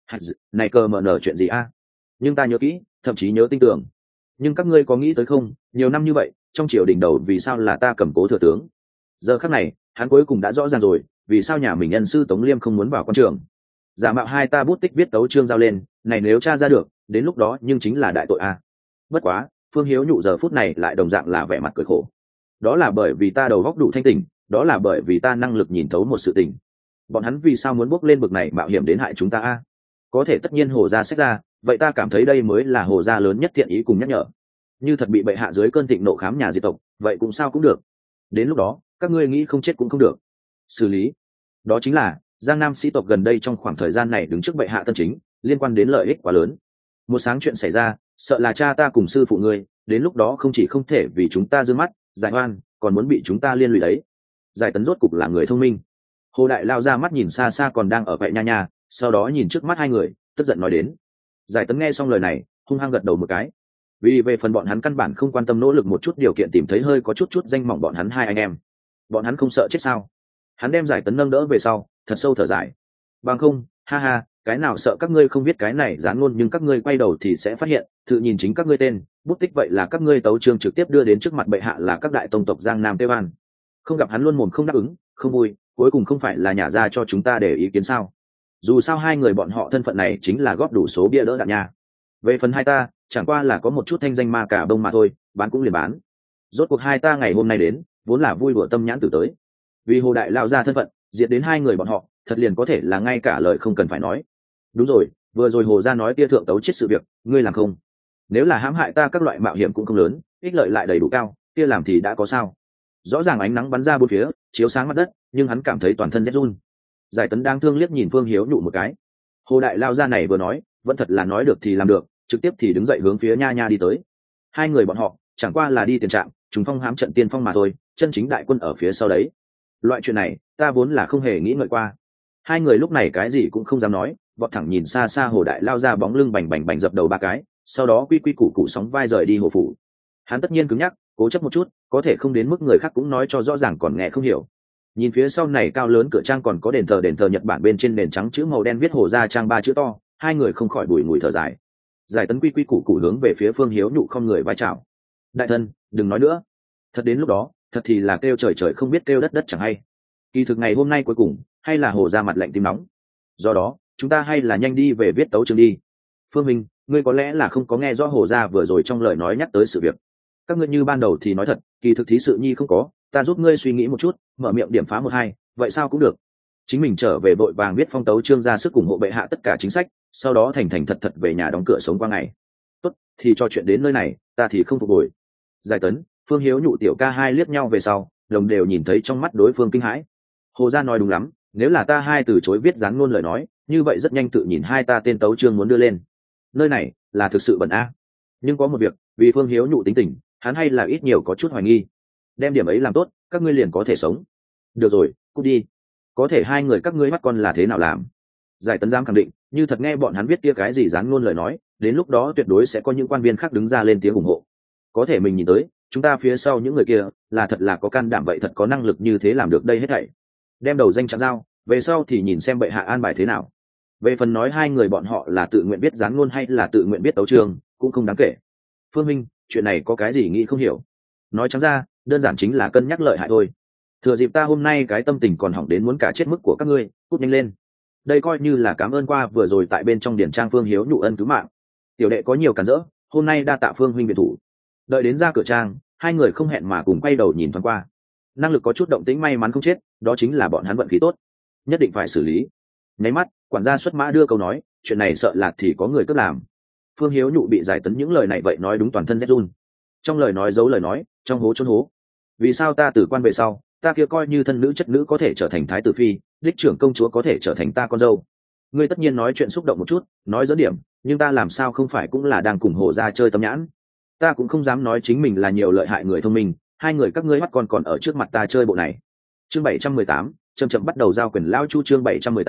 Này cờ mở nở chuyện gì a? Nhưng ta nhớ kỹ, thậm chí nhớ tinh tường. Nhưng các ngươi có nghĩ tới không, nhiều năm như vậy trong triều đình đầu vì sao là ta cầm cố thừa tướng. Giờ khắc này hắn cuối cùng đã rõ ràng rồi vì sao nhà mình nhân sư Tống Liêm không muốn vào quan trường. Giả mạo hai ta bút tích viết tấu chương giao lên, này nếu tra ra được đến lúc đó nhưng chính là đại tội a. Bất quá Phương Hiếu Nhụ giờ phút này lại đồng dạng là vẻ mặt cười khổ. Đó là bởi vì ta đầu óc đủ thanh tỉnh, đó là bởi vì ta năng lực nhìn thấu một sự tình. Bọn hắn vì sao muốn bước lên bực này mạo hiểm đến hại chúng ta a? Có thể tất nhiên Hồ gia xét ra, vậy ta cảm thấy đây mới là Hồ gia lớn nhất thiện ý cùng nhắc nhở. Như thật bị bệ hạ dưới cơn thịnh nộ khám nhà diệt tộc, vậy cũng sao cũng được. Đến lúc đó các ngươi nghĩ không chết cũng không được. Xử lý đó chính là Giang Nam sĩ tộc gần đây trong khoảng thời gian này đứng trước bệ hạ tân chính, liên quan đến lợi ích quá lớn. Một sáng chuyện xảy ra, sợ là cha ta cùng sư phụ ngươi, đến lúc đó không chỉ không thể vì chúng ta giương mắt giải oan, còn muốn bị chúng ta liên lụy đấy. Giải Tấn rốt cục là người thông minh. Hồ Đại lao ra mắt nhìn xa xa còn đang ở vậy nha nha, sau đó nhìn trước mắt hai người tức giận nói đến. Giải Tấn nghe xong lời này hung hăng gật đầu một cái, vì về phần bọn hắn căn bản không quan tâm nỗ lực một chút điều kiện tìm thấy hơi có chút chút danh mỏng bọn hắn hai anh em. Bọn hắn không sợ chết sao? Hắn đem Giải Tấn nâng đỡ về sau thật sâu thở dài. Bằng không ha ha, cái nào sợ các ngươi không biết cái này dán ngôn, nhưng các ngươi quay đầu thì sẽ phát hiện tự nhìn chính các ngươi tên bút tích vậy là các ngươi tấu chương trực tiếp đưa đến trước mặt bệ hạ là các đại tông tộc Giang Nam Tây Ban. Không gặp hắn luôn mồm không đáp ứng không vui, cuối cùng không phải là nhả ra cho chúng ta để ý kiến sao? Dù sao hai người bọn họ thân phận này chính là góp đủ số bia đỡ đạn nha. Về phần hai ta chẳng qua là có một chút thanh danh ma cả bông mà thôi, bán cũng liền bán. Rốt cuộc hai ta ngày hôm nay đến vốn là vui đùa tâm nhãn tử tới, vì Hồ Đại lao ra thân phận diệt đến hai người bọn họ thật liền có thể là ngay cả lời không cần phải nói. Đúng rồi, vừa rồi Hồ gia nói tia thượng tấu chết sự việc ngươi làm không? Nếu là hãm hại ta các loại mạo hiểm cũng không lớn, ích lợi lại đầy đủ cao, kia làm thì đã có sao? Rõ ràng ánh nắng bắn ra bốn phía chiếu sáng mặt đất, nhưng hắn cảm thấy toàn thân rét run. Giải Tấn đang thương liếc nhìn Phương Hiếu Nhụ một cái. Hồ Đại lao ra này vừa nói vẫn thật là nói được thì làm được, trực tiếp thì đứng dậy hướng phía nha nha đi tới. Hai người bọn họ chẳng qua là đi tiền trạng trùng phong hãm trận tiên phong mà thôi, chân chính đại quân ở phía sau đấy. Loại chuyện này ta vốn là không hề nghĩ ngợi qua. Hai người lúc này cái gì cũng không dám nói, vọt thẳng nhìn xa xa Hồ Đại lao ra bóng lưng bành bành bành dập đầu ba cái, sau đó quy quy củ củ sóng vai rời đi hồ phủ. Hắn tất nhiên cứng nhắc cố chấp một chút, có thể không đến mức người khác cũng nói cho rõ ràng còn nghe không hiểu. Nhìn phía sau này cao lớn cửa trang còn có đền thờ đền thờ Nhật Bản bên trên nền trắng chữ màu đen viết Hồ gia trang ba chữ to, hai người không khỏi bùi ngùi thở dài. Giải Tấn quy quy củ củ hướng về phía Phương Hiếu Nhụ không người vai chào. Đại thân đừng nói nữa, thật đến lúc đó thật thì là kêu trời trời không biết kêu đất đất chẳng hay. Kỳ thực ngày hôm nay cuối cùng hay là Hồ gia mặt lạnh tim nóng, do đó chúng ta hay là nhanh đi về viết tấu chương đi. Phương Minh, ngươi có lẽ là không có nghe rõ Hồ gia vừa rồi trong lời nói nhắc tới sự việc. Các ngươi như ban đầu thì nói thật, kỳ thực thí sự nhi không có, ta giúp ngươi suy nghĩ một chút, mở miệng điểm phá một hai, vậy sao cũng được. Chính mình trở về vội vàng viết phong tấu chương ra sức ủng hộ bệ hạ tất cả chính sách, sau đó thành thành thật thật về nhà đóng cửa sống qua ngày. Tốt, thì cho chuyện đến nơi này, ta thì không phục hồi. Giải Tấn, Phương Hiếu Nhụ tiểu ca hai liếc nhau về sau, đồng đều nhìn thấy trong mắt đối phương kinh hãi. Hồ gia nói đúng lắm, nếu là ta hai từ chối viết dán ngôn lời nói, như vậy rất nhanh tự nhìn hai ta tên tấu chương muốn đưa lên. Nơi này là thực sự bẩn a. Nhưng có một việc, vì Phương Hiếu Nhụ tính tình, hắn hay là ít nhiều có chút hoài nghi. Đem điểm ấy làm tốt, các ngươi liền có thể sống. Được rồi, cút đi. Có thể hai người các ngươi mắt con là thế nào làm? Giải Tấn dám khẳng định, như thật nghe bọn hắn viết kia cái gì dán ngôn lời nói, đến lúc đó tuyệt đối sẽ có những quan viên khác đứng ra lên tiếng ủng hộ. Có thể mình nhìn tới, chúng ta phía sau những người kia là thật là có can đảm, vậy thật có năng lực như thế làm được đây hết thảy. Đem đầu danh trạng giao, về sau thì nhìn xem bệ hạ an bài thế nào. Về phần nói hai người bọn họ là tự nguyện biết dán ngôn hay là tự nguyện biết tấu chương, cũng không đáng kể. Phương Minh, chuyện này có cái gì nghĩ không hiểu? Nói trắng ra, đơn giản chính là cân nhắc lợi hại thôi. Thừa dịp ta hôm nay cái tâm tình còn hỏng đến muốn cả chết mức của các ngươi, cút nhanh lên. Đây coi như là cảm ơn qua vừa rồi tại bên trong điển trang Phương Hiếu Nhụ ân cứu mạng. Tiểu đệ có nhiều cản rỡ, hôm nay đa tạ Phương huynh viện thủ. Đợi đến ra cửa trang, hai người không hẹn mà cùng quay đầu nhìn thoáng qua. Năng lực có chút động tĩnh may mắn không chết, đó chính là bọn hắn vận khí tốt, nhất định phải xử lý. Nháy mắt, quản gia xuất mã đưa câu nói, chuyện này sợ là thì có người cướp làm. Phương Hiếu Nhụ bị Giải Tấn những lời này vậy nói đúng toàn thân rét run. Trong lời nói giấu lời nói, trong hố trốn hố. Vì sao ta từ quan về sau, ta kia coi như thân nữ chất nữ có thể trở thành thái tử phi, đích trưởng công chúa có thể trở thành ta con dâu? Ngươi tất nhiên nói chuyện xúc động một chút, nói dẫn điểm, nhưng ta làm sao không phải cũng là đang cùng Hồ gia chơi tâm nhãn? Ta cũng không dám nói chính mình là nhiều lợi hại người thông minh, hai người các ngươi mắt còn còn ở trước mặt ta chơi bộ này. Chương bảy trăm mười tám, chậm chậm bắt đầu giao quyền lao chu. Chương bảy trăm mười tám,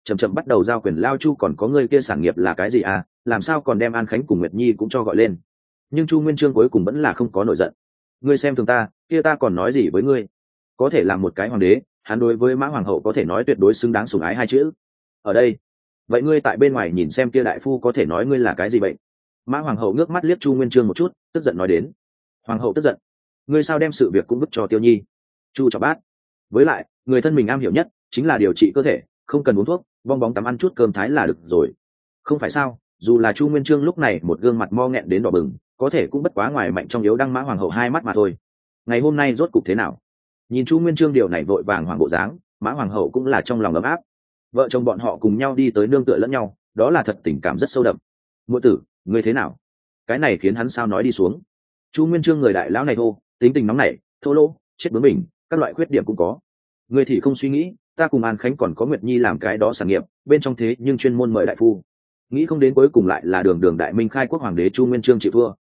chậm chậm bắt đầu giao quyền lao chu còn có người kia sản nghiệp là cái gì à, làm sao còn đem An Khánh cùng Nguyệt Nhi cũng cho gọi lên. Nhưng Chu Nguyên Chương cuối cùng vẫn là không có nổi giận. Ngươi xem thường ta, kia ta còn nói gì với ngươi? Có thể làm một cái hoàng đế, hắn đối với Mã Hoàng hậu có thể nói tuyệt đối xứng đáng sủng ái hai chữ. Ở đây, vậy ngươi tại bên ngoài nhìn xem kia đại phu có thể nói ngươi là cái gì vậy? Mã Hoàng hậu ngước mắt liếc Chu Nguyên Chương một chút, tức giận nói đến. Hoàng hậu tức giận, ngươi sao đem sự việc cũng vứt cho Tiêu Nhi? Chu Trọng Bát, với lại người thân mình am hiểu nhất chính là điều trị cơ thể, không cần uống thuốc, bong bóng tắm ăn chút cơm thái là được rồi. Không phải sao? Dù là Chu Nguyên Chương lúc này một gương mặt mo nghẹn đến đỏ bừng, có thể cũng bất quá ngoài mạnh trong yếu đăng Mã Hoàng hậu hai mắt mà thôi. Ngày hôm nay rốt cục thế nào? Nhìn Chu Nguyên Chương điều này vội vàng hoàng bộ dáng, Mã Hoàng hậu cũng là trong lòng ấm áp. Vợ chồng bọn họ cùng nhau đi tới nương tựa lẫn nhau, đó là thật tình cảm rất sâu đậm. Muội tử, ngươi thế nào? Cái này khiến hắn sao nói đi xuống. Chu Nguyên Chương người đại lão này thô, tính tình nóng nảy, thô lỗ, chết bướng mình, các loại khuyết điểm cũng có. Ngươi thì không suy nghĩ, ta cùng An Khánh còn có Nguyệt Nhi làm cái đó sản nghiệp, bên trong thế nhưng chuyên môn mời đại phu. Nghĩ không đến cuối cùng lại là đường đường đại minh khai quốc hoàng đế Chu Nguyên Chương chịu thua.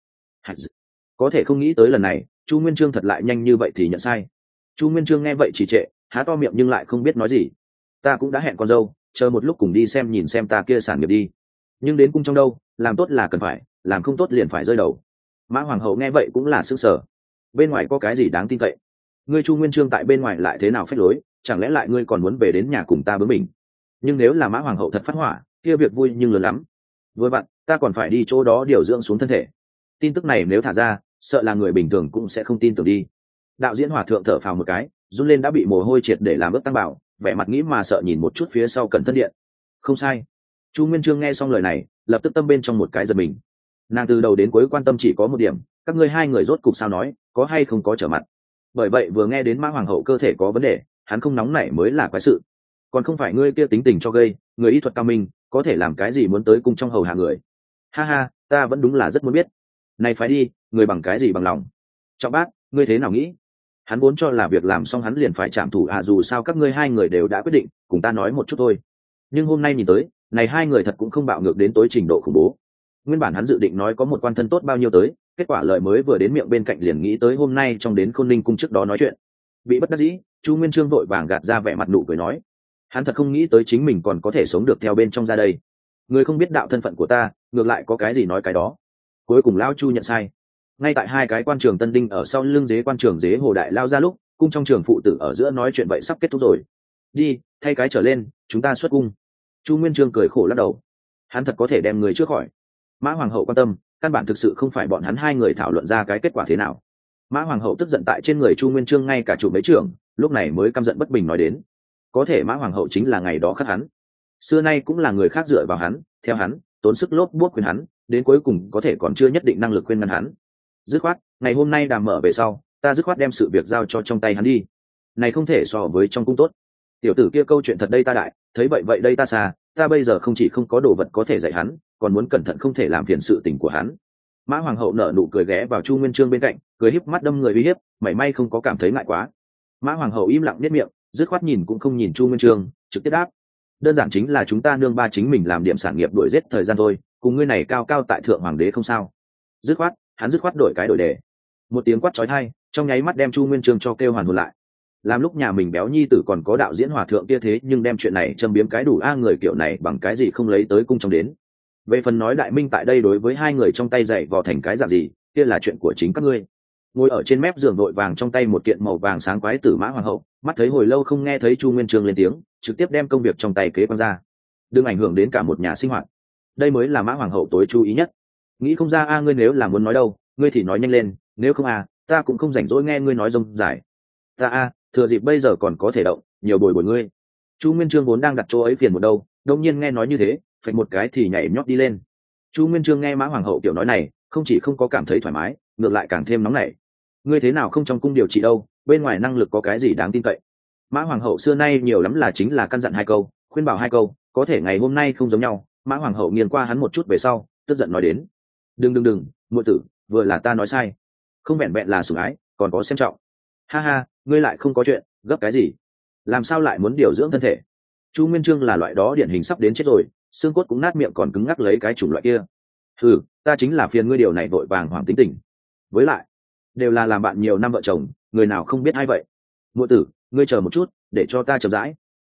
Có thể không nghĩ tới lần này, Chu Nguyên Chương thật lại nhanh như vậy thì nhận sai. Chu Nguyên Chương nghe vậy chỉ trệ, há to miệng nhưng lại không biết nói gì. Ta cũng đã hẹn con dâu, chờ một lúc cùng đi xem nhìn xem ta kia sản nghiệp đi. Nhưng đến cung trong đâu, làm tốt là cần phải, làm không tốt liền phải rơi đầu. Mã Hoàng hậu nghe vậy cũng là sững sờ. Bên ngoài có cái gì đáng tin cậy? Ngươi Chu Nguyên Chương tại bên ngoài lại thế nào phách lối, chẳng lẽ lại ngươi còn muốn về đến nhà cùng ta bướng mình? Nhưng nếu là Mã Hoàng hậu thật phát hỏa, kia việc vui nhưng lớn lắm. Vừa bạn, ta còn phải đi chỗ đó điều dưỡng xuống thân thể. Tin tức này nếu thả ra, sợ là người bình thường cũng sẽ không tin tưởng đi. Đạo diễn Hòa thượng thở phào một cái, run lên đã bị mồ hôi triệt để làm ướt tăng bảo, vẻ mặt nghĩ mà sợ nhìn một chút phía sau cẩn thân điện. Không sai. Chu Nguyên Chương nghe xong lời này, lập tức tâm bên trong một cái giật mình. Nàng từ đầu đến cuối quan tâm chỉ có một điểm, các ngươi hai người rốt cục sao nói, có hay không có trở mặt. Bởi vậy vừa nghe đến Mã Hoàng hậu cơ thể có vấn đề, hắn không nóng nảy mới là quái sự. Còn không phải ngươi kia tính tình cho gây, người y thuật cao minh, có thể làm cái gì muốn tới cung trong hầu hạ người. Ha ha, ta vẫn đúng là rất muốn biết. Này phải đi, người bằng cái gì bằng lòng. Trọng Bát, ngươi thế nào nghĩ? Hắn vốn cho là việc làm xong hắn liền phải trảm thủ à, dù sao các ngươi hai người đều đã quyết định, cùng ta nói một chút thôi. Nhưng hôm nay nhìn tới, này hai người thật cũng không bạo ngược đến tối trình độ khủng bố. Nguyên bản hắn dự định nói có một quan thân tốt bao nhiêu tới, kết quả lời mới vừa đến miệng bên cạnh liền nghĩ tới hôm nay trong đến Khôn Ninh cung trước đó nói chuyện. Bị bất đắc dĩ, Chu Nguyên Chương vội vàng gạt ra vẻ mặt nụ cười nói, hắn thật không nghĩ tới chính mình còn có thể sống được theo bên trong ra đây. Người không biết đạo thân phận của ta, ngược lại có cái gì nói cái đó. Cuối cùng lão Chu nhận sai. Ngay tại hai cái quan trường tân đinh ở sau lưng dế quan trường dế hồ đại lao ra lúc, cung trong trường phụ tử ở giữa nói chuyện vậy sắp kết thúc rồi. Đi, thay cái trở lên, chúng ta xuất cung. Chu Nguyên Chương cười khổ lắc đầu. Hắn thật có thể đem người trước khỏi. Mã Hoàng hậu quan tâm, căn bản thực sự không phải bọn hắn hai người thảo luận ra cái kết quả thế nào. Mã Hoàng hậu tức giận tại trên người Chu Nguyên Chương ngay cả chủ mấy trưởng, lúc này mới căm giận bất bình nói đến. Có thể Mã Hoàng hậu chính là ngày đó khắc hắn. Xưa nay cũng là người khác dựa vào hắn, theo hắn, tốn sức lốp buốt khuyên hắn, đến cuối cùng có thể còn chưa nhất định năng lực khuyên ngăn hắn. Dứt khoát, ngày hôm nay đàm mở về sau, ta dứt khoát đem sự việc giao cho trong tay hắn đi. Này không thể so với trong cung tốt. Tiểu tử kia câu chuyện thật đây ta đại, thấy vậy vậy đây ta xa, ta bây giờ không chỉ không có đồ vật có thể dạy hắn, còn muốn cẩn thận không thể làm phiền sự tình của hắn. Mã Hoàng hậu nở nụ cười ghé vào Chu Nguyên Chương bên cạnh, cười híp mắt đâm người uy hiếp, mảy may không có cảm thấy ngại quá. Mã Hoàng hậu im lặng nhếch miệng, dứt khoát nhìn cũng không nhìn Chu Nguyên Chương, trực tiếp đáp, đơn giản chính là chúng ta nương ba chính mình làm điểm sản nghiệp đuổi giết thời gian thôi, cùng ngươi này cao cao tại thượng hoàng đế không sao. Dứt khoát, hắn dứt khoát đổi cái đổi đề. Một tiếng quát chói tai, trong nháy mắt đem Chu Nguyên Chương cho kêu hoàn hồn lại. Làm lúc nhà mình béo nhi tử còn có đạo diễn Hòa thượng kia thế nhưng đem chuyện này châm biếm cái đủ a, người kiểu này bằng cái gì không lấy tới cung trong đến. Về phần nói đại minh tại đây đối với hai người trong tay dạy vò thành cái dạng gì, kia là chuyện của chính các ngươi. Ngồi ở trên mép giường vội vàng trong tay một kiện màu vàng sáng quái tử Mã Hoàng hậu, mắt thấy hồi lâu không nghe thấy Chu Nguyên Chương lên tiếng, trực tiếp đem công việc trong tay kế quăng ra. Đừng ảnh hưởng đến cả một nhà sinh hoạt. Đây mới là Mã Hoàng hậu tối chú ý nhất. Nghĩ không ra a, ngươi nếu là muốn nói đâu, ngươi thì nói nhanh lên, nếu không à, ta cũng không rảnh rỗi nghe ngươi nói rông dài. Ta a, thừa dịp bây giờ còn có thể động, nhiều bồi bồi ngươi. Chu Nguyên Chương vốn đang đặt chỗ ấy phiền một đâu, đột nhiên nghe nói như thế, phạch một cái thì nhảy nhót đi lên. Chu Nguyên Chương nghe Mã Hoàng hậu kiểu nói này, không chỉ không có cảm thấy thoải mái, ngược lại càng thêm nóng nảy. Ngươi thế nào không trong cung điều trị đâu, bên ngoài năng lực có cái gì đáng tin cậy. Mã Hoàng hậu xưa nay nhiều lắm là chính là căn dặn hai câu, khuyên bảo hai câu, có thể ngày hôm nay không giống nhau. Mã Hoàng hậu nghiền qua hắn một chút về sau, tức giận nói đến, đừng đừng đừng, muội tử, vừa là ta nói sai, không vẹn vẹn là sủng ái, còn có xem trọng. Ha ha, ngươi lại không có chuyện, gấp cái gì? Làm sao lại muốn điều dưỡng thân thể? Chu Nguyên Chương là loại đó điển hình sắp đến chết rồi, xương cốt cũng nát miệng còn cứng ngắc lấy cái chủng loại kia. Ừ, ta chính là phiền ngươi điều này vội vàng hoàng tính tình. Với lại, đều là làm bạn nhiều năm vợ chồng, người nào không biết ai vậy. Muội tử, ngươi chờ một chút, để cho ta chậm rãi.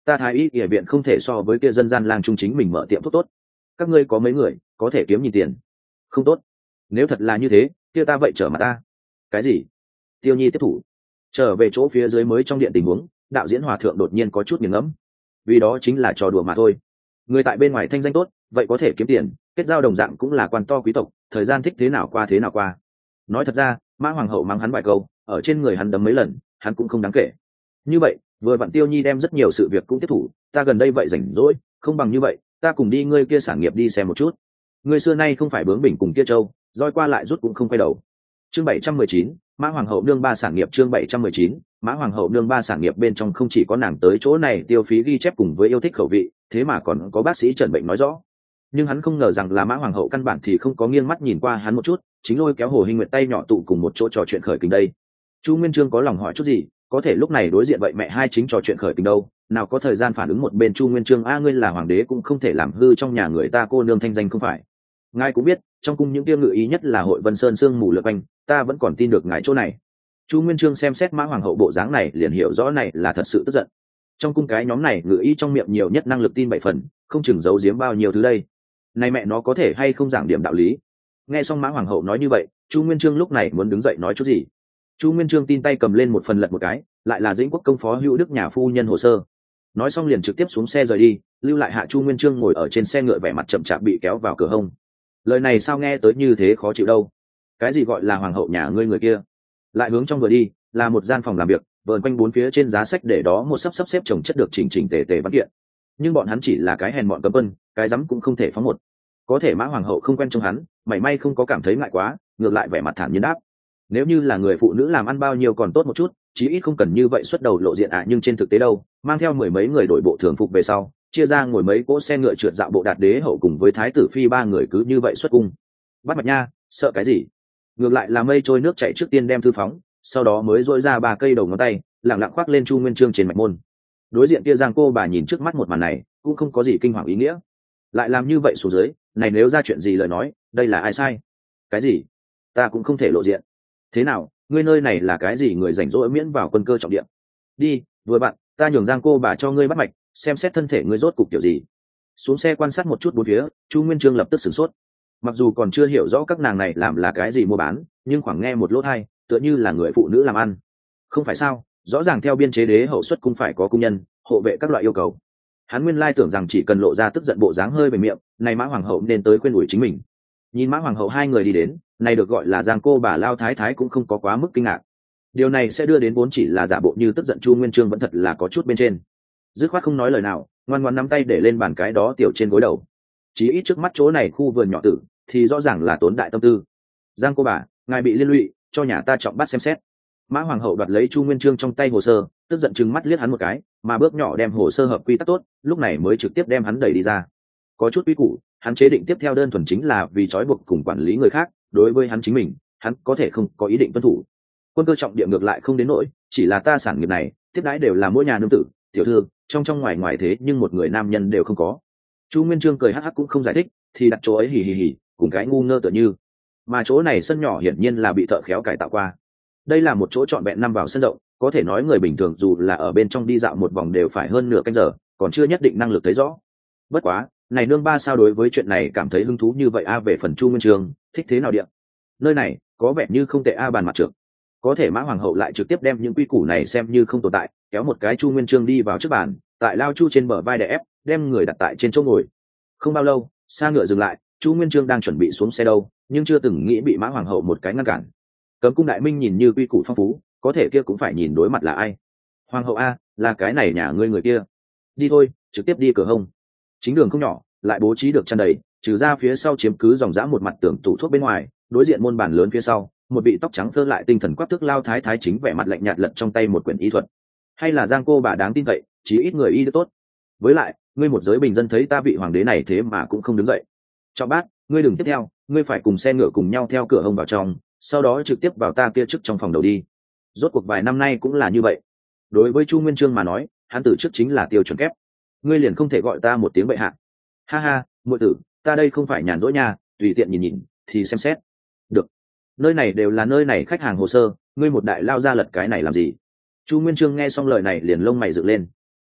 ta thái y y viện không thể so với kia dân gian lang trung chính mình mở tiệm thuốc tốt. Các ngươi có mấy người có thể kiếm nhìn tiền? Không tốt. Nếu thật là như thế, kia ta vậy trở mặt ta. Cái gì? Tiêu Nhi tiếp thủ. Trở về chỗ phía dưới mới trong điện tình huống, đạo diễn hòa thượng đột nhiên có chút nghiền ngẫm. Vì đó chính là trò đùa mà thôi. Người tại bên ngoài thanh danh tốt, vậy có thể kiếm tiền, kết giao đồng dạng cũng là quan to quý tộc, thời gian thích thế nào qua thế nào qua. Nói thật ra, Mã Hoàng hậu mắng hắn vài câu, ở trên người hắn đấm mấy lần, hắn cũng không đáng kể. Như vậy, vừa vặn Tiêu Nhi đem rất nhiều sự việc cũng tiếp thủ, ta gần đây vậy rảnh rỗi, không bằng như vậy, ta cùng đi ngươi kia sản nghiệp đi xem một chút. Ngươi xưa nay không phải bướng bỉnh cùng kia châu, roi qua lại rút cũng không quay đầu. Chương bảy trăm mười chín, Mã Hoàng hậu nương ba sản nghiệp. Chương bảy trăm mười chín, Mã Hoàng hậu nương ba sản nghiệp. Bên trong không chỉ có nàng tới chỗ này tiêu phí ghi chép cùng với yêu thích khẩu vị, thế mà còn có bác sĩ chẩn bệnh nói rõ. Nhưng hắn không ngờ rằng là Mã Hoàng hậu căn bản thì không có nghiêng mắt nhìn qua hắn một chút, chính lôi kéo Hồ Hinh Nguyệt tay nhỏ tụ cùng một chỗ trò chuyện khởi kình đây. Chu Nguyên Chương có lòng hỏi chút gì, có thể lúc này đối diện vậy mẹ hai chính trò chuyện khởi kình đâu, nào có thời gian phản ứng một bên. Chu Nguyên Chương a ngươi là hoàng đế cũng không thể làm hư trong nhà người ta cô nương thanh danh không phải. Ngài cũng biết, trong cung những tiêu ngự ý nhất là hội Vân Sơn sương mù lượn quanh, ta vẫn còn tin được ngài chỗ này. Chu Nguyên Chương xem xét Mã Hoàng hậu bộ dáng này liền hiểu rõ này là thật sự tức giận. Trong cung cái nhóm này ngự ý trong miệng nhiều nhất năng lực tin bảy phần, không chừng giấu giếm bao nhiêu thứ đây. Này mẹ nó có thể hay không giảng điểm đạo lý. Nghe xong Mã Hoàng hậu nói như vậy, Chu Nguyên Chương lúc này muốn đứng dậy nói chút gì. Chu Nguyên Chương tin tay cầm lên một phần lật một cái, lại là Dĩnh Quốc công phó Hữu Đức nhà phu nhân hồ sơ. Nói xong liền trực tiếp xuống xe rời đi, lưu lại hạ Chu Nguyên Chương ngồi ở trên xe ngựa vẻ mặt chậm chạp bị kéo vào cửa hông. Lời này sao nghe tới như thế khó chịu đâu? Cái gì gọi là hoàng hậu nhà ngươi người kia? Lại hướng trong vừa đi, là một gian phòng làm việc, vờn quanh bốn phía trên giá sách để đó một sắp sắp xếp chồng chất được chỉnh chỉnh tề tề văn kiện. Nhưng bọn hắn chỉ là cái hèn mọn cấm quân, cái dám cũng không thể phóng một. Có thể Mã Hoàng hậu không quen trong hắn, mảy may không có cảm thấy ngại quá, ngược lại vẻ mặt thản nhiên đáp: nếu như là người phụ nữ làm ăn bao nhiêu còn tốt một chút, chí ít không cần như vậy xuất đầu lộ diện ạ. À, nhưng trên thực tế đâu, mang theo mười mấy người đội bộ thường phục về sau, chia ra ngồi mấy cỗ xe ngựa trượt dạo bộ đạt đế hậu cùng với thái tử phi ba người cứ như vậy xuất cung. Bắt mạch nha, sợ cái gì? Ngược lại là mây trôi nước chảy trước tiên đem thư phóng, sau đó mới dội ra ba cây đầu ngón tay, lẳng lặng khoác lên Chu Nguyên Chương trên mạch môn. Đối diện kia Giang cô bà nhìn trước mắt một màn này, cũng không có gì kinh hoàng ý nghĩa. Lại làm như vậy xuống dưới, này nếu ra chuyện gì lời nói, đây là ai sai? Cái gì? Ta cũng không thể lộ diện. Thế nào, ngươi nơi này là cái gì người rảnh rỗi miễn vào quân cơ trọng địa? Đi, vừa bạn, ta nhường Giang cô bà cho ngươi bắt mạch, xem xét thân thể ngươi rốt cục kiểu gì. Xuống xe quan sát một chút bốn phía, Chu Nguyên Chương lập tức sửng sốt. Mặc dù còn chưa hiểu rõ các nàng này làm là cái gì mua bán, nhưng khoảng nghe một lỗ tai, tựa như là người phụ nữ làm ăn. Không phải sao? Rõ ràng theo biên chế đế hậu xuất cung phải có cung nhân, hộ vệ các loại yêu cầu. Hắn nguyên lai tưởng rằng chỉ cần lộ ra tức giận bộ dáng hơi về miệng, này Mã Hoàng hậu nên tới khuyên ủi chính mình. Nhìn Mã Hoàng hậu hai người đi đến, này được gọi là Giang cô bà lao thái thái cũng không có quá mức kinh ngạc. Điều này sẽ đưa đến vốn chỉ là giả bộ như tức giận Chu Nguyên Chương vẫn thật là có chút bên trên. Dứt khoát không nói lời nào, ngoan ngoãn nắm tay để lên bàn cái đó tiểu trên gối đầu. Chí ít trước mắt chỗ này khu vườn nhỏ tử, thì rõ ràng là tốn đại tâm tư. Giang cô bà, ngài bị liên lụy, cho nhà ta trọng bắt xem xét. Mã Hoàng hậu đoạt lấy Chu Nguyên Chương trong tay hồ sơ, tức giận trừng mắt liếc hắn một cái, mà bước nhỏ đem hồ sơ hợp quy tắc tốt, lúc này mới trực tiếp đem hắn đẩy đi ra. Có chút quy củ, hắn chế định tiếp theo đơn thuần chính là vì trói buộc cùng quản lý người khác, đối với hắn chính mình, hắn có thể không có ý định tuân thủ. Quân cơ trọng địa ngược lại không đến nỗi, chỉ là ta sản nghiệp này, tiếp đãi đều là mỗi nhà nương tử, tiểu thư, trong trong ngoài ngoài thế nhưng một người nam nhân đều không có. Chu Nguyên Chương cười hắc hắc cũng không giải thích, thì đặt chỗ ấy hì hì hì, cùng cái ngu ngơ tựa như. Mà chỗ này sân nhỏ hiển nhiên là bị thợ khéo cải tạo qua. Đây là một chỗ trọn vẹn năm vào sân rộng, có thể nói người bình thường dù là ở bên trong đi dạo một vòng đều phải hơn nửa canh giờ, còn chưa nhất định năng lực thấy rõ. Bất quá, này nương ba sao đối với chuyện này cảm thấy hứng thú như vậy a? Về phần Chu Nguyên Chương, thích thế nào điện? Nơi này có vẻ như không tệ a. Bàn mặt trược. Có thể Mã Hoàng hậu lại trực tiếp đem những quy củ này xem như không tồn tại, kéo một cái Chu Nguyên Chương đi vào trước bàn, tại lao Chu trên bờ vai đè ép, đem người đặt tại trên chỗ ngồi. Không bao lâu, xa ngựa dừng lại, Chu Nguyên Chương đang chuẩn bị xuống xe đâu, nhưng chưa từng nghĩ bị Mã Hoàng hậu một cái ngăn cản. Cấm cung đại minh nhìn như quy củ phong phú, có thể kia cũng phải nhìn đối mặt là ai. Hoàng hậu a, là cái này nhà ngươi người kia. Đi thôi, trực tiếp đi cửa hông. Chính đường không nhỏ, lại bố trí được tràn đầy, trừ ra phía sau chiếm cứ dòng dã một mặt tường tủ thuốc bên ngoài, đối diện môn bàn lớn phía sau, một vị tóc trắng phơ lại tinh thần quắc thước lao thái thái chính vẻ mặt lạnh nhạt lật trong tay một quyển y thuật. Hay là Giang cô bà đáng tin cậy, chí ít người y đức tốt. Với lại, ngươi một giới bình dân thấy ta vị hoàng đế này thế mà cũng không đứng dậy. Cho bác, ngươi đừng tiếp theo, ngươi phải cùng xe ngựa cùng nhau theo cửa hông vào trong, sau đó trực tiếp vào ta kia trước trong phòng đầu đi. Rốt cuộc vài năm nay cũng là như vậy. Đối với Chu Nguyên Chương mà nói, hắn từ trước chính là tiêu chuẩn kép. Ngươi liền không thể gọi ta một tiếng bệ hạ? Ha ha, muội tử, ta đây không phải nhàn rỗi nha, tùy tiện nhìn nhìn thì xem xét. Được. Nơi này đều là nơi này khách hàng hồ sơ, ngươi một đại lao ra lật cái này làm gì? Chu Nguyên Chương nghe xong lời này liền lông mày dựng lên.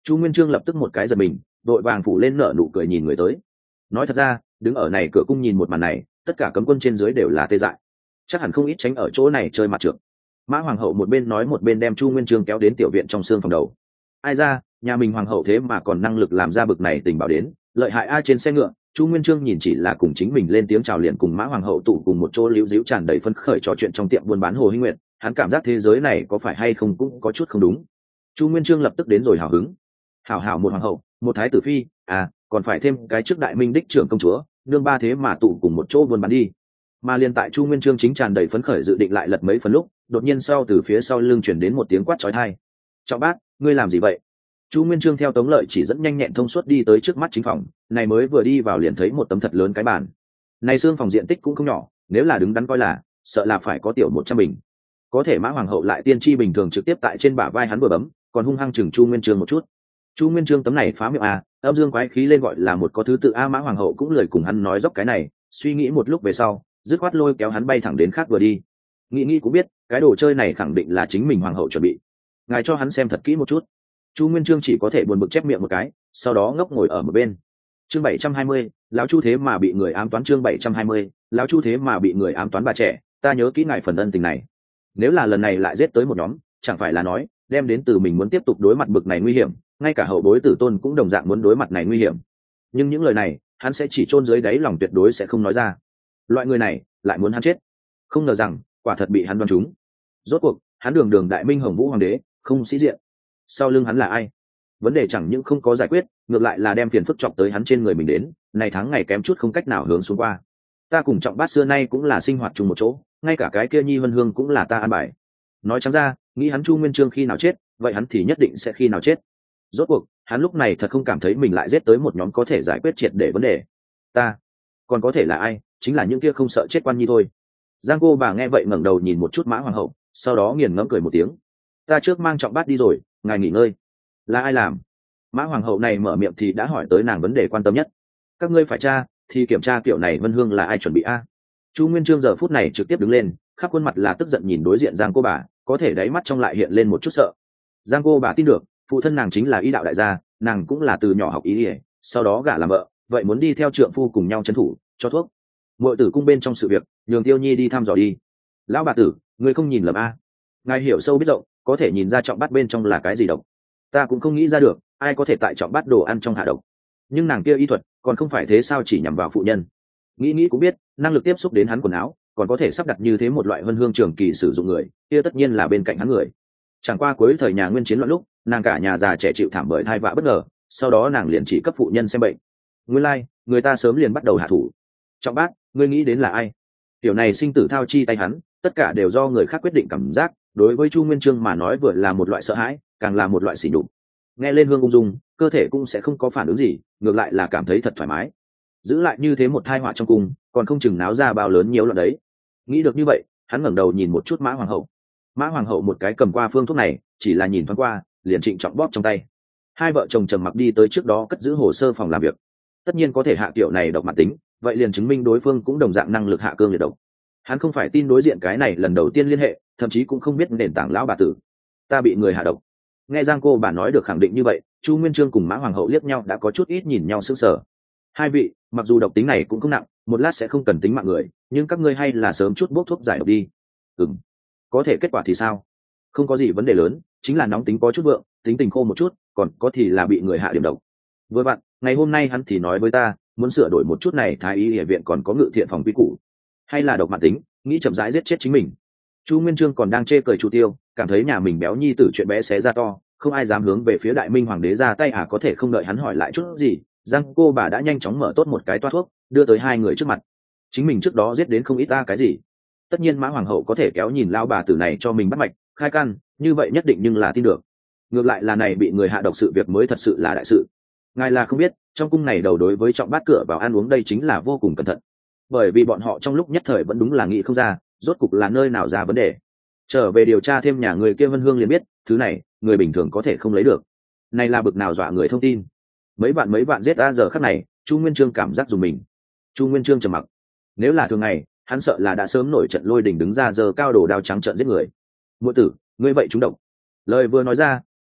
Chu Nguyên Chương lập tức một cái giật mình, đội vàng phủ lên nở nụ cười nhìn người tới. Nói thật ra, đứng ở này cửa cung nhìn một màn này, tất cả cấm quân trên dưới đều là tê dại, chắc hẳn không ít tránh ở chỗ này chơi mặt trượt. Mã hoàng hậu một bên nói một bên đem Chu Nguyên Chương kéo đến tiểu viện trong xương phòng đầu. Ai ra, nhà mình hoàng hậu thế mà còn năng lực làm ra bực này tình báo đến, lợi hại ai trên xe ngựa. Chu Nguyên Chương nhìn chỉ là cùng chính mình lên tiếng chào liền cùng Mã hoàng hậu tụ cùng một chỗ liễu díu tràn đầy phấn khởi trò chuyện trong tiệm buôn bán Hồ Hinh Nguyệt, hắn cảm giác thế giới này có phải hay không cũng có chút không đúng. Chu Nguyên Chương lập tức đến rồi hào hứng. Hảo hảo một hoàng hậu, một thái tử phi, à, còn phải thêm cái trước đại minh đích trưởng công chúa, nương ba thế mà tụ cùng một chỗ buôn bán đi. Mà liền tại Chu Nguyên Chương chính tràn đầy phấn khởi dự định lại lật mấy phần lúc, đột nhiên sau từ phía sau lưng chuyển đến một tiếng quát chói tai. Trọng bác, ngươi làm gì vậy? Chu Nguyên Chương theo Tống Lợi chỉ dẫn nhanh nhẹn thông suốt đi tới trước mắt chính phòng, này mới vừa đi vào liền thấy một tấm thật lớn cái bàn. Này xương phòng diện tích cũng không nhỏ, nếu là đứng đắn coi là, sợ là phải có tiểu một trăm bình. Có thể Mã hoàng hậu lại tiên tri bình thường trực tiếp tại trên bả vai hắn vừa bấm, còn hung hăng chừng Chu Nguyên Chương một chút. Chu Nguyên Chương tấm này phá miệng à, âm dương quái khí lên gọi là một có thứ tự a. Mã hoàng hậu cũng lời cùng hắn nói dốc cái này, suy nghĩ một lúc về sau, dứt khoát lôi kéo hắn bay thẳng đến khác vừa đi. Nghĩ nghĩ cũng biết, cái đồ chơi này khẳng định là chính mình hoàng hậu chuẩn bị. Ngài cho hắn xem thật kỹ một chút. Chu Nguyên Chương chỉ có thể buồn bực chép miệng một cái, sau đó ngốc ngồi ở một bên. Chương bảy trăm hai mươi, lão Chu thế mà bị người ám toán. Chương bảy trăm hai mươi, lão Chu thế mà bị người ám toán. Bà trẻ, ta nhớ kỹ ngài phần ân tình này. Nếu là lần này lại giết tới một nhóm, chẳng phải là nói, đem đến từ mình muốn tiếp tục đối mặt bực này nguy hiểm, ngay cả hậu bối tử tôn cũng đồng dạng muốn đối mặt này nguy hiểm. Nhưng những lời này, hắn sẽ chỉ chôn dưới đáy lòng, tuyệt đối sẽ không nói ra. Loại người này, lại muốn hắn chết. Không ngờ rằng, quả thật bị hắn đoán trúng. Rốt cuộc, hắn đường đường đại minh hồng vũ hoàng đế, không sĩ diện. Sau lưng hắn là ai? Vấn đề chẳng những không có giải quyết, ngược lại là đem phiền phức chọc tới hắn trên người mình đến, này tháng ngày kém chút không cách nào hướng xuống qua. Ta cùng Trọng Bát xưa nay cũng là sinh hoạt chung một chỗ, ngay cả cái kia Nhi Vân Hương cũng là ta an bài. Nói trắng ra, nghĩ hắn Chu Nguyên Chương khi nào chết, vậy hắn thì nhất định sẽ khi nào chết. Rốt cuộc, hắn lúc này thật không cảm thấy mình lại giết tới một nhóm có thể giải quyết triệt để vấn đề. Ta, còn có thể là ai? Chính là những kia không sợ chết quan nhi thôi. Giang cô bà nghe vậy ngẩng đầu nhìn một chút Mã hoàng hậu, sau đó nghiền ngẫm cười một tiếng. Ta trước mang Trọng Bát đi rồi, ngài nghỉ ngơi. Là ai làm? Mã hoàng hậu này mở miệng thì đã hỏi tới nàng vấn đề quan tâm nhất. Các ngươi phải tra, thì kiểm tra kiểu này Vân Hương là ai chuẩn bị a? Chu Nguyên Chương giờ phút này trực tiếp đứng lên, khắp khuôn mặt là tức giận nhìn đối diện Giang cô bà, có thể đáy mắt trong lại hiện lên một chút sợ. Giang cô bà tin được, phụ thân nàng chính là y đạo đại gia, nàng cũng là từ nhỏ học y, sau đó gả làm vợ, vậy muốn đi theo trượng phu cùng nhau trấn thủ, cho thuốc. Muội tử cung bên trong sự việc, nhường Tiêu Nhi đi thăm dò đi. Lão bà tử, ngươi không nhìn lầm a? Ngài hiểu sâu biết rộng, có thể nhìn ra Trọng Bát bên trong là cái gì độc. Ta cũng không nghĩ ra được, ai có thể tại Trọng Bát đồ ăn trong hạ độc. Nhưng nàng kia y thuật, còn không phải thế sao chỉ nhằm vào phụ nhân. Nghĩ nghĩ cũng biết, năng lực tiếp xúc đến hắn quần áo, còn có thể sắp đặt như thế một loại Vân Hương trường kỳ sử dụng người, kia tất nhiên là bên cạnh hắn người. Chẳng qua cuối thời nhà Nguyên chiến loạn lúc, nàng cả nhà già trẻ chịu thảm bởi thai vạ bất ngờ, sau đó nàng liền chỉ cấp phụ nhân xem bệnh. Nguyên lai, like, người ta sớm liền bắt đầu hạ thủ. Trọng Bát, ngươi nghĩ đến là ai? Tiểu này sinh tử thao chi tay hắn, tất cả đều do người khác quyết định. Cảm giác đối với Chu Nguyên Chương mà nói vừa là một loại sợ hãi, càng là một loại sỉ nhục. Nghe lên hương ung dung, cơ thể cũng sẽ không có phản ứng gì, ngược lại là cảm thấy thật thoải mái. Giữ lại như thế một thai họa trong cung, còn không chừng náo ra bao lớn nhiều loạn đấy. Nghĩ được như vậy, hắn ngẩng đầu nhìn một chút Mã hoàng hậu. Mã hoàng hậu một cái cầm qua phương thuốc này, chỉ là nhìn thoáng qua, liền trịnh trọng bóp trong tay. Hai vợ chồng trầm mặc đi tới trước đó cất giữ hồ sơ phòng làm việc. Tất nhiên có thể hạ tiểu này độc mãn tính, vậy liền chứng minh đối phương cũng đồng dạng năng lực hạ cương liệt độc. Hắn không phải tin đối diện cái này lần đầu tiên liên hệ, thậm chí cũng không biết nền tảng lão bà tử. Ta bị người hạ độc. Nghe Giang cô bà nói được khẳng định như vậy, Chu Nguyên Chương cùng Mã hoàng hậu liếc nhau đã có chút ít nhìn nhau sững sờ. Hai vị, mặc dù độc tính này cũng không nặng, một lát sẽ không cần tính mạng người, nhưng các ngươi hay là sớm chút bốc thuốc giải độc đi. Ừm. Có thể kết quả thì sao? Không có gì vấn đề lớn, chính là nóng tính có chút vượng, tính tình khô một chút, còn có thì là bị người hạ điểm độc. Vừa vặn, ngày hôm nay hắn thì nói với ta, muốn sửa đổi một chút này, thái y y viện còn có ngự thiện phòng quy củ, hay là độc mãn tính, nghĩ chậm rãi giết chết chính mình. Chu Nguyên Chương còn đang chê cười Chu Tiêu, cảm thấy nhà mình béo nhi tử chuyện bé xé ra to, không ai dám hướng về phía Đại Minh hoàng đế ra tay à. Có thể không đợi hắn hỏi lại chút gì, Giang cô bà đã nhanh chóng mở tốt một cái toa thuốc, đưa tới hai người trước mặt. Chính mình trước đó giết đến không ít ta cái gì, tất nhiên Mã hoàng hậu có thể kéo nhìn lao bà tử này cho mình bắt mạch khai căn, như vậy nhất định nhưng là tin được. Ngược lại là này bị người hạ độc sự việc mới thật sự là đại sự. Ngài là không biết, trong cung này đầu đối với Trọng Bát cửa vào ăn uống đây chính là vô cùng cẩn thận, bởi vì bọn họ trong lúc nhất thời vẫn đúng là nghĩ không ra rốt cục là nơi nào ra vấn đề. Trở về điều tra thêm nhà người kia Vân Hương liền biết, thứ này người bình thường có thể không lấy được. Này là bực nào dọa người thông tin. Mấy bạn mấy bạn giết ra giờ khắc này, Chu Nguyên Chương cảm giác dùng mình. Chu Nguyên Chương trầm mặc. Nếu là thường ngày, hắn sợ là đã sớm nổi trận lôi đình đứng ra giơ cao đồ đao trắng trợn giết người. Muội tử, ngươi vậy trúng độc. Lời vừa nói ra,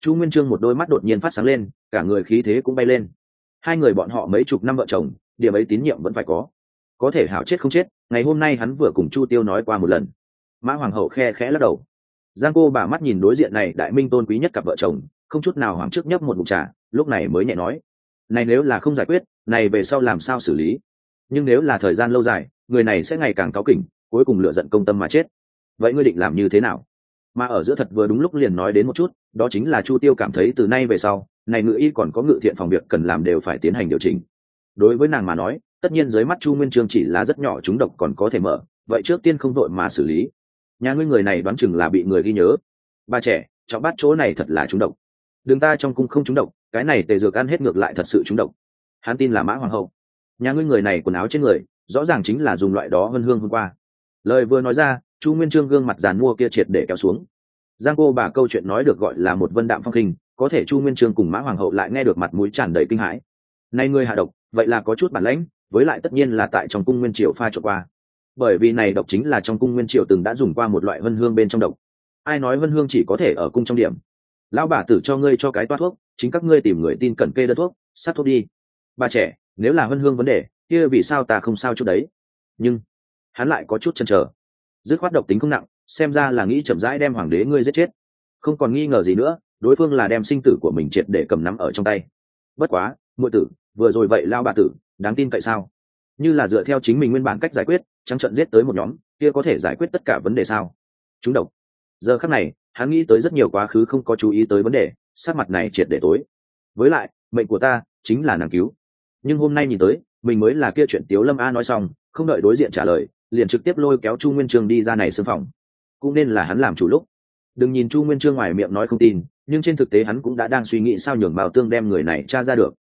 Chu Nguyên Chương một đôi mắt đột nhiên phát sáng lên, cả người khí thế cũng bay lên. Hai người bọn họ mấy chục năm vợ chồng, điểm ấy tín nhiệm vẫn phải có. Có thể hảo chết không chết, ngày hôm nay hắn vừa cùng Chu Tiêu nói qua một lần. Mã Hoàng hậu khe khẽ lắc đầu. Giang cô bà mắt nhìn đối diện này đại minh tôn quý nhất cặp vợ chồng, không chút nào hoảng trước nhấp một ngụm trà, lúc này mới nhẹ nói: "Này nếu là không giải quyết, này về sau làm sao xử lý? Nhưng nếu là thời gian lâu dài, người này sẽ ngày càng cáu kỉnh, cuối cùng lựa giận công tâm mà chết. Vậy ngươi định làm như thế nào?" Mà ở giữa thật vừa đúng lúc liền nói đến một chút, đó chính là Chu Tiêu cảm thấy từ nay về sau, này ngự y còn có ngự thiện phòng việc cần làm đều phải tiến hành điều chỉnh. Đối với nàng mà nói, tất nhiên dưới mắt Chu Nguyên Chương chỉ là rất nhỏ chúng độc còn có thể mở, vậy trước tiên không vội mà xử lý. Nhà ngươi người này đoán chừng là bị người ghi nhớ. Ba trẻ, trọng bắt chỗ này thật là trúng độc. Đường ta trong cung không trúng độc, cái này tề dược ăn hết ngược lại thật sự trúng độc. Hắn tin là Mã Hoàng hậu. Nhà ngươi người này quần áo trên người, rõ ràng chính là dùng loại đó vân hương hôm qua. Lời vừa nói ra, Chu Nguyên Chương gương mặt giàn mua kia triệt để kéo xuống. Giang cô bà câu chuyện nói được gọi là một vân đạm phong khinh, có thể Chu Nguyên Chương cùng Mã Hoàng hậu lại nghe được mặt mũi tràn đầy kinh hãi. Này ngươi hạ độc, vậy là có chút bản lãnh, với lại tất nhiên là tại trong cung Nguyên Triều pha trộn qua. Bởi vì này độc chính là trong cung Nguyên Triều từng đã dùng qua một loại vân hương bên trong độc. Ai nói vân hương chỉ có thể ở cung trong điểm? Lão bà tử cho ngươi cho cái toa thuốc, chính các ngươi tìm người tin cẩn kê đơn thuốc, sát thuốc đi. Bà trẻ, nếu là vân hương vấn đề, kia vì sao ta không sao chút đấy? Nhưng hắn lại có chút chần chờ. Dứt khoát độc tính không nặng, xem ra là nghĩ chậm rãi đem hoàng đế ngươi giết chết. Không còn nghi ngờ gì nữa, đối phương là đem sinh tử của mình triệt để cầm nắm ở trong tay. Bất quá, muội tử, vừa rồi vậy lao bà tử, đáng tin cậy sao? Như là dựa theo chính mình nguyên bản cách giải quyết, trắng trận giết tới một nhóm, kia có thể giải quyết tất cả vấn đề sao? Chúng độc. Giờ khắc này, hắn nghĩ tới rất nhiều quá khứ không có chú ý tới vấn đề, sắc mặt này triệt để tối. Với lại, mệnh của ta chính là nàng cứu. Nhưng hôm nay nhìn tới, mình mới là kia chuyện Tiếu Lâm A nói xong, không đợi đối diện trả lời, liền trực tiếp lôi kéo Chu Nguyên Chương đi ra này xương phòng. Cũng nên là hắn làm chủ lúc. Đừng nhìn Chu Nguyên Chương ngoài miệng nói không tin, nhưng trên thực tế hắn cũng đã đang suy nghĩ sao nhường Mao Tương đem người này tra ra được.